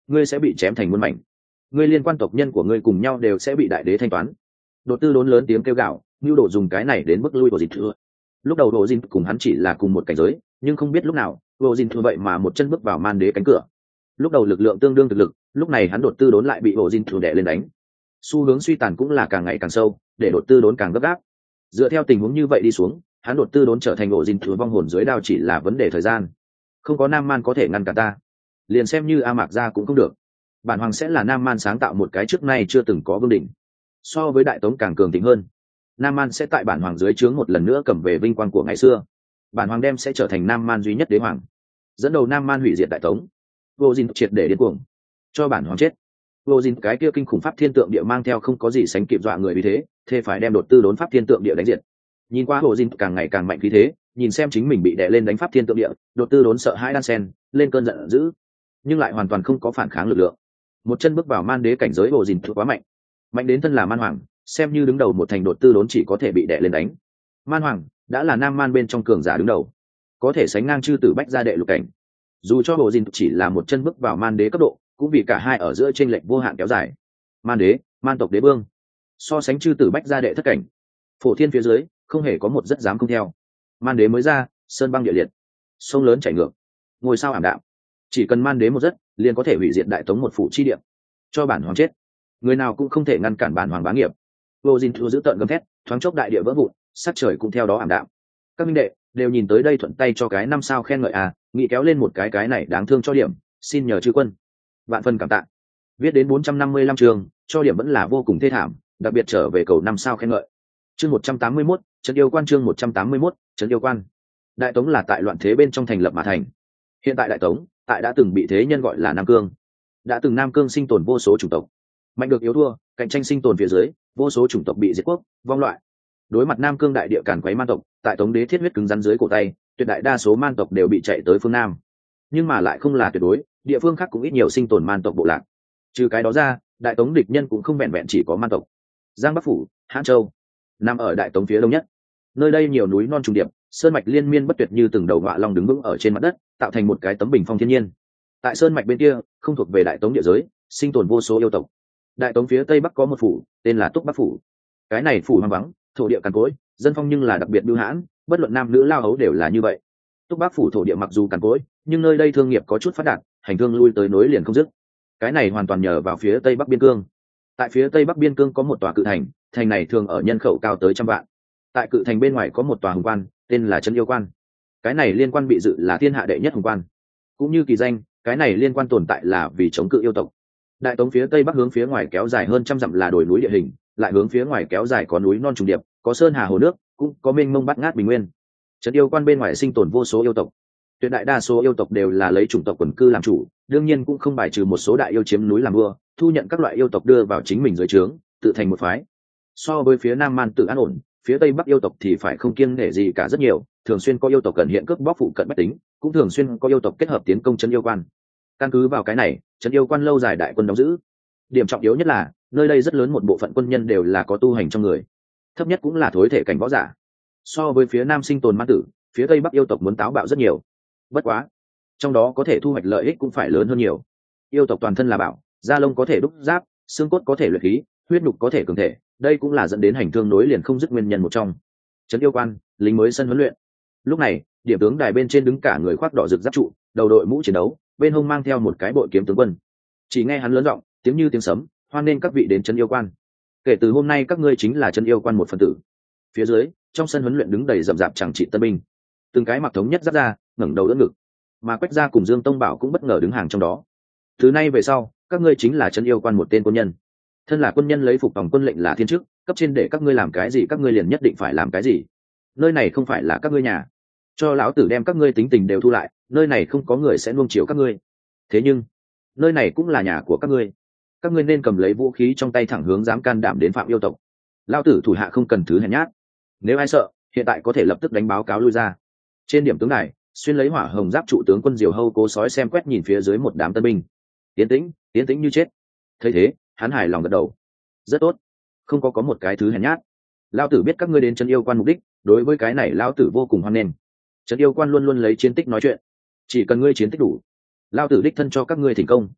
ngươi sẽ bị chém thành muôn mảnh, ngươi liên quan tộc nhân của ngươi cùng nhau đều sẽ bị đại đế thanh toán. Đột tư đốn lớn tiếng kêu gào, nhu đồ dùng cái này đến bức lui của dìn thừa. Lúc đầu đồ dìn cùng hắn chỉ là cùng một cảnh giới, nhưng không biết lúc nào đồ dìn thừa vậy mà một chân bước vào man đế cánh cửa. Lúc đầu lực lượng tương đương thực lực, lúc này hắn đột tư đốn lại bị đồ dìn thừa đè lên đánh. Xu hướng suy tàn cũng là càng ngày càng sâu, để đột tư đốn càng gấp gáp. Dựa theo tình huống như vậy đi xuống, hắn đột tư đốn trở thành đồ dìn thừa vong hồn dưới đao chỉ là vấn đề thời gian. Không có nam man có thể ngăn cản ta, liền xem như A Mạc gia cũng không được. Bản hoàng sẽ là nam man sáng tạo một cái trước nay chưa từng có vương đỉnh, so với đại tống càng cường thịnh hơn. Nam man sẽ tại bản hoàng dưới trướng một lần nữa cầm về vinh quang của ngày xưa. Bản hoàng đem sẽ trở thành nam man duy nhất đế hoàng, dẫn đầu nam man hủy diệt đại tống. Vô dìn triệt để điên cuồng, cho bản hoàng chết. Vô dìn cái kia kinh khủng pháp thiên tượng địa mang theo không có gì sánh kịp dọa người, vì thế thề phải đem đột tư đốn pháp thiên tượng địa đánh diệt. Nhìn qua vô dìn càng ngày càng mạnh khí thế, nhìn xem chính mình bị đè lên đánh pháp thiên tượng địa, đột tư đốn sợ hãi đan sen lên cơn giận dữ, nhưng lại hoàn toàn không có phản kháng lực lượng. Một chân bước vào man đế cảnh giới, vô dìn quá mạnh, mạnh đến thân là man hoàng, xem như đứng đầu một thành đột tư đốn chỉ có thể bị đè lên đánh. Man hoàng đã là nam man bên trong cường giả đứng đầu, có thể sánh ngang chư tử bách gia đệ lục cảnh. Dù cho bộ dìn chỉ là một chân bước vào man đế cấp độ, cũng vì cả hai ở giữa chênh lệch vô hạn kéo dài. Man đế, man tộc đế vương, so sánh chư tử bách gia đệ thất cảnh, phổ thiên phía dưới không hề có một rất dám không theo. Man đế mới ra, sơn băng địa liệt, sông lớn chảy ngược, ngôi sao ảm đạm. Chỉ cần man đế một giấc, liền có thể hủy diệt đại tống một phủ chi địa. Cho bản hoàng chết, người nào cũng không thể ngăn cản bản hoàng bá nghiệp. Vô dìn thua giữ tợn gầm thét, thoáng chốc đại địa vỡ vụn, sắc trời cũng theo đó ảm đạm. Các minh đệ đều nhìn tới đây, thuận tay cho cái 5 sao khen ngợi à, nghĩ kéo lên một cái này đáng thương cho điểm, xin nhờ chư quân vạn phần cảm tạ. Viết đến 455 trường, cho điểm vẫn là vô cùng thê thảm, đặc biệt trở về cầu 5 sao khen ngợi. Chương 181, trấn yêu quan. Chương 181, trấn yêu quan. Đại tống là tại loạn thế bên trong thành lập mà thành. Hiện tại đại tống tại đã từng bị thế nhân gọi là Nam Cương. Đã từng Nam Cương sinh tồn vô số chủng tộc, mạnh được yếu thua, cạnh tranh sinh tồn phía dưới, vô số chủng tộc bị diệt quốc vong loại. Đối mặt Nam Cương đại địa càn quấy man tộc, tại tống đế thiết huyết cứng rắn dưới cổ tay, tuyệt đại đa số man tộc đều bị chạy tới phương Nam. Nhưng mà lại không là tuyệt đối, địa phương khác cũng ít nhiều sinh tồn man tộc bộ lạc. Trừ cái đó ra, đại tống địch nhân cũng không vẹn vẹn chỉ có man tộc. Giang Bắc phủ, Hán Châu nằm ở đại tống phía đông nhất, nơi đây nhiều núi non trùng điệp, sơn mạch liên miên bất tuyệt như từng đầu ngọa long đứng vững ở trên mặt đất, tạo thành một cái tấm bình phong thiên nhiên. Tại sơn mạch bên kia, không thuộc về đại tống địa giới, sinh tồn vô số yêu tộc. Đại tống phía tây bắc có một phủ, tên là Túc Bắc phủ. Cái này phủ hoang vắng, thổ địa cằn cỗi, dân phong nhưng là đặc biệt bưu hãn, bất luận nam nữ lao hấu đều là như vậy. Túc Bắc phủ thổ địa mặc dù cằn cỗi, nhưng nơi đây thương nghiệp có chút phát đạt, hành thương lui tới nối liền không dứt. Cái này hoàn toàn nhờ vào phía tây bắc biên cương. Tại phía tây bắc biên cương có một tòa cự thành, thành này thường ở nhân khẩu cao tới 100 vạn. Tại cự thành bên ngoài có một tòa hùng quan, tên là Trấn Yêu Quan. Cái này liên quan bị dự là thiên hạ đệ nhất hùng quan. Cũng như kỳ danh, cái này liên quan tồn tại là vì chống cự yêu tộc. Đại tống phía tây bắc hướng phía ngoài kéo dài hơn 100 dặm là đồi núi địa hình, lại hướng phía ngoài kéo dài có núi non trùng điệp, có sơn hà hồ nước, cũng có mênh mông bát ngát bình nguyên. Trấn Yêu Quan bên ngoài sinh tồn vô số yêu tộc, tuyệt đại đa số yêu tộc đều là lấy chủng tộc quần cư làm chủ, đương nhiên cũng không bài trừ một số đại yêu chiếm núi làm vua, thu nhận các loại yêu tộc đưa vào chính mình dưới trướng, tự thành một phái. So với phía nam man tự an ổn, phía tây bắc yêu tộc thì phải không kiêng nể gì cả, rất nhiều, thường xuyên có yêu tộc cần hiện cướp bóc phụ cận bách tính, cũng thường xuyên có yêu tộc kết hợp tiến công Trấn Yêu Quan. Căn cứ vào cái này, Trấn Yêu Quan lâu dài đại quân đóng giữ. Điểm trọng yếu nhất là nơi đây rất lớn một bộ phận quân nhân đều là có tu hành trong người, thấp nhất cũng là thối thể cảnh võ giả. So với phía nam sinh tồn man tử, phía tây bắc yêu tộc muốn táo bạo rất nhiều. Bất quá, trong đó có thể thu hoạch lợi ích cũng phải lớn hơn nhiều. Yêu tộc toàn thân là bảo, da lông có thể đúc giáp, xương cốt có thể luyện khí, huyết nhục có thể cường thể, đây cũng là dẫn đến hành thương nối liền không dứt nguyên nhân một trong. Trấn Yêu Quan, lính mới sân huấn luyện. Lúc này, điểm tướng đài bên trên đứng cả người khoác đỏ rực giáp trụ, đầu đội mũ chiến đấu, bên hông mang theo một cái bội kiếm tướng quân. Chỉ nghe hắn lớn giọng, tiếng như tiếng sấm, hoan nên các vị đến Trấn Yêu Quan. Kể từ hôm nay các ngươi chính là Trấn Yêu Quan một phần tử. Phía dưới, trong sân huấn luyện đứng đầy rậm rạp chẳng trị tân binh, từng cái mặc thống nhất giáp ra, ngẩng đầu đỡ ngực, mà Quách gia cùng Dương Tông Bảo cũng bất ngờ đứng hàng trong đó. Từ nay về sau, các ngươi chính là Trấn Yêu Quan một tên quân nhân. Thân là quân nhân lấy phục tòng quân lệnh là thiên chức, cấp trên để các ngươi làm cái gì các ngươi liền nhất định phải làm cái gì. Nơi này không phải là các ngươi nhà, cho lão tử đem các ngươi tính tình đều thu lại, nơi này không có người sẽ nuông chiều các ngươi. Thế nhưng nơi này cũng là nhà của các ngươi nên cầm lấy vũ khí trong tay thẳng hướng dám can đảm đến phạm yêu tộc. Lão tử thủ hạ không cần thứ hèn nhát, nếu ai sợ hiện tại có thể lập tức đánh báo cáo lui ra. Trên điểm tướng này, xuyên lấy hỏa hồng giáp trụ tướng quân Diều Hâu cố sói xem quét nhìn phía dưới một đám tân binh. Tiến tĩnh như chết. Thấy thế, hắn hài lòng gật đầu. Rất tốt, không có một cái thứ hèn nhát. Lão tử biết các ngươi đến Trấn Yêu Quan mục đích, đối với cái này lão tử vô cùng hoan nghênh. Trấn Yêu Quan luôn luôn lấy chiến tích nói chuyện, chỉ cần ngươi chiến tích đủ, lão tử đích thân cho các ngươi thành công.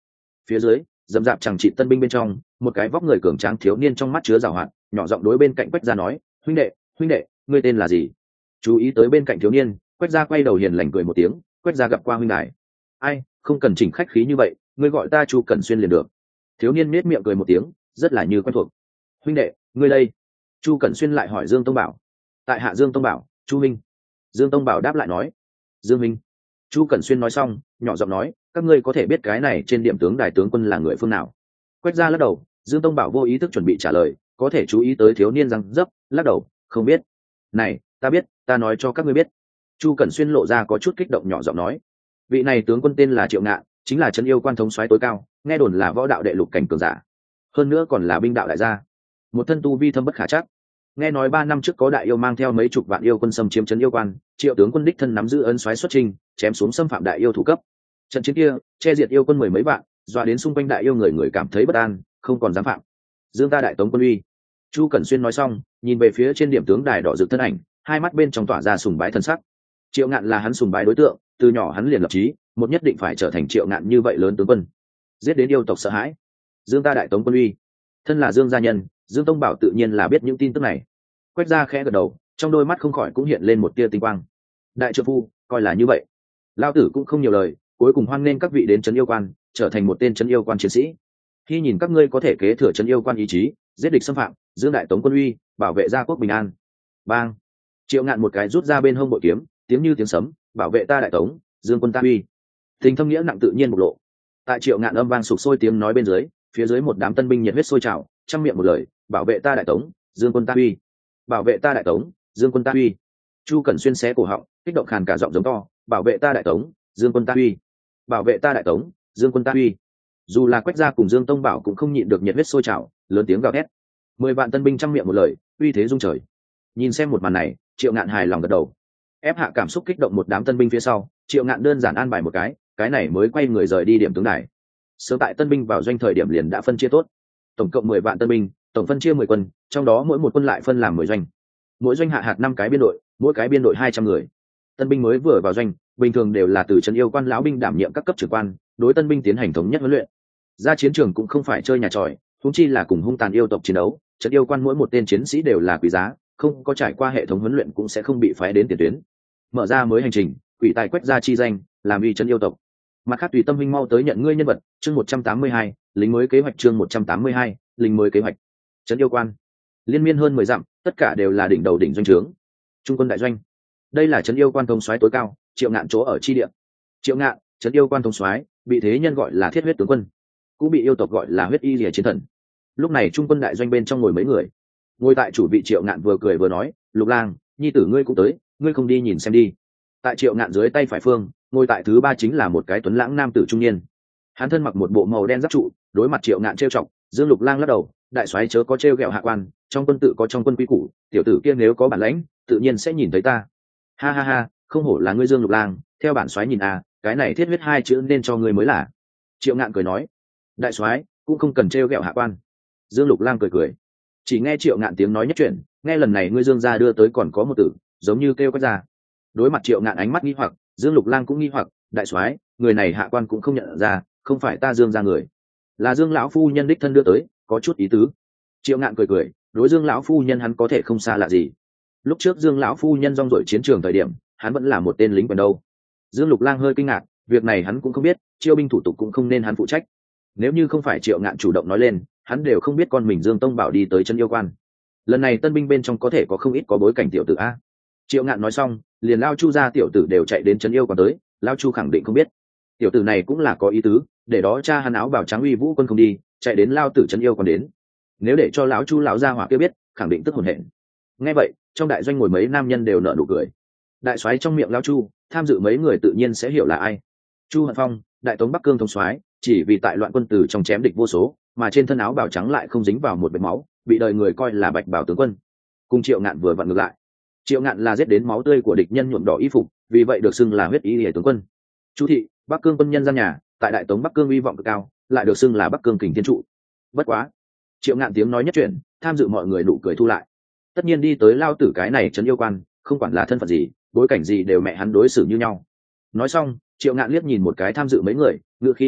Phía dưới dầm dạp chẳng trị tân binh bên trong, một cái vóc người cường tráng thiếu niên trong mắt chứa giảo hoạt, nhỏ giọng đối bên cạnh Quách Gia nói: huynh đệ, ngươi tên là gì? Chú ý tới bên cạnh thiếu niên, Quách Gia quay đầu hiền lành cười một tiếng: Quách Gia gặp qua huynh đài. Ai, không cần chỉnh khách khí như vậy, ngươi gọi ta Chu Cẩn Xuyên liền được. Thiếu niên nết miệng cười một tiếng, rất là như quen thuộc. Huynh đệ, ngươi đây? Chu Cẩn Xuyên lại hỏi Dương Tông Bảo. Tại hạ Dương Tông Bảo, Chu minh. Dương Tông Bảo đáp lại nói: Dương minh. Chu Cẩn Xuyên nói xong, nhỏ giọng nói: các ngươi có thể biết cái này trên điểm tướng đài tướng quân là người phương nào? Quách Gia lắc đầu. Dương Tông Bảo vô ý thức chuẩn bị trả lời, có thể chú ý tới thiếu niên răng dấp, lắc đầu: không biết. Này, ta biết, ta nói cho các ngươi biết. Chu Cẩn Xuyên lộ ra có chút kích động, nhỏ giọng nói: vị này tướng quân tên là Triệu Ngạn, chính là trấn yêu quan thống soái tối cao, nghe đồn là võ đạo đệ lục cảnh cường giả, hơn nữa còn là binh đạo đại gia, một thân tu vi thâm bất khả trắc. Nghe nói 3 năm trước có đại yêu mang theo mấy chục vạn yêu quân xâm chiếm trấn yêu quan, Triệu tướng quân đích thân nắm giữ ấn soái xuất chinh, chém xuống xâm phạm đại yêu thủ cấp. Trận chiến kia che diệt yêu quân 10 mấy vạn, dọa đến xung quanh đại yêu người cảm thấy bất an, không còn dám phạm. Dương ta đại tống quân uy. Chu Cẩn Xuyên nói xong, nhìn về phía trên điểm tướng đài đỏ rực thân ảnh, hai mắt bên trong tỏa ra sùng bái thân sắc. Triệu Ngạn là hắn sùng bái đối tượng, từ nhỏ hắn liền lập chí, một nhất định phải trở thành Triệu Ngạn như vậy lớn tướng quân, giết đến yêu tộc sợ hãi. Dương ta đại tống quân uy. Thân là Dương gia nhân, Dương Tông Bảo tự nhiên là biết những tin tức này. Quách Gia khẽ gật đầu, trong đôi mắt không khỏi cũng hiện lên một tia tinh quang. Đại trợ phu, coi là như vậy. Lao tử cũng không nhiều lời, cuối cùng hoan nghênh các vị đến trấn yêu quan, trở thành một tên trấn yêu quan chiến sĩ. Khi nhìn các ngươi có thể kế thừa trấn yêu quan ý chí, giết địch xâm phạm, Dương đại tống quân uy, bảo vệ gia quốc bình an. Bang! Triệu Ngạn một cái rút ra bên hông bội kiếm, tiếng như tiếng sấm, bảo vệ ta đại tống, Dương quân ta uy. Tình thâm nghĩa nặng tự nhiên bộc lộ. Tại Triệu Ngạn âm vang sục sôi tiếng nói bên dưới, phía dưới một đám tân binh nhiệt huyết sôi trào, trăm miệng một lời: bảo vệ ta đại tống, Dương quân ta uy. Bảo vệ ta đại tống, Dương quân ta uy. Chu Cẩn Xuyên xé cổ họng, kích động khàn cả giọng giống to: bảo vệ ta đại tống, Dương quân ta uy. Bảo vệ ta đại tống, Dương quân ta uy. Dù là Quách Gia cùng Dương Tông Bảo cũng không nhịn được nhiệt huyết sôi trào, lớn tiếng gào thét. 10 vạn tân binh trăm miệng một lời, uy thế rung trời. Nhìn xem một màn này, Triệu Ngạn hài lòng gật đầu. Ép hạ cảm xúc kích động một đám tân binh phía sau, Triệu Ngạn đơn giản an bài một cái này mới quay người rời đi điểm tướng đài. Sớm tại tân binh vào doanh thời điểm liền đã phân chia tốt, tổng cộng 10 vạn tân binh, tổng phân chia 10 quân, trong đó mỗi một quân lại phân làm 10 doanh. Mỗi doanh hạ hạt 5 cái biên đội, mỗi cái biên đội 200 người. Tân binh mới vừa vào doanh, bình thường đều là từ trấn yêu quan lão binh đảm nhiệm các cấp trưởng quan, đối tân binh tiến hành thống nhất huấn luyện. Ra chiến trường cũng không phải chơi nhà tròi, huống chi là cùng hung tàn yêu tộc chiến đấu, trấn yêu quan mỗi một tên chiến sĩ đều là quý giá, không có trải qua hệ thống huấn luyện cũng sẽ không bị phái đến tiền tuyến. Mở ra mới hành trình, quỷ tài Quách Gia chi danh, làm uy trấn yêu tộc. Mặt khác tùy tâm huynh mau tới nhận ngươi nhân vật, chương 182, lính mới kế hoạch, chương 182, lính mới kế hoạch. Trấn yêu quan liên miên hơn 10 dặm, tất cả đều là đỉnh đầu đỉnh doanh trướng. Trung quân đại doanh, đây là trấn yêu quan thống soái tối cao, Triệu Ngạn chỗ ở chi địa. Triệu Ngạn, trấn yêu quan thống soái, bị thế nhân gọi là thiết huyết tướng quân, cũng bị yêu tộc gọi là huyết y lìa chiến thần. Lúc này trung quân đại doanh bên trong ngồi mấy người. Ngồi tại chủ vị Triệu Ngạn vừa cười vừa nói: Lục Lang, nhi tử ngươi cũng tới, ngươi không đi nhìn xem đi. Tại Triệu Ngạn dưới tay phải phương, ngồi tại thứ ba chính là một cái tuấn lãng nam tử trung niên. Hắn thân mặc một bộ màu đen giáp trụ, đối mặt Triệu Ngạn trêu chọc. Dương Lục Lang lắc đầu: đại soái chớ có trêu ghẹo hạ quan, trong quân tự có trong quân quy củ, tiểu tử kia nếu có bản lãnh, tự nhiên sẽ nhìn thấy ta. Ha ha ha, không hổ là ngươi Dương Lục Lang, theo bản soái nhìn cái này thiết huyết hai chữ nên cho ngươi mới là. Triệu Ngạn cười nói: đại soái cũng không cần trêu ghẹo hạ quan. Dương Lục Lang cười cười. Chỉ nghe Triệu Ngạn tiếng nói nhất chuyển: nghe lần này ngươi Dương gia đưa tới còn có một tử, giống như kêu Quách Gia. Đối mặt Triệu Ngạn ánh mắt nghi hoặc, Dương Lục Lang cũng nghi hoặc: đại soái, người này hạ quan cũng không nhận ra, không phải ta Dương gia người, là Dương lão phu nhân đích thân đưa tới, có chút ý tứ. Triệu Ngạn cười cười, đối Dương lão phu nhân hắn có thể không xa lạ gì. Lúc trước Dương lão phu nhân rong ruổi chiến trường thời điểm, hắn vẫn là một tên lính quần đâu. Dương Lục Lang hơi kinh ngạc, việc này hắn cũng không biết, chiêu binh thủ tục cũng không nên hắn phụ trách. Nếu như không phải Triệu Ngạn chủ động nói lên, hắn đều không biết con mình Dương Tông Bảo đi tới trấn yêu quan. Lần này tân binh bên trong có thể có không ít có bối cảnh tiểu tử a. Triệu Ngạn nói xong, liền Lao Chu gia tiểu tử đều chạy đến trấn yêu quan tới. Lao Chu khẳng định không biết, tiểu tử này cũng là có ý tứ, để đó cha hắn áo bào trắng uy vũ quân không đi, chạy đến Lao tử trấn yêu quan đến. Nếu để cho lão Chu lão gia hỏa kia biết, khẳng định tức hồn hển. Nghe vậy, trong đại doanh ngồi mấy nam nhân đều nở nụ cười. Đại soái trong miệng Lao Chu, tham dự mấy người tự nhiên sẽ hiểu là ai. Chu Hận Phong, đại tống Bắc Cương thống soái, chỉ vì tại loạn quân tử trong chém địch vô số, mà trên thân áo bào trắng lại không dính vào một vệt máu, bị đời người coi là bạch bào tướng quân. Cùng Triệu Ngạn vừa vặn ngược lại. Triệu Ngạn là giết đến máu tươi của địch nhân nhuộm đỏ y phục, vì vậy được xưng là huyết y liễu tướng quân. Chu thị, Bắc Cương quân nhân gian nhà, tại đại tống Bắc Cương uy vọng cực cao, lại được xưng là Bắc Cương kình thiên trụ. Bất quá, Triệu Ngạn tiếng nói nhất chuyển, tham dự mọi người nụ cười thu lại. Tất nhiên đi tới Lao tử cái này trấn yêu quan, không quản là thân phận gì, bối cảnh gì đều mẹ hắn đối xử như nhau. Nói xong, Triệu Ngạn liếc nhìn một cái tham dự mấy người, ngữ khí nghiêm túc: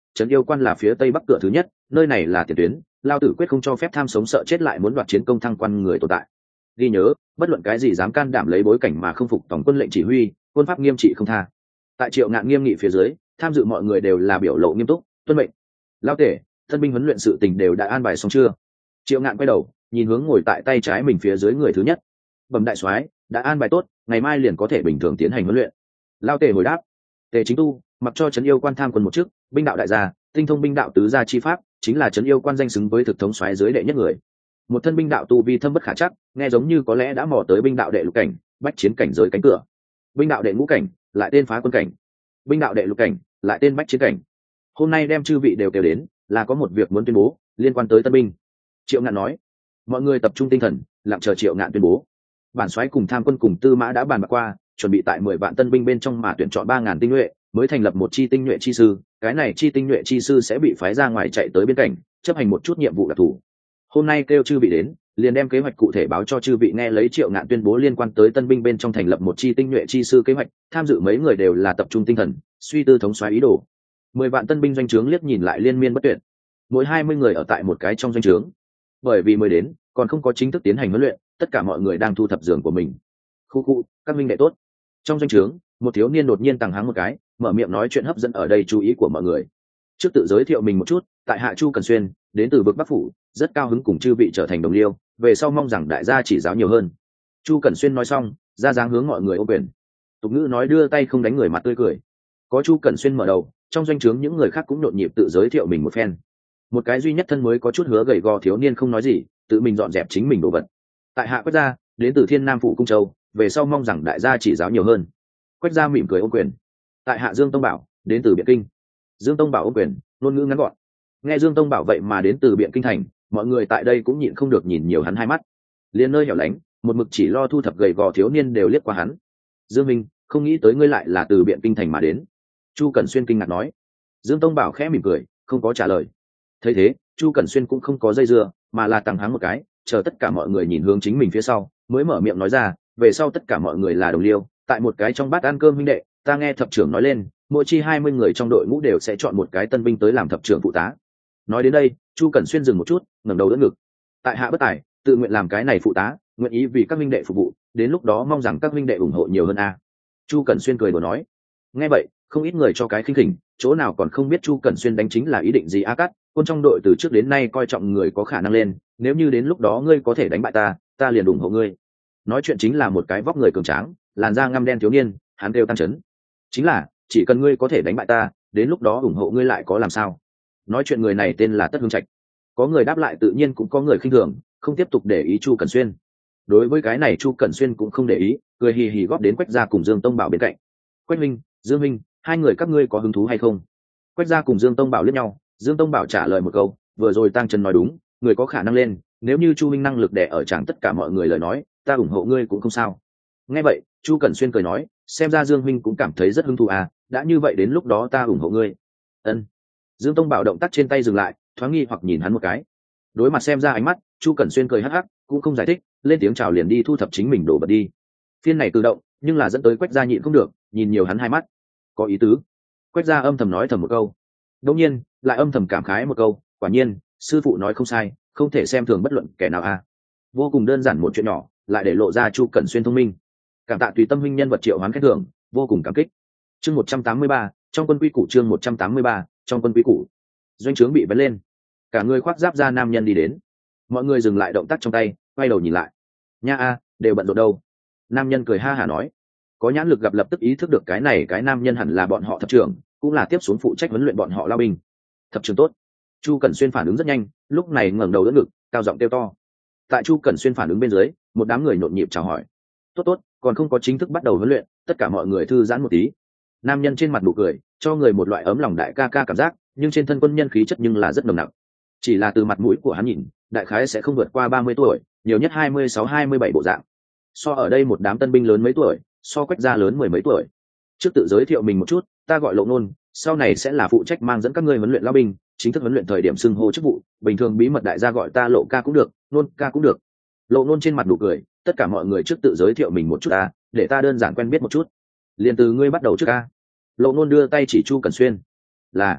trấn yêu quan là phía tây bắc cửa thứ nhất, nơi này là tiền tuyến, lao tử quyết không cho phép tham sống sợ chết lại muốn đoạt chiến công thăng quan người tồn tại. Ghi nhớ, bất luận cái gì dám can đảm lấy bối cảnh mà không phục tổng quân lệnh chỉ huy, quân pháp nghiêm trị không tha. Tại Triệu Ngạn nghiêm nghị phía dưới, tham dự mọi người đều là biểu lộ nghiêm túc, tuân mệnh. Lao tể, thân binh huấn luyện sự tình đều đã an bài xong chưa? Triệu Ngạn quay đầu, nhìn hướng ngồi tại tay trái mình phía dưới người thứ nhất. Bẩm đại soái, đã an bài tốt, ngày mai liền có thể bình thường tiến hành huấn luyện. Lao tể hồi đáp. Tề Chính Tu mặc cho trấn yêu quan tham quân một chức, binh đạo đại gia, tinh thông binh đạo tứ gia chi pháp, chính là trấn yêu quan danh xứng với thực thống soái dưới đệ nhất người. Một thân binh đạo tu vi thâm bất khả chắc, nghe giống như có lẽ đã mò tới binh đạo đệ lục cảnh, bách chiến cảnh giới cánh cửa. Binh đạo đệ ngũ cảnh, lại tên phá quân cảnh. Binh đạo đệ lục cảnh, lại tên bách chiến cảnh. Hôm nay đem chư vị đều kêu đến, là có một việc muốn tuyên bố liên quan tới tân binh. Triệu Ngạn nói. Mọi người tập trung tinh thần, lặng chờ Triệu Ngạn tuyên bố. Bản soái cùng tham quân cùng tư mã đã bàn bạc qua, chuẩn bị tại 10 vạn tân binh bên trong mà tuyển chọn 3.000 tinh nhuệ, mới thành lập một chi tinh nhuệ chi sư. Cái này chi tinh nhuệ chi sư sẽ bị phái ra ngoài chạy tới biên cảnh, chấp hành một chút nhiệm vụ đặc thù. Hôm nay kêu chư vị đến, liền đem kế hoạch cụ thể báo cho chư vị nghe. Lấy Triệu Ngạn tuyên bố liên quan tới tân binh bên trong thành lập một chi tinh nhuệ chi sư kế hoạch, tham dự mấy người đều là tập trung tinh thần, suy tư thống soái ý đồ. 10 vạn tân binh doanh trướng liếc nhìn lại liên miên bất tuyệt, mỗi 20 người ở tại một cái trong doanh trướng. Bởi vì mới đến, còn không có chính thức tiến hành huấn luyện, tất cả mọi người đang thu thập giường của mình. Khu, các minh đệ tốt. Trong doanh trướng, một thiếu niên đột nhiên tàng háng một cái, mở miệng nói chuyện hấp dẫn ở đây chú ý của mọi người. Trước tự giới thiệu mình một chút, tại hạ Chu Cẩn Xuyên, đến từ vực Bắc phủ, rất cao hứng cùng chư vị trở thành đồng liêu, về sau mong rằng đại gia chỉ giáo nhiều hơn. Chu Cẩn Xuyên nói xong, ra dáng hướng mọi người ô quyền. Tục ngữ nói đưa tay không đánh người mặt tươi cười. Có Chu Cẩn Xuyên mở đầu, trong doanh trướng những người khác cũng nhộn nhịp tự giới thiệu mình một phen. Một cái duy nhất thân mới có chút hứa gầy gò thiếu niên không nói gì, tự mình dọn dẹp chính mình đồ vật. Tại hạ Quách gia, đến từ Thiên Nam phủ Cung Châu, về sau mong rằng đại gia chỉ giáo nhiều hơn. Quách gia mỉm cười ôm quyền. Tại hạ Dương Tông Bảo, đến từ Biện Kinh. Dương Tông Bảo ôm quyền, ngôn ngữ ngắn gọn. Nghe Dương Tông Bảo vậy mà đến từ Biện Kinh thành, mọi người tại đây cũng nhịn không được nhìn nhiều hắn hai mắt. Liên nơi hẻo lánh, một mực chỉ lo thu thập gầy gò thiếu niên đều liếc qua hắn. Dương Minh, không nghĩ tới ngươi lại là từ Biện Kinh thành mà đến. Chu Cẩn Xuyên kinh ngạc nói. Dương Tông Bảo khẽ mỉm cười, không có trả lời. Thấy thế, Chu Cẩn Xuyên cũng không có dây dưa, mà là tằng háng một cái, chờ tất cả mọi người nhìn hướng chính mình phía sau, mới mở miệng nói ra, về sau tất cả mọi người là đồng liêu, tại một cái trong bát ăn cơm huynh đệ, ta nghe thập trưởng nói lên, mỗi chi 20 người trong đội ngũ đều sẽ chọn một cái tân binh tới làm thập trưởng phụ tá. Nói đến đây, Chu Cẩn Xuyên dừng một chút, ngẩng đầu đỡ ngực. Tại hạ bất tài, tự nguyện làm cái này phụ tá, nguyện ý vì các huynh đệ phục vụ, đến lúc đó mong rằng các huynh đệ ủng hộ nhiều hơn a. Chu Cẩn Xuyên cười đùa nói. Nghe vậy, không ít người cho cái khinh khỉnh, chỗ nào còn không biết Chu Cẩn Xuyên đánh chính là ý định gì a cắt, quân trong đội từ trước đến nay coi trọng người có khả năng lên, nếu như đến lúc đó ngươi có thể đánh bại ta, ta liền ủng hộ ngươi. Nói chuyện chính là một cái vóc người cường tráng, làn da ngăm đen thiếu niên, hắn đều tăng chấn. Chính là, chỉ cần ngươi có thể đánh bại ta, đến lúc đó ủng hộ ngươi lại có làm sao? Nói chuyện người này tên là Tất Hương Trạch. Có người đáp lại tự nhiên cũng có người khinh thường, không tiếp tục để ý Chu Cẩn Xuyên. Đối với cái này Chu Cẩn Xuyên cũng không để ý, cười hì hì góp đến Quách gia cùng Dương Tông Bảo bên cạnh. Quách minh, Dương minh, hai người các ngươi có hứng thú hay không? Quách gia cùng Dương Tông Bảo liếc nhau, Dương Tông Bảo trả lời một câu, vừa rồi Tăng Trần nói đúng, người có khả năng lên, nếu như Chu minh năng lực đè ở chẳng tất cả mọi người lời nói, ta ủng hộ ngươi cũng không sao. Nghe vậy, Chu Cẩn Xuyên cười nói, xem ra Dương minh cũng cảm thấy rất hứng thú à, đã như vậy đến lúc đó ta ủng hộ ngươi. Ân. Dương Tông Bảo động tác trên tay dừng lại, thoáng nghi hoặc nhìn hắn một cái. Đối mặt xem ra ánh mắt, Chu Cẩn Xuyên cười hắc hắc, cũng không giải thích, lên tiếng chào liền đi thu thập chính mình đổ vật đi. Phiên này tự động, nhưng là dẫn tới Quách gia nhịn không được, nhìn nhiều hắn hai mắt. Có ý tứ. Quách gia âm thầm nói thầm một câu. Đương nhiên, lại âm thầm cảm khái một câu, quả nhiên, sư phụ nói không sai, không thể xem thường bất luận kẻ nào à. Vô cùng đơn giản một chuyện nhỏ, lại để lộ ra Chu Cẩn Xuyên thông minh. Cảm tạ tùy tâm huynh nhân vật triệu hoán khen thưởng, vô cùng cảm kích. Chương 183, trong quân quy củ chương 183, trong quân quy củ. Doanh trướng bị vấn lên. Cả người khoác giáp ra nam nhân đi đến. Mọi người dừng lại động tác trong tay, quay đầu nhìn lại. Nha a, đều bận rộn đâu. Nam nhân cười ha hả nói. Có nhãn lực gặp lập tức ý thức được cái này cái nam nhân hẳn là bọn họ thập trưởng, cũng là tiếp xuống phụ trách huấn luyện bọn họ lao binh. Thập trưởng tốt. Chu Cẩn Xuyên phản ứng rất nhanh, lúc này ngẩng đầu đỡ ngực, cao giọng kêu to. Tại Chu Cẩn Xuyên phản ứng bên dưới, một đám người nhộn nhịp chào hỏi. Tốt tốt, còn không có chính thức bắt đầu huấn luyện, tất cả mọi người thư giãn một tí. Nam nhân trên mặt nụ cười, cho người một loại ấm lòng đại ca ca cảm giác, nhưng trên thân quân nhân khí chất nhưng là rất nồng nặc. Chỉ là từ mặt mũi của hắn nhìn, đại khái sẽ không vượt qua 30 tuổi, nhiều nhất 26-27 bộ dạng. So ở đây một đám tân binh lớn mấy tuổi, so Quách gia lớn 10 mấy tuổi. Trước tự giới thiệu mình một chút, ta gọi Lộ Nôn, sau này sẽ là phụ trách mang dẫn các ngươi huấn luyện lao binh, chính thức huấn luyện thời điểm xưng hô chức vụ, bình thường bí mật đại gia gọi ta Lộ ca cũng được, Nôn ca cũng được. Lộ Nôn trên mặt nụ cười, tất cả mọi người trước tự giới thiệu mình một chút ta, để ta đơn giản quen biết một chút. Liền từ ngươi bắt đầu trước ca. Lộ Nôn đưa tay chỉ Chu Cẩn Xuyên. Là.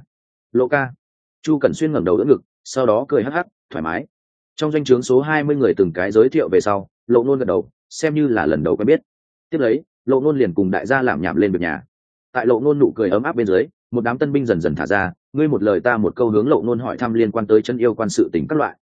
Lộ ca. Chu Cẩn Xuyên ngẩng đầu đỡ ngực, sau đó cười hắc hắc, thoải mái. Trong doanh trướng số 20 người từng cái giới thiệu về sau, Lộ Nôn gật đầu, xem như là lần đầu quen biết. Tiếp lấy, Lộ Nôn liền cùng đại gia làm nhảm lên việc nhà. Tại Lộ Nôn nụ cười ấm áp bên dưới, một đám tân binh dần dần thả ra, ngươi một lời ta một câu hướng Lộ Nôn hỏi thăm liên quan tới chân yêu quan sự tình các loại.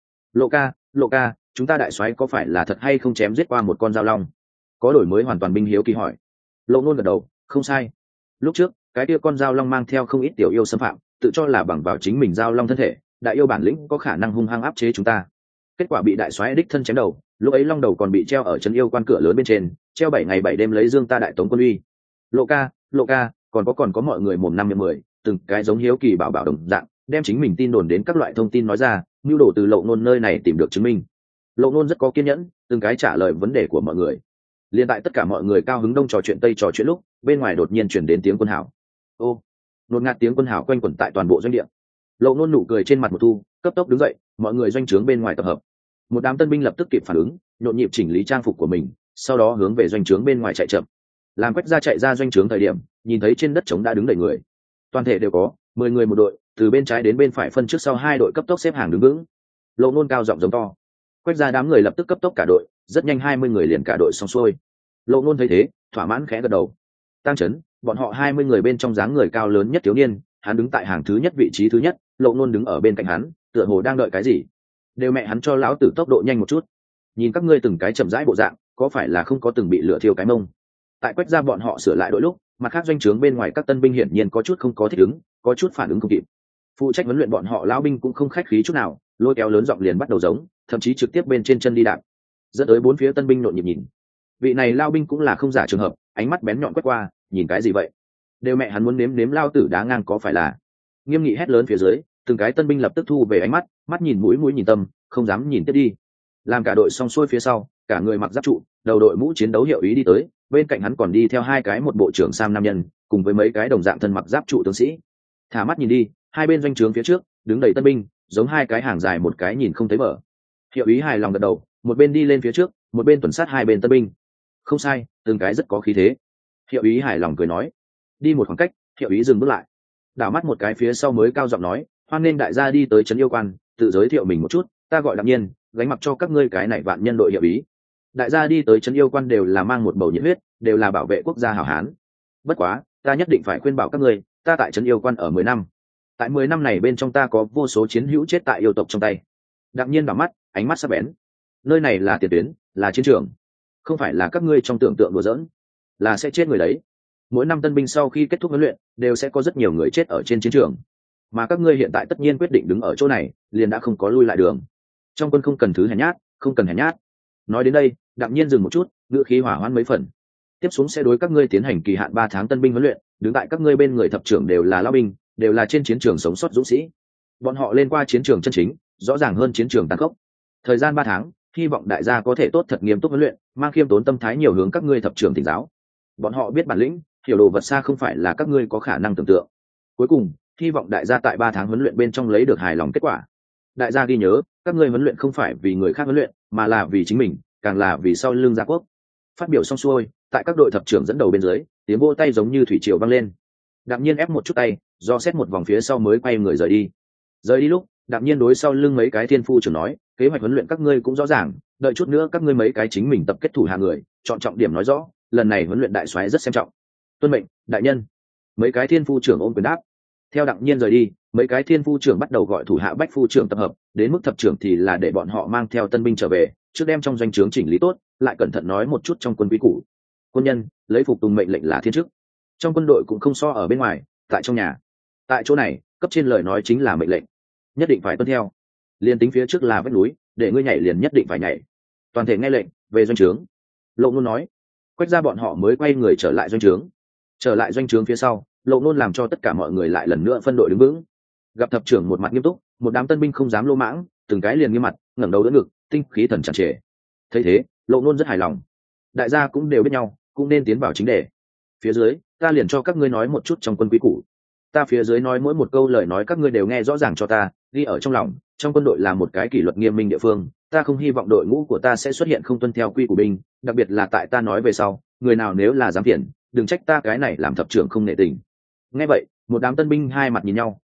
Lộ ca, chúng ta đại soái có phải là thật hay không chém giết qua một con dao long? Có đổi mới hoàn toàn binh hiếu kỳ hỏi. Lộ Nôn gật đầu, không sai. Lúc trước, cái kia con dao long mang theo không ít tiểu yêu xâm phạm, tự cho là bằng vào chính mình dao long thân thể, đại yêu bản lĩnh có khả năng hung hăng áp chế chúng ta. Kết quả bị đại soái đích thân chém đầu, lúc ấy long đầu còn bị treo ở chân yêu quan cửa lớn bên trên, treo 7 ngày 7 đêm lấy dương ta đại tống quân uy. Lộ ca, còn có mọi người mồm năm miệng mười, từng cái giống hiếu kỳ bảo đồng dạng, đem chính mình tin đồn đến các loại thông tin nói ra, nhu đồ từ Lộ Nôn nơi này tìm được chứng minh. Lộ Nôn rất có kiên nhẫn, từng cái trả lời vấn đề của mọi người. Liên tại tất cả mọi người cao hứng đông trò chuyện tây trò chuyện lúc, bên ngoài đột nhiên chuyển đến tiếng quân hào. Ô, nột ngạt tiếng quân hào quanh quẩn tại toàn bộ doanh địa. Lộ Nôn nụ cười trên mặt một thu, cấp tốc đứng dậy, mọi người doanh trướng bên ngoài tập hợp. Một đám tân binh lập tức kịp phản ứng, nhộn nhịp chỉnh lý trang phục của mình, sau đó hướng về doanh trướng bên ngoài chạy chậm. Làm Quách Gia chạy ra doanh trướng thời điểm, nhìn thấy trên đất trống đã đứng đầy người, toàn thể đều có 10 người một đội, từ bên trái đến bên phải phân trước sau hai đội cấp tốc xếp hàng đứng vững. Lộ Nôn cao giọng giống to. Quách Gia đám người lập tức cấp tốc cả đội, rất nhanh 20 người liền cả đội xong xuôi. Lộ Nôn thấy thế, thỏa mãn khẽ gật đầu. Tăng Chấn, bọn họ 20 người bên trong dáng người cao lớn nhất thiếu niên, hắn đứng tại hàng thứ nhất vị trí thứ nhất, Lộ Nôn đứng ở bên cạnh hắn, tựa hồ đang đợi cái gì. Đều mẹ hắn cho lão tử tốc độ nhanh một chút. Nhìn các ngươi từng cái chậm rãi bộ dạng, có phải là không có từng bị lửa thiêu cái mông? Tại Quách Gia bọn họ sửa lại đội lúc, mặt khác doanh trướng bên ngoài các tân binh hiển nhiên có chút không có thích ứng, có chút phản ứng không kịp. Phụ trách huấn luyện bọn họ lão binh cũng không khách khí chút nào, lôi kéo lớn giọng liền bắt đầu giống, thậm chí trực tiếp bên trên chân đi đạp, dẫn tới bốn phía tân binh nhộn nhịp nhìn. Vị này lao binh cũng là không giả trường hợp, ánh mắt bén nhọn quét qua, nhìn cái gì vậy? Đều mẹ hắn muốn nếm lao tử đá ngang có phải là? Nghiêm nghị hét lớn phía dưới, từng cái tân binh lập tức thu về ánh mắt, mắt nhìn mũi nhìn tâm, không dám nhìn tiếp đi. Làm cả đội xong xuôi phía sau, cả người mặc giáp trụ, đầu đội mũ chiến đấu hiệu ý đi tới, bên cạnh hắn còn đi theo hai cái một bộ trưởng sam nam nhân, cùng với mấy cái đồng dạng thân mặc giáp trụ tướng sĩ. Thả mắt nhìn đi, hai bên doanh trướng phía trước đứng đầy tân binh, giống hai cái hàng dài một cái nhìn không thấy mở. Hiệu ý hài lòng gật đầu, một bên đi lên phía trước, một bên tuần sát hai bên tân binh. Không sai, từng cái rất có khí thế. Hiệu ý hài lòng cười nói. Đi một khoảng cách, hiệu ý dừng bước lại, đảo mắt một cái phía sau mới cao giọng nói, hoan nên đại gia đi tới trấn yêu quan, tự giới thiệu mình một chút, ta gọi Đặng Nhiên, gánh mặc cho các ngươi cái này vạn nhân đội hiệu ý. Đại gia đi tới trấn yêu quan đều là mang một bầu nhiệt huyết, đều là bảo vệ quốc gia hảo hán. Bất quá, ta nhất định phải khuyên bảo các ngươi, ta tại trấn yêu quan ở 10 năm. Tại 10 năm này bên trong ta có vô số chiến hữu chết tại yêu tộc trong tay. Đặng Nhiên đảo mắt, ánh mắt sắc bén. Nơi này là tiền tuyến, là chiến trường, không phải là các ngươi trong tưởng tượng đùa giỡn, là sẽ chết người đấy. Mỗi năm tân binh sau khi kết thúc huấn luyện, đều sẽ có rất nhiều người chết ở trên chiến trường. Mà các ngươi hiện tại tất nhiên quyết định đứng ở chỗ này, liền đã không có lui lại đường. Trong quân không cần thứ hèn nhát, không cần hèn nhát. Nói đến đây, Đặng Nhiên dừng một chút, ngữ khí hỏa hoãn mấy phần. Tiếp xuống sẽ đối các ngươi tiến hành kỳ hạn 3 tháng tân binh huấn luyện, đứng tại các ngươi bên người thập trưởng đều là lão binh, đều là trên chiến trường sống sót dũng sĩ. Bọn họ lên qua chiến trường chân chính, rõ ràng hơn chiến trường tàn khốc. Thời gian 3 tháng, hy vọng đại gia có thể tốt thật nghiêm túc huấn luyện, mang khiêm tốn tâm thái nhiều hướng các ngươi thập trưởng thỉnh giáo. Bọn họ biết bản lĩnh, hiểu đồ vật xa không phải là các ngươi có khả năng tưởng tượng. Cuối cùng, hy vọng đại gia tại 3 tháng huấn luyện bên trong lấy được hài lòng kết quả. Đại gia ghi nhớ, các ngươi huấn luyện không phải vì người khác huấn luyện, mà là vì chính mình, càng là vì sau lưng gia quốc. Phát biểu xong xuôi, tại các đội thập trưởng dẫn đầu bên dưới, tiếng vỗ tay giống như thủy triều vang lên. Đặng Nhiên ép một chút tay, do xét một vòng phía sau mới quay người rời đi. Rời đi lúc, Đặng Nhiên đối sau lưng mấy cái thiên phu trưởng nói, kế hoạch huấn luyện các ngươi cũng rõ ràng, đợi chút nữa các ngươi mấy cái chính mình tập kết thủ hạ người, chọn trọng điểm nói rõ, lần này huấn luyện đại soái rất xem trọng. Tuân mệnh, đại nhân. Mấy cái thiên phu trưởng ôm quyền đáp. Theo Đặng Nhiên rời đi, mấy cái thiên phu trưởng bắt đầu gọi thủ hạ bách phu trưởng tập hợp, đến mức thập trưởng thì là để bọn họ mang theo tân binh trở về, trước đem trong doanh trướng chỉnh lý tốt, lại cẩn thận nói một chút trong quân quý cũ. Quân nhân lấy phục tùng mệnh lệnh là thiên chức. Trong quân đội cũng không so ở bên ngoài, tại trong nhà, tại chỗ này, cấp trên lời nói chính là mệnh lệnh, nhất định phải tuân theo. Liên tính phía trước là vách núi, để ngươi nhảy liền nhất định phải nhảy. Toàn thể nghe lệnh, về doanh trướng. Lộ Nôn nói. Quách ra bọn họ mới quay người trở lại doanh trướng. Trở lại doanh trướng phía sau, Lộ Nôn làm cho tất cả mọi người lại lần nữa phân đội đứng vững. Gặp thập trưởng một mặt nghiêm túc, một đám tân binh không dám lô mãng, từng cái liền nghiêm mặt, ngẩng đầu đỡ ngực, tinh khí thần tràn trề. Thấy thế, Lộ Nôn rất hài lòng. Đại gia cũng đều biết nhau, cũng nên tiến vào chính đề. Phía dưới, ta liền cho các ngươi nói một chút trong quân quý cũ. Ta phía dưới nói mỗi một câu lời nói các ngươi đều nghe rõ ràng cho ta, ghi ở trong lòng. Trong quân đội là một cái kỷ luật nghiêm minh địa phương, ta không hy vọng đội ngũ của ta sẽ xuất hiện không tuân theo quy của binh, đặc biệt là tại ta nói về sau, người nào nếu là dám phiền, đừng trách ta cái này làm thập trưởng không nể tình. Nghe vậy, một đám tân binh hai mặt nhìn nhau,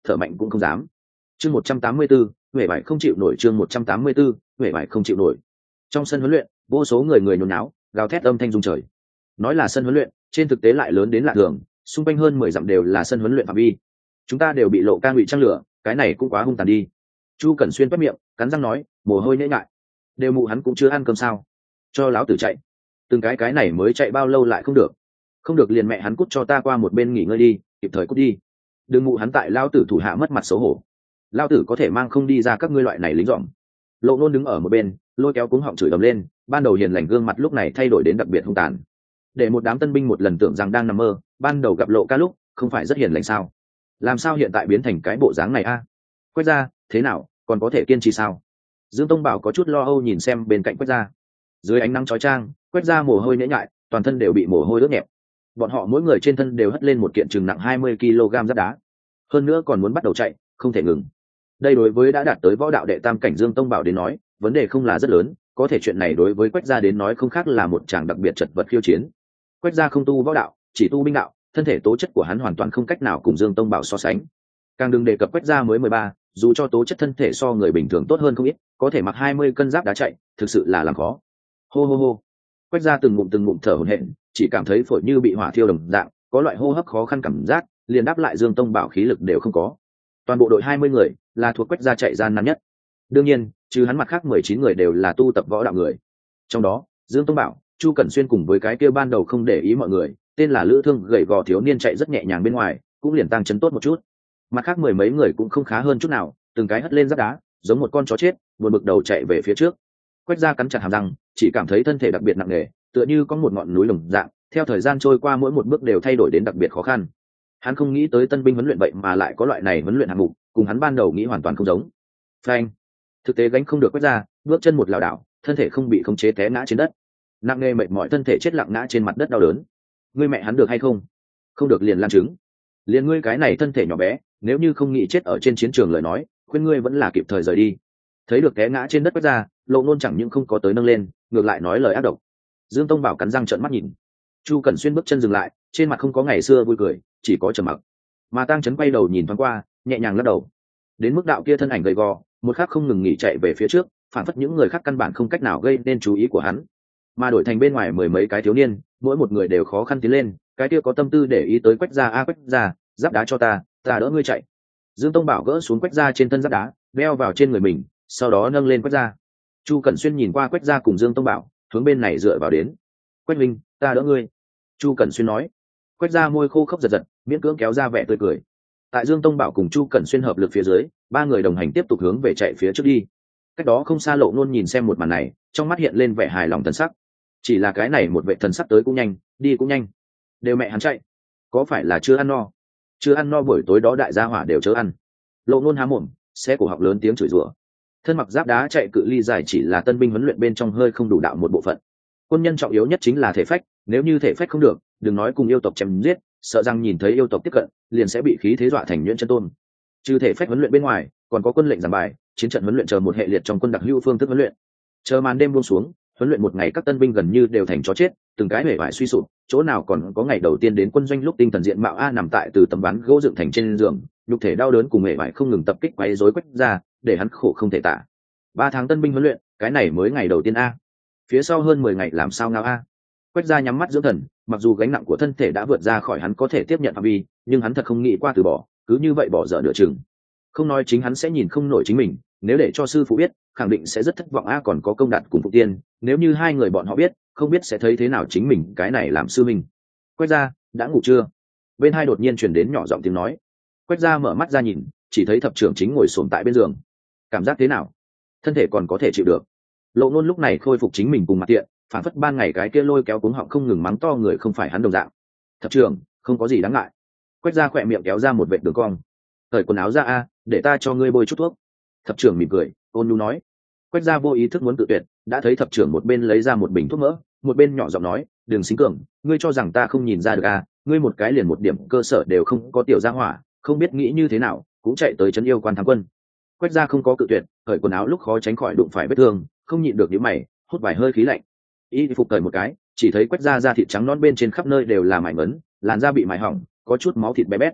thở mạnh cũng không dám. Chương 184, huệ vải không chịu nổi. Chương 184, huệ vải không chịu nổi. Trong sân huấn luyện, vô số người nhốn náo, gào thét âm thanh rung trời. Nói là sân huấn luyện, trên thực tế lại lớn đến lạ thường, xung quanh hơn 10 dặm đều là sân huấn luyện phạm vi. Chúng ta đều bị Lộ Ca ngụy trang lửa, cái này cũng quá hung tàn đi. Chu Cẩn Xuyên quét miệng, cắn răng nói, mồ hôi nhễ nhại. Đều mụ hắn cũng chưa ăn cơm sao? Cho láo tử chạy. Từng cái này mới chạy bao lâu lại không được? Không được liền mẹ hắn cút cho ta qua một bên nghỉ ngơi đi, kịp thời cút đi. Đừng mụ hắn tại lao tử thủ hạ mất mặt xấu hổ. Lao tử có thể mang không đi ra các ngươi loại này lính dỏm. Lộ Nôn đứng ở một bên, lôi kéo cuống họng chửi ầm lên, ban đầu hiền lành gương mặt lúc này thay đổi đến đặc biệt hung tàn. Để một đám tân binh một lần tưởng rằng đang nằm mơ, ban đầu gặp Lộ Ca lúc không phải rất hiền lành sao? Làm sao hiện tại biến thành cái bộ dáng này a? Quét ra, thế nào, còn có thể kiên trì sao? Dương Tông Bảo có chút lo âu nhìn xem bên cạnh Quét ra. Dưới ánh nắng chói chang, Quét ra mồ hôi nhễ nhại, toàn thân đều bị mồ hôi ướt nhẹp. Bọn họ mỗi người trên thân đều hất lên một kiện chừng nặng 20 kg giáp đá, hơn nữa còn muốn bắt đầu chạy, không thể ngừng. Đây đối với đã đạt tới võ đạo đệ tam cảnh Dương Tông Bảo đến nói, vấn đề không là rất lớn, có thể chuyện này đối với Quách gia đến nói không khác là một tràng đặc biệt chật vật khiêu chiến. Quách gia không tu võ đạo, chỉ tu binh đạo, thân thể tố chất của hắn hoàn toàn không cách nào cùng Dương Tông Bảo so sánh. Càng đừng đề cập Quách gia mới 13, dù cho tố chất thân thể so người bình thường tốt hơn không ít, có thể mặc 20 cân giáp đá chạy, thực sự là làm khó. Hô hô hô. Quách gia từng ngụm thở hổn hển, chỉ cảm thấy phổi như bị hỏa thiêu đồng dạng, có loại hô hấp khó khăn cảm giác, liền đáp lại Dương Tông Bảo khí lực đều không có. Toàn bộ đội 20 người là thuộc Quách gia chạy gian nan nhất. Đương nhiên, trừ hắn mặt khác 19 người đều là tu tập võ đạo người. Trong đó, Dương Tông Bảo, Chu Cẩn Xuyên cùng với cái kia ban đầu không để ý mọi người, tên là Lữ Thương gầy gò thiếu niên chạy rất nhẹ nhàng bên ngoài, cũng liền tăng chấn tốt một chút. Mặt khác mười mấy người cũng không khá hơn chút nào, từng cái hất lên giáp đá, giống một con chó chết, buồn bực đầu chạy về phía trước. Quách gia cắn chặt hàm răng, chỉ cảm thấy thân thể đặc biệt nặng nề, tựa như có một ngọn núi lồng dạng, theo thời gian trôi qua mỗi một bước đều thay đổi đến đặc biệt khó khăn. Hắn không nghĩ tới tân binh huấn luyện vậy mà lại có loại này huấn luyện hạng mục, cùng hắn ban đầu nghĩ hoàn toàn không giống. Phanh! Thực tế gánh không được Quách gia, bước chân một lảo đảo, thân thể không bị khống chế té ngã trên đất. Nặng nề mệt mỏi thân thể chết lặng ngã trên mặt đất đau đớn. Ngươi mẹ hắn được hay không? Không được liền lan trứng. Liền ngươi cái này thân thể nhỏ bé, nếu như không nghĩ chết ở trên chiến trường lời nói, khuyên ngươi vẫn là kịp thời rời đi. Thấy được té ngã trên đất Quách gia, Lộ Nôn chẳng những không có tới nâng lên, ngược lại nói lời ác độc. Dương Tông Bảo cắn răng trợn mắt nhìn. Chu Cẩn Xuyên bước chân dừng lại, trên mặt không có ngày xưa vui cười, chỉ có trầm mặc. Mà Tăng Chấn quay đầu nhìn thoáng qua, nhẹ nhàng lắc đầu. Đến mức đạo kia thân ảnh gầy gò, một khắc không ngừng nghỉ chạy về phía trước, phản phất những người khác căn bản không cách nào gây nên chú ý của hắn. Mà đổi thành bên ngoài mười mấy cái thiếu niên, mỗi một người đều khó khăn tiến lên, cái kia có tâm tư để ý tới Quách gia a Quách gia, giáp đá cho ta đỡ ngươi chạy. Dương Tông Bảo gỡ xuống Quách gia trên thân giáp đá, đeo vào trên người mình, sau đó nâng lên Quách gia. Chu Cẩn Xuyên nhìn qua Quách gia cùng Dương Tông Bảo, hướng bên này dựa vào đến. Quách Minh, ta đỡ ngươi. Chu Cẩn Xuyên nói. Quách gia môi khô khốc giật giật, miễn cưỡng kéo ra vẻ tươi cười. Tại Dương Tông Bảo cùng Chu Cẩn Xuyên hợp lực phía dưới, ba người đồng hành tiếp tục hướng về chạy phía trước đi. Cách đó không xa Lộ Nôn nhìn xem một màn này, trong mắt hiện lên vẻ hài lòng thần sắc. Chỉ là cái này một vệ thần sắc tới cũng nhanh, đi cũng nhanh. Đều mẹ hắn chạy, có phải là chưa ăn no? Chưa ăn no buổi tối đó đại gia hỏa đều chớ ăn. Lộ Nôn há mồm, sẽ cổ họng lớn tiếng chửi rủa. Thân mặc giáp đá chạy cự ly dài chỉ là tân binh huấn luyện bên trong hơi không đủ đạo một bộ phận. Quân nhân trọng yếu nhất chính là thể phách, nếu như thể phách không được, đừng nói cùng yêu tộc chém giết, sợ rằng nhìn thấy yêu tộc tiếp cận, liền sẽ bị khí thế dọa thành nhuyễn chân tôn. Trừ thể phách huấn luyện bên ngoài, còn có quân lệnh giảng bài, chiến trận huấn luyện chờ một hệ liệt trong quân đặc hữu phương thức huấn luyện. Chờ màn đêm buông xuống, huấn luyện một ngày các tân binh gần như đều thành chó chết, từng cái hể vải suy sụp, chỗ nào còn có ngày đầu tiên đến quân doanh lúc tinh thần diện mạo a nằm tại từ tấm ván gỗ dựng thành trên giường, nhục thể đau đớn cùng hể vải không ngừng tập kích quấy rối Quách ra, để hắn khổ không thể tả. 3 tháng tân binh huấn luyện, cái này mới ngày đầu tiên a. Phía sau hơn 10 ngày làm sao ngao a. Quách ra nhắm mắt dưỡng thần, mặc dù gánh nặng của thân thể đã vượt ra khỏi hắn có thể tiếp nhận phạm vi, nhưng hắn thật không nghĩ qua từ bỏ, cứ như vậy bỏ dở nửa chừng. Không nói chính hắn sẽ nhìn không nổi chính mình, nếu để cho sư phụ biết, khẳng định sẽ rất thất vọng a. Còn có Công Đạt cùng Phục Tiên, nếu như hai người bọn họ biết, không biết sẽ thấy thế nào chính mình cái này làm sư mình. Quách ra, đã ngủ chưa? Bên hai đột nhiên truyền đến nhỏ giọng tiếng nói. Quách ra mở mắt ra nhìn, chỉ thấy thập trưởng chính ngồi xổm tại bên giường. Cảm giác thế nào? Thân thể còn có thể chịu được. Lộ Nôn lúc này khôi phục chính mình cùng mặt tiện, phản phất ban ngày cái kia lôi kéo cuống họng không ngừng mắng to người không phải hắn đồng dạng. Thập trưởng, không có gì đáng ngại. Quách ra khỏe miệng kéo ra một vệt đường cong. Cởi quần áo ra a, để ta cho ngươi bôi chút thuốc. Thập trưởng mỉm cười, ôn nhu nói. Quách ra vô ý thức muốn tự tuyệt, đã thấy thập trưởng một bên lấy ra một bình thuốc mỡ, một bên nhỏ giọng nói, đừng xính cường, ngươi cho rằng ta không nhìn ra được a? Ngươi một cái liền một điểm cơ sở đều không có, tiểu gia hỏa, không biết nghĩ như thế nào, cũng chạy tới trấn yêu quan thám quân. Quách ra không có cự tuyệt, cởi quần áo lúc khó tránh khỏi đụng phải vết thương, không nhịn được nhíu mày, hút vài hơi khí lạnh. Y phục cởi một cái, chỉ thấy Quách ra da thịt trắng non bên trên khắp nơi đều là mải ngấn, làn da bị mài hỏng, có chút máu thịt bé bét.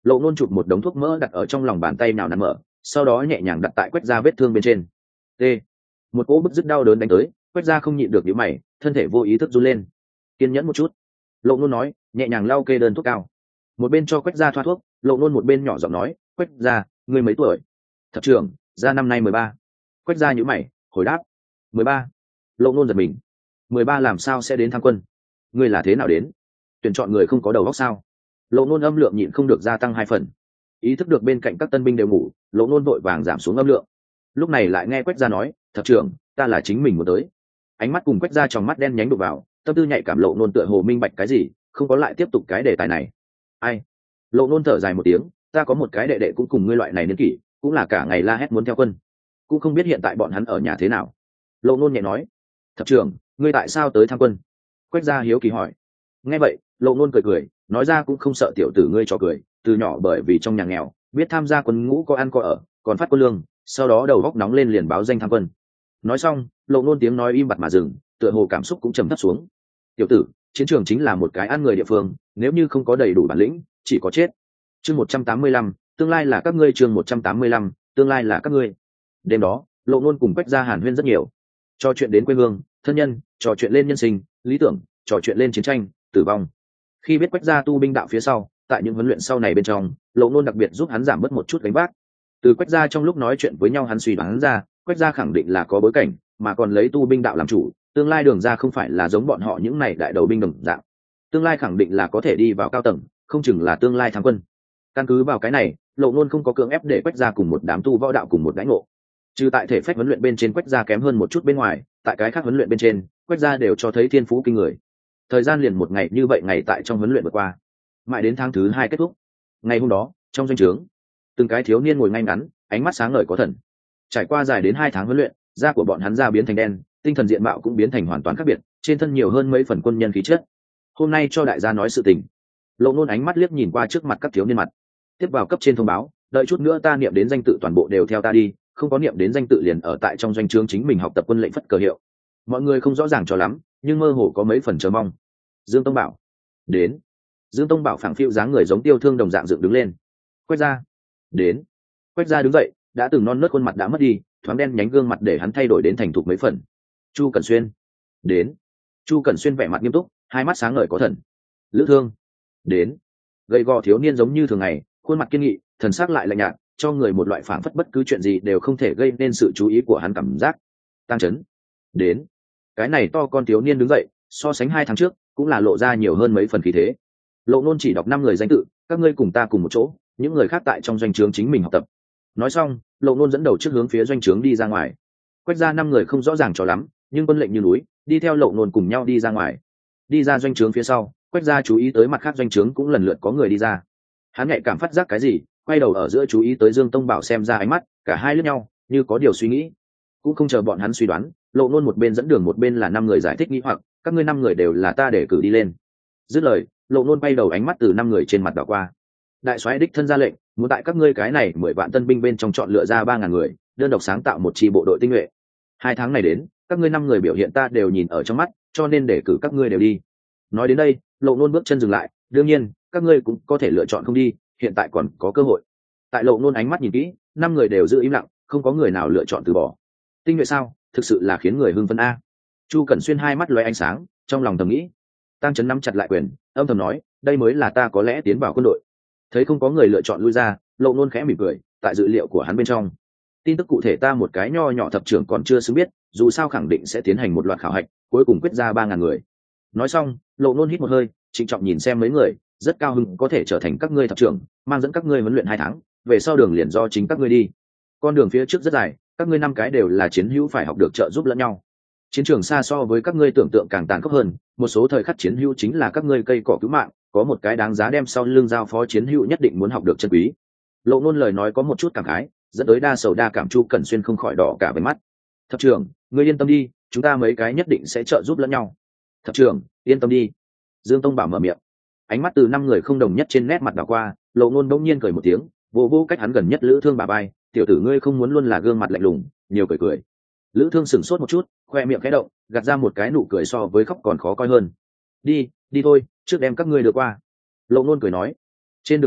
Lộ Nôn chụp một đống thuốc mỡ đặt ở trong lòng bàn tay nào nặn mở, sau đó nhẹ nhàng đặt tại Quách Gia vết thương bên trên. T. Một cỗ bứt rứt đau đớn đánh tới, Quách Gia không nhịn được nhíu mày, thân thể vô ý thức run lên. Kiên nhẫn một chút, Lộ Nôn nói, nhẹ nhàng lau kê đơn thuốc cao. Một bên cho Quách Gia thoa thuốc, Lộ Nôn một bên nhỏ giọng nói, Quách Gia, ngươi mấy tuổi? Thập trưởng, Gia năm nay 13. Quách Gia nhíu mày, hồi đáp, 13. Lộ Nôn giật mình, 13 làm sao sẽ đến tham quân? Ngươi là thế nào đến? Tuyển chọn người không có đầu óc sao? Lộ Nôn âm lượng nhịn không được gia tăng 2 phần. Ý thức được bên cạnh các tân binh đều ngủ, Lộ Nôn vội vàng giảm xuống âm lượng. Lúc này lại nghe Quách Gia nói, thập trưởng, ta là chính mình muốn tới. Ánh mắt cùng Quách Gia trong mắt đen nhánh đục vào, tâm tư nhạy cảm. Lộ Nôn tựa hồ minh bạch cái gì, không có lại tiếp tục cái đề tài này. Ai? Lộ Nôn thở dài một tiếng, ta có một cái đệ đệ cũng cùng ngươi loại này niên kỷ, cũng là cả ngày la hét muốn theo quân, cũng không biết hiện tại bọn hắn ở nhà thế nào. Lộ Nôn nhẹ nói, thập trưởng, ngươi tại sao tới tham quân? Quách Gia hiếu kỳ hỏi. Nghe vậy, Lộ Nôn cười cười, nói ra cũng không sợ tiểu tử ngươi trò cười, từ nhỏ bởi vì trong nhà nghèo, biết tham gia quân ngũ có ăn có ở, còn phát quân lương, sau đó đầu góc nóng lên liền báo danh tham quân. Nói xong, Lộ Nôn tiếng nói im bặt mà dừng, tựa hồ cảm xúc cũng trầm thấp xuống. Tiểu tử, chiến trường chính là một cái ăn người địa phương, nếu như không có đầy đủ bản lĩnh, chỉ có chết. Chương 185, tương lai là các ngươi. Chương 185, tương lai là các ngươi. Đêm đó, Lộ Nôn cùng Quách Gia hàn huyên rất nhiều, trò chuyện đến quê hương, thân nhân, trò chuyện lên nhân sinh, lý tưởng, trò chuyện lên chiến tranh, tử vong. Khi biết Quách Gia tu binh đạo phía sau, tại những huấn luyện sau này bên trong, Lộ Nôn đặc biệt giúp hắn giảm bớt một chút gánh vác. Từ Quách Gia trong lúc nói chuyện với nhau hắn suy đoán ra, Quách Gia khẳng định là có bối cảnh, mà còn lấy tu binh đạo làm chủ, tương lai đường ra không phải là giống bọn họ những này đại đầu binh đồng dạng. Tương lai khẳng định là có thể đi vào cao tầng, không chừng là tương lai thắng quân. Căn cứ vào cái này, Lộ Nôn không có cưỡng ép để Quách Gia cùng một đám tu võ đạo cùng một đãi ngộ. Trừ tại thể phách huấn luyện bên trên Quách Gia kém hơn một chút bên ngoài, tại cái khác huấn luyện bên trên, Quách Gia đều cho thấy thiên phú kinh người. Thời gian liền một ngày như vậy ngày tại trong huấn luyện vượt qua, mãi đến tháng thứ 2 kết thúc. Ngày hôm đó, trong doanh trướng, từng cái thiếu niên ngồi ngay ngắn, ánh mắt sáng ngời có thần. Trải qua dài đến 2 tháng huấn luyện, da của bọn hắn da biến thành đen, tinh thần diện mạo cũng biến thành hoàn toàn khác biệt, trên thân nhiều hơn mấy phần quân nhân khí chất. Hôm nay cho đại gia nói sự tình. Lộ Nôn ánh mắt liếc nhìn qua trước mặt các thiếu niên mặt, tiếp vào cấp trên thông báo, đợi chút nữa ta niệm đến danh tự toàn bộ đều theo ta đi, không có niệm đến danh tự liền ở tại trong doanh trướng chính mình học tập quân lệnh phất cờ hiệu. Mọi người không rõ ràng cho lắm, nhưng mơ hồ có mấy phần chờ mong. Dương Tông Bảo đến. Dương Tông Bảo phảng phiu dáng người giống tiêu thương đồng dạng dựng đứng lên. Quách Gia đến. Quách Gia đứng dậy, đã từng non nớt khuôn mặt đã mất đi, thoáng đen nhánh gương mặt để hắn thay đổi đến thành thục mấy phần. Chu Cẩn Xuyên đến. Chu Cẩn Xuyên vẻ mặt nghiêm túc, hai mắt sáng ngời có thần. Lữ Thương đến. Gầy gò thiếu niên giống như thường ngày, khuôn mặt kiên nghị, thần sắc lại lạnh nhạt, cho người một loại phảng phất bất cứ chuyện gì đều không thể gây nên sự chú ý của hắn cảm giác. Tăng Chấn đến. Cái này to con thiếu niên đứng dậy, so sánh 2 tháng trước cũng là lộ ra nhiều hơn mấy phần khí thế. Lộ Nôn chỉ đọc 5 người danh tự, các ngươi cùng ta cùng một chỗ, những người khác tại trong doanh trướng chính mình học tập. Nói xong, Lộ Nôn dẫn đầu trước hướng phía doanh trướng đi ra ngoài. Quách Gia 5 người không rõ ràng cho lắm, nhưng quân lệnh như núi, đi theo Lộ Nôn cùng nhau đi ra ngoài. Đi ra doanh trướng phía sau, Quách Gia chú ý tới mặt khác doanh trướng cũng lần lượt có người đi ra. Hắn nhạy cảm phát giác cái gì, quay đầu ở giữa chú ý tới Dương Tông Bảo xem ra ánh mắt, cả hai liếc nhau, như có điều suy nghĩ. Cũng không chờ bọn hắn suy đoán, Lộ Nôn một bên dẫn đường một bên là 5 người giải thích nghi hoặc, các ngươi 5 người đều là ta để cử đi lên. Dứt lời, Lộ Nôn bay đầu ánh mắt từ 5 người trên mặt đảo qua. Đại soái đích thân ra lệnh, muốn tại các ngươi cái này 10 vạn tân binh bên trong chọn lựa ra 3000 người, đơn độc sáng tạo một chi bộ đội tinh nhuệ. 2 tháng này đến, các ngươi 5 người biểu hiện ta đều nhìn ở trong mắt, cho nên để cử các ngươi đều đi. Nói đến đây, Lộ Nôn bước chân dừng lại, đương nhiên, các ngươi cũng có thể lựa chọn không đi, hiện tại còn có cơ hội. Tại Lộ Nôn ánh mắt nhìn kỹ, 5 người đều giữ im lặng, không có người nào lựa chọn từ bỏ. Tinh nhuệ sao, thực sự là khiến người hưng phấn a. Chu Cẩn Xuyên hai mắt lóe ánh sáng, trong lòng thầm nghĩ. Tăng Chấn nắm chặt lại quyền, âm thầm nói, đây mới là ta có lẽ tiến vào quân đội. Thấy không có người lựa chọn lui ra, Lộ Nôn khẽ mỉm cười, tại dự liệu của hắn bên trong. Tin tức cụ thể ta một cái nho nhỏ thập trưởng còn chưa xứng biết, dù sao khẳng định sẽ tiến hành một loạt khảo hạch, cuối cùng quyết ra 3000 người. Nói xong, Lộ Nôn hít một hơi, trịnh trọng nhìn xem mấy người, rất cao hứng có thể trở thành các ngươi thập trưởng, mang dẫn các ngươi huấn luyện 2 tháng, về sau đường liền do chính các ngươi đi. Con đường phía trước rất dài, các ngươi 5 cái đều là chiến hữu phải học được trợ giúp lẫn nhau. Chiến trường xa so với các ngươi tưởng tượng càng tàn khốc hơn, một số thời khắc chiến hữu chính là các ngươi cây cỏ cứu mạng, có một cái đáng giá đem sau lưng giao phó chiến hữu nhất định muốn học được chân quý. Lộ Nôn lời nói có một chút cảm khái, dẫn tới đa sầu đa cảm. Chu Cẩn Xuyên không khỏi đỏ cả váy mắt. Thập trưởng, ngươi yên tâm đi, chúng ta mấy cái nhất định sẽ trợ giúp lẫn nhau. Thập trưởng, yên tâm đi. Dương Tông Bảo mở miệng, ánh mắt từ 5 người không đồng nhất trên nét mặt đảo qua. Lộ Nôn bỗng nhiên cười một tiếng, vô vô cách hắn gần nhất Lữ Thương bà bay, tiểu tử ngươi không muốn luôn là gương mặt lạnh lùng, nhiều cười cười. Lữ Thương sửng sốt một chút, khoe miệng khẽ động, gạt ra một cái nụ cười so với khóc còn khó coi hơn. Đi thôi, trước đem các ngươi đưa qua. Lộ Nôn cười nói. Trên đường đi,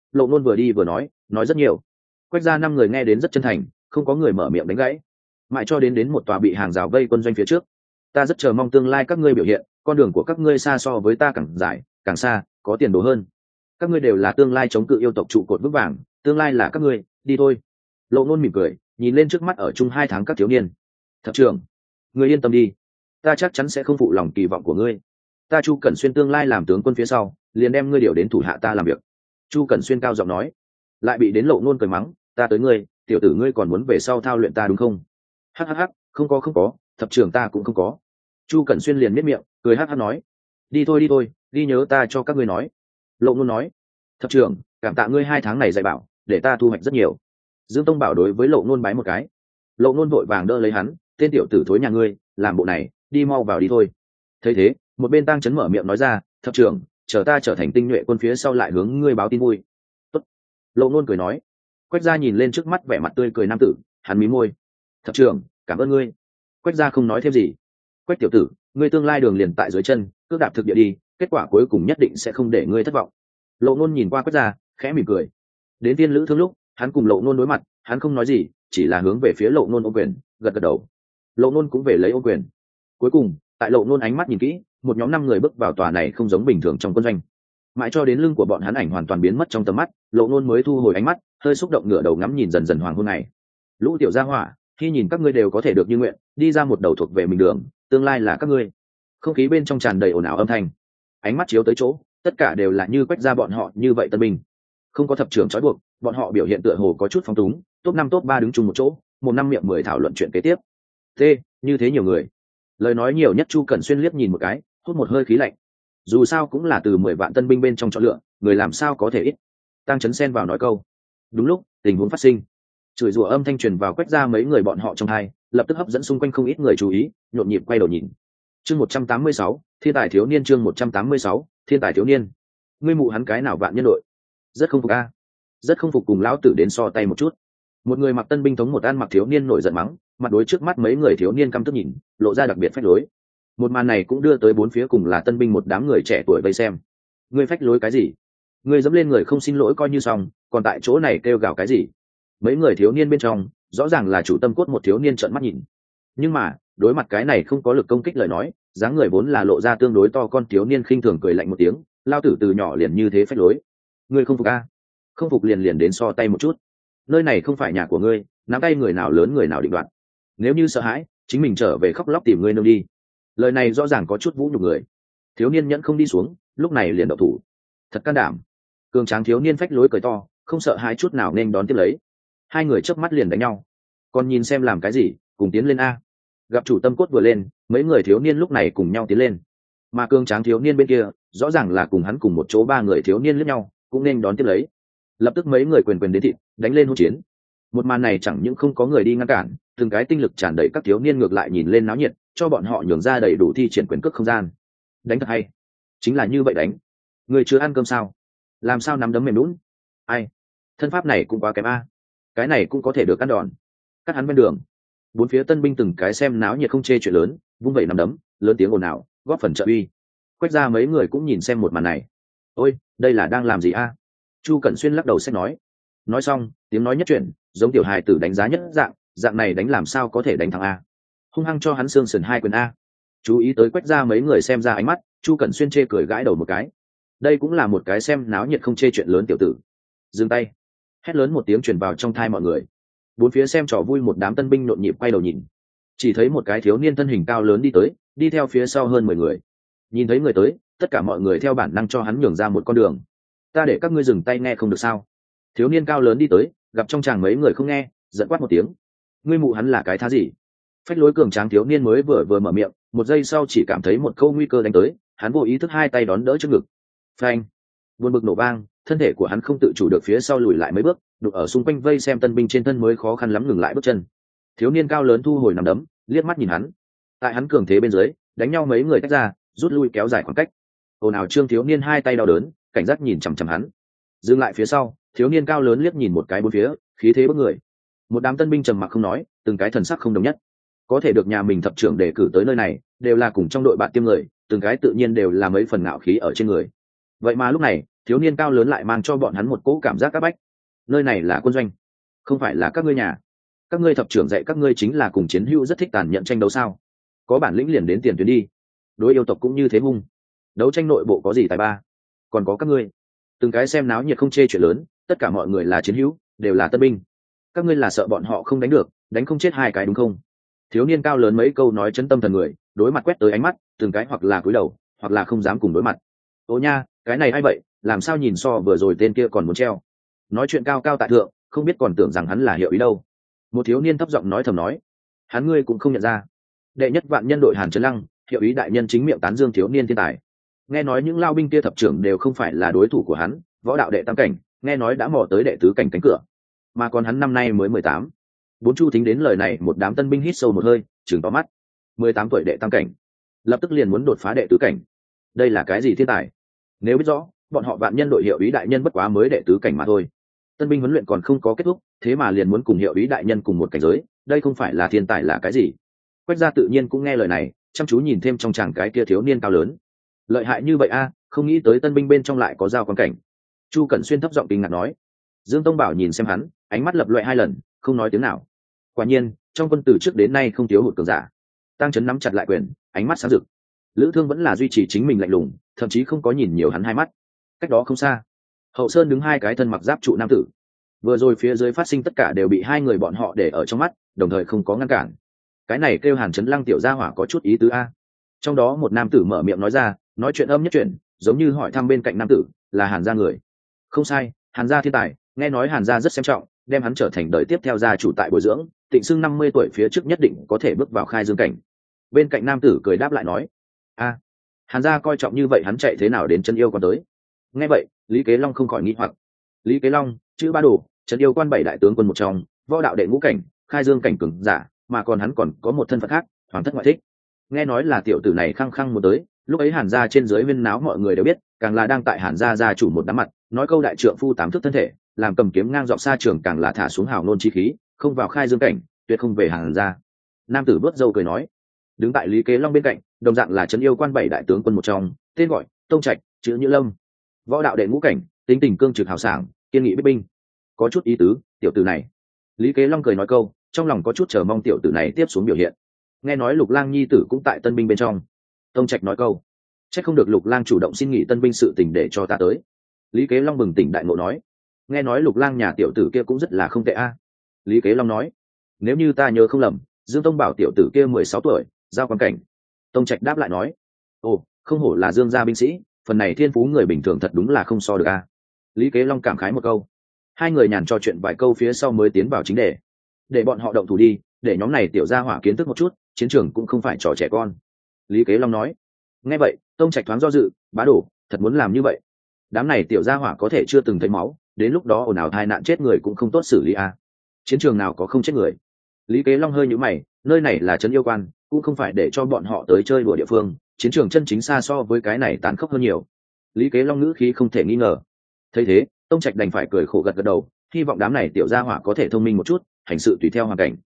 Lộ Nôn vừa đi vừa nói rất nhiều. Quách ra 5 người nghe đến rất chân thành, không có người mở miệng đánh gãy. Mãi cho đến một tòa bị hàng rào vây quân doanh phía trước. Ta rất chờ mong tương lai các ngươi biểu hiện, con đường của các ngươi xa so với ta càng dài càng xa, có tiền đồ hơn. Các ngươi đều là tương lai chống cự yêu tộc trụ cột vững vàng, tương lai là các ngươi, đi thôi. Lộ Nôn mỉm cười, nhìn lên trước mắt ở chung 2 tháng các thiếu niên. Thập trưởng, ngươi yên tâm đi, ta chắc chắn sẽ không phụ lòng kỳ vọng của ngươi. Ta Chu Cẩn Xuyên tương lai làm tướng quân phía sau, liền đem ngươi điều đến thủ hạ ta làm việc. Chu Cẩn Xuyên cao giọng nói, lại bị đến Lộ Nôn cười mắng, ta tới ngươi, tiểu tử ngươi còn muốn về sau thao luyện ta đúng không? Hắc, không có, thập trưởng ta cũng không có. Chu Cẩn Xuyên liền miết miệng, cười hắc nói, đi thôi, ghi nhớ ta cho các ngươi nói. Lộ Nôn nói, thập trưởng, cảm tạ ngươi 2 tháng này dạy bảo, để ta thu hoạch rất nhiều. Dương Tông Bảo đối với Lộ Nôn bái một cái. Lộ Nôn vội vàng đỡ lấy hắn, tên tiểu tử thối nhà ngươi, làm bộ này, đi mau vào đi thôi. Thấy thế, một bên Tăng Chấn mở miệng nói ra, thập trưởng, chờ ta trở thành tinh nhuệ quân phía sau lại hướng ngươi báo tin vui. Tốt. Lộ Nôn cười nói. Quách Gia nhìn lên trước mắt vẻ mặt tươi cười nam tử, hắn mí môi. Thập trưởng, cảm ơn ngươi. Quách Gia không nói thêm gì. Quách tiểu tử, ngươi tương lai đường liền tại dưới chân, cước đạp thực địa đi, kết quả cuối cùng nhất định sẽ không để ngươi thất vọng. Lộ Nôn nhìn qua Quách Gia, khẽ mỉm cười. Đến Tiên Lữ Thương lúc, hắn cùng Lộ Nôn đối mặt, hắn không nói gì, chỉ là hướng về phía Lộ Nôn ôm quyền, gật đầu. Lộ Nôn cũng về lấy ôm quyền. Cuối cùng, tại Lộ Nôn ánh mắt nhìn kỹ, một nhóm 5 người bước vào tòa này không giống bình thường trong quân doanh. Mãi cho đến lưng của bọn hắn ảnh hoàn toàn biến mất trong tầm mắt, Lộ Nôn mới thu hồi ánh mắt, hơi xúc động ngửa đầu ngắm nhìn dần dần hoàng hôn này. Lũ tiểu gia hỏa, khi nhìn các ngươi đều có thể được như nguyện, đi ra một đầu thuộc về mình đường, tương lai là các ngươi. Không khí bên trong tràn đầy ồn ào âm thanh, ánh mắt chiếu tới chỗ, tất cả đều là như Quách gia bọn họ như vậy tân binh. Không có thập trưởng trói buộc, bọn họ biểu hiện tựa hồ có chút phóng túng, top 5 top 3 đứng chung một chỗ, một năm miệng 10 thảo luận chuyện kế tiếp. Như thế nhiều người. Lời nói nhiều nhất Chu Cẩn Xuyên liếc nhìn một cái, hút một hơi khí lạnh. Dù sao cũng là từ 10 vạn tân binh bên trong chọn lựa, người làm sao có thể ít. Tăng Chấn xen vào nói câu. Đúng lúc, tình huống phát sinh. Chửi rủa âm thanh truyền vào Quách ra mấy người bọn họ trong hai, lập tức hấp dẫn xung quanh không ít người chú ý, nhộn nhịp quay đầu nhìn. Chương 186, Thiên tài thiếu niên. Chương 186, Thiên tài thiếu niên. Ngươi mụ hắn cái nào vạn nhân đội? Rất không phục a. Rất không phục cùng lão tử đến so tay một chút. Một người mặc tân binh thống một ăn mặc thiếu niên nổi giận mắng, mặt đối trước mắt mấy người thiếu niên căm tức nhìn, lộ ra đặc biệt phách lối. Một màn này cũng đưa tới bốn phía cùng là tân binh một đám người trẻ tuổi vây xem. Ngươi phách lối cái gì? Ngươi dẫm lên người không xin lỗi coi như xong, còn tại chỗ này kêu gào cái gì? Mấy người thiếu niên bên trong, rõ ràng là chủ tâm cốt một thiếu niên trợn mắt nhìn. Nhưng mà, đối mặt cái này không có lực công kích lời nói, dáng người vốn là lộ ra tương đối to con thiếu niên khinh thường cười lạnh một tiếng, lao tử từ nhỏ liền như thế phách lối. Ngươi không phục a? Không phục liền đến so tay một chút. Nơi này không phải nhà của ngươi, nắm tay người nào lớn người nào định đoạt. Nếu như sợ hãi, chính mình trở về khóc lóc tìm ngươi nương đi. Lời này rõ ràng có chút vũ nhục người. Thiếu niên nhẫn không đi xuống, lúc này liền động thủ. Thật can đảm. Cường tráng thiếu niên phách lối cười to, không sợ hãi chút nào nên đón tiếp lấy. Hai người chớp mắt liền đánh nhau. Còn nhìn xem làm cái gì, cùng tiến lên a. Gặp chủ tâm cốt vừa lên, mấy người thiếu niên lúc này cùng nhau tiến lên. Mà cường tráng thiếu niên bên kia, rõ ràng là cùng hắn cùng một chỗ 3 người thiếu niên lẫn nhau, cũng nên đón tiếp lấy. Lập tức mấy người quyền đến thịt, đánh lên hỗn chiến. Một màn này chẳng những không có người đi ngăn cản, từng cái tinh lực tràn đầy các thiếu niên ngược lại nhìn lên náo nhiệt, cho bọn họ nhường ra đầy đủ thi triển quyền cước không gian. Đánh thật hay, chính là như vậy đánh. Người chưa ăn cơm sao? Làm sao nắm đấm mềm nhũn? Ai? Thân pháp này cũng quá kém a. Cái này cũng có thể được ăn đòn. Cắt hắn bên đường. Bốn phía tân binh từng cái xem náo nhiệt không chê chuyện lớn, vung vẩy nắm đấm, lớn tiếng ồn ào, góp phần trợ uy. Quách ra mấy người cũng nhìn xem một màn này. Ôi, đây là đang làm gì a? Chu Cẩn Xuyên lắc đầu sẽ nói xong tiếng nói nhất chuyển, giống tiểu hài tử đánh giá nhất dạng này đánh làm sao có thể đánh thắng a. Hung hăng cho hắn xương sườn 2 quyền a. Chú ý tới Quách ra mấy người xem ra ánh mắt, Chu Cẩn Xuyên chê cười gãi đầu một cái. Đây cũng là một cái xem náo nhiệt không chê chuyện lớn tiểu tử. Dừng tay. Hét lớn một tiếng truyền vào trong tai mọi người. Bốn phía xem trò vui một đám tân binh nhộn nhịp quay đầu nhìn. Chỉ thấy một cái thiếu niên thân hình cao lớn đi tới, đi theo phía sau hơn 10 người. Nhìn thấy người tới, tất cả mọi người theo bản năng cho hắn nhường ra một con đường. Ta để các ngươi dừng tay nghe không được sao? Thiếu niên cao lớn đi tới, gặp trong chàng mấy người không nghe, giận quát một tiếng. Ngươi mụ hắn là cái thá gì? Phách lối cường tráng thiếu niên mới vừa mở miệng, một giây sau chỉ cảm thấy một câu nguy cơ đánh tới, hắn vô ý thức 2 tay đón đỡ trước ngực. Phanh! Buồn bực nổ vang, thân thể của hắn không tự chủ được phía sau lùi lại mấy bước, đụng ở xung quanh vây xem tân binh trên thân mới khó khăn lắm ngừng lại bước chân. Thiếu niên cao lớn thu hồi nắm đấm, liếc mắt nhìn hắn. Tại hắn cường thế bên dưới, đánh nhau mấy người tách ra, rút lui kéo dài khoảng cách. Ồn ào trương thiếu niên 2 tay đau đớn, cảnh giác nhìn chằm chằm hắn. Dừng lại phía sau, thiếu niên cao lớn liếc nhìn một cái bốn phía, khí thế bức người. Một đám tân binh trầm mặc không nói, từng cái thần sắc không đồng nhất. Có thể được nhà mình thập trưởng đề cử tới nơi này, đều là cùng trong đội bạn tiêm người, từng cái tự nhiên đều là mấy phần ngạo khí ở trên người. Vậy mà lúc này, thiếu niên cao lớn lại mang cho bọn hắn một cỗ cảm giác áp bách. Nơi này là quân doanh, không phải là các ngươi nhà. Các ngươi thập trưởng dạy các ngươi chính là cùng chiến hữu rất thích tàn nhẫn tranh đấu sao? Có bản lĩnh liền đến tiền tuyến đi. Đối yêu tộc cũng như thế hung. Đấu tranh nội bộ có gì tài ba? Còn có các ngươi, từng cái xem náo nhiệt không chê chuyện lớn, tất cả mọi người là chiến hữu, đều là tân binh. Các ngươi là sợ bọn họ không đánh được, đánh không chết hai cái đúng không? Thiếu niên cao lớn mấy câu nói chấn tâm thần người, đối mặt quét tới ánh mắt, từng cái hoặc là cúi đầu, hoặc là không dám cùng đối mặt. Ô nha, cái này ai vậy, làm sao nhìn so vừa rồi tên kia còn muốn treo. Nói chuyện cao cao tại thượng, không biết còn tưởng rằng hắn là hiệu ý đâu. Một thiếu niên thấp giọng nói thầm nói, hắn ngươi cũng không nhận ra. Đệ nhất vạn nhân đội Hàn Trấn Lăng, hiệu ý đại nhân chính miệng tán dương thiếu niên thiên tài. Nghe nói những lao binh kia thập trưởng đều không phải là đối thủ của hắn, võ đạo đệ tam cảnh, nghe nói đã mò tới đệ tứ cảnh cánh cửa, mà còn hắn năm nay mới 18. Bốn Chu Thính đến lời này, một đám tân binh hít sâu một hơi, trừng to mắt. 18 tuổi đệ tam cảnh, lập tức liền muốn đột phá đệ tứ cảnh. Đây là cái gì thiên tài? Nếu biết rõ, bọn họ vạn nhân đội hiệu ý đại nhân bất quá mới đệ tứ cảnh mà thôi. Tân binh huấn luyện còn không có kết thúc, thế mà liền muốn cùng hiệu ý đại nhân cùng một cảnh giới, đây không phải là thiên tài là cái gì? Quách gia tự nhiên cũng nghe lời này, chăm chú nhìn thêm trong chàng cái kia thiếu niên cao lớn. Lợi hại như vậy a, không nghĩ tới tân binh bên trong lại có giao quan cảnh. Chu Cẩn Xuyên thấp giọng kinh ngạc nói. Dương Tông Bảo nhìn xem hắn, ánh mắt lập loè hai lần, không nói tiếng nào. Quả nhiên, trong quân từ trước đến nay không thiếu hụt cường giả. Tăng Chấn nắm chặt lại quyền, ánh mắt sáng rực. Lữ Thương vẫn là duy trì chính mình lạnh lùng, thậm chí không có nhìn nhiều hắn hai mắt. Cách đó không xa, Hậu Sơn đứng hai cái thân mặc giáp trụ nam tử. Vừa rồi phía dưới phát sinh tất cả đều bị hai người bọn họ để ở trong mắt, đồng thời không có ngăn cản. Cái này kêu Hàn Chấn Lăng tiểu gia hỏa có chút ý tứ a. Trong đó một nam tử mở miệng nói ra, nói chuyện âm nhất chuyện, giống như hỏi thăm bên cạnh nam tử, là Hàn gia người. Không sai, Hàn gia thiên tài, nghe nói Hàn gia rất xem trọng, đem hắn trở thành đời tiếp theo gia chủ tại bồi dưỡng, Tịnh Xưng 50 tuổi phía trước nhất định có thể bước vào khai dương cảnh. Bên cạnh nam tử cười đáp lại nói, a, Hàn gia coi trọng như vậy, hắn chạy thế nào đến chân yêu quan tới? Nghe vậy, Lý Kế Long không khỏi nghi hoặc. Lý Kế Long, chữ Ba Đồ, chân yêu quan 7 đại tướng quân một trong, võ đạo đệ ngũ cảnh, khai dương cảnh cường giả, mà còn hắn còn có một thân phận khác, hoàng thất ngoại thích. Nghe nói là tiểu tử này khăng khăng muốn tới, lúc ấy Hàn gia trên dưới huyên náo mọi người đều biết, càng là đang tại Hàn gia gia chủ một đám mặt, nói câu đại trượng phu tám thước thân thể, làm cầm kiếm ngang dọc xa trường, càng là thả xuống hào nôn chi khí, không vào khai dương cảnh, tuyệt không về Hàn gia. Nam tử bước dâu cười nói. Đứng tại Lý Kế Long bên cạnh, đồng dạng là trấn yêu quan 7 đại tướng quân một trong, tên gọi Tông Trạch, chữ Như Lâm, võ đạo đệ ngũ cảnh, tính tình cương trực hào sảng, kiên nghị biết binh. Có chút ý tứ, tiểu tử này. Lý Kế Long cười nói câu, trong lòng có chút chờ mong tiểu tử này tiếp xuống biểu hiện. Nghe nói Lục Lang nhi tử cũng tại tân binh bên trong. Tông Trạch nói câu, chắc không được Lục Lang chủ động xin nghỉ tân binh sự tình để cho ta tới. Lý Kế Long bừng tỉnh đại ngộ nói, nghe nói Lục Lang nhà tiểu tử kia cũng rất là không tệ a. Lý Kế Long nói, nếu như ta nhớ không lầm, Dương Tông Bảo tiểu tử kia 16 tuổi, giao quan cảnh. Tông Trạch đáp lại nói, ồ, không hổ là Dương gia binh sĩ, phần này thiên phú người bình thường thật đúng là không so được a. Lý Kế Long cảm khái một câu. Hai người nhàn trò chuyện vài câu phía sau mới tiến vào chính đề. Để bọn họ động thủ đi, để nhóm này tiểu gia hỏa kiến thức một chút, chiến trường cũng không phải trò trẻ con. Lý Kế Long nói. Nghe vậy, Tông Trạch thoáng do dự, Bá Đồ, thật muốn làm như vậy. Đám này tiểu gia hỏa có thể chưa từng thấy máu, đến lúc đó ồn ào tai nạn chết người cũng không tốt xử lý a. Chiến trường nào có không chết người. Lý Kế Long hơi nhíu mày, nơi này là trấn yêu quan, cũng không phải để cho bọn họ tới chơi đùa địa phương, chiến trường chân chính xa so với cái này tàn khốc hơn nhiều. Lý Kế Long ngữ khí không thể nghi ngờ. Thấy thế, Tông Trạch đành phải cười khổ gật gật đầu, hy vọng đám này tiểu gia hỏa có thể thông minh một chút, hành sự tùy theo hoàn cảnh.